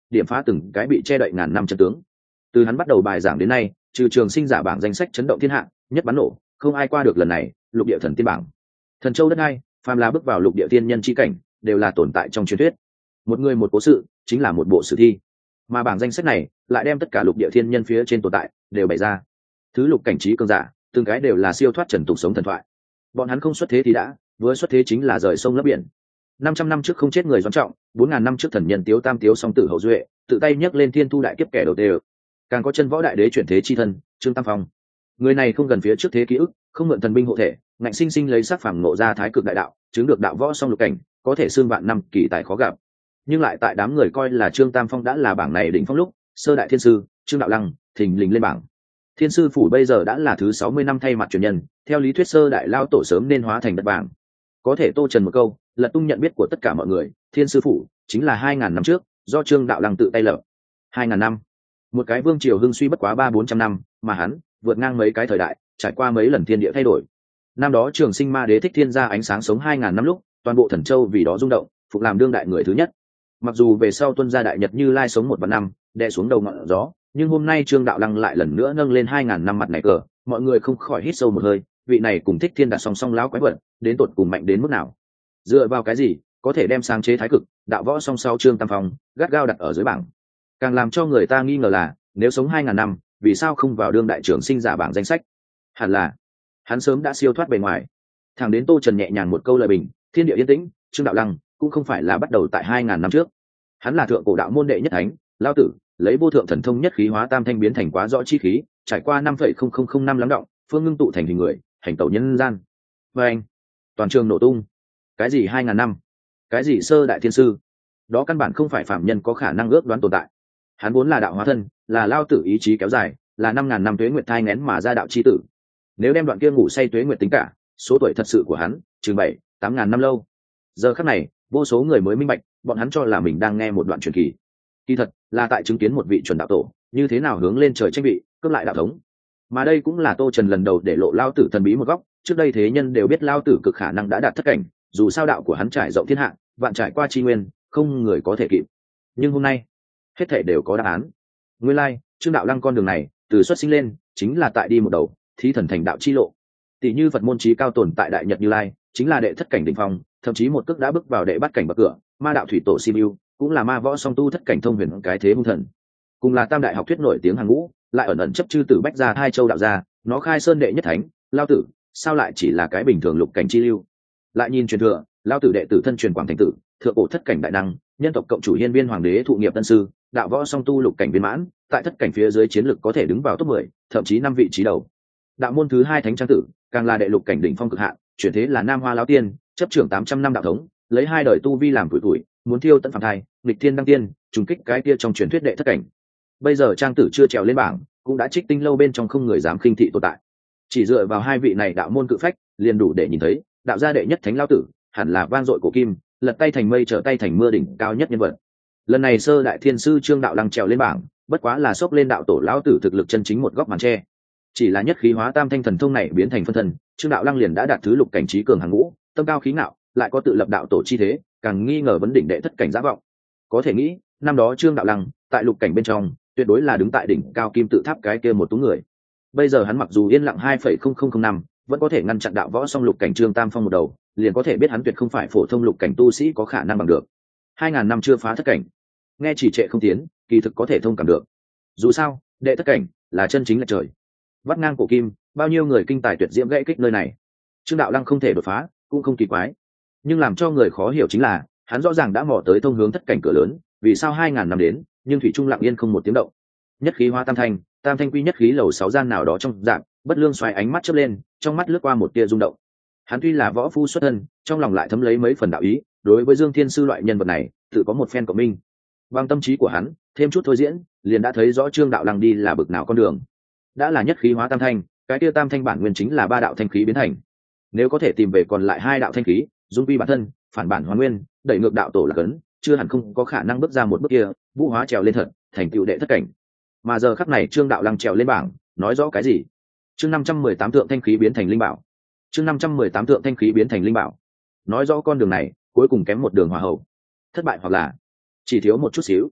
điểm phá từng cái bị che đậy ngàn năm trận tướng. Từ hắn bắt đầu bài giảng đến nay, trừ trường sinh giả bảng danh sách chấn động thiên hạ nhất bắn nổ, không ai qua được lần này lục địa thần tiên bảng. Thần châu đất ai, phàm là bước vào lục địa tiên nhân chi cảnh đều là tồn tại trong truyền thuyết. Một người một cố sự chính là một bộ sử thi, mà bảng danh sách này lại đem tất cả lục địa thiên nhân phía trên tồn tại đều bày ra. Thứ lục cảnh trí cường giả từng cái đều là siêu thoát trần tục sống thần thoại. Bọn hắn không xuất thế thì đã, vừa xuất thế chính là rời sông lấp biển. Năm trăm năm trước không chết người Doãn Trọng, bốn ngàn năm trước thần nhân Tiếu Tam Tiếu song tử hậu duệ, tự tay nhấc lên thiên thu đại kiếp kẻ đầu tê. Càng có chân võ đại đế chuyển thế chi thân, Trương Tam Phong. Người này không gần phía trước thế ký ức, không mượn thần binh hộ thể, ngạnh sinh sinh lấy sắc phàm ngộ ra thái cực đại đạo, chứng được đạo võ song lục cảnh, có thể xương vạn năm kỳ tài khó gặp. Nhưng lại tại đám người coi là Trương Tam Phong đã là bảng này đỉnh phong lúc, sơ đại thiên sư Trương Đạo Lăng thình lình lên bảng. Thiên sư phủ bây giờ đã là thứ sáu mươi năm thay mặt truyền nhân, theo lý thuyết sơ đại lao tổ sớm nên hóa thành đất bảng. Có thể tô trần một câu lật tung nhận biết của tất cả mọi người, thiên sư phủ chính là hai ngàn năm trước do Trương Đạo Lăng tự tay lập. Hai ngàn năm, một cái vương triều hưng suy bất quá ba bốn trăm năm, mà hắn vượt ngang mấy cái thời đại, trải qua mấy lần thiên địa thay đổi. Năm đó Trường Sinh Ma Đế thích thiên ra ánh sáng sống hai ngàn năm lúc, toàn bộ thần châu vì đó rung động, phục làm đương đại người thứ nhất. Mặc dù về sau tuân gia đại nhật Như Lai sống một vạn năm, đè xuống đầu ngọn gió, nhưng hôm nay Trương Đạo Lăng lại lần nữa nâng lên hai ngàn năm mặt này cờ, mọi người không khỏi hít sâu một hơi, vị này cùng thích thiên đặt song song lão quái vật, đến tột cùng mạnh đến mức nào? Dựa vào cái gì có thể đem sáng chế thái cực đạo võ song sau Trương Tam Phong gắt gao đặt ở dưới bảng? Càng làm cho người ta nghi ngờ là, nếu sống hai ngàn năm, vì sao không vào đương đại trưởng sinh giả bảng danh sách? Hẳn là hắn sớm đã siêu thoát bề ngoài. Thằng đến tô trần nhẹ nhàng một câu lời bình, thiên địa yên tĩnh, Trương Đạo Lăng cũng không phải là bắt đầu tại hai ngàn năm trước. Hắn là thượng cổ đạo môn đệ nhất thánh, lao tử lấy vô thượng thần thông nhất khí hóa tam thanh biến thành quá rõ chi khí, trải qua năm phẩy không không không năm lắng động, phương ngưng tụ thành hình người, hành tẩu nhân gian. Và anh, toàn trường nổ tung. Cái gì hai ngàn năm? Cái gì sơ đại thiên sư? Đó căn bản không phải phạm nhân có khả năng ước đoán tồn tại. Hắn vốn là đạo hóa thân, là lao tử ý chí kéo dài, là năm ngàn năm tuế nguyệt thai nghén mà ra đạo chi tử. Nếu đem đoạn kia ngủ say tuế nguyệt tính cả, số tuổi thật sự của hắn chừng bảy tám ngàn năm lâu. Giờ khắc này, vô số người mới minh bạch, bọn hắn cho là mình đang nghe một đoạn truyền kỳ. Kỳ thật là tại chứng kiến một vị chuẩn đạo tổ như thế nào hướng lên trời tranh vị, cướp lại đạo thống. Mà đây cũng là tô trần lần đầu để lộ lao tử thần bí một góc. Trước đây thế nhân đều biết lao tử cực khả năng đã đạt thất cảnh, dù sao đạo của hắn trải rộng thiên hạ, vạn trải qua chi nguyên, không người có thể kịp. Nhưng hôm nay hết thể đều có đáp án. Nguyên lai Trương Đạo Lăng con đường này từ xuất sinh lên chính là tại đi một đầu thí thần thành đạo chi lộ. Tỷ như Phật môn trí cao tồn tại đại nhật Như Lai chính là đệ thất cảnh đỉnh phong, thậm chí một cước đã bước vào đệ bát cảnh bậc cửa. Ma đạo thủy tổ Sibiu cũng là ma võ song tu thất cảnh thông huyền cái thế hung thần, cùng là tam đại học thuyết nổi tiếng hàng ngũ, lại ẩn ẩn chấp chư tử bách gia hai châu đạo gia, nó khai sơn đệ nhất thánh lao tử sao lại chỉ là cái bình thường lục cảnh chi lưu? Lại nhìn truyền thừa, lao tử đệ tử thân truyền quảng thành tử, thượng cổ thất cảnh đại năng, nhân tộc cộng chủ hiên viên hoàng đế thụ nghiệp tân sư, đạo võ song tu lục cảnh viên mãn, tại thất cảnh phía dưới chiến lực có thể đứng vào top mười, thậm chí năm vị trí đầu. Đạo môn thứ hai thánh trang tử, càng là đệ lục cảnh đỉnh phong cực hạn, chuyển thế là nam hoa lão tiên, chấp trưởng tám trăm năm đạo thống, lấy hai đời tu vi làm tuổi tuổi, muốn thiêu tận phàm thai, nghịch thiên đăng tiên, trùng kích cái kia trong truyền thuyết đệ thất cảnh. Bây giờ trang tử chưa trèo lên bảng, cũng đã trích tinh lâu bên trong không người dám khinh thị tồn tại. Chỉ dựa vào hai vị này đạo môn cự phách, liền đủ để nhìn thấy, đạo gia đệ nhất thánh lao tử, hẳn là vang dội cổ kim, lật tay thành mây trở tay thành mưa đỉnh cao nhất nhân vật. Lần này sơ đại thiên sư Trương Đạo Lăng trèo lên bảng, bất quá là xốc lên đạo tổ lão tử thực lực chân chính một góc màn che. Chỉ là nhất khí hóa tam thanh thần thông này biến thành phân thân, Trương Đạo Lăng liền đã đạt thứ lục cảnh trí cường hàng ngũ, tâm cao khí ngạo, lại có tự lập đạo tổ chi thế, càng nghi ngờ vấn đỉnh đệ thất cảnh giả vọng. Có thể nghĩ, năm đó Trương Đạo Lăng tại lục cảnh bên trong, tuyệt đối là đứng tại đỉnh cao kim tự tháp cái kia một tú người. Bây giờ hắn mặc dù yên lặng hai phẩy không không không năm, vẫn có thể ngăn chặn đạo võ song lục cảnh Trương Tam Phong một đầu, liền có thể biết hắn tuyệt không phải phổ thông lục cảnh tu sĩ có khả năng bằng được. Hai ngàn năm chưa phá thất cảnh, nghe chỉ trệ không tiến, kỳ thực có thể thông cảm được. Dù sao, đệ thất cảnh là chân chính là trời. Vắt ngang cổ kim, bao nhiêu người kinh tài tuyệt diễm gãy kích nơi này. Trương Đạo Lăng không thể đột phá, cũng không kỳ quái. Nhưng làm cho người khó hiểu chính là, hắn rõ ràng đã mò tới thông hướng thất cảnh cửa lớn, vì sao hai ngàn năm đến, nhưng thủy trung lặng yên không một tiếng động. Nhất khí hóa tam thanh, tam thanh quy nhất khí lầu sáu gian nào đó trong dạng, bất lương xoay ánh mắt chớp lên, trong mắt lướt qua một tia rung động. Hắn tuy là võ phu xuất thân, trong lòng lại thấm lấy mấy phần đạo ý, đối với Dương Thiên Sư loại nhân vật này, tự có một phen cộng minh. Bằng tâm trí của hắn, thêm chút thôi diễn, liền đã thấy rõ Trương Đạo Lăng đi là bực nào con đường. Đã là nhất khí hóa tam thanh, cái tia tam thanh bản nguyên chính là ba đạo thanh khí biến thành. Nếu có thể tìm về còn lại hai đạo thanh khí, dung quy bản thân, phản bản hoàn nguyên, đẩy ngược đạo tổ là cấn, chưa hẳn không có khả năng bước ra một bước kia, vũ hóa trèo lên thật, thành tựu đệ thất cảnh. Mà giờ khắc này Trương Đạo Lăng trèo lên bảng, nói rõ cái gì? Chương năm trăm mười tám thượng thanh khí biến thành linh bảo. Chương năm trăm mười tám thượng thanh khí biến thành linh bảo. Nói rõ con đường này, cuối cùng kém một đường hòa hậu. Thất bại hoặc là chỉ thiếu một chút xíu.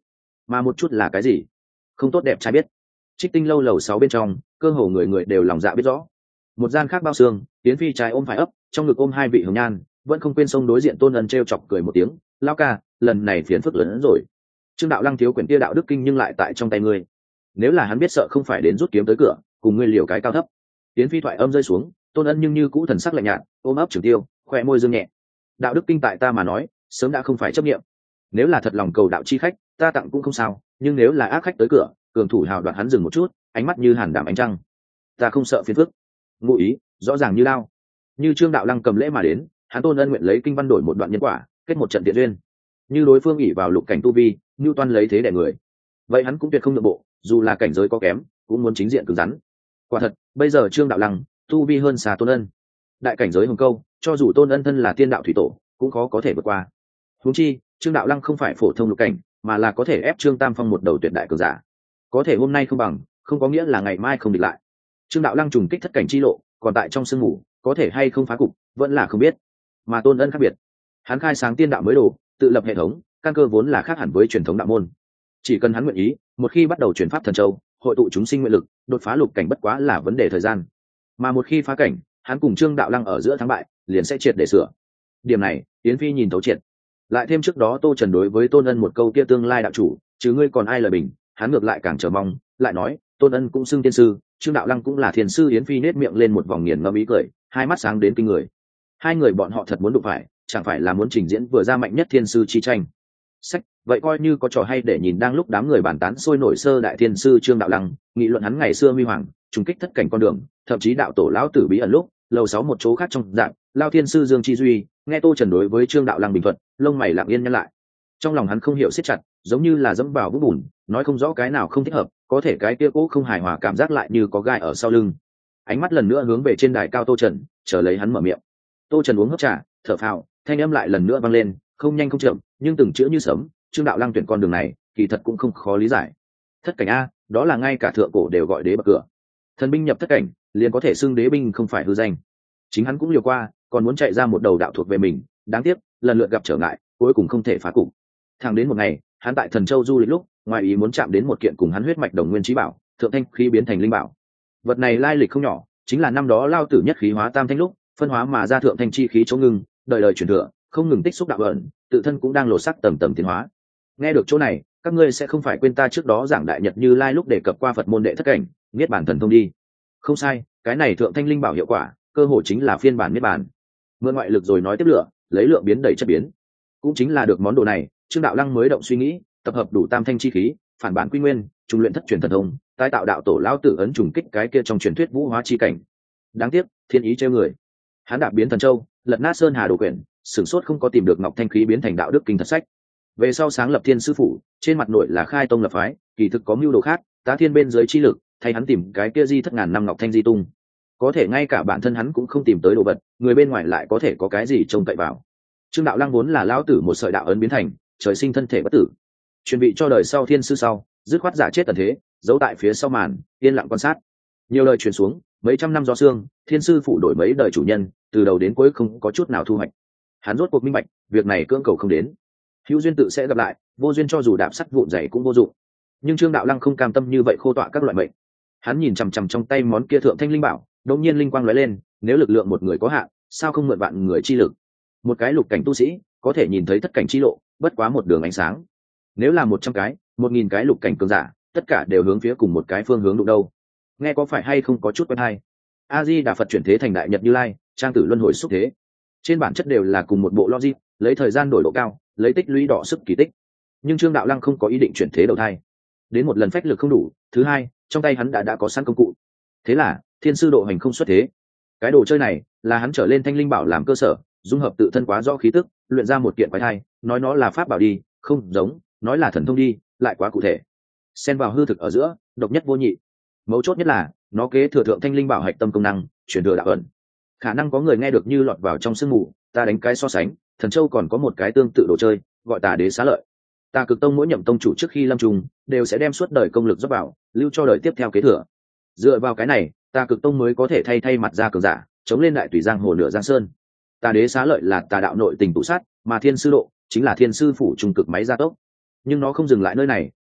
Mà một chút là cái gì? Không tốt đẹp trai biết. Trích Tinh lâu lầu sáu bên trong, cơ hồ người người đều lòng dạ biết rõ. Một gian khác bao xương, Tiến Phi trái ôm phải ấp, trong ngực ôm hai vị hồng nhan, vẫn không quên sông đối diện Tôn Ân trêu chọc cười một tiếng, "Lao ca, lần này phiền phức lớn hơn rồi. Trương đạo lăng thiếu quyển kia đạo đức kinh nhưng lại tại trong tay ngươi. Nếu là hắn biết sợ không phải đến rút kiếm tới cửa, cùng ngươi liều cái cao thấp." Tiến Phi thoại âm rơi xuống, Tôn Ân nhưng như cũ thần sắc lạnh nhạt, ôm ấp Trường Tiêu, khóe môi dương nhẹ. "Đạo đức kinh tại ta mà nói, sớm đã không phải chấp niệm. Nếu là thật lòng cầu đạo chi khách, ta tặng cũng không sao, nhưng nếu là ác khách tới cửa, cường thủ hào đoạt." Hắn dừng một chút, ánh mắt như hàn đảm ánh trăng. "Ta không sợ phiền phức." Ngụ ý rõ ràng như lao. Như Trương đạo lăng cầm lễ mà đến, hắn Tôn Ân nguyện lấy kinh văn đổi một đoạn nhân quả, kết một trận tiện duyên. Như đối phương ỷ vào lục cảnh tu vi, như toan lấy thế đè người, vậy hắn cũng tuyệt không nhượng bộ, dù là cảnh giới có kém, cũng muốn chính diện cứng rắn. Quả thật, bây giờ Trương đạo lăng tu vi hơn xa Tôn Ân. Đại cảnh giới hồng câu, cho dù Tôn Ân thân là tiên đạo thủy tổ, cũng khó có thể vượt qua. Huống chi, Trương đạo lăng không phải phổ thông lục cảnh, mà là có thể ép Trương Tam Phong một đầu tuyệt đại cường giả. Có thể hôm nay không bằng, không có nghĩa là ngày mai không địch lại. Trương đạo lăng trùng kích thất cảnh chi lộ, còn tại trong sương ngủ, có thể hay không phá cục, vẫn là không biết. Mà Tôn Ân khác biệt, hắn khai sáng tiên đạo mới đồ, tự lập hệ thống, căn cơ vốn là khác hẳn với truyền thống đạo môn. Chỉ cần hắn nguyện ý, một khi bắt đầu chuyển pháp thần châu, hội tụ chúng sinh nguyện lực, đột phá lục cảnh bất quá là vấn đề thời gian. Mà một khi phá cảnh, hắn cùng Trương đạo lăng ở giữa thắng bại, liền sẽ triệt để sửa. Điểm này, Yến Phi nhìn thấu triệt. Lại thêm trước đó Tô Trần đối với Tôn Ân một câu kia tương lai đạo chủ, chứ ngươi còn ai lời bình, hắn ngược lại càng chờ mong, lại nói, Tôn Ân cũng xưng tiên sư, Trương đạo lăng cũng là thiền sư. Yến Phi nết miệng lên một vòng nghiền ngẫm ý cười, hai mắt sáng đến kinh người. Hai người bọn họ thật muốn đụng phải, chẳng phải là muốn trình diễn vừa ra mạnh nhất thiên sư chi tranh. Sách, vậy coi như có trò hay để nhìn. Đang lúc đám người bàn tán sôi nổi sơ đại thiên sư Trương đạo lăng, nghị luận hắn ngày xưa huy hoàng, trùng kích thất cảnh con đường, thậm chí đạo tổ lão tử bí ẩn lúc, lầu sáu một chỗ khác trong dạng, lao thiên sư Dương Chi Duy, nghe Tô Trần đối với Trương đạo lăng bình thuận, lông mày lặng yên nhăn lại. Trong lòng hắn không hiểu siết chặt, giống như là dẫm vào vũng bùn, nói không rõ cái nào không thích hợp, có thể cái kia cố không hài hòa cảm giác lại như có gai ở sau lưng. Ánh mắt lần nữa hướng về trên đài cao Tô Trần, chờ lấy hắn mở miệng. Tô Trần uống hớp trà, thở phào, thanh âm lại lần nữa vang lên, không nhanh không chậm, nhưng từng chữ như sấm. Trương đạo lăng tuyển con đường này, kỳ thật cũng không khó lý giải. Thất cảnh a, đó là ngay cả thượng cổ đều gọi đế bậc cửa. Thần binh nhập thất cảnh, liền có thể xưng đế binh, không phải hư danh. Chính hắn cũng liều qua, còn muốn chạy ra một đầu đạo thuộc về mình, đáng tiếc, lần lượt gặp trở ngại, cuối cùng không thể phá cục. Thẳng đến một ngày, hắn tại Thần Châu du lịch lúc, ngoài ý muốn chạm đến một kiện cùng hắn huyết mạch đồng nguyên chí bảo, thượng thanh khí biến thành linh bảo. Vật này lai lịch không nhỏ, chính là năm đó lao tử nhất khí hóa tam thanh lúc, phân hóa mà ra thượng thanh chi khí chỗ ngưng, đời đời truyền thừa, không ngừng tích xúc đạo ẩn, tự thân cũng đang lột sắc tầm tầm tiến hóa. Nghe được chỗ này, các ngươi sẽ không phải quên ta trước đó giảng đại nhật Như Lai lúc đề cập qua Phật môn đệ thất cảnh, niết bàn thần thông đi. Không sai, cái này thượng thanh linh bảo hiệu quả, cơ hội chính là phiên bản niết bàn. Mượn ngoại lực rồi nói tiếp lửa, lấy lượng biến đẩy chất biến. Cũng chính là được món đồ này, Trương đạo lăng mới động suy nghĩ, tập hợp đủ tam thanh chi khí, phản bản quy nguyên, trùng luyện thất truyền thần thông, tái tạo đạo tổ lão tử ấn trùng kích cái kia trong truyền thuyết vũ hóa chi cảnh. Đáng tiếc, thiên ý trêu người. Hắn đạp biến thần châu, lật nát sơn hà đồ quyển, sửng sốt không có tìm được ngọc thanh khí biến thành đạo đức kinh thật sách. Về sau sáng lập thiên sư phủ, trên mặt nội là khai tông lập phái, kỳ thực có mưu đồ khác, tá thiên bên dưới chi lực, thay hắn tìm cái kia di thất ngàn năm ngọc thanh di tung. Có thể ngay cả bản thân hắn cũng không tìm tới đồ vật, người bên ngoài lại có thể có cái gì trông cậy vào. Trương đạo lăng vốn là lão tử một sợi đạo ấn biến thành, trời sinh thân thể bất tử, chuẩn bị cho đời sau thiên sư sau, dứt khoát giả chết tần thế, giấu tại phía sau màn, yên lặng quan sát. Nhiều lời truyền xuống, mấy trăm năm gió xương, thiên sư phụ đổi mấy đời chủ nhân, từ đầu đến cuối không có chút nào thu hoạch. Hắn rốt cuộc minh bạch, việc này cưỡng cầu không đến. Hữu duyên tự sẽ gặp lại, vô duyên cho dù đạp sắt vụn dày cũng vô dụng. Nhưng Trương đạo lăng không cam tâm như vậy khô tọa các loại mệnh. Hắn nhìn chằm chằm trong tay món kia thượng thanh linh bảo, đột nhiên linh quang lóe lên, nếu lực lượng một người có hạn, sao không mượn vạn người chi lực? Một cái lục cảnh tu sĩ có thể nhìn thấy thất cảnh chi lộ, bất quá một đường ánh sáng. Nếu là một trăm cái, một nghìn cái lục cảnh cường giả, tất cả đều hướng phía cùng một cái phương hướng đụng đâu. Nghe có phải hay không có chút quen hay? A Di Đà Phật chuyển thế thành đại nhật Như Lai, trang tử luân hồi xúc thế. Trên bản chất đều là cùng một bộ logic, lấy thời gian đổi độ cao, lấy tích lũy đỏ sức kỳ tích. Nhưng Trương đạo lăng không có ý định chuyển thế đầu thai. Đến một lần phách lực không đủ, thứ hai, trong tay hắn đã đã có sẵn công cụ. Thế là, thiên sư độ hành không xuất thế. Cái đồ chơi này là hắn trở lên thanh linh bảo làm cơ sở, dung hợp tự thân quá rõ khí tức, luyện ra một kiện quái thai, nói nó là pháp bảo đi, không giống, nói là thần thông đi, lại quá cụ thể. Xen vào hư thực ở giữa, độc nhất vô nhị. Mấu chốt nhất là, nó kế thừa thượng thanh linh bảo hạch tâm công năng, truyền thừa đạo ẩn. Khả năng có người nghe được như lọt vào trong sương mù, ta đánh cái so sánh, Thần Châu còn có một cái tương tự đồ chơi, gọi Tà Đế Xá Lợi. Tà Cực Tông mỗi nhậm tông chủ trước khi lâm trùng, đều sẽ đem suốt đời công lực dốc vào, lưu cho đời tiếp theo kế thừa. Dựa vào cái này, Tà Cực Tông mới có thể thay thay mặt ra cường giả, chống lên đại tùy giang hồ nửa giang sơn. Tà Đế Xá Lợi là tà đạo nội tình tụ sát, mà Thiên Sư Độ chính là Thiên Sư phủ trung cực máy gia tốc. Nhưng nó không dừng lại nơi này,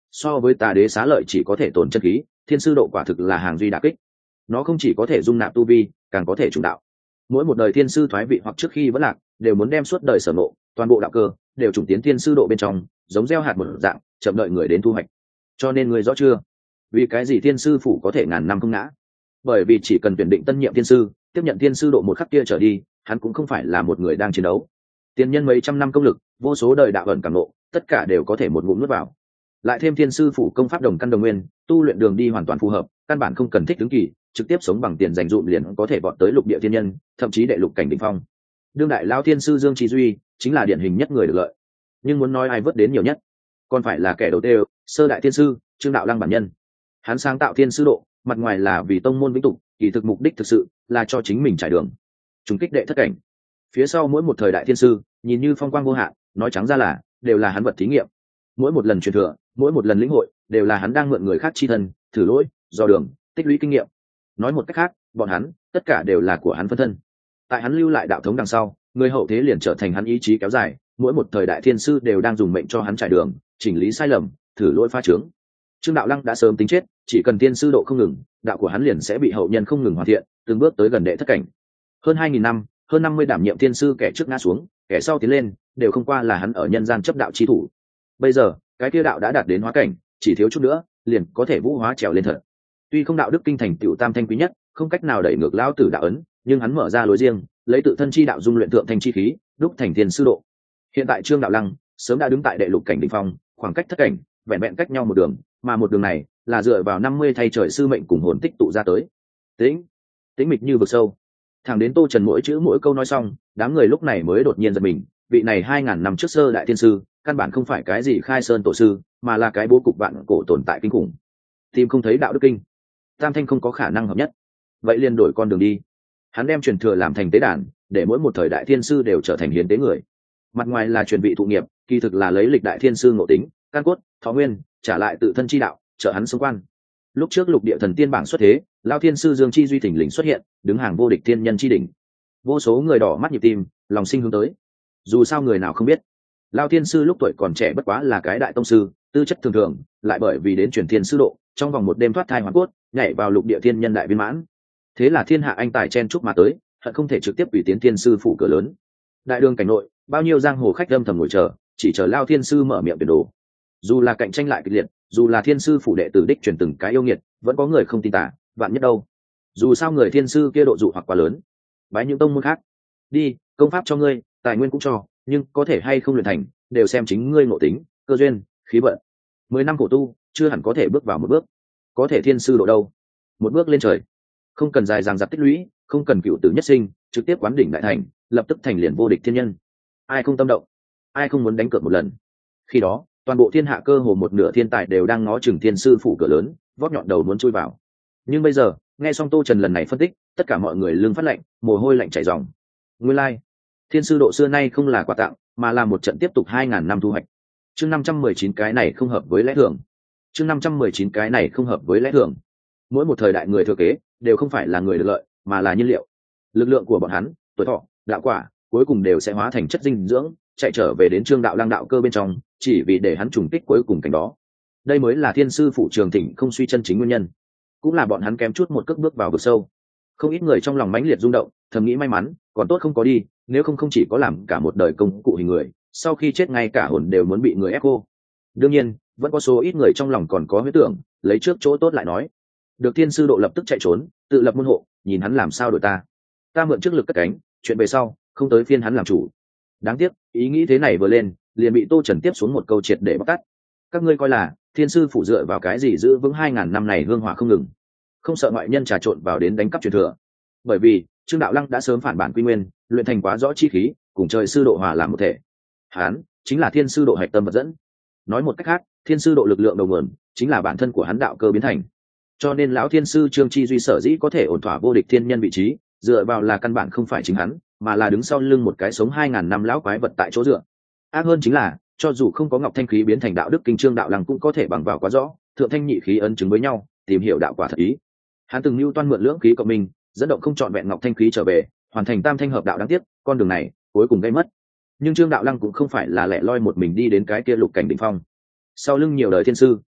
so với tà đế xá lợi chỉ có thể tồn chân khí, thiên sư độ quả thực là hàng duy đả kích. Nó không chỉ có thể dung nạp tu vi, càng có thể chủ đạo. Mỗi một đời thiên sư thoái vị hoặc trước khi vẫn lạc, đều muốn đem suốt đời sở nộ, toàn bộ đạo cơ đều trùng tiến thiên sư độ bên trong, giống gieo hạt một dạng, chậm đợi người đến thu hoạch. Cho nên người rõ chưa? Vì cái gì thiên sư phủ có thể ngàn năm không ngã? Bởi vì chỉ cần tuyển định tân nhiệm thiên sư, tiếp nhận thiên sư độ một khắc kia trở đi, hắn cũng không phải là một người đang chiến đấu. Tiền nhân mấy trăm năm công lực, vô số đời đạo ẩn cảm ngộ, tất cả đều có thể một ngụm nuốt vào. Lại thêm thiên sư phủ công pháp đồng căn đồng nguyên, tu luyện đường đi hoàn toàn phù hợp, căn bản không cần thích ứng kỳ, trực tiếp sống bằng tiền dành dụm liền có thể vọt tới lục địa thiên nhân, thậm chí đệ lục cảnh đỉnh phong. Đương đại lão thiên sư Dương Trí Duy chính là điển hình nhất người được lợi. Nhưng muốn nói ai vớt đến nhiều nhất, còn phải là kẻ đầu tiên, sơ đại thiên sư Trương Đạo Lăng bản nhân. Hắn sáng tạo thiên sư độ, mặt ngoài là vì tông môn vĩnh tục, kỳ thực mục đích thực sự là cho chính mình trải đường, trùng kích đệ thất cảnh. Phía sau mỗi một thời đại thiên sư, nhìn như phong quang vô hạn, nói trắng ra là đều là hắn vật thí nghiệm. Mỗi một lần truyền thừa, mỗi một lần lĩnh hội, đều là hắn đang mượn người khác chi thân, thử lỗi, dò đường, tích lũy kinh nghiệm. Nói một cách khác, bọn hắn tất cả đều là của hắn phân thân. Tại hắn lưu lại đạo thống đằng sau, người hậu thế liền trở thành hắn ý chí kéo dài. Mỗi một thời đại thiên sư đều đang dùng mệnh cho hắn trải đường, chỉnh lý sai lầm, thử lỗi pha trướng. Trương Đạo Lăng đã sớm tính chết, chỉ cần thiên sư độ không ngừng, đạo của hắn liền sẽ bị hậu nhân không ngừng hoàn thiện, từng bước tới gần đệ thất cảnh. Hơn hai nghìn năm, hơn năm mươi đảm nhiệm thiên sư, kẻ trước ngã xuống, kẻ sau tiến lên, đều không qua là hắn ở nhân gian chấp đạo chi thủ. Bây giờ, cái kia đạo đã đạt đến hóa cảnh, chỉ thiếu chút nữa, liền có thể vũ hóa trèo lên thật. Tuy không đạo đức kinh thành tiểu tam thanh quý nhất, không cách nào đẩy ngược lão tử đạo ấn, nhưng hắn mở ra lối riêng, lấy tự thân chi đạo dung luyện thượng thanh chi khí, đúc thành thiên sư độ. Hiện tại Trương Đạo Lăng sớm đã đứng tại đệ lục cảnh đỉnh phong, khoảng cách thất cảnh vẹn vẹn cách nhau một đường, mà một đường này là dựa vào năm mươi thay trời sư mệnh cùng hồn tích tụ ra tới. Tĩnh, tĩnh mịch như vực sâu. Thẳng đến Tô Trần mỗi chữ mỗi câu nói xong, đám người lúc này mới đột nhiên giật mình, vị này hai ngàn năm trước sơ đại thiên sư, căn bản không phải cái gì khai sơn tổ sư, mà là cái bố cục vạn cổ tồn tại kinh khủng. Tìm không thấy đạo đức kinh, tam thanh không có khả năng hợp nhất, vậy liền đổi con đường đi. Hắn đem truyền thừa làm thành tế đàn, để mỗi một thời đại thiên sư đều trở thành hiến tế người. Mặt ngoài là truyền vị thụ nghiệp, kỳ thực là lấy lịch đại thiên sư ngộ tính, căn cốt, thọ nguyên, trả lại tự thân chi đạo, trợ hắn sống quan. Lúc trước lục địa thần tiên bảng xuất thế, lao thiên sư Dương Chi Duy thỉnh lình xuất hiện, đứng hàng vô địch thiên nhân chi đỉnh. Vô số người đỏ mắt nhịp tim, lòng sinh hướng tới. Dù sao người nào không biết, lao thiên sư lúc tuổi còn trẻ bất quá là cái đại tông sư, tư chất thường thường, lại bởi vì đến truyền thiên sư độ, trong vòng một đêm thoát thai hoàn cốt, nhảy vào lục địa thiên nhân đại viên mãn. Thế là thiên hạ anh tài chen chúc mà tới, hận không thể trực tiếp ủy tiến thiên sư phủ cửa lớn. Đại đường cảnh nội, bao nhiêu giang hồ khách âm thầm ngồi chờ, chỉ chờ lao thiên sư mở miệng tuyển đồ. Dù là cạnh tranh lại kịch liệt, dù là thiên sư phủ đệ tử đích truyền từng cái yêu nghiệt, vẫn có người không tin tả, vạn nhất đâu. Dù sao người thiên sư kia độ dụ hoặc quá lớn, bái những tông môn khác đi, công pháp cho ngươi, tài nguyên cũng cho, nhưng có thể hay không luyện thành, đều xem chính ngươi ngộ tính, cơ duyên, khí vận. Mười năm khổ tu, chưa hẳn có thể bước vào một bước. Có thể thiên sư độ đâu, một bước lên trời, không cần dài dằng dặc tích lũy, không cần cựu tử nhất sinh, trực tiếp quán đỉnh đại thành, lập tức thành liền vô địch thiên nhân. Ai không tâm động, ai không muốn đánh cược một lần. Khi đó toàn bộ thiên hạ cơ hồ một nửa thiên tài đều đang ngó chừng thiên sư phủ cửa lớn, vót nhọn đầu muốn chui vào. Nhưng bây giờ nghe xong Tô Trần lần này phân tích, tất cả mọi người lưng phát lạnh, mồ hôi lạnh chảy ròng. Nguyên lai like, thiên sư độ xưa nay không là quà tặng, mà là một trận tiếp tục hai ngàn năm thu hoạch. Chương năm trăm mười chín cái này không hợp với lẽ thường. Chương năm trăm mười chín cái này không hợp với lẽ thường. Mỗi một thời đại người thừa kế đều không phải là người được lợi, mà là nhiên liệu. Lực lượng của bọn hắn, tuổi thọ, đạo quả, cuối cùng đều sẽ hóa thành chất dinh dưỡng, chạy trở về đến Trương Đạo Lăng đạo cơ bên trong, chỉ vì để hắn trùng kích cuối cùng cảnh đó. Đây mới là thiên sư phụ Trường Thịnh không suy chân chính nguyên nhân, cũng là bọn hắn kém chút một cước bước vào vực sâu. Không ít người trong lòng mãnh liệt rung động, thầm nghĩ may mắn còn tốt không có đi, nếu không không chỉ có làm cả một đời công cụ hình người, sau khi chết ngay cả hồn đều muốn bị người ép cô. Đương nhiên vẫn có số ít người trong lòng còn có huyết tưởng, lấy trước chỗ tốt lại nói. Được thiên sư độ lập tức chạy trốn, tự lập môn hộ, nhìn hắn làm sao đổi ta. Ta mượn trước lực cất cánh, chuyện về sau không tới phiên hắn làm chủ. Đáng tiếc ý nghĩ thế này vừa lên, liền bị Tô Trần tiếp xuống một câu triệt để bóc tát. Các ngươi coi là thiên sư phụ dựa vào cái gì giữ vững hai ngàn năm này hương hỏa không ngừng, không sợ ngoại nhân trà trộn vào đến đánh cắp truyền thừa? Bởi vì Trương Đạo Lăng đã sớm phản bản quy nguyên, luyện thành quá rõ chi khí, cùng trời sư độ hòa làm một thể. Hắn chính là thiên sư độ hạch tâm vật dẫn. Nói một cách khác, thiên sư độ lực lượng đầu nguồn chính là bản thân của hắn đạo cơ biến thành. Cho nên lão thiên sư Trương Chi Duy sở dĩ có thể ổn thỏa vô địch thiên nhân vị trí, dựa vào là căn bản không phải chính hắn, mà là đứng sau lưng một cái sống hai ngàn năm lão quái vật tại chỗ dựa. Ác hơn chính là, cho dù không có ngọc thanh khí biến thành đạo đức kinh, Trương Đạo Lăng cũng có thể bằng vào quá rõ, thượng thanh nhị khí ấn chứng với nhau, tìm hiểu đạo quả thật ý. Hắn từng lưu toan mượn lưỡng khí cộng minh, dẫn động không trọn vẹn ngọc thanh khí trở về, hoàn thành tam thanh hợp đạo. Đáng tiếc con đường này cuối cùng gây mất. Nhưng Trương Đạo Lăng cũng không phải là lẻ loi một mình đi đến cái kia lục cảnh đỉnh phong. Sau lưng nhiều đời thiên sư,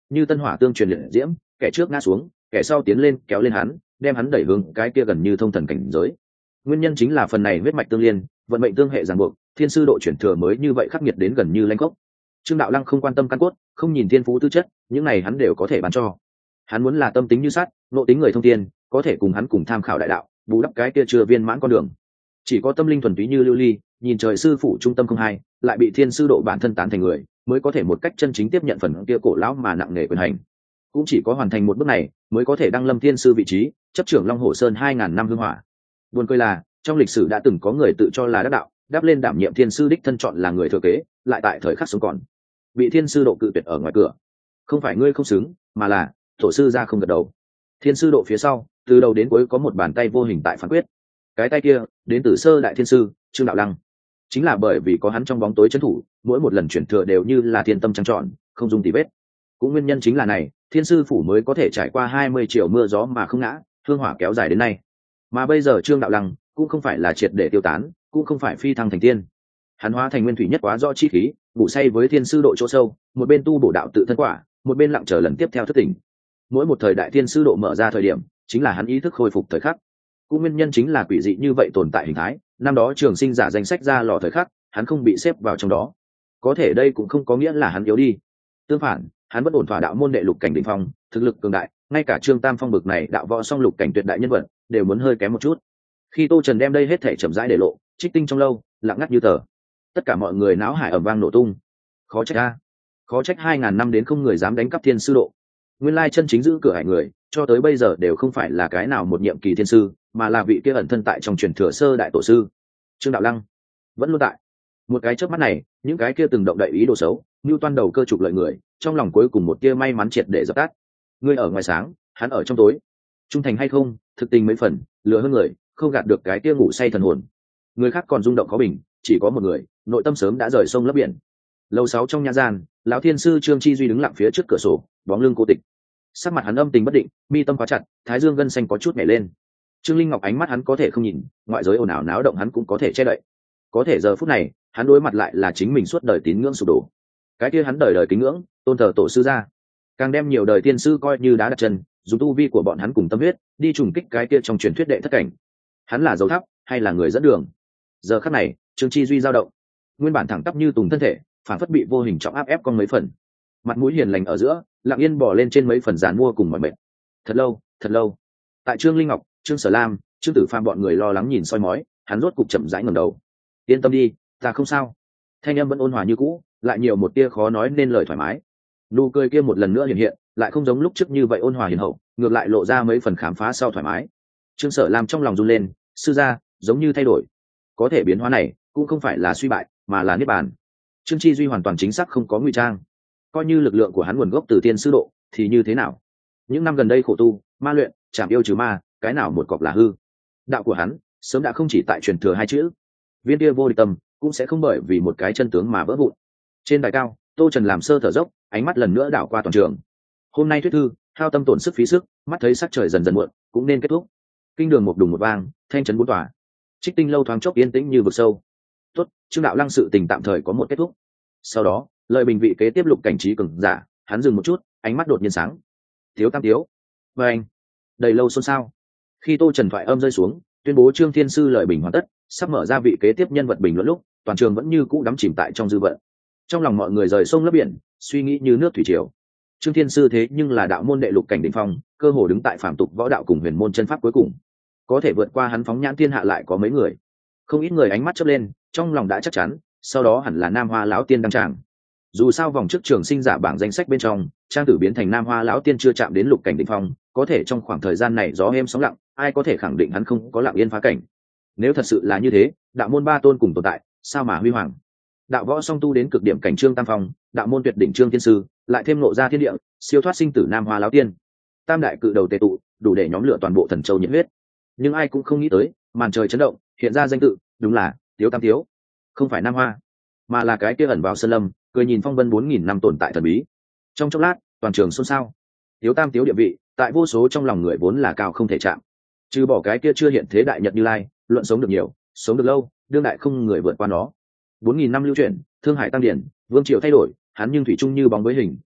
như tân hỏa tương truyền liệt diễm, kẻ trước ngã xuống, kẻ sau tiến lên kéo lên hắn, đem hắn đẩy hướng cái kia gần như thông thần cảnh giới. Nguyên nhân chính là phần này huyết mạch tương liên, vận mệnh tương hệ ràng buộc, thiên sư độ chuyển thừa mới như vậy khắc nghiệt đến gần như lãnh gốc. Trương Đạo Lăng không quan tâm căn cốt, không nhìn thiên phú tư chất, những này hắn đều có thể bán cho. Hắn muốn là tâm tính như sắt, nộ tính người thông thiên, có thể cùng hắn cùng tham khảo đại đạo, bù đắp cái kia chưa viên mãn con đường. Chỉ có tâm linh thuần túy như lưu ly, nhìn trời sư phụ trung tâm không hai, lại bị thiên sư độ bản thân tán thành người, mới có thể một cách chân chính tiếp nhận phần kia cổ lão mà nặng nề quyền hành. Cũng chỉ có hoàn thành một bước này, mới có thể đăng lâm thiên sư vị trí, chấp trưởng Long Hổ Sơn hai ngàn năm hương hỏa. Buồn cười là, trong lịch sử đã từng có người tự cho là đắc đạo, đáp lên đảm nhiệm thiên sư đích thân chọn là người thừa kế, lại tại thời khắc sống còn bị thiên sư độ cự tuyệt ở ngoài cửa. Không phải ngươi không xứng, mà là tổ sư ra không gật đầu. Thiên sư độ phía sau, từ đầu đến cuối có một bàn tay vô hình tại phán quyết. Cái tay kia đến từ sơ đại thiên sư Trương Đạo Lăng. Chính là bởi vì có hắn trong bóng tối trấn thủ, mỗi một lần chuyển thừa đều như là thiên tâm trăng trọn, không dung tì vết. Cũng nguyên nhân chính là này, thiên sư phủ mới có thể trải qua hai mươi triệu mưa gió mà không ngã, hương hỏa kéo dài đến nay. Mà bây giờ Trương Đạo Lăng cũng không phải là triệt để tiêu tán, cũng không phải phi thăng thành tiên. Hắn hóa thành nguyên thủy nhất quá rõ chi khí, ngủ say với thiên sư độ chỗ sâu, một bên tu bổ đạo tự thân quả, một bên lặng chờ lần tiếp theo thức tỉnh. Mỗi một thời đại thiên sư độ mở ra thời điểm, chính là hắn ý thức khôi phục thời khắc. Cũng nguyên nhân chính là quỷ dị như vậy tồn tại hình thái, năm đó trường sinh giả danh sách ra lò thời khắc, hắn không bị xếp vào trong đó. Có thể đây cũng không có nghĩa là hắn yếu đi. Tương phản, hắn vẫn ổn thỏa đạo môn đệ lục cảnh đỉnh phong, thực lực cường đại, ngay cả Trương Tam Phong bực này đạo võ song lục cảnh tuyệt đại nhân vật, đều muốn hơi kém một chút. Khi Tô Trần đem đây hết thể chậm rãi để lộ, trích tinh trong lâu, lặng ngắt như tờ. Tất cả mọi người náo hải ầm vang nổ tung. Khó trách a, khó trách hai ngàn năm đến không người dám đánh cắp thiên sư độ. Nguyên lai chân chính giữ cửa hải người, cho tới bây giờ đều không phải là cái nào một nhiệm kỳ thiên sư, mà là vị kia ẩn thân tại trong truyền thừa sơ đại tổ sư Trương Đạo Lăng vẫn luôn tại. Một cái chớp mắt này, những cái kia từng động đậy ý đồ xấu, như toan đầu cơ trục lợi người, trong lòng cuối cùng một tia may mắn triệt để dập tắt. Ngươi ở ngoài sáng, hắn ở trong tối. Trung thành hay không, thực tình mấy phần, lừa hơn người, không gạt được cái tia ngủ say thần hồn. Người khác còn rung động khó bình, chỉ có một người, nội tâm sớm đã rời sông lấp biển. Lầu sáu trong nhà gian, lão thiên sư Trương Chi Duy đứng lặng phía trước cửa sổ, bóng lưng cô tịch. Sắc mặt hắn âm tình bất định, mi tâm khóa chặt, thái dương gân xanh có chút nhảy lên. Trương Linh Ngọc ánh mắt hắn có thể không nhìn, ngoại giới ồn ào náo động hắn cũng có thể che đậy. Có thể giờ phút này, hắn đối mặt lại là chính mình suốt đời tín ngưỡng sụp đổ. Cái kia hắn đời đời kính ngưỡng, tôn thờ tổ sư ra, càng đem nhiều đời tiên sư coi như đá đặt chân, dùng tu vi của bọn hắn cùng tâm huyết đi trùng kích cái kia trong truyền thuyết đệ thất cảnh. Hắn là dấu thắp hay là người dẫn đường? Giờ khắc này, Trương Chi Duy dao động, nguyên bản thẳng tắp như tùng thân thể, phản phất bị vô hình trọng áp ép con mấy phần. Mặt mũi hiền lành ở giữa, lặng yên bò lên trên mấy phần giàn mua cùng mọi mệt. Thật lâu, thật lâu. Tại Trương Linh Ngọc, Trương Sở Lam, Trương Tử Phàm bọn người lo lắng nhìn soi mói, hắn rốt cục chậm rãi ngẩng đầu. Yên tâm đi, ta không sao. Thanh âm vẫn ôn hòa như cũ, lại nhiều một tia khó nói nên lời thoải mái. Nụ cười kia một lần nữa hiện hiện, lại không giống lúc trước như vậy ôn hòa hiền hậu, ngược lại lộ ra mấy phần khám phá sau thoải mái. Trương Sở Lam trong lòng run lên, sư gia, giống như thay đổi. Có thể biến hóa này, cũng không phải là suy bại, mà là niết bàn. Trương Chi Duy hoàn toàn chính xác không có ngụy trang. Coi như lực lượng của hắn nguồn gốc từ tiên sư độ, thì như thế nào? Những năm gần đây khổ tu, ma luyện, chạm yêu trừ ma, cái nào một cọc là hư. Đạo của hắn, sớm đã không chỉ tại truyền thừa hai chữ. Viên kia vô địch tâm, cũng sẽ không bởi vì một cái chân tướng mà vỡ vụn. Trên đài cao, Tô Trần làm sơ thở dốc, ánh mắt lần nữa đảo qua toàn trường. Hôm nay thuyết thư, hao tâm tổn sức phí sức, mắt thấy sắc trời dần dần muộn, cũng nên kết thúc. Kinh đường một đùng một vang, thanh trấn bốn tòa. Trích tinh lâu thoáng chốc yên tĩnh như vực sâu. Tốt, Trương Đạo Lăng sự tình tạm thời có một kết thúc. Sau đó, lời bình vị kế tiếp lục cảnh trí cường giả, hắn dừng một chút, ánh mắt đột nhiên sáng. Thiếu tam thiếu. Và anh. Đầy lâu xôn xao. Khi Tô Trần thoại âm rơi xuống, tuyên bố Trương Thiên Sư lời bình hoàn tất, sắp mở ra vị kế tiếp nhân vật bình luận lúc, toàn trường vẫn như cũ đắm chìm tại trong dư vận. Trong lòng mọi người rời sông lấp biển, suy nghĩ như nước thủy triều. Trương Thiên Sư thế nhưng là đạo môn đệ lục cảnh đỉnh phong, cơ hồ đứng tại phạm tục võ đạo cùng huyền môn chân pháp cuối cùng. Có thể vượt qua hắn phóng nhãn thiên hạ lại có mấy người. Không ít người ánh mắt chớp lên, trong lòng đã chắc chắn, sau đó hẳn là Nam Hoa lão tiên đăng tràng. Dù sao vòng trước trường sinh giả bảng danh sách bên trong, trang tử biến thành Nam Hoa lão tiên chưa chạm đến lục cảnh đỉnh phong, có thể trong khoảng thời gian này gió êm sóng lặng, ai có thể khẳng định hắn không có lặng yên phá cảnh. Nếu thật sự là như thế, đạo môn ba tôn cùng tồn tại, sao mà huy hoàng. Đạo võ song tu đến cực điểm cảnh Trương Tam Phong, đạo môn tuyệt đỉnh Trương Thiên Sư, lại thêm ngộ ra thiên địa, siêu thoát sinh tử Nam Hoa lão tiên. Tam đại cự đầu tề tụ, đủ để nhóm lửa toàn bộ thần châu nhiệt huyết. Nhưng ai cũng không nghĩ tới, màn trời chấn động, hiện ra danh tự, đúng là Tiếu Tam Tiếu. Không phải Nam Hoa, mà là cái kia ẩn vào sơn lâm, cười nhìn phong vân bốn nghìn năm tồn tại thần bí. Trong chốc lát, toàn trường xôn xao. Tiếu Tam Tiếu địa vị, tại vô số trong lòng người vốn là cao không thể chạm. Trừ bỏ cái kia chưa hiện thế đại nhật Như Lai, luận sống được nhiều, sống được lâu, đương đại không người vượt qua nó. Bốn nghìn năm lưu chuyển, thương hải tăng điển, vương triều thay đổi, hắn nhưng thủy chung như bóng với hình,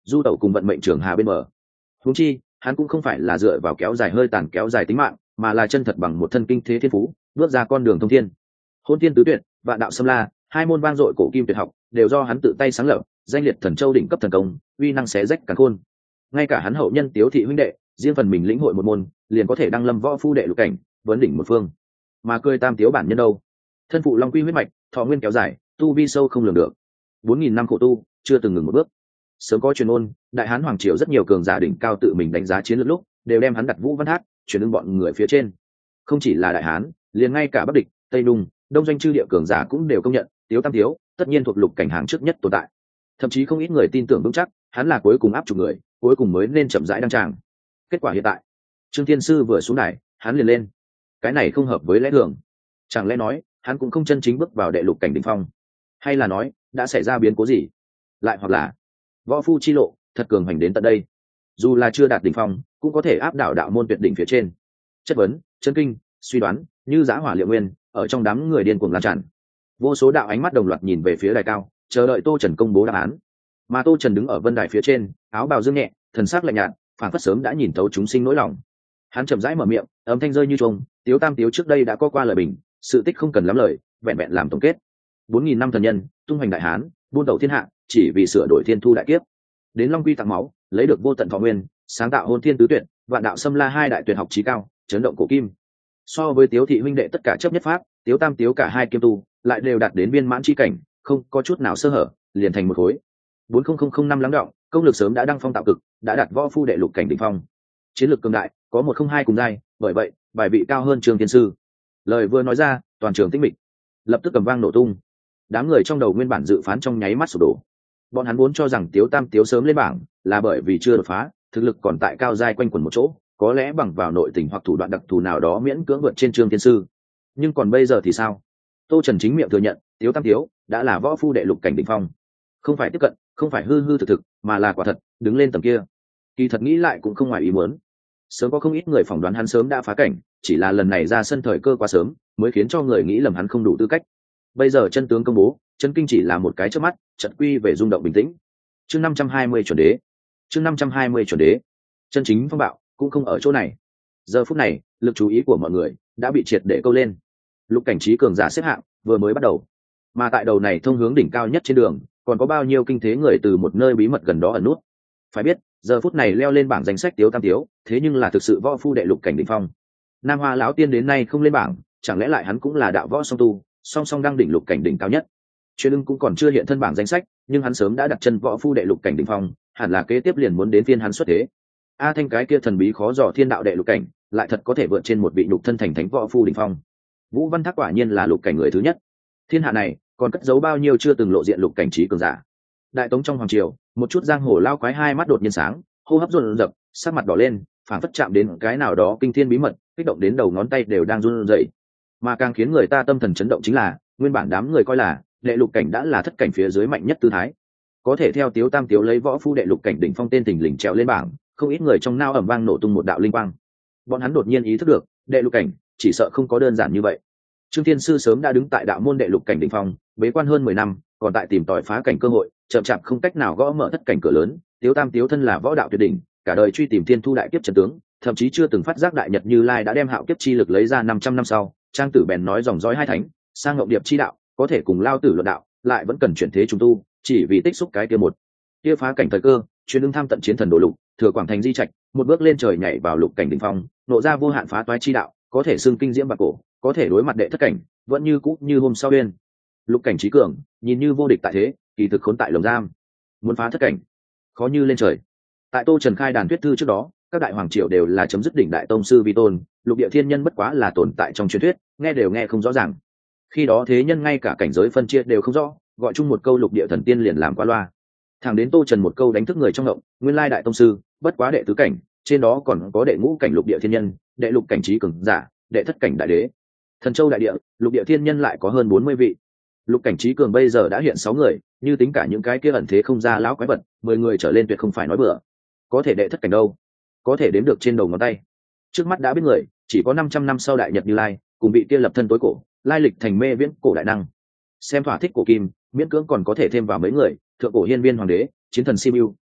du tẩu cùng vận mệnh trường hà bên bờ. Huống chi hắn cũng không phải là dựa vào kéo dài hơi tàn kéo dài tính mạng, mà là chân thật bằng một thân kinh thế thiên phú bước ra con đường thông thiên. Hôn thiên tứ tuyệt, vạn đạo xâm la, hai môn vang dội cổ kim tuyệt học đều do hắn tự tay sáng lập, danh liệt thần châu đỉnh cấp thần công, uy năng xé rách càn khôn. Ngay cả hắn hậu nhân Tiếu thị huynh đệ riêng phần mình lĩnh hội một môn, liền có thể đăng lâm võ phu đệ lục cảnh, vấn đỉnh một phương. Mà cười tam Tiếu bản nhân đâu, thân phụ long quy huyết mạch, thọ nguyên kéo dài, tu vi sâu không lường được, bốn nghìn năm khổ tu chưa từng ngừng một bước. Sớm có truyền ôn, đại hán hoàng triều rất nhiều cường giả đỉnh cao tự mình đánh giá chiến lược lúc đều đem hắn đặt vũ văn hát chuyển ứng bọn người phía trên. Không chỉ là đại hán, liền ngay cả bắc địch, tây đung, đông doanh chư địa cường giả cũng đều công nhận Tiếu tam Tiếu tất nhiên thuộc lục cảnh hàng trước nhất tồn tại. Thậm chí không ít người tin tưởng vững chắc hắn là cuối cùng áp chủ người, cuối cùng mới nên chậm rãi đăng tràng. Kết quả hiện tại, Trương Thiên Sư vừa xuống đài, hắn liền lên. Cái này không hợp với lẽ thường. Chẳng lẽ nói hắn cũng không chân chính bước vào đệ lục cảnh đỉnh phong, hay là nói đã xảy ra biến cố gì? Lại hoặc là võ phu chi lộ thật cường hành đến tận đây, dù là chưa đạt đỉnh phong cũng có thể áp đảo đạo môn tuyệt đỉnh phía trên. Chất vấn, chân kinh, suy đoán như giá hỏa liệu nguyên ở trong đám người điên cuồng lan tràn. Vô số đạo ánh mắt đồng loạt nhìn về phía đài cao, chờ đợi Tô Trần công bố đáp án. Mà Tô Trần đứng ở vân đài phía trên, áo bào dương nhẹ, thần sắc lạnh nhạt, phản phất sớm đã nhìn thấu chúng sinh nỗi lòng. Hắn chậm rãi mở miệng, âm thanh rơi như chuông, Tiếu tam Tiếu trước đây đã có qua lời bình, sự tích không cần lắm lời, vẹn vẹn làm tổng kết. Bốn nghìn năm thần nhân tung hoành đại hán, buôn tẩu thiên hạ, chỉ vì sửa đổi thiên thu đại kiếp. Đến long quy tặng máu, lấy được vô tận thọ nguyên, sáng tạo hôn thiên tứ tuyệt, vạn đạo xâm la hai đại tuyệt học chí cao, chấn động cổ kim. So với Tiếu thị huynh đệ tất cả chấp nhất pháp, Tiếu tam Tiếu cả hai kiêm tu lại đều đạt đến viên mãn chi cảnh, không có chút nào sơ hở, liền thành một khối. Bốn không không không năm lắng đọng, công lực sớm đã đăng phong tạo cực, đã đạt võ phu đệ lục cảnh đỉnh phong. Chiến lược cường đại, có một không hai cùng giai, bởi vậy bài vị cao hơn Trường Thiên Sư. Lời vừa nói ra, toàn trường tĩnh mịch, lập tức cầm vang nổ tung. Đám người trong đầu nguyên bản dự phán trong nháy mắt sụp đổ. Bọn hắn vốn cho rằng Tiếu tam Tiếu sớm lên bảng là bởi vì chưa đột phá, thực lực còn tại cao giai quanh quẩn một chỗ, có lẽ bằng vào nội tình hoặc thủ đoạn đặc thù nào đó miễn cưỡng vượt trên Trương Thiên Sư. Nhưng còn bây giờ thì sao? Tô Trần chính miệng thừa nhận, Tiếu tam Tiếu đã là võ phu đệ lục cảnh đỉnh phong. Không phải tiếp cận, không phải hư hư thực thực, mà là quả thật, đứng lên tầm kia. Kỳ thật nghĩ lại cũng không ngoài ý muốn. Sớm có không ít người phỏng đoán hắn sớm đã phá cảnh, chỉ là lần này ra sân thời cơ quá sớm, mới khiến cho người nghĩ lầm hắn không đủ tư cách. Bây giờ chân tướng công bố, chân kinh chỉ là một cái chớp mắt, trận quy về rung động bình tĩnh. Chương năm trăm hai mươi chuẩn đế. Chương năm trăm hai mươi chuẩn đế. Chân chính phong bạo cũng không ở chỗ này. Giờ phút này, lực chú ý của mọi người đã bị triệt để câu lên. Lục cảnh trí cường giả xếp hạng vừa mới bắt đầu, mà tại đầu này thông hướng đỉnh cao nhất trên đường, còn có bao nhiêu kinh thế người từ một nơi bí mật gần đó ẩn nút. Phải biết, giờ phút này leo lên bảng danh sách Tiếu tam Tiếu, thế nhưng là thực sự võ phu đệ lục cảnh đỉnh phong. Nam Hoa lão tiên đến nay không lên bảng, chẳng lẽ lại hắn cũng là đạo võ song tu, song song đăng đỉnh lục cảnh đỉnh cao nhất. Truyền ưng cũng còn chưa hiện thân bảng danh sách, nhưng hắn sớm đã đặt chân võ phu đệ lục cảnh đỉnh phong, hẳn là kế tiếp liền muốn đến phiên hắn xuất thế. A Thanh cái kia thần bí khó dò thiên đạo đệ lục cảnh, lại thật có thể vượt trên một vị nhục thân thành thánh võ phu đỉnh phong. Vũ Văn Thác quả nhiên là lục cảnh người thứ nhất. Thiên hạ này còn cất giấu bao nhiêu chưa từng lộ diện lục cảnh trí cường giả. Đại tống trong hoàng triều, một chút giang hồ lao quái hai mắt đột nhiên sáng, hô hấp run rẩy, sắc mặt đỏ lên, phảng phất chạm đến cái nào đó kinh thiên bí mật, kích động đến đầu ngón tay đều đang run rẩy. Mà càng khiến người ta tâm thần chấn động chính là, nguyên bản đám người coi là đệ lục cảnh đã là thất cảnh phía dưới mạnh nhất tư thái, có thể theo Tiếu tam Tiếu lấy võ phu đệ lục cảnh đỉnh phong tên thình lình trèo lên bảng, không ít người trong nao ầm vang nổ tung một đạo linh quang. Bọn hắn đột nhiên ý thức được, đệ lục cảnh chỉ sợ không có đơn giản như vậy. Trương Thiên Sư sớm đã đứng tại đạo môn đệ lục cảnh đỉnh phong, bế quan hơn mười năm, còn tại tìm tòi phá cảnh cơ hội, chậm chạp không cách nào gõ mở thất cảnh cửa lớn. Tiếu tam Tiếu thân là võ đạo tuyệt đỉnh, cả đời truy tìm thiên thu đại kiếp trận tướng, thậm chí chưa từng phát giác đại nhật Như Lai đã đem hạo kiếp chi lực lấy ra năm trăm năm sau, trang tử bèn nói dòng dõi hai thánh, sang ngộng điệp chi đạo, có thể cùng lao tử luận đạo, lại vẫn cần chuyển thế trùng tu, chỉ vì tích xúc cái kia một kia phá cảnh thời cơ, chuyên ứng tham tận chiến thần đồ lục, thừa quảng thành di trạch, một bước lên trời nhảy vào lục cảnh đỉnh phong, nộ ra vô hạn phá toái chi đạo, có thể xưng kinh diễm bạc cổ, có thể đối mặt đệ thất cảnh, vẫn như cũ như hôm sau bên. Lục cảnh trí cường, nhìn như vô địch tại thế, kỳ thực khốn tại lồng giam, muốn phá thất cảnh, khó như lên trời. Tại Tô Trần khai đàn thuyết thư trước đó, các đại hoàng triều đều là chấm dứt đỉnh đại tông sư vi tôn, lục địa thiên nhân bất quá là tồn tại trong truyền thuyết, nghe đều nghe không rõ ràng. Khi đó thế nhân ngay cả cảnh giới phân chia đều không rõ, gọi chung một câu lục địa thần tiên liền làm qua loa. Thẳng đến Tô Trần một câu đánh thức người trong động, nguyên lai đại tông sư, bất quá đệ tứ cảnh, trên đó còn có đệ ngũ cảnh lục địa thiên nhân, đệ lục cảnh trí cường giả, đệ thất cảnh đại đế. Thần châu đại địa, lục địa thiên nhân lại có hơn bốn mươi vị. Lục cảnh trí cường bây giờ đã hiện sáu người, như tính cả những cái kia ẩn thế không ra lão quái vật, mười người trở lên tuyệt không phải nói bừa. Có thể đệ thất cảnh đâu? Có thể đếm được trên đầu ngón tay. Trước mắt đã biết người, chỉ có năm trăm năm sau đại nhật Như Lai, cùng vị kia lập thân tối cổ, lai lịch thành mê viễn cổ đại năng. Xem thỏa thích cổ kim, miễn cưỡng còn có thể thêm vào mấy người, thượng cổ hiên viên hoàng đế, chiến thần Sibiu,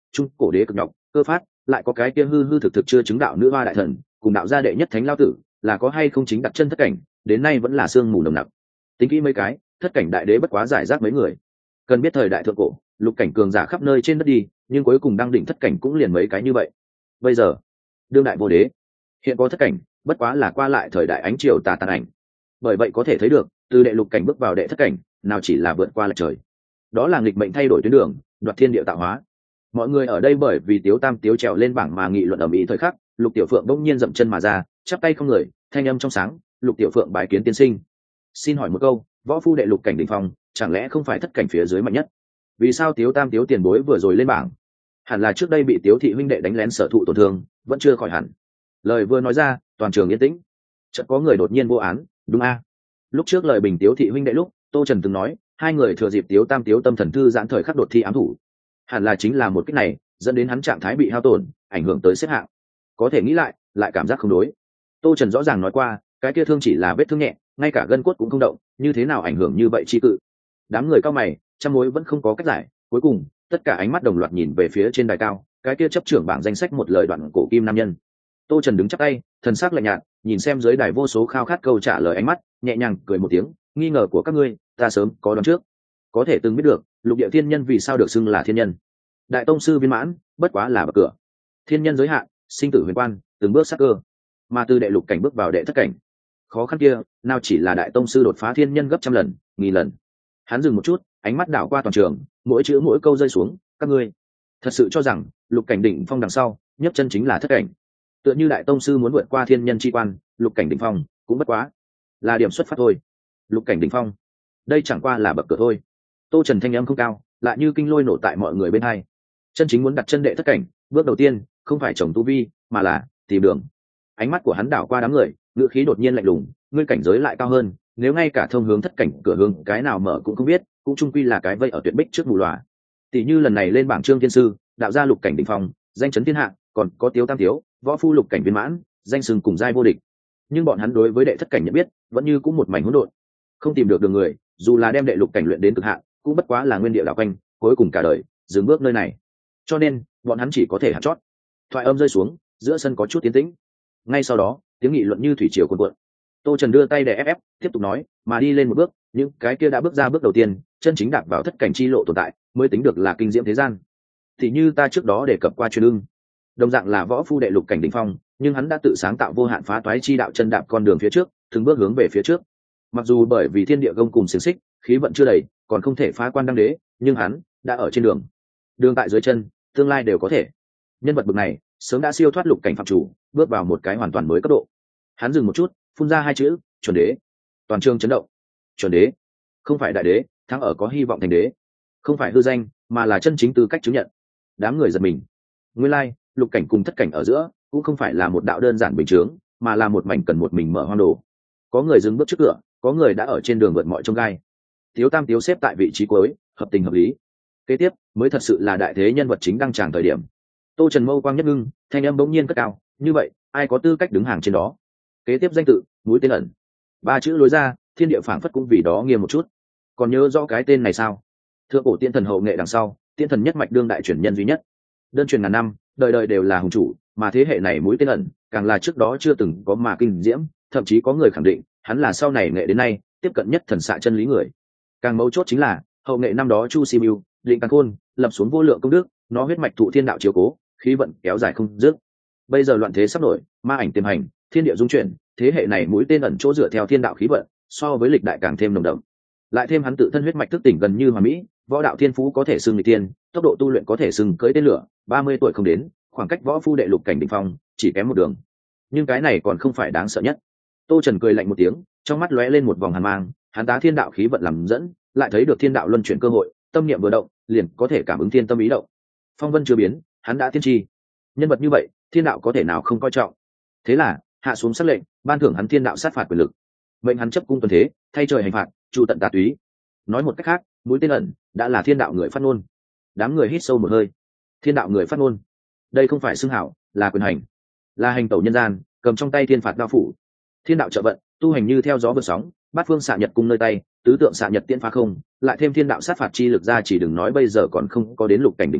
trung cổ đế cực nhọc cơ phát, lại có cái kia hư hư thực thực chưa chứng đạo nữ hoa đại thần cùng đạo gia đệ nhất thánh lao tử, là có hay không chính đặt chân thất cảnh, đến nay vẫn là sương mù nồng nặc. Tính kỹ mấy cái, thất cảnh đại đế bất quá giải rác mấy người. Cần biết thời đại thượng cổ, lục cảnh cường giả khắp nơi trên đất đi, nhưng cuối cùng đăng đỉnh thất cảnh cũng liền mấy cái như vậy. Bây giờ, đương đại vô đế, hiện có thất cảnh, bất quá là qua lại thời đại ánh triều tà tàn ảnh. Bởi vậy có thể thấy được, từ đệ lục cảnh bước vào đệ thất cảnh, nào chỉ là vượt qua lệch trời. Đó là nghịch mệnh thay đổi tuyến đường, đoạt thiên địa tạo hóa. Mọi người ở đây bởi vì Tiếu Tam Tiếu trèo lên bảng mà nghị luận ầm ĩ thời khắc, Lục Tiểu Phượng bỗng nhiên dậm chân mà ra, chắp tay không người, thanh âm trong sáng, Lục Tiểu Phượng bái kiến tiên sinh. Xin hỏi một câu, võ phu đệ lục cảnh đỉnh phong, chẳng lẽ không phải thất cảnh phía dưới mạnh nhất? Vì sao Tiếu Tam Tiếu tiền bối vừa rồi lên bảng? Hẳn là trước đây bị Tiếu thị huynh đệ đánh lén sở thụ tổn thương, vẫn chưa khỏi hẳn. Lời vừa nói ra, toàn trường yên tĩnh. Chợt có người đột nhiên vô án, đúng a? Lúc trước lời bình Tiếu thị huynh đệ lúc, Tô Trần từng nói, hai người thừa dịp Tiếu Tam Tiếu tâm thần thư giãn thời khắc đột thi ám thủ. Hẳn là chính là một cách này, dẫn đến hắn trạng thái bị hao tổn, ảnh hưởng tới xếp hạng. Có thể nghĩ lại, lại cảm giác không đối. Tô Trần rõ ràng nói qua, cái kia thương chỉ là vết thương nhẹ, ngay cả gân cốt cũng không động, như thế nào ảnh hưởng như vậy chi cự? Đám người cao mày, trăm mối vẫn không có cách giải, cuối cùng, tất cả ánh mắt đồng loạt nhìn về phía trên đài cao, cái kia chấp trưởng bảng danh sách một lời đoạn cổ kim nam nhân. Tô Trần đứng chắp tay, thần sắc lạnh nhạt, nhìn xem dưới đài vô số khao khát câu trả lời ánh mắt, nhẹ nhàng cười một tiếng, nghi ngờ của các ngươi, ta sớm có đoán trước. Có thể từng biết được, lục địa thiên nhân vì sao được xưng là thiên nhân. Đại tông sư viên mãn, bất quá là bậc cửa. Thiên nhân giới hạn, sinh tử huyền quan, từng bước sắc cơ. Mà từ đệ lục cảnh bước vào đệ thất cảnh, khó khăn kia, nào chỉ là đại tông sư đột phá thiên nhân gấp trăm lần, nghìn lần. Hắn dừng một chút, ánh mắt đảo qua toàn trường, mỗi chữ mỗi câu rơi xuống, các ngươi thật sự cho rằng lục cảnh đỉnh phong đằng sau, nhấc chân chính là thất cảnh. Tựa như đại tông sư muốn vượt qua thiên nhân chi quan, lục cảnh đỉnh phong cũng bất quá là điểm xuất phát thôi. Lục cảnh đỉnh phong, đây chẳng qua là bậc cửa thôi. Tô Trần thanh âm không cao, lại như kinh lôi nổ tại mọi người bên hai. Chân chính muốn đặt chân đệ thất cảnh, bước đầu tiên không phải trồng tu vi, mà là tìm đường. Ánh mắt của hắn đảo qua đám người, ngữ khí đột nhiên lạnh lùng, ngươi cảnh giới lại cao hơn, nếu ngay cả thông hướng thất cảnh cửa hướng cái nào mở cũng không biết, cũng chung quy là cái vây ở tuyệt bích trước mù lòa. Tỷ như lần này lên bảng Trương Thiên Sư, đạo gia lục cảnh đỉnh phong, danh chấn thiên hạ, còn có Tiếu Tam Tiếu, võ phu lục cảnh viên mãn, danh sừng cùng giai vô địch. Nhưng bọn hắn đối với đệ thất cảnh nhận biết, vẫn như cũng một mảnh hỗn độn, không tìm được đường người, dù là đem đệ lục cảnh luyện đến cực hạn, cũng bất quá là nguyên địa đạo quanh, cuối cùng cả đời dừng bước nơi này. Cho nên, bọn hắn chỉ có thể hạt chót. Thoại âm rơi xuống, giữa sân có chút tiến tĩnh. Ngay sau đó, tiếng nghị luận như thủy triều cuồn cuộn. Tô Trần đưa tay để ép ép, tiếp tục nói, mà đi lên một bước, những cái kia đã bước ra bước đầu tiên, chân chính đạp vào thất cảnh chi lộ tồn tại, mới tính được là kinh diễm thế gian. Thì như ta trước đó đề cập qua truyền ưng, đồng dạng là võ phu đệ lục cảnh đỉnh phong, nhưng hắn đã tự sáng tạo vô hạn phá toái chi đạo chân đạp con đường phía trước, từng bước hướng về phía trước. Mặc dù bởi vì thiên địa gông cùng xiềng xích, khí vận chưa đầy, còn không thể phá quan đăng đế, nhưng hắn đã ở trên đường. Đường tại dưới chân, tương lai đều có thể. Nhân vật bậc này, sớm đã siêu thoát lục cảnh phạm chủ, bước vào một cái hoàn toàn mới cấp độ. Hắn dừng một chút, phun ra hai chữ, chuẩn đế. Toàn trường chấn động. Chuẩn đế, không phải đại đế, thắng ở có hy vọng thành đế, không phải hư danh, mà là chân chính tư cách chứng nhận. Đám người giật mình. Nguyên lai, lục cảnh cùng thất cảnh ở giữa, cũng không phải là một đạo đơn giản bình thường, mà là một mảnh cần một mình mở hoang đồ. Có người dừng bước trước cửa, có người đã ở trên đường vượt mọi chông gai. Tiếu Tam Tiếu xếp tại vị trí cuối, hợp tình hợp lý. Kế tiếp mới thật sự là đại thế nhân vật chính đăng tràng thời điểm. Tô Trần mâu quang nhất ngưng, thanh âm bỗng nhiên cất cao, như vậy ai có tư cách đứng hàng trên đó? Kế tiếp danh tự, mũi tên ẩn. Ba chữ lối ra, thiên địa phảng phất cũng vì đó nghiêm một chút. Còn nhớ rõ cái tên này sao? Thượng cổ tiên thần hậu nghệ đằng sau, tiên thần nhất mạch đương đại truyền nhân duy nhất. Đơn truyền ngàn năm, đời đời đều là hùng chủ, mà thế hệ này mũi tên ẩn, càng là trước đó chưa từng có mà kinh diễm, thậm chí có người khẳng định, hắn là sau này nghệ đến nay tiếp cận nhất thần xạ chân lý người. Càng mấu chốt chính là, hậu nghệ năm đó Chu Si Bưu, Định Càn Khôn, lập xuống vô lượng công đức, nó huyết mạch thụ thiên đạo chiếu cố, khí vận kéo dài không dứt. Bây giờ loạn thế sắp nổi, ma ảnh tiềm hành, thiên địa dung chuyển, thế hệ này mũi tên ẩn chỗ dựa theo thiên đạo khí vận, so với lịch đại càng thêm nồng đậm. Lại thêm hắn tự thân huyết mạch thức tỉnh gần như hoàn mỹ, võ đạo thiên phú có thể xưng người tiên, tốc độ tu luyện có thể xưng cưỡi tên lửa, ba mươi tuổi không đến, khoảng cách võ phu đệ lục cảnh đỉnh phong chỉ kém một đường. Nhưng cái này còn không phải đáng sợ nhất. Tô Trần cười lạnh một tiếng, trong mắt lóe lên một vòng hàn mang, hắn tá thiên đạo khí vận làm dẫn, lại thấy được thiên đạo luân chuyển cơ hội, tâm niệm vừa động, liền có thể cảm ứng thiên tâm ý động. Phong vân chưa biến, hắn đã tiên tri. Nhân vật như vậy, thiên đạo có thể nào không coi trọng? Thế là, hạ xuống sắc lệnh, ban thưởng hắn thiên đạo sát phạt quyền lực. Mệnh hắn chấp cung tuần thế, thay trời hành phạt, trụ tận tà túy. Nói một cách khác, mũi tên ẩn đã là thiên đạo người phát ngôn. Đám người hít sâu một hơi. Thiên đạo người phát ngôn, đây không phải xưng hảo, là quyền hành, là hành tẩu nhân gian, cầm trong tay thiên phạt đao phủ. Thiên đạo trợ vận, tu hành như theo gió vượt sóng, bát phương xạ nhật cung nơi tay, tứ tượng xạ nhật tiễn phá không, lại thêm thiên đạo sát phạt chi lực ra, chỉ đừng nói bây giờ còn không có đến lục cảnh đỉnh phong,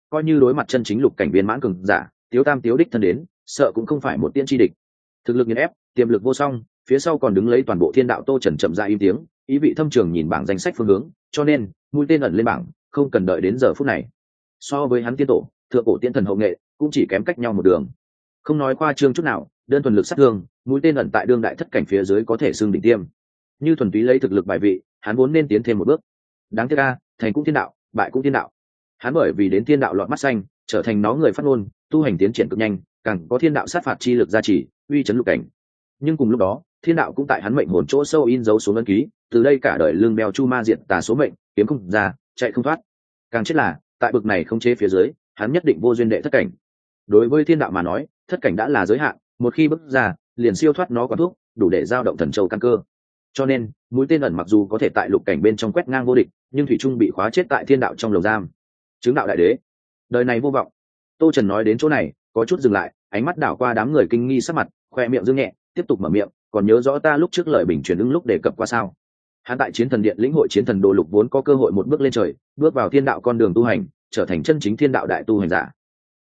coi như đối mặt chân chính lục cảnh viên mãn cường giả, tiếu tam tiếu đích thân đến, sợ cũng không phải một tiên chi địch. Thực lực nghiền ép, tiềm lực vô song, phía sau còn đứng lấy toàn bộ thiên đạo. Tô Trần chậm rãi im tiếng, ý vị thâm trường nhìn bảng danh sách phương hướng, cho nên mũi tên ẩn lên bảng, không cần đợi đến giờ phút này. So với hắn tiên tổ, thượng cổ tiên thần hậu nghệ, cũng chỉ kém cách nhau một đường. Không nói khoa trương chút nào, đơn thuần lực sát thương, mũi tên ẩn tại đương đại thất cảnh phía dưới có thể xưng đỉnh tiêm. Như thuần túy lấy thực lực bài vị, hắn vốn nên tiến thêm một bước. Đáng tiếc a, thành cũng thiên đạo, bại cũng thiên đạo. Hắn bởi vì đến thiên đạo lọt mắt xanh, trở thành nó người phát ngôn, tu hành tiến triển cực nhanh, càng có thiên đạo sát phạt chi lực gia trì, uy chấn lục cảnh. Nhưng cùng lúc đó, thiên đạo cũng tại hắn mệnh hồn chỗ sâu in dấu xuống ấn ký, từ đây cả đời lương đeo chu ma diện tà số mệnh, kiếm không ra, chạy không thoát. Càng chết là, tại bực này không chế phía dưới, hắn nhất định vô duyên đệ thất cảnh. Đối với thiên đạo mà nói, thất cảnh đã là giới hạn, một khi bước ra, liền siêu thoát nó quán thuốc, đủ để giao động thần châu căn cơ. Cho nên, mũi tên ẩn mặc dù có thể tại lục cảnh bên trong quét ngang vô địch, nhưng thủy trung bị khóa chết tại thiên đạo trong lồng giam. Chứng đạo đại đế, đời này vô vọng. Tô Trần nói đến chỗ này, có chút dừng lại, ánh mắt đảo qua đám người kinh nghi sắc mặt, khoe miệng dương nhẹ, tiếp tục mở miệng, còn nhớ rõ ta lúc trước lời bình truyền ứng lúc đề cập qua sao? Hắn tại chiến thần điện lĩnh hội chiến thần đồ lục vốn có cơ hội một bước lên trời, bước vào thiên đạo con đường tu hành, trở thành chân chính thiên đạo đại tu hành giả.